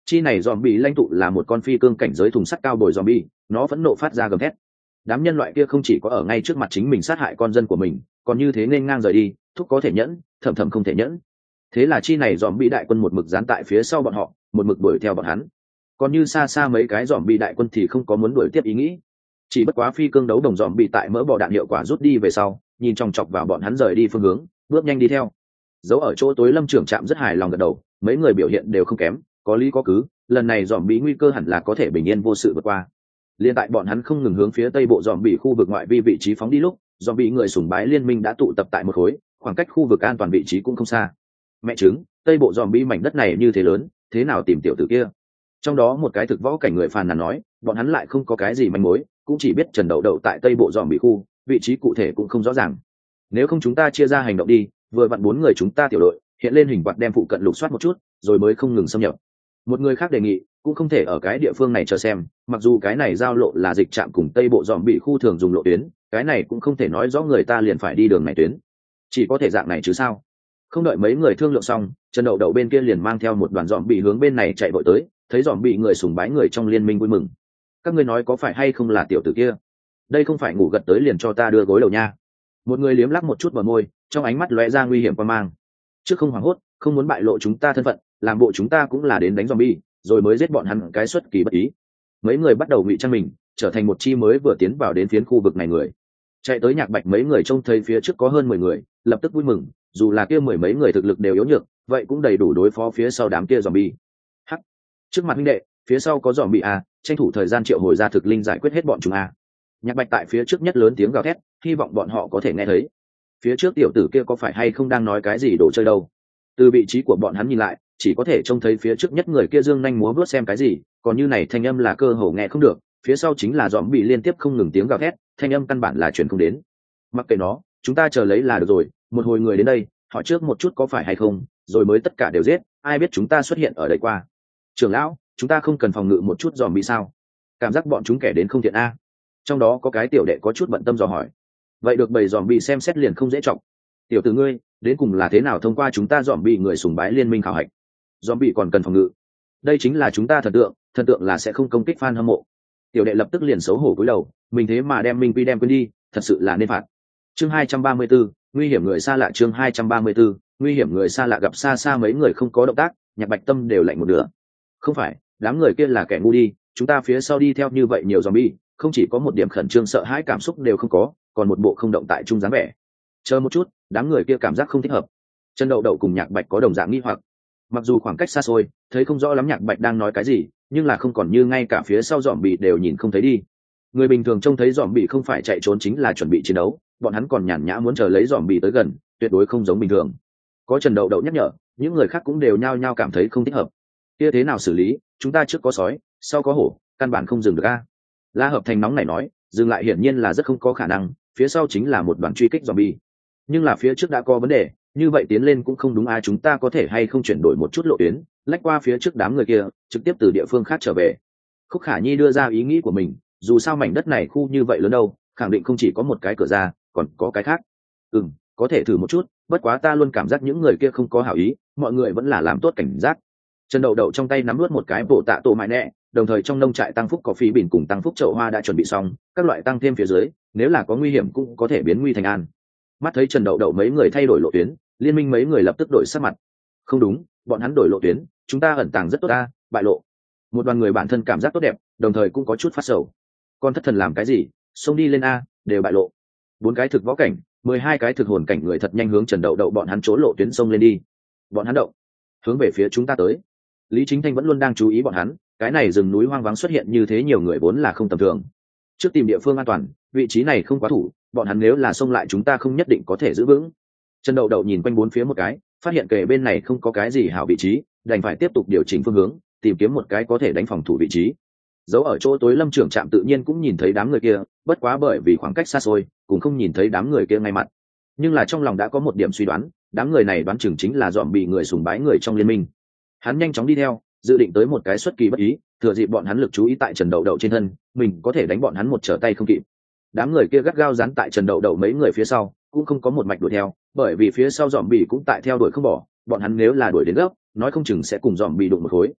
Chi này zombie lãnh tụ là một con phi cương cảnh giới thùng sắt cao bồi zombie, nó phẫn nộ phát ra gầm thét. Đám nhân loại kia không chỉ có ở ngay trước mặt chính mình sát hại con dân của mình, còn như thế nên ngang rời đi, thúc có thể nhẫn, thầm thầm không thể nhẫn. Thế là chi này zombie đại quân một mực dán tại phía sau bọn họ, một mực đuổi theo bọn hắn. Còn như xa xa mấy cái zombie đại quân thì không có muốn đuổi tiếp ý nghĩ. Chỉ bất quá phi cương đấu đồng zombie tại mỡ bò đạn hiệu quả rút đi về sau, nhìn chòng chọc vào bọn hắn rời đi phương hướng, bước nhanh đi theo. Giấu ở chỗ tối Lâm trưởng trạm rất hài lòng gật đầu, mấy người biểu hiện đều không kém, có lý có cứ, lần này zombie nguy cơ hẳn là có thể bình yên vô sự vượt qua. Liên tại bọn hắn không ngừng hướng phía tây bộ zombie khu vực ngoại vi vị trí phóng đi lúc, zombie người sùng bái liên minh đã tụ tập tại một khối, khoảng cách khu vực an toàn vị trí cũng không xa. Mẹ chứng, tây bộ zombie mảnh đất này như thế lớn, thế nào tìm tiểu tử kia? Trong đó một cái thực võ cảnh người phàn nàn nói, bọn hắn lại không có cái gì manh mối, cũng chỉ biết Trần Đậu Đậu tại tây bộ zombie khu, vị trí cụ thể cũng không rõ ràng. Nếu không chúng ta chia ra hành động đi, vừa vặn bốn người chúng ta tiểu đội, hiện lên hình quạt đem phụ cận lục soát một chút, rồi mới không ngừng xâm nhập. Một người khác đề nghị, cũng không thể ở cái địa phương này chờ xem, mặc dù cái này giao lộ là dịch trạm cùng tây bộ dòm bị khu thường dùng lộ tuyến, cái này cũng không thể nói rõ người ta liền phải đi đường này tuyến, chỉ có thể dạng này chứ sao. Không đợi mấy người thương lượng xong, Trần Đậu Đậu bên kia liền mang theo một đoàn dòm bị hướng bên này chạy vội tới, thấy dòm bị người sùng bái người trong liên minh vui mừng. Các ngươi nói có phải hay không là tiểu tử kia? Đây không phải ngủ gật tới liền cho ta đưa gối đầu nha. Một người liếm lắc một chút vào môi, trong ánh mắt lóe ra nguy hiểm quan mang. Trước không hoảng hốt, không muốn bại lộ chúng ta thân phận, làm bộ chúng ta cũng là đến đánh zombie, rồi mới giết bọn hắn cái xuất kỳ bất ý. Mấy người bắt đầu ngụy trang mình, trở thành một chi mới vừa tiến vào đến phiến khu vực này người. Chạy tới Nhạc Bạch mấy người trông thấy phía trước có hơn mười người, lập tức vui mừng, dù là kia mười mấy người thực lực đều yếu nhược, vậy cũng đầy đủ đối phó phía sau đám kia zombie. Hắc, trước mặt huynh đệ, phía sau có zombie à, tranh thủ thời gian triệu hồi ra thực linh giải quyết hết bọn chúng à. Nhạc Bạch tại phía trước nhất lớn tiếng gào thét, hy vọng bọn họ có thể nghe thấy. Phía trước tiểu tử kia có phải hay không đang nói cái gì đồ chơi đâu? Từ vị trí của bọn hắn nhìn lại, chỉ có thể trông thấy phía trước nhất người kia dương nhanh múa vuốt xem cái gì, còn như này thanh âm là cơ hồ nghe không được, phía sau chính là dòm bị liên tiếp không ngừng tiếng gào thét, thanh âm căn bản là truyền không đến. Mặc kệ nó, chúng ta chờ lấy là được rồi, một hồi người đến đây, hỏi trước một chút có phải hay không, rồi mới tất cả đều giết, ai biết chúng ta xuất hiện ở đây qua. Trưởng lão, chúng ta không cần phòng ngự một chút dòm bị sao? Cảm giác bọn chúng kẻ đến không thiện a. Trong đó có cái tiểu đệ có chút bận tâm dò hỏi. Vậy được bầy dòm bị xem xét liền không dễ trọng. Tiểu tử ngươi, đến cùng là thế nào thông qua chúng ta dòm bị người sùng bái liên minh khảo hạch? Dòm bị còn cần phòng ngự? Đây chính là chúng ta thần tượng, thần tượng là sẽ không công kích fan hâm mộ. Tiểu đệ lập tức liền xấu hổ cúi đầu, mình thế mà đem minh quy đem quên đi, thật sự là nên phạt. Chương hai trăm ba mươi 34, nguy hiểm người xa lạ. Chương hai trăm ba mươi 34, nguy hiểm người xa lạ. Gặp xa xa mấy người không có động tác, Nhạc Bạch tâm đều lạnh một nửa. Không phải, đám người kia là kẻ ngu đi, chúng ta phía sau đi theo như vậy nhiều zombie, không chỉ có một điểm khẩn trương sợ hãi cảm xúc đều không có, còn một bộ không động tại trung dáng vẻ. Chờ một chút, đám người kia cảm giác không thích hợp. Trần Đậu Đậu cùng Nhạc Bạch có đồng dạng nghi hoặc. Mặc dù khoảng cách xa xôi, thấy không rõ lắm Nhạc Bạch đang nói cái gì, nhưng là không còn như ngay cả phía sau dòm bị đều nhìn không thấy đi. Người bình thường trông thấy dòm bị không phải chạy trốn chính là chuẩn bị chiến đấu, bọn hắn còn nhàn nhã muốn chờ lấy dòm bị tới gần, tuyệt đối không giống bình thường. Có Trần Đậu Đậu nhắc nhở, những người khác cũng đều nhao nhao cảm thấy không thích hợp. Kia thế nào xử lý? Chúng ta trước có sói, sau có hổ, căn bản không dừng được a. La Hợp Thành nóng này nói, dừng lại hiển nhiên là rất không có khả năng, phía sau chính là một đoàn truy kích zombie. Nhưng là phía trước đã có vấn đề, như vậy tiến lên cũng không đúng a, chúng ta có thể hay không chuyển đổi một chút lộ tuyến, lách qua phía trước đám người kia, trực tiếp từ địa phương khác trở về. Khúc Khả Nhi đưa ra ý nghĩ của mình, dù sao mảnh đất này khu như vậy lớn đâu, khẳng định không chỉ có một cái cửa ra, còn có cái khác. Ừm, có thể thử một chút, bất quá ta luôn cảm giác những người kia không có hảo ý, mọi người vẫn là làm tốt cảnh giác. Trần Đậu Đậu trong tay nắm nuốt một cái bộ tạ tổ mại nẹ, đồng thời trong nông trại tăng phúc có phí bỉn cùng tăng phúc chậu hoa đã chuẩn bị xong, các loại tăng thêm phía dưới, nếu là có nguy hiểm cũng có thể biến nguy thành an. Mắt thấy Trần Đậu Đậu mấy người thay đổi lộ tuyến, liên minh mấy người lập tức đổi sắc mặt. Không đúng, bọn hắn đổi lộ tuyến, chúng ta ẩn tàng rất tốt ta, bại lộ. Một đoàn người bản thân cảm giác tốt đẹp, đồng thời cũng có chút phát sầu. Con thất thần làm cái gì, xông đi lên a, đều bại lộ. Bốn cái thực võ cảnh, mười hai cái thực hồn cảnh người thật nhanh hướng Trần Đậu Đậu bọn hắn chỗ lộ tuyến xông lên đi. Bọn hắn động, hướng về phía chúng ta tới. Lý Chính Thanh vẫn luôn đang chú ý bọn hắn, cái này rừng núi hoang vắng xuất hiện như thế nhiều người vốn là không tầm thường. Trước tìm địa phương an toàn, vị trí này không quá thủ, bọn hắn nếu là xông lại chúng ta không nhất định có thể giữ vững. Trần Đậu Đậu nhìn quanh bốn phía một cái, phát hiện kề bên này không có cái gì hảo vị trí, đành phải tiếp tục điều chỉnh phương hướng, tìm kiếm một cái có thể đánh phòng thủ vị trí. Giấu ở chỗ tối Lâm trưởng trạm tự nhiên cũng nhìn thấy đám người kia, bất quá bởi vì khoảng cách xa xôi, cũng không nhìn thấy đám người kia ngay mặt. Nhưng là trong lòng đã có một điểm suy đoán, đám người này đoán chừng chính là dòm bị người sùng bái người trong liên minh. Hắn nhanh chóng đi theo, dự định tới một cái xuất kỳ bất ý, thừa dịp bọn hắn lực chú ý tại Trần Đậu Đậu trên thân, mình có thể đánh bọn hắn một trở tay không kịp. Đám người kia gắt gao dán tại Trần Đậu Đậu mấy người phía sau, cũng không có một mạch đuổi theo, bởi vì phía sau dòm bị cũng tại theo đuổi không bỏ, bọn hắn nếu là đuổi đến gấp, nói không chừng sẽ cùng dòm bị đụng một khối.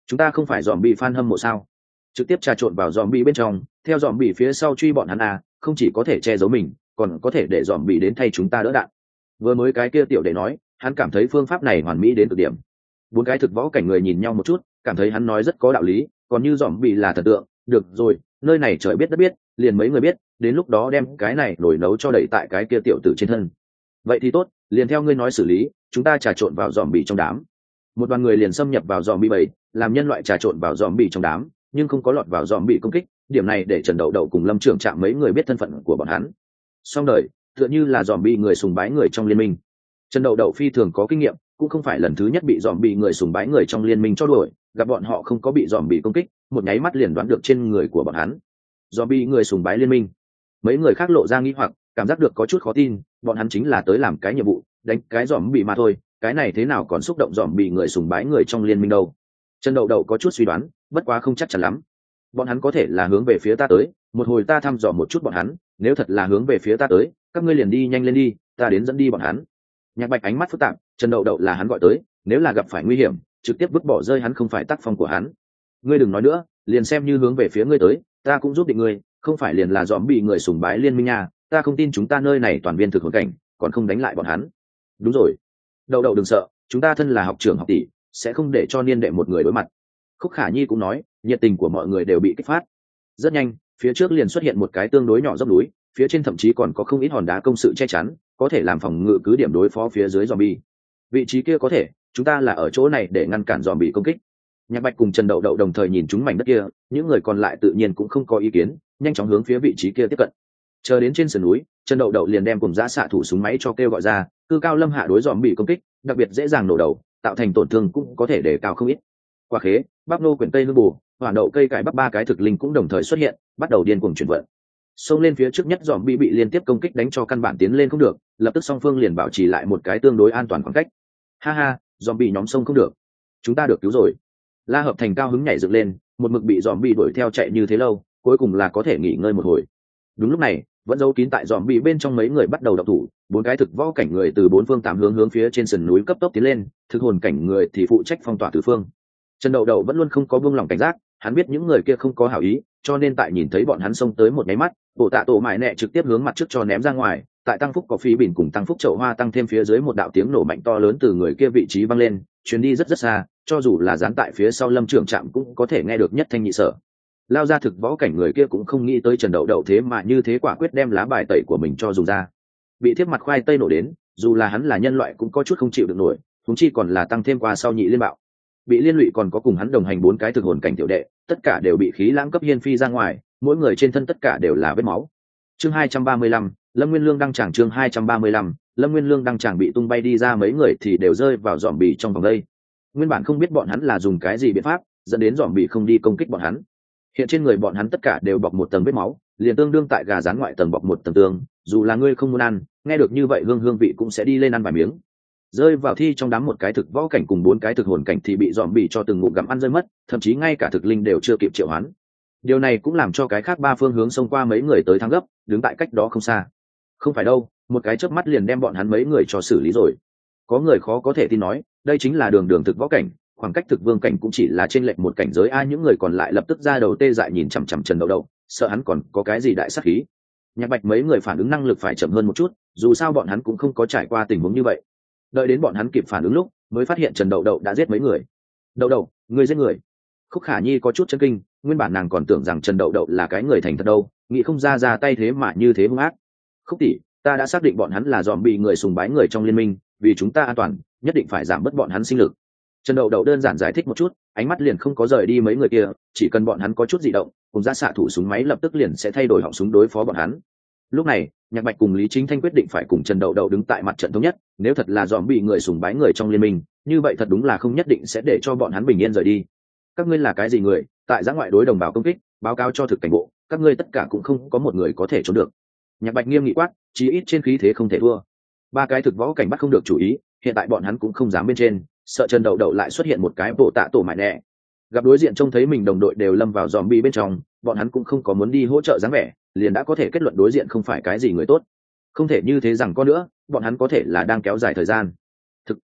chúng ta không phải dòm bị fan hâm mộ sao? Trực tiếp trà trộn vào dòm bị bên trong, theo dòm bị phía sau truy bọn hắn à, không chỉ có thể che giấu mình, còn có thể để dòm bị đến thay chúng ta đỡ đạn. Vừa mới cái kia tiểu đệ nói, hắn cảm thấy phương pháp này hoàn mỹ đến cực điểm. Bốn cái thực võ cảnh người nhìn nhau một chút, cảm thấy hắn nói rất có đạo lý, còn như dòm bị là thần tượng. Được rồi, nơi này trời biết đất biết, liền mấy người biết, đến lúc đó đem cái này nổi nấu cho đẩy tại cái kia tiểu tử trên thân. Vậy thì tốt, liền theo ngươi nói xử lý, chúng ta trà trộn vào dòm bị trong đám. Một đoàn người liền xâm nhập vào dòm bị bầy, làm nhân loại trà trộn vào dòm bị trong đám, nhưng không có lọt vào dòm bị công kích. Điểm này để Trần Đậu Đậu cùng Lâm Trưởng Trạm mấy người biết thân phận của bọn hắn. Xong đời, tựa như là dòm bị người sùng bái người trong liên minh. Trần Đậu Đậu phi thường có kinh nghiệm, cũng không phải lần thứ nhất bị dòm bị người sùng bái người trong liên minh cho đuổi, gặp bọn họ không có bị dòm bị công kích, một nháy mắt liền đoán được trên người của bọn hắn. Dòm bị người sùng bái liên minh. Mấy người khác lộ ra nghi hoặc, cảm giác được có chút khó tin, bọn hắn chính là tới làm cái nhiệm vụ, đánh cái dòm bị mà thôi, cái này thế nào còn xúc động dòm bị người sùng bái người trong liên minh đâu. Trần Đậu Đậu có chút suy đoán, bất quá không chắc chắn lắm. Bọn hắn có thể là hướng về phía ta tới, một hồi ta thăm dò một chút bọn hắn, nếu thật là hướng về phía ta tới, các ngươi liền đi nhanh lên đi, ta đến dẫn đi bọn hắn. Nhạc Bạch ánh mắt phức tạp, Trần Đậu Đậu là hắn gọi tới, nếu là gặp phải nguy hiểm, trực tiếp vứt bỏ rơi hắn không phải tác phong của hắn. Ngươi đừng nói nữa, liền xem như hướng về phía ngươi tới, ta cũng giúp định ngươi, không phải liền là dòm bị người sùng bái liên minh nha, ta không tin chúng ta nơi này toàn viên thực hồn cảnh, còn không đánh lại bọn hắn. Đúng rồi, Đậu Đậu đừng sợ, chúng ta thân là học trưởng học tỷ, sẽ không để cho niên đệ một người đối mặt. Khúc Khả Nhi cũng nói, nhiệt tình của mọi người đều bị kích phát. Rất nhanh, phía trước liền xuất hiện một cái tương đối nhỏ dốc núi, phía trên thậm chí còn có không ít hòn đá công sự che chắn, có thể làm phòng ngự cứ điểm đối phó phía dưới zombie. Vị trí kia có thể, chúng ta là ở chỗ này để ngăn cản zombie công kích. Nhạc Bạch cùng Trần Đậu Đậu đồng thời nhìn chúng mảnh đất kia, những người còn lại tự nhiên cũng không có ý kiến, nhanh chóng hướng phía vị trí kia tiếp cận. Chờ đến trên sườn núi, Trần Đậu Đậu liền đem cùng giã xạ thủ súng máy cho kêu gọi ra, cư cao lâm hạ đối zombie công kích, đặc biệt dễ dàng nổ đầu, tạo thành tổn thương cũng có thể để cao không ít. Quả khế, bắp nô quyển tây hương bù, hoàn đậu cây cải bắp ba cái thực linh cũng đồng thời xuất hiện, bắt đầu điên cuồng chuyển vận. Xông lên phía trước nhất dòm bị bị liên tiếp công kích đánh cho căn bản tiến lên không được, lập tức song phương liền bảo trì lại một cái tương đối an toàn khoảng cách. Ha ha, dòm bị nhóm sông không được, chúng ta được cứu rồi. La Hợp Thành cao hứng nhảy dựng lên, một mực bị dòm bị đuổi theo chạy như thế lâu, cuối cùng là có thể nghỉ ngơi một hồi. Đúng lúc này, vẫn giấu kín tại dòm bị bên trong mấy người bắt đầu động thủ, bốn cái thực võ cảnh người từ bốn phương tám hướng hướng phía trên sườn núi cấp tốc tiến lên, thực hồn cảnh người thì phụ trách phong tỏa tứ phương. Trần Đậu Đậu vẫn luôn không có buông lòng cảnh giác, hắn biết những người kia không có hảo ý, cho nên tại nhìn thấy bọn hắn xông tới một nháy mắt, bộ tạ tổ mại nẹ trực tiếp hướng mặt trước cho ném ra ngoài, tại tăng phúc có phí bỉn cùng tăng phúc chậu hoa tăng thêm phía dưới một đạo tiếng nổ mạnh to lớn từ người kia vị trí vang lên, truyền đi rất rất xa, cho dù là dán tại phía sau Lâm Trưởng Trạm cũng có thể nghe được nhất thanh nhị sở. Lao ra thực võ cảnh người kia cũng không nghĩ tới Trần Đậu Đậu thế mà như thế quả quyết đem lá bài tẩy của mình cho dùng ra. Bị thiếp mặt khoai tây nổ đến, dù là hắn là nhân loại cũng có chút không chịu được nổi, huống chi còn là tăng thêm qua sau nhị liên bạo. Bị liên lụy còn có cùng hắn đồng hành bốn cái thực hồn cảnh tiểu đệ, tất cả đều bị khí lãng cấp hiên phi ra ngoài, mỗi người trên thân tất cả đều là vết máu. Chương hai trăm ba mươi lăm, Lâm Nguyên Lương đăng tràng chương hai trăm ba mươi lăm, Lâm Nguyên Lương đăng tràng bị tung bay đi ra mấy người thì đều rơi vào dòm bì trong vòng đây. Nguyên bản không biết bọn hắn là dùng cái gì biện pháp, dẫn đến dòm bì không đi công kích bọn hắn. Hiện trên người bọn hắn tất cả đều bọc một tầng vết máu, liền tương đương tại gà rán ngoại tầng bọc một tầng tương, dù là ngươi không muốn ăn, nghe được như vậy hương hương vị cũng sẽ đi lên ăn vài miếng. Rơi vào thi trong đám một cái thực võ cảnh cùng bốn cái thực hồn cảnh thì bị dòm bì cho từng ngụm gặm ăn rơi mất, thậm chí ngay cả thực linh đều chưa kịp triệu hoán. Điều này cũng làm cho cái khác ba phương hướng xông qua mấy người tới thang gấp, đứng tại cách đó không xa. Không phải đâu, một cái chớp mắt liền đem bọn hắn mấy người cho xử lý rồi. Có người khó có thể tin nói, đây chính là đường đường thực võ cảnh, khoảng cách thực vương cảnh cũng chỉ là trên lệch một cảnh giới. Ai những người còn lại lập tức ra đầu tê dại nhìn chằm chằm Trần Đậu Đậu, sợ hắn còn có cái gì đại sát khí. Nhạc Bạch mấy người phản ứng năng lực phải chậm hơn một chút, dù sao bọn hắn cũng không có trải qua tình huống như vậy. Đợi đến bọn hắn kịp phản ứng lúc, mới phát hiện Trần Đậu Đậu đã giết mấy người. Đậu Đậu, ngươi giết người? Khúc Khả Nhi có chút chấn kinh, nguyên bản nàng còn tưởng rằng Trần Đậu Đậu là cái người thành thật đâu, nghĩ không ra ra tay thế mà như thế hung ác. Khúc tỷ, ta đã xác định bọn hắn là dòm bị người sùng bái người trong liên minh, vì chúng ta an toàn, nhất định phải giảm bớt bọn hắn sinh lực. Trần Đậu Đậu đơn giản giải thích một chút, ánh mắt liền không có rời đi mấy người kia, chỉ cần bọn hắn có chút dị động, cùng ra xạ thủ súng máy lập tức liền sẽ thay đổi họng súng đối phó bọn hắn. Lúc này, Nhạc Bạch cùng Lý Chính Thanh quyết định phải cùng Trần Đậu Đậu đứng tại mặt trận thống nhất, nếu thật là dòm bị người sùng bái người trong liên minh, như vậy thật đúng là không nhất định sẽ để cho bọn hắn bình yên rời đi. Các ngươi là cái gì người, tại giã ngoại đối đồng bào công kích, báo cáo cho thực cảnh bộ, các ngươi tất cả cũng không có một người có thể trốn được. Nhạc Bạch nghiêm nghị quát, chí ít trên khí thế không thể thua. Ba cái thực võ cảnh bắt không được chủ ý, hiện tại bọn hắn cũng không dám bên trên, sợ Trần Đậu Đậu lại xuất hiện một cái bộ tạ tổ mại nẹ. Gặp đối diện trông thấy mình đồng đội đều lâm vào dòm bị bên trong, bọn hắn cũng không có muốn đi hỗ trợ dáng vẻ, liền đã có thể kết luận đối diện không phải cái gì người tốt. Không thể như thế rằng có nữa, bọn hắn có thể là đang kéo dài thời gian. Thực,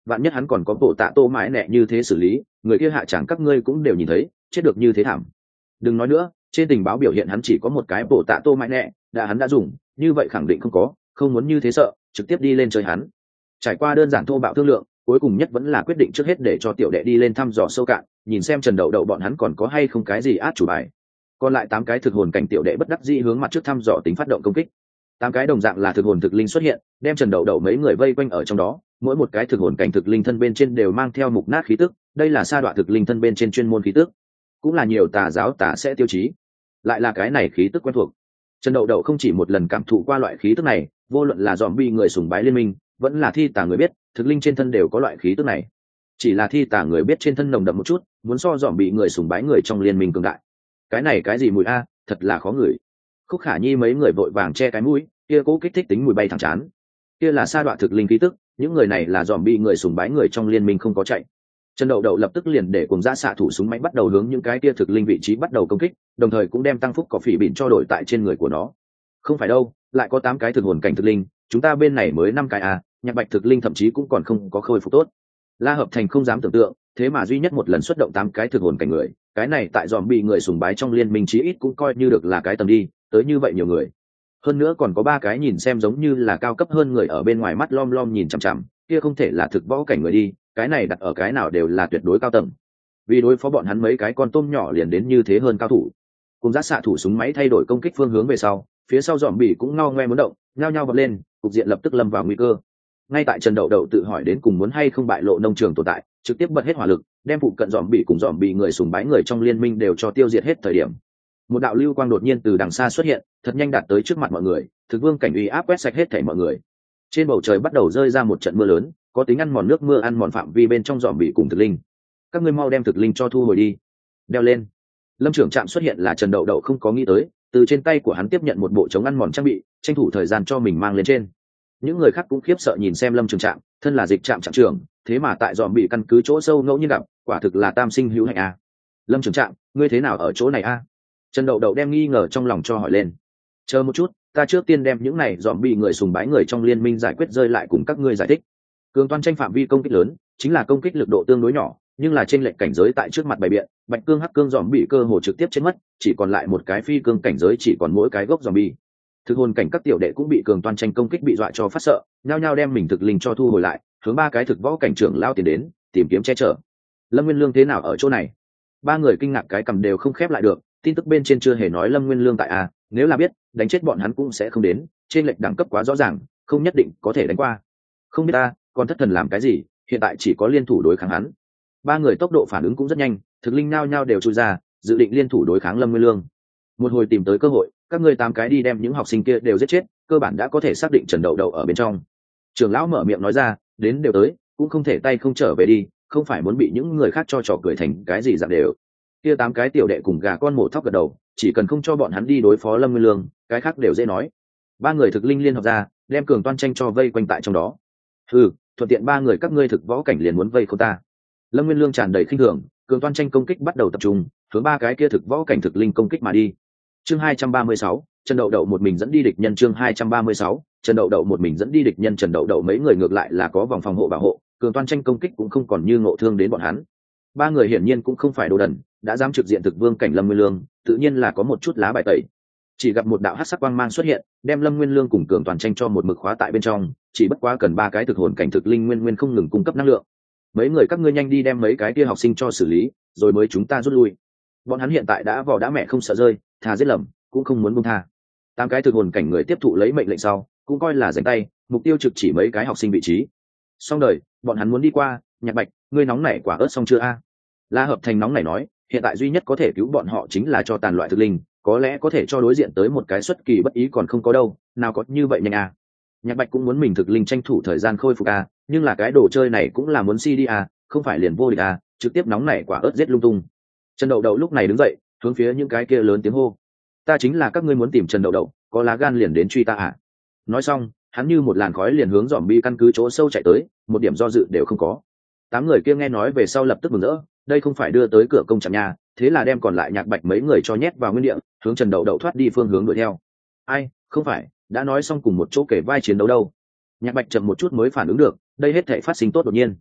vạn nhất hắn còn có bộ tạ tô mãi nẹ như thế xử lý, người kia hạ chẳng các ngươi cũng đều nhìn thấy, chết được như thế thảm. Đừng nói nữa, trên tình báo biểu hiện hắn chỉ có một cái bộ tạ tô mãi nẹ, đã hắn đã dùng, như vậy khẳng định không có, không muốn như thế sợ, trực tiếp đi lên chơi hắn. Trải qua đơn giản thô bạo thương lượng, cuối cùng nhất vẫn là quyết định trước hết để cho tiểu đệ đi lên thăm dò sâu cạn, nhìn xem Trần Đậu Đậu bọn hắn còn có hay không cái gì át chủ bài. Còn lại tám cái thực hồn cảnh tiểu đệ bất đắc dĩ hướng mặt trước thăm dò tính phát động công kích. Tám cái đồng dạng là thực hồn thực linh xuất hiện, đem Trần Đậu Đậu mấy người vây quanh ở trong đó, mỗi một cái thực hồn cảnh thực linh thân bên trên đều mang theo mục nát khí tức, đây là sa đoạn thực linh thân bên trên chuyên môn khí tức, cũng là nhiều tà giáo tà sẽ tiêu chí. Lại là cái này khí tức quen thuộc. Trần Đậu Đậu không chỉ một lần cảm thụ qua loại khí tức này, vô luận là zombie người sùng bái liên minh, vẫn là thi tà người biết, thực linh trên thân đều có loại khí tức này. Chỉ là thi tà người biết trên thân nồng đậm một chút, muốn so zombie người sùng bái người trong liên minh cường đại. Cái này cái gì mùi a, thật là khó ngửi. Khúc Khả Nhi mấy người vội vàng che cái mũi, kia cố kích thích tính mùi bay thẳng chán. Kia là sa đoạn thực linh khí tức, những người này là zombie người sùng bái người trong liên minh không có chạy. Trần Đậu Đậu lập tức liền để cùng dã xạ thủ súng máy bắt đầu hướng những cái kia thực linh vị trí bắt đầu công kích, đồng thời cũng đem tăng phúc có phỉ bỉn cho đổi tại trên người của nó. Không phải đâu, lại có tám cái thực hồn cảnh thực linh, chúng ta bên này mới năm cái à, Nhạc Bạch thực linh thậm chí cũng còn không có khôi phục tốt. La Hợp Thành không dám tưởng tượng, thế mà duy nhất một lần xuất động tám cái thực hồn cảnh người, cái này tại zombie người sùng bái trong liên minh chí ít cũng coi như được là cái tầm đi, tới như vậy nhiều người. Hơn nữa còn có ba cái nhìn xem giống như là cao cấp hơn người ở bên ngoài mắt lom lom nhìn chằm chằm, kia không thể là thực võ cảnh người đi, cái này đặt ở cái nào đều là tuyệt đối cao tầng. Vì đối phó bọn hắn mấy cái con tôm nhỏ liền đến như thế hơn cao thủ. Cùng dã xạ thủ súng máy thay đổi công kích phương hướng về sau, phía sau dòm bỉ cũng ngao ngoe muốn động, nhao nhao vọt lên, cục diện lập tức lâm vào nguy cơ. Ngay tại Trần Đậu Đậu tự hỏi đến cùng muốn hay không bại lộ nông trường tồn tại, trực tiếp bật hết hỏa lực, đem phụ cận dòm bỉ cùng dòm bỉ người sùng bái người trong liên minh đều cho tiêu diệt hết thời điểm. Một đạo lưu quang đột nhiên từ đằng xa xuất hiện, thật nhanh đạt tới trước mặt mọi người, thực vương cảnh uy áp quét sạch hết thảy mọi người. Trên bầu trời bắt đầu rơi ra một trận mưa lớn, có tính ăn mòn nước mưa ăn mòn phạm vi bên trong dòm bỉ cùng thực linh. Các ngươi mau đem thực linh cho thu hồi đi, đeo lên. Lâm trưởng trạm xuất hiện là Trần Đậu Đậu không có nghĩ tới, từ trên tay của hắn tiếp nhận một bộ chống ăn mòn trang bị, tranh thủ thời gian cho mình mang lên trên. Những người khác cũng khiếp sợ nhìn xem Lâm trưởng trạm, thân là dịch trạm trạm trưởng, thế mà tại dòm bị căn cứ chỗ sâu ngẫu nhiên gặp, quả thực là tam sinh hữu hạnh a. Lâm trưởng trạm, ngươi thế nào ở chỗ này a? Trần Đậu Đậu đem nghi ngờ trong lòng cho hỏi lên. Chờ một chút, ta trước tiên đem những này dòm bị người sùng bái người trong liên minh giải quyết rơi lại cùng các ngươi giải thích. Cường toan tranh phạm vi công kích lớn, chính là công kích lực độ tương đối nhỏ, nhưng là trên lệnh cảnh giới tại trước mặt bày biện, bạch cương hắc cương dòm bị cơ hồ trực tiếp chết mất, chỉ còn lại một cái phi cương cảnh giới chỉ còn mỗi cái gốc dòm bị. Thực hồn cảnh các tiểu đệ cũng bị cường toan tranh công kích bị dọa cho phát sợ, nhao nhao đem mình thực linh cho thu hồi lại, hướng ba cái thực võ cảnh trưởng lao tiền đến, tìm kiếm che chở. Lâm Nguyên Lương thế nào ở chỗ này? Ba người kinh ngạc cái cầm đều không khép lại được, tin tức bên trên chưa hề nói Lâm Nguyên Lương tại a, nếu là biết, đánh chết bọn hắn cũng sẽ không đến, trên lệnh đẳng cấp quá rõ ràng, không nhất định có thể đánh qua. Không biết ta, còn thất thần làm cái gì, hiện tại chỉ có liên thủ đối kháng hắn. Ba người tốc độ phản ứng cũng rất nhanh, thực linh nao nhao đều chui ra, dự định liên thủ đối kháng Lâm Nguyên Lương. Một hồi tìm tới cơ hội, các ngươi tám cái đi đem những học sinh kia đều giết chết, cơ bản đã có thể xác định Trần Đậu Đậu ở bên trong. Trưởng lão mở miệng nói ra, đến đều tới, cũng không thể tay không trở về đi, không phải muốn bị những người khác cho trò cười thành cái gì dạng đều. Kia tám cái tiểu đệ cùng gà con mổ thóc gật đầu, chỉ cần không cho bọn hắn đi đối phó Lâm Nguyên Lương, cái khác đều dễ nói. Ba người thực linh liên hợp ra, đem cường toan tranh cho vây quanh tại trong đó. Ừ, thuận tiện ba người các ngươi thực võ cảnh liền muốn vây không ta. Lâm Nguyên Lương tràn đầy khinh thường, cường toan tranh công kích bắt đầu tập trung, hướng ba cái kia thực võ cảnh thực linh công kích mà đi. Chương hai trăm ba mươi sáu, Trần Đậu Đậu một mình dẫn đi địch nhân. Chương hai trăm ba mươi sáu, Trần Đậu Đậu một mình dẫn đi địch nhân. Trần Đậu Đậu mấy người ngược lại là có vòng phòng hộ bảo hộ, cường toan tranh công kích cũng không còn như ngộ thương đến bọn hắn. Ba người hiển nhiên cũng không phải đồ đần, đã dám trực diện thực vương cảnh Lâm Nguyên Lương, tự nhiên là có một chút lá bài tẩy. Chỉ gặp một đạo hắc sắc quang mang xuất hiện, đem Lâm Nguyên Lương cùng cường toàn tranh cho một mực khóa tại bên trong, chỉ bất quá cần ba cái thực hồn cảnh thực linh nguyên nguyên không ngừng cung cấp năng lượng. Mấy người các ngươi nhanh đi đem mấy cái kia học sinh cho xử lý, rồi mới chúng ta rút lui. Bọn hắn hiện tại đã vò đã mẹ không sợ rơi, thà giết lầm, cũng không muốn buông tha. Tám cái thực hồn cảnh người tiếp thụ lấy mệnh lệnh sau, cũng coi là giành tay, mục tiêu trực chỉ mấy cái học sinh vị trí. Xong đời, bọn hắn muốn đi qua, Nhạc Bạch, ngươi nóng nảy quả ớt xong chưa a? La Hợp Thành nóng nảy nói, hiện tại duy nhất có thể cứu bọn họ chính là cho tàn loại thực linh, có lẽ có thể cho đối diện tới một cái xuất kỳ bất ý còn không có đâu, nào có như vậy nhanh à. Nhạc Bạch cũng muốn mình thực linh tranh thủ thời gian khôi phục à, nhưng là cái đồ chơi này cũng là muốn si đi à, không phải liền vô địch à, trực tiếp nóng nảy quả ớt giết lung tung. Trần Đậu Đậu lúc này đứng dậy, hướng phía những cái kia lớn tiếng hô, ta chính là các ngươi muốn tìm Trần Đậu Đậu, có lá gan liền đến truy ta à. Nói xong, hắn như một làn khói liền hướng dòm bi căn cứ chỗ sâu chạy tới, một điểm do dự đều không có. Tám người kia nghe nói về sau lập tức mừng rỡ, đây không phải đưa tới cửa công trạm nhà, thế là đem còn lại Nhạc Bạch mấy người cho nhét vào nguyên địa, hướng Trần Đậu Đậu thoát đi phương hướng đuổi theo. Ai, không phải, đã nói xong cùng một chỗ kể vai chiến đấu đâu. Nhạc Bạch chậm một chút mới phản ứng được, đây hết thảy phát sinh tốt đột nhiên.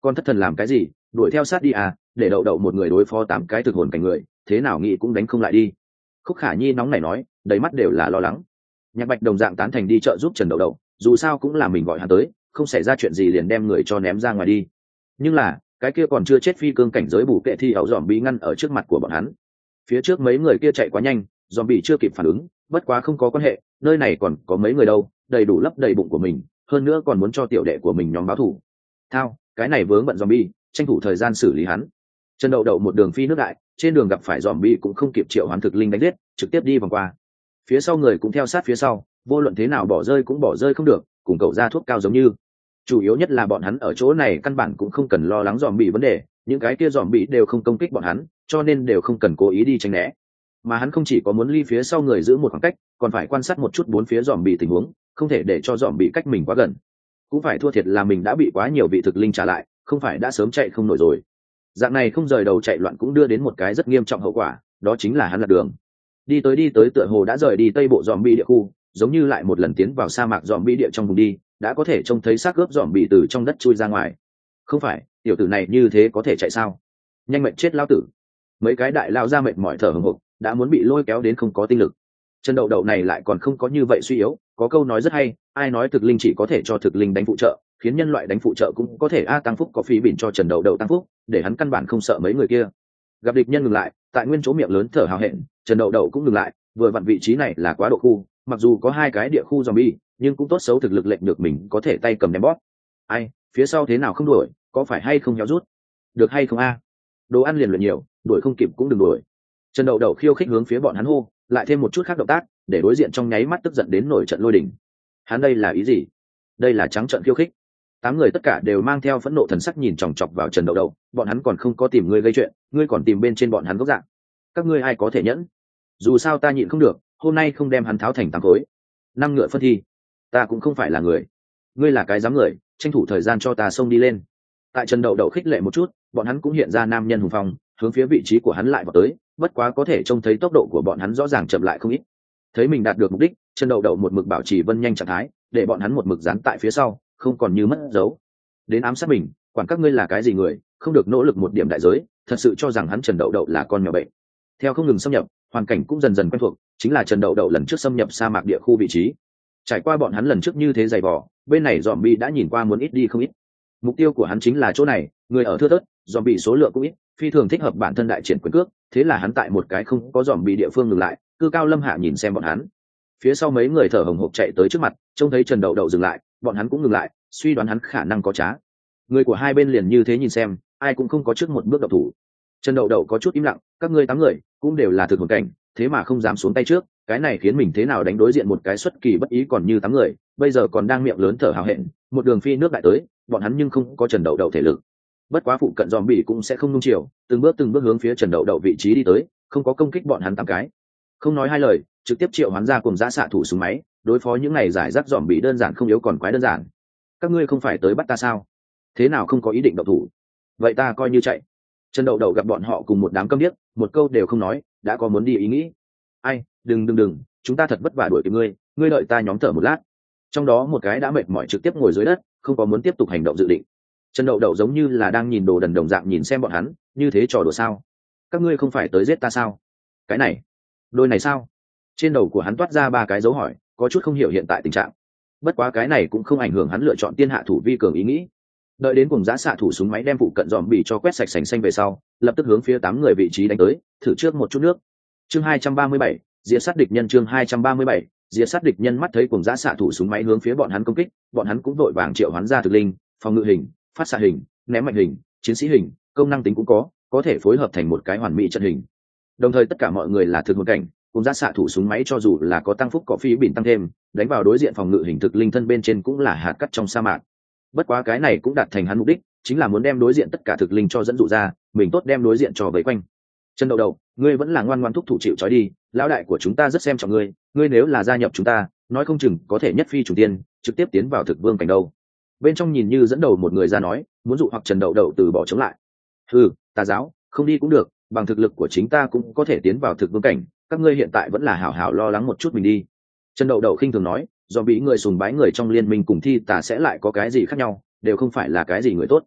Con thất thần làm cái gì, đuổi theo sát đi à, để đậu đậu một người đối phó tám cái thực hồn cảnh người, thế nào nghĩ cũng đánh không lại đi. Khúc Khả Nhi nóng nảy nói, đầy mắt đều là lo lắng. Nhạc Bạch đồng dạng tán thành đi chợ giúp Trần Đậu Đậu, dù sao cũng là mình gọi hắn tới, không xảy ra chuyện gì liền đem người cho ném ra ngoài đi. Nhưng là cái kia còn chưa chết phi cương cảnh giới bù kệ thi ảo dòm bị ngăn ở trước mặt của bọn hắn. Phía trước mấy người kia chạy quá nhanh, dòm bị chưa kịp phản ứng, bất quá không có quan hệ, nơi này còn có mấy người đâu, đầy đủ lấp đầy bụng của mình, hơn nữa còn muốn cho tiểu đệ của mình nhóm báo thù. Thao, cái này vướng bận zombie, tranh thủ thời gian xử lý hắn. Trần Đậu Đậu một đường phi nước đại, trên đường gặp phải zombie cũng không kịp triệu hoán thực linh đánh giết, trực tiếp đi vòng qua. Phía sau người cũng theo sát phía sau, vô luận thế nào bỏ rơi cũng bỏ rơi không được, cùng cậu ra thuốc cao giống như. Chủ yếu nhất là bọn hắn ở chỗ này căn bản cũng không cần lo lắng zombie vấn đề, những cái kia zombie đều không công kích bọn hắn, cho nên đều không cần cố ý đi tránh né. Mà hắn không chỉ có muốn ly phía sau người giữ một khoảng cách, còn phải quan sát một chút bốn phía zombie tình huống, không thể để cho zombie cách mình quá gần. Cũng phải thua thiệt là mình đã bị quá nhiều vị thực linh trả lại, không phải đã sớm chạy không nổi rồi. Dạng này không rời đầu chạy loạn cũng đưa đến một cái rất nghiêm trọng hậu quả, đó chính là hắn lạc đường. Đi tới đi tới tựa hồ đã rời đi tây bộ zombie địa khu, giống như lại một lần tiến vào sa mạc zombie địa trong vùng đi, đã có thể trông thấy xác gớp zombie từ trong đất chui ra ngoài. Không phải, tiểu tử này như thế có thể chạy sao? Nhanh mệnh chết lão tử. Mấy cái đại lao ra mệt mỏi thở hổn hộc, đã muốn bị lôi kéo đến không có tinh lực. Chân Đậu Đậu này lại còn không có như vậy suy yếu, có câu nói rất hay, ai nói thực linh chỉ có thể cho thực linh đánh phụ trợ, khiến nhân loại đánh phụ trợ cũng có thể a tăng phúc có phí bỉn cho Trần Đậu Đậu tăng phúc, để hắn căn bản không sợ mấy người kia. Gặp địch nhân ngừng lại, tại nguyên chỗ miệng lớn thở hào hẹn, Trần Đậu Đậu cũng ngừng lại, vừa vặn vị trí này là quá độ khu, mặc dù có hai cái địa khu zombie, nhưng cũng tốt xấu thực lực lệnh được mình có thể tay cầm ném bóp. Ai, phía sau thế nào không đuổi, có phải hay không héo rút? Được hay không a? Đồ ăn liền luyện nhiều, đuổi không kịp cũng đừng đuổi. Trần Đậu Đậu khiêu khích hướng phía bọn hắn hô, lại thêm một chút khác động tác, để đối diện trong nháy mắt tức giận đến nổi trận lôi đình. Hắn đây là ý gì? Đây là trắng trợn khiêu khích. Tám người tất cả đều mang theo phẫn nộ thần sắc nhìn chòng chọc vào Trần Đậu Đậu, bọn hắn còn không có tìm ngươi gây chuyện, ngươi còn tìm bên trên bọn hắn gốc dạng. Các ngươi ai có thể nhẫn? Dù sao ta nhịn không được, hôm nay không đem hắn tháo thành tám khối. Năm ngựa phân thi, ta cũng không phải là người. Ngươi là cái dám người, tranh thủ thời gian cho ta xông đi lên. Tại Trần Đậu Đậu khích lệ một chút, bọn hắn cũng hiện ra nam nhân hùng phong, hướng phía vị trí của hắn lại vào tới, bất quá có thể trông thấy tốc độ của bọn hắn rõ ràng chậm lại không ít. Thấy mình đạt được mục đích, Trần Đậu Đậu một mực bảo trì vân nhanh trạng thái, để bọn hắn một mực dán tại phía sau, không còn như mất dấu. Đến ám sát mình, quản các ngươi là cái gì người, không được nỗ lực một điểm đại giới, thật sự cho rằng hắn Trần Đậu Đậu là con nhỏ bệnh. Theo không ngừng xâm nhập, hoàn cảnh cũng dần dần quen thuộc, chính là Trần Đậu Đậu lần trước xâm nhập sa mạc địa khu vị trí. Trải qua bọn hắn lần trước như thế dày vò, bên này zombie đã nhìn qua muốn ít đi không ít. Mục tiêu của hắn chính là chỗ này, người ở thưa thớt, zombie số lượng cũng ít, phi thường thích hợp bản thân đại triển quyền cước, thế là hắn tại một cái không có zombie địa phương ngừng lại, cư cao lâm hạ nhìn xem bọn hắn. Phía sau mấy người thở hồng hộc chạy tới trước mặt, trông thấy Trần Đậu Đậu dừng lại, bọn hắn cũng ngừng lại, suy đoán hắn khả năng có trá. Người của hai bên liền như thế nhìn xem, ai cũng không có trước một bước động thủ. Trần Đậu Đậu có chút im lặng, các ngươi tám người cũng đều là thực hồn cảnh, thế mà không dám xuống tay trước, cái này khiến mình thế nào đánh đối diện một cái xuất kỳ bất ý còn như tám người, bây giờ còn đang miệng lớn thở hào hẹn, một đường phi nước đại tới, bọn hắn nhưng không có Trần Đậu Đậu thể lực. Bất quá phụ cận zombie cũng sẽ không nung chiều, từng bước từng bước hướng phía Trần Đậu Đậu vị trí đi tới, không có công kích bọn hắn tám cái. Không nói hai lời, trực tiếp triệu hoán ra cùng giá xạ thủ súng máy, đối phó những này giải rác zombie đơn giản không yếu còn quái đơn giản. Các ngươi không phải tới bắt ta sao? Thế nào không có ý định động thủ? Vậy ta coi như chạy. Trần Đậu Đậu gặp bọn họ cùng một đám câm điếc, một câu đều không nói, đã có muốn đi ý nghĩ. Ai, đừng đừng đừng, chúng ta thật vất vả đuổi kịp ngươi, ngươi đợi ta nhóm thở một lát. Trong đó một cái đã mệt mỏi trực tiếp ngồi dưới đất, không có muốn tiếp tục hành động dự định. Trần Đậu Đậu giống như là đang nhìn đồ đần đồng dạng nhìn xem bọn hắn, như thế trò đùa sao? Các ngươi không phải tới giết ta sao? Cái này, đôi này sao? Trên đầu của hắn toát ra ba cái dấu hỏi, có chút không hiểu hiện tại tình trạng. Bất quá cái này cũng không ảnh hưởng hắn lựa chọn tiên hạ thủ vi cường ý nghĩ. Đợi đến cùng giá xạ thủ súng máy đem phụ cận dòm bì cho quét sạch sành xanh về sau, lập tức hướng phía tám người vị trí đánh tới, thử trước một chút nước. Chương hai trăm ba mươi bảy, diệt sát địch nhân. Chương hai trăm ba mươi bảy, diệt sát địch nhân. Mắt thấy cùng giá xạ thủ súng máy hướng phía bọn hắn công kích, bọn hắn cũng vội vàng triệu hoán ra thực linh, phòng ngự hình, phát xạ hình, ném mạnh hình, chiến sĩ hình, công năng tính cũng có, có thể phối hợp thành một cái hoàn mỹ trận hình. Đồng thời tất cả mọi người là thực hồn cảnh, cùng giá xạ thủ súng máy cho dù là có tăng phúc cỏ phi bỉn tăng thêm, đánh vào đối diện phòng ngự hình thực linh thân bên trên cũng là hạt cắt trong sa mạc. Bất quá cái này cũng đạt thành hắn mục đích, chính là muốn đem đối diện tất cả thực linh cho dẫn dụ ra, mình tốt đem đối diện cho vây quanh. Trần Đậu Đậu, ngươi vẫn là ngoan ngoan thúc thủ chịu trói đi, lão đại của chúng ta rất xem trọng ngươi, ngươi nếu là gia nhập chúng ta, nói không chừng có thể nhất phi trùng tiên, trực tiếp tiến vào thực vương cảnh đâu. Bên trong nhìn như dẫn đầu một người ra nói, muốn dụ hoặc Trần Đậu Đậu từ bỏ chống lại. Ừ, tà giáo, không đi cũng được, bằng thực lực của chính ta cũng có thể tiến vào thực vương cảnh, các ngươi hiện tại vẫn là hảo hảo lo lắng một chút mình đi. Trần Đậu Đậu khinh thường nói, do bị người sùng bái người trong liên minh cùng thi tà sẽ lại có cái gì khác nhau, đều không phải là cái gì người tốt.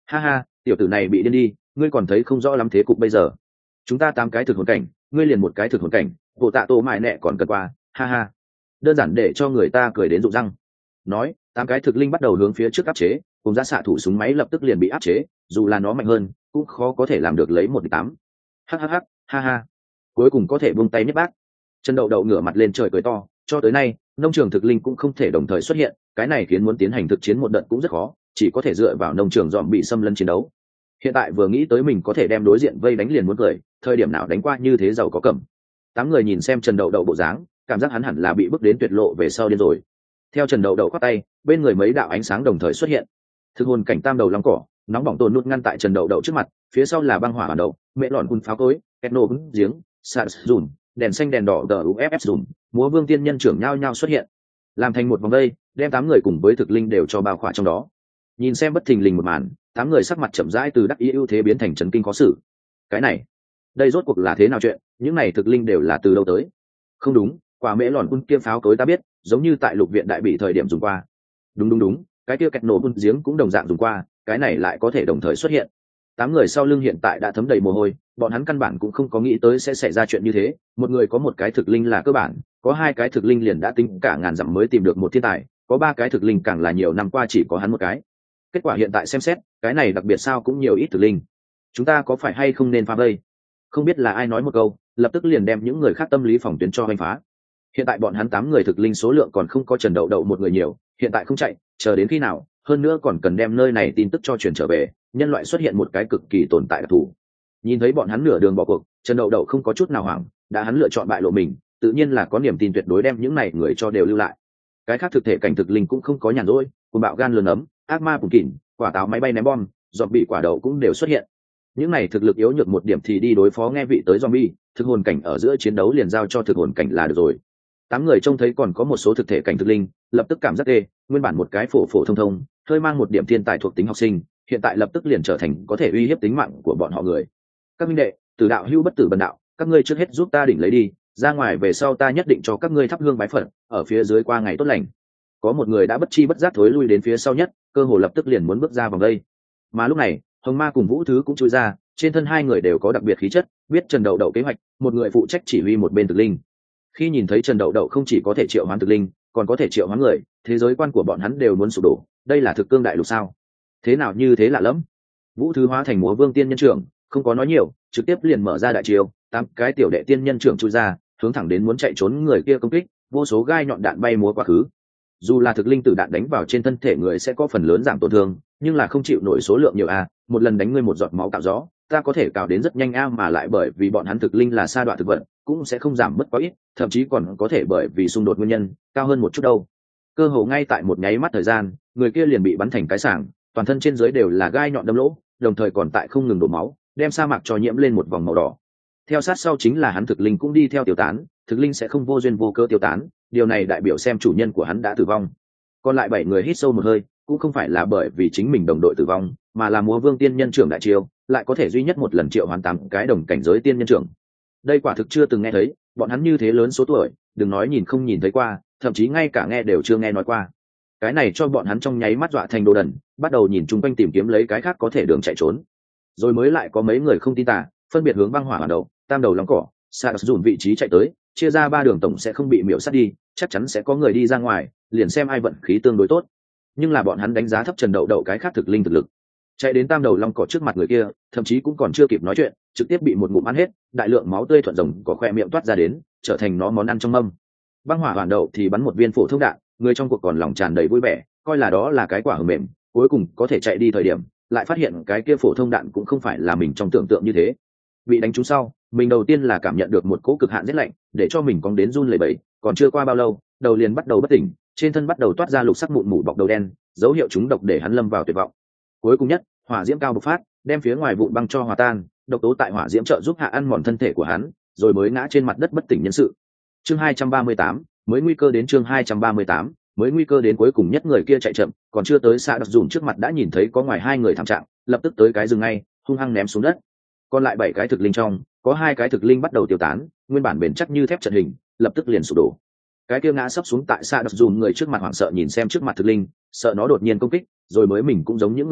Ha ha, tiểu tử này bị điên đi, ngươi còn thấy không rõ lắm thế cục bây giờ. Chúng ta tám cái thực hồn cảnh, ngươi liền một cái thực hồn cảnh, bộ tạ tổ mại nẹ còn cần qua, ha ha. Đơn giản để cho người ta cười đến rụng răng. Nói, tám cái thực linh bắt đầu hướng phía trước áp chế, cùng giá xạ thủ súng máy lập tức liền bị áp chế, dù là nó mạnh hơn, cũng khó có thể làm được lấy một địch tám. Hắc hắc hắc, ha ha. Cuối cùng có thể buông tay nhất bác. Trần Đậu Đậu ngửa mặt lên trời cười to, cho tới nay, nông trường thực linh cũng không thể đồng thời xuất hiện, cái này khiến muốn tiến hành thực chiến một đợt cũng rất khó, chỉ có thể dựa vào nông trường dòm bị xâm lấn chiến đấu. Hiện tại vừa nghĩ tới mình có thể đem đối diện vây đánh liền muốn cười, thời điểm nào đánh qua như thế giàu có cầm. Tám người nhìn xem Trần Đậu Đậu bộ dáng, cảm giác hắn hẳn là bị bước đến tuyệt lộ về sau điên rồi. Theo Trần Đậu Đậu quát tay, bên người mấy đạo ánh sáng đồng thời xuất hiện. Thực hồn cảnh tam đầu long cỏ, nóng bỏng tồn nút ngăn tại Trần Đậu Đậu trước mặt, phía sau là băng hỏa hoàn đậu, mẹ lọn quân pháo cối, etno bún giếng, sạt dùm, đèn xanh đèn đỏ đờ uff dùm, múa vương tiên nhân trưởng nhau nhau xuất hiện, làm thành một vòng dây, đem tám người cùng với thực linh đều cho bao khỏa trong đó. Nhìn xem bất thình lình một màn, tám người sắc mặt chậm rãi từ đắc ý ưu thế biến thành chấn kinh khó xử. Cái này, đây rốt cuộc là thế nào chuyện? Những này thực linh đều là từ đâu tới? Không đúng, quả mễ lòn quân kia pháo cối ta biết, giống như tại lục viện đại bị thời điểm dùng qua. Đúng đúng đúng, cái kia kẹt nổ bun giếng cũng đồng dạng dùng qua, cái này lại có thể đồng thời xuất hiện. Tám người sau lưng hiện tại đã thấm đầy mồ hôi, bọn hắn căn bản cũng không có nghĩ tới sẽ xảy ra chuyện như thế. Một người có một cái thực linh là cơ bản, có hai cái thực linh liền đã tính cả ngàn dặm mới tìm được một thiên tài, có ba cái thực linh càng là nhiều năm qua chỉ có hắn một cái. Kết quả hiện tại xem xét, cái này đặc biệt sao cũng nhiều ít thực linh. Chúng ta có phải hay không nên phá vây? Không biết là ai nói một câu, lập tức liền đem những người khác tâm lý phòng tuyến cho đánh phá. Hiện tại bọn hắn tám người thực linh số lượng còn không có Trần Đậu Đậu một người nhiều, hiện tại không chạy, chờ đến khi nào? Hơn nữa còn cần đem nơi này tin tức cho truyền trở về, nhân loại xuất hiện một cái cực kỳ tồn tại đặc thù. Nhìn thấy bọn hắn nửa đường bỏ cuộc, Trần Đậu Đậu không có chút nào hoảng, đã hắn lựa chọn bại lộ mình, tự nhiên là có niềm tin tuyệt đối đem những này người cho đều lưu lại. Cái khác thực thể cảnh thực linh cũng không có nhàn rỗi, cùng bạo gan lườn ấm, ác ma bùn kỉn, quả táo máy bay ném bom, dọn bị quả đậu cũng đều xuất hiện. Những này thực lực yếu nhược một điểm thì đi đối phó nghe vị tới zombie, thực hồn cảnh ở giữa chiến đấu liền giao cho thực hồn cảnh là được rồi. Tám người trông thấy còn có một số thực thể cảnh thực linh, lập tức cảm giác ghê, nguyên bản một cái phổ phổ thông thông, hơi mang một điểm thiên tài thuộc tính học sinh, hiện tại lập tức liền trở thành có thể uy hiếp tính mạng của bọn họ người. Các minh đệ, tử đạo hữu bất tử bần đạo, các ngươi trước hết giúp ta đỉnh lấy đi, ra ngoài về sau ta nhất định cho các ngươi thắp hương bái phật, ở phía dưới qua ngày tốt lành. Có một người đã bất chi bất giác thối lui đến phía sau nhất, cơ hồ lập tức liền muốn bước ra vòng đây. Mà lúc này, Hồng Ma cùng Vũ Thứ cũng chui ra, trên thân hai người đều có đặc biệt khí chất, biết Trần Đậu Đậu kế hoạch, một người phụ trách chỉ huy một bên thực linh. Khi nhìn thấy Trần Đậu Đậu không chỉ có thể triệu hoán thực linh, còn có thể triệu hoán người, thế giới quan của bọn hắn đều muốn sụp đổ, đây là thực cương đại lục sao? Thế nào như thế lạ lắm. Vũ Thứ hóa thành múa vương tiên nhân trưởng, không có nói nhiều, trực tiếp liền mở ra đại chiêu, tám cái tiểu đệ tiên nhân trưởng chui ra, hướng thẳng đến muốn chạy trốn người kia công kích, vô số gai nhọn đạn bay múa quá khứ. Dù là thực linh tử đạn đánh vào trên thân thể người sẽ có phần lớn giảm tổn thương, nhưng là không chịu nổi số lượng nhiều a, một lần đánh ngươi một giọt máu cạo gió, ta có thể cào đến rất nhanh a, mà lại bởi vì bọn hắn thực linh là sa đoạn thực vật, cũng sẽ không giảm mất quá ít, thậm chí còn có thể bởi vì xung đột nguyên nhân cao hơn một chút đâu. Cơ hồ ngay tại một nháy mắt thời gian, người kia liền bị bắn thành cái sảng, toàn thân trên dưới đều là gai nhọn đâm lỗ, đồng thời còn tại không ngừng đổ máu, đem sa mạc cho nhiễm lên một vòng màu đỏ. Theo sát sau chính là hắn thực linh cũng đi theo tiêu tán, thực linh sẽ không vô duyên vô cớ tiêu tán, điều này đại biểu xem chủ nhân của hắn đã tử vong. Còn lại bảy người hít sâu một hơi, cũng không phải là bởi vì chính mình đồng đội tử vong, mà là múa vương tiên nhân trưởng đại chiêu, lại có thể duy nhất một lần triệu hoán tám cái đồng cảnh giới tiên nhân trưởng. Đây quả thực chưa từng nghe thấy, bọn hắn như thế lớn số tuổi, đừng nói nhìn không nhìn thấy qua, thậm chí ngay cả nghe đều chưa nghe nói qua. Cái này cho bọn hắn trong nháy mắt dọa thành đồ đần, bắt đầu nhìn chung quanh tìm kiếm lấy cái khác có thể đường chạy trốn. Rồi mới lại có mấy người không tin tà, phân biệt hướng băng hỏa hoàn đầu, tam đầu lóng cỏ, sa dùn vị trí chạy tới, chia ra ba đường tổng sẽ không bị miểu sát đi, chắc chắn sẽ có người đi ra ngoài, liền xem ai vận khí tương đối tốt. Nhưng là bọn hắn đánh giá thấp Trần Đậu Đậu cái khác thực linh thực lực, chạy đến tam đầu long cỏ trước mặt người kia, thậm chí cũng còn chưa kịp nói chuyện, trực tiếp bị một ngụm ăn hết, đại lượng máu tươi thuận rồng có khoe miệng toát ra đến, trở thành nó món ăn trong mâm. Băng hỏa hoàn đậu thì bắn một viên phổ thông đạn, người trong cuộc còn lòng tràn đầy vui vẻ, coi là đó là cái quả hờ mềm, cuối cùng có thể chạy đi thời điểm, lại phát hiện cái kia phổ thông đạn cũng không phải là mình trong tưởng tượng như thế. Bị đánh trúng sau, mình đầu tiên là cảm nhận được một cỗ cực hạn rét lạnh, để cho mình cong đến run lẩy bẩy, còn chưa qua bao lâu, đầu liền bắt đầu bất tỉnh, trên thân bắt đầu toát ra lục sắc mụn mủ bọc đầu đen, dấu hiệu trúng độc để hắn lâm vào tuyệt vọng. Cuối cùng nhất, hỏa diễm cao bộc phát, đem phía ngoài vụn băng cho hòa tan, độc tố tại hỏa diễm trợ giúp hạ ăn mòn thân thể của hắn, rồi mới ngã trên mặt đất bất tỉnh nhân sự. Chương hai trăm ba mươi tám, mới nguy cơ đến chương hai trăm ba mươi tám, mới nguy cơ đến cuối cùng nhất người kia chạy chậm, còn chưa tới xa đặc dùn trước mặt đã nhìn thấy có ngoài hai người thảm trạng, lập tức tới cái dừng ngay, hung hăng ném xuống đất. Còn lại bảy cái thực linh trong, có hai cái thực linh bắt đầu tiêu tán, nguyên bản bền chắc như thép trận hình, lập tức liền sụp đổ. Cái kia ngã sấp xuống tại xa đặc dùn người trước mặt hoảng sợ nhìn xem trước mặt thực linh, sợ nó đột nhiên công kích, rồi mới mình cũng giống những người khác,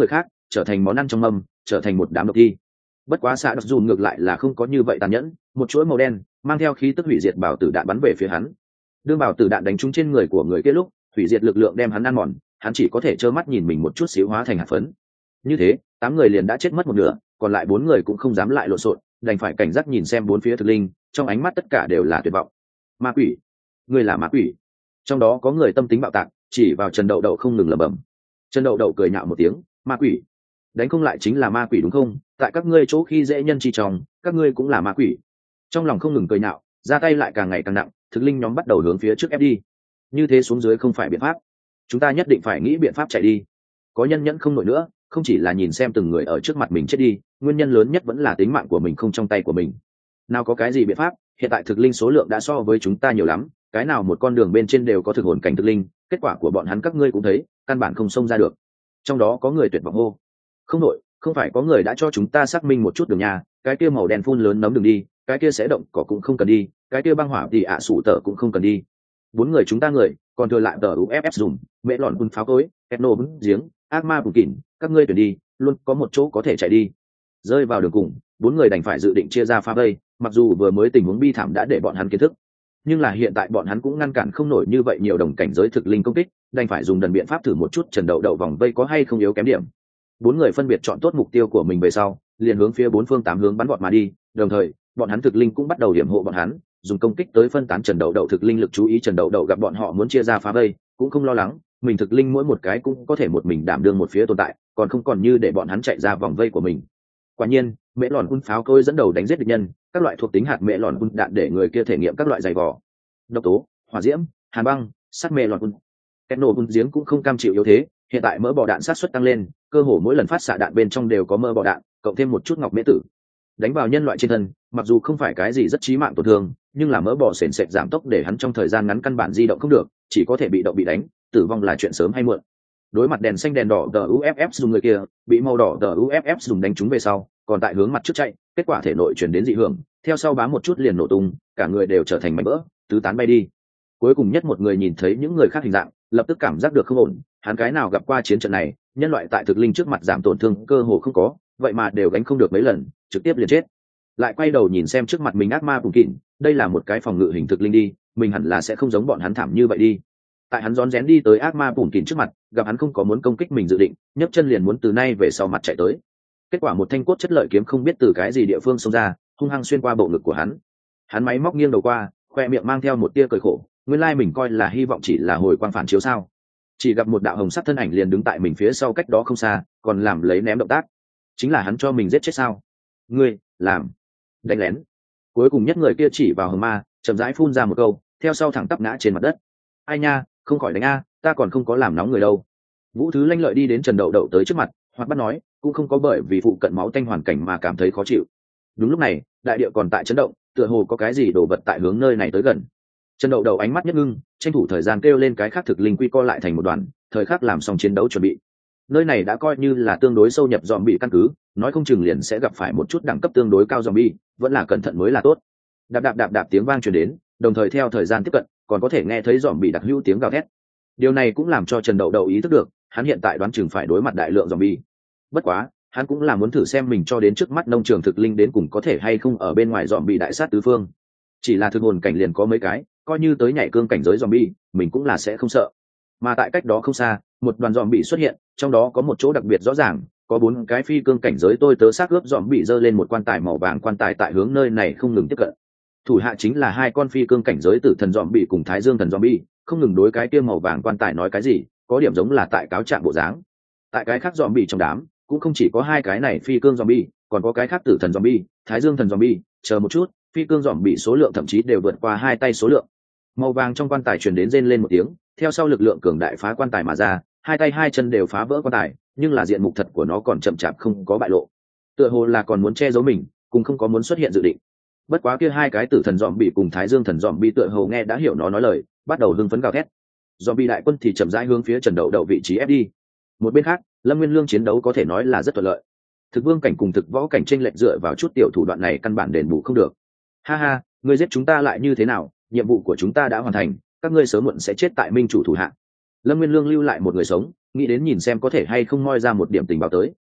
trở thành món ăn trong mâm, trở thành một đám độc thi. Bất quá xạ đặc dùn ngược lại là không có như vậy tàn nhẫn, một chuỗi màu đen mang theo khí tức hủy diệt bảo tử đạn bắn về phía hắn. Đương bảo tử đạn đánh trúng trên người của người kia lúc, hủy diệt lực lượng đem hắn ăn mòn, hắn chỉ có thể trơ mắt nhìn mình một chút xíu hóa thành hạt phấn. Như thế, tám người liền đã chết mất một nửa, còn lại bốn người cũng không dám lại lộn xộn, đành phải cảnh giác nhìn xem bốn phía thực linh, trong ánh mắt tất cả đều là tuyệt vọng. Ma quỷ, ngươi là ma quỷ. Trong đó có người tâm tính bạo tạc, chỉ vào Trần Đậu Đậu không ngừng lẩm bẩm. Trần Đậu Đậu cười nhạo một tiếng, ma quỷ, đánh không lại chính là ma quỷ đúng không? Tại các ngươi chỗ khi dễ nhân chi trong, các ngươi cũng là ma quỷ. Trong lòng không ngừng cười nhạo, ra tay lại càng ngày càng nặng, thực linh nhóm bắt đầu hướng phía trước ép đi. Như thế xuống dưới không phải biện pháp, chúng ta nhất định phải nghĩ biện pháp chạy đi. Có nhân nhẫn không nổi nữa, không chỉ là nhìn xem từng người ở trước mặt mình chết đi, nguyên nhân lớn nhất vẫn là tính mạng của mình không trong tay của mình. Nào có cái gì biện pháp, hiện tại thực linh số lượng đã so với chúng ta nhiều lắm, cái nào một con đường bên trên đều có thực hồn cảnh thực linh, kết quả của bọn hắn các ngươi cũng thấy, căn bản không xông ra được. Trong đó có người tuyệt vọng hô, không nổi, không phải có người đã cho chúng ta xác minh một chút đường nhà, cái kia màu đen phun lớn nấm đường đi, cái kia sẽ động cỏ cũng không cần đi, cái kia băng hỏa thì ạ à sủ tở cũng không cần đi. Bốn người chúng ta người, còn thừa lại tờ u ép ép dùng, mẹ lọn quân pháo cối, etno bún giếng, ác ma bùn kỉn, các ngươi tuyển đi, luôn có một chỗ có thể chạy đi. Rơi vào đường cùng, bốn người đành phải dự định chia ra pha vây, mặc dù vừa mới tình huống bi thảm đã để bọn hắn kiến thức, nhưng là hiện tại bọn hắn cũng ngăn cản không nổi như vậy nhiều đồng cảnh giới thực linh công kích, đành phải dùng đần biện pháp thử một chút Trần Đậu Đậu vòng vây có hay không yếu kém điểm. Bốn người phân biệt chọn tốt mục tiêu của mình về sau, liền hướng phía bốn phương tám hướng bắn vọt mà đi, đồng thời, bọn hắn thực linh cũng bắt đầu điểm hộ bọn hắn, dùng công kích tới phân tán Trần Đậu Đậu thực linh lực chú ý. Trần Đậu Đậu gặp bọn họ muốn chia ra phá vây, cũng không lo lắng, mình thực linh mỗi một cái cũng có thể một mình đảm đương một phía tồn tại, còn không còn như để bọn hắn chạy ra vòng vây của mình. Quả nhiên, mễ lòn quân pháo cối dẫn đầu đánh giết địch nhân, các loại thuộc tính hạt mễ lòn quân đạn để người kia thể nghiệm các loại dày vỏ, độc tố, hỏa diễm, hàn băng, sắt mễ lòn quân. Kết nổ quân giếng cũng không cam chịu yếu thế, hiện tại mỡ bò đạn sát suất tăng lên, cơ hồ mỗi lần phát xạ đạn bên trong đều có mỡ bò đạn, cộng thêm một chút ngọc mễ tử, đánh vào nhân loại trên thân, mặc dù không phải cái gì rất chí mạng tổn thương, nhưng là mỡ bò sền sệt giảm tốc để hắn trong thời gian ngắn căn bản di động không được, chỉ có thể bị động bị đánh, tử vong là chuyện sớm hay muộn. Đối mặt đèn xanh đèn đỏ tờ u ép ép dùng người kia, bị màu đỏ tờ u ép ép dùng đánh trúng về sau, còn tại hướng mặt trước chạy, kết quả thể nội chuyển đến dị hưởng, theo sau bám một chút liền nổ tung, cả người đều trở thành mảnh vỡ, tứ tán bay đi. Cuối cùng nhất một người nhìn thấy những người khác hình dạng, lập tức cảm giác được không ổn, hắn cái nào gặp qua chiến trận này, nhân loại tại thực linh trước mặt giảm tổn thương cơ hồ không có, vậy mà đều gánh không được mấy lần, trực tiếp liền chết. Lại quay đầu nhìn xem trước mặt mình ác ma bùn kịn, đây là một cái phòng ngự hình thực linh đi, mình hẳn là sẽ không giống bọn hắn thảm như vậy đi. Tại hắn rón rén đi tới ác ma bùn kịn trước mặt, gặp hắn không có muốn công kích mình dự định, nhấc chân liền muốn từ nay về sau mặt chạy tới. Kết quả một thanh cốt chất lợi kiếm không biết từ cái gì địa phương xông ra, hung hăng xuyên qua bộ ngực của hắn. Hắn máy móc nghiêng đầu qua, khoe miệng mang theo một tia cười khổ, nguyên lai mình coi là hy vọng chỉ là hồi quang phản chiếu sao. Chỉ gặp một đạo hồng sắc thân ảnh liền đứng tại mình phía sau cách đó không xa, còn làm lấy ném động tác. Chính là hắn cho mình giết chết sao? Ngươi, làm đánh lén. Cuối cùng nhất người kia chỉ vào hồng ma, chậm rãi phun ra một câu, theo sau thẳng tắp ngã trên mặt đất. Ai nha, không khỏi đánh a, ta còn không có làm nóng người đâu. Vũ Thứ Lanh lợi đi đến Trần Đậu Đậu tới trước mặt, hoặc bắt nói, cũng không có bởi vì phụ cận máu tanh hoàn cảnh mà cảm thấy khó chịu. Đúng lúc này, đại địa còn tại chấn động, tựa hồ có cái gì đổ vật tại hướng nơi này tới gần. Trần Đậu Đậu ánh mắt nhất ngưng, tranh thủ thời gian kêu lên cái khác thực linh quy co lại thành một đoàn, thời khắc làm xong chiến đấu chuẩn bị. Nơi này đã coi như là tương đối sâu nhập zombie căn cứ, nói không chừng liền sẽ gặp phải một chút đẳng cấp tương đối cao zombie, vẫn là cẩn thận mới là tốt. Đạp đạp đạp đạp tiếng vang truyền đến, đồng thời theo thời gian tiếp cận, còn có thể nghe thấy zombie đặc hữu tiếng gào thét. Điều này cũng làm cho Trần Đậu Đậu ý thức được, hắn hiện tại đoán chừng phải đối mặt đại lượng zombie. Bất quá, hắn cũng là muốn thử xem mình cho đến trước mắt nông trường thực linh đến cùng có thể hay không ở bên ngoài zombie đại sát tứ phương. Chỉ là thực hồn cảnh liền có mấy cái, coi như tới nhảy cương cảnh giới zombie, mình cũng là sẽ không sợ. Mà tại cách đó không xa, một đoàn zombie xuất hiện, trong đó có một chỗ đặc biệt rõ ràng, có bốn cái phi cương cảnh giới tôi tớ xác ướp zombie dơ lên một quan tài màu vàng, quan tài tại hướng nơi này không ngừng tiếp cận. Thủ hạ chính là hai con phi cương cảnh giới tử thần zombie cùng Thái Dương thần zombie, không ngừng đối cái kia màu vàng quan tài nói cái gì, có điểm giống là tại cáo trạng bộ dáng. Tại cái khác zombie trong đám, cũng không chỉ có hai cái này phi cương zombie, còn có cái khác tử thần zombie, Thái Dương thần zombie, chờ một chút, phi cương zombie số lượng thậm chí đều vượt qua hai tay số lượng. Màu vàng trong quan tài truyền đến rên lên một tiếng, theo sau lực lượng cường đại phá quan tài mà ra, hai tay hai chân đều phá vỡ quan tài, nhưng là diện mục thật của nó còn chậm chạp không có bại lộ, tựa hồ là còn muốn che giấu mình, cũng không có muốn xuất hiện dự định. Bất quá kia hai cái tử thần zombie cùng Thái Dương thần zombie tựa hồ nghe đã hiểu nó nói lời, bắt đầu hưng phấn gào thét. Zombie đại quân thì chậm rãi hướng phía Trần Đậu Đậu vị trí ép đi. Một bên khác, Lâm Nguyên Lương chiến đấu có thể nói là rất thuận lợi. Thực vương cảnh cùng thực võ cảnh chênh lệch dựa vào chút tiểu thủ đoạn này căn bản đền bù không được. Ha ha, ngươi giết chúng ta lại như thế nào, nhiệm vụ của chúng ta đã hoàn thành, các ngươi sớm muộn sẽ chết tại minh chủ thủ hạ. Lâm Nguyên Lương lưu lại một người sống, nghĩ đến nhìn xem có thể hay không moi ra một điểm tình báo tới.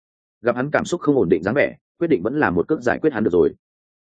gặp hắn cảm xúc không ổn định dáng vẻ, quyết định vẫn là một cước giải quyết hắn được rồi.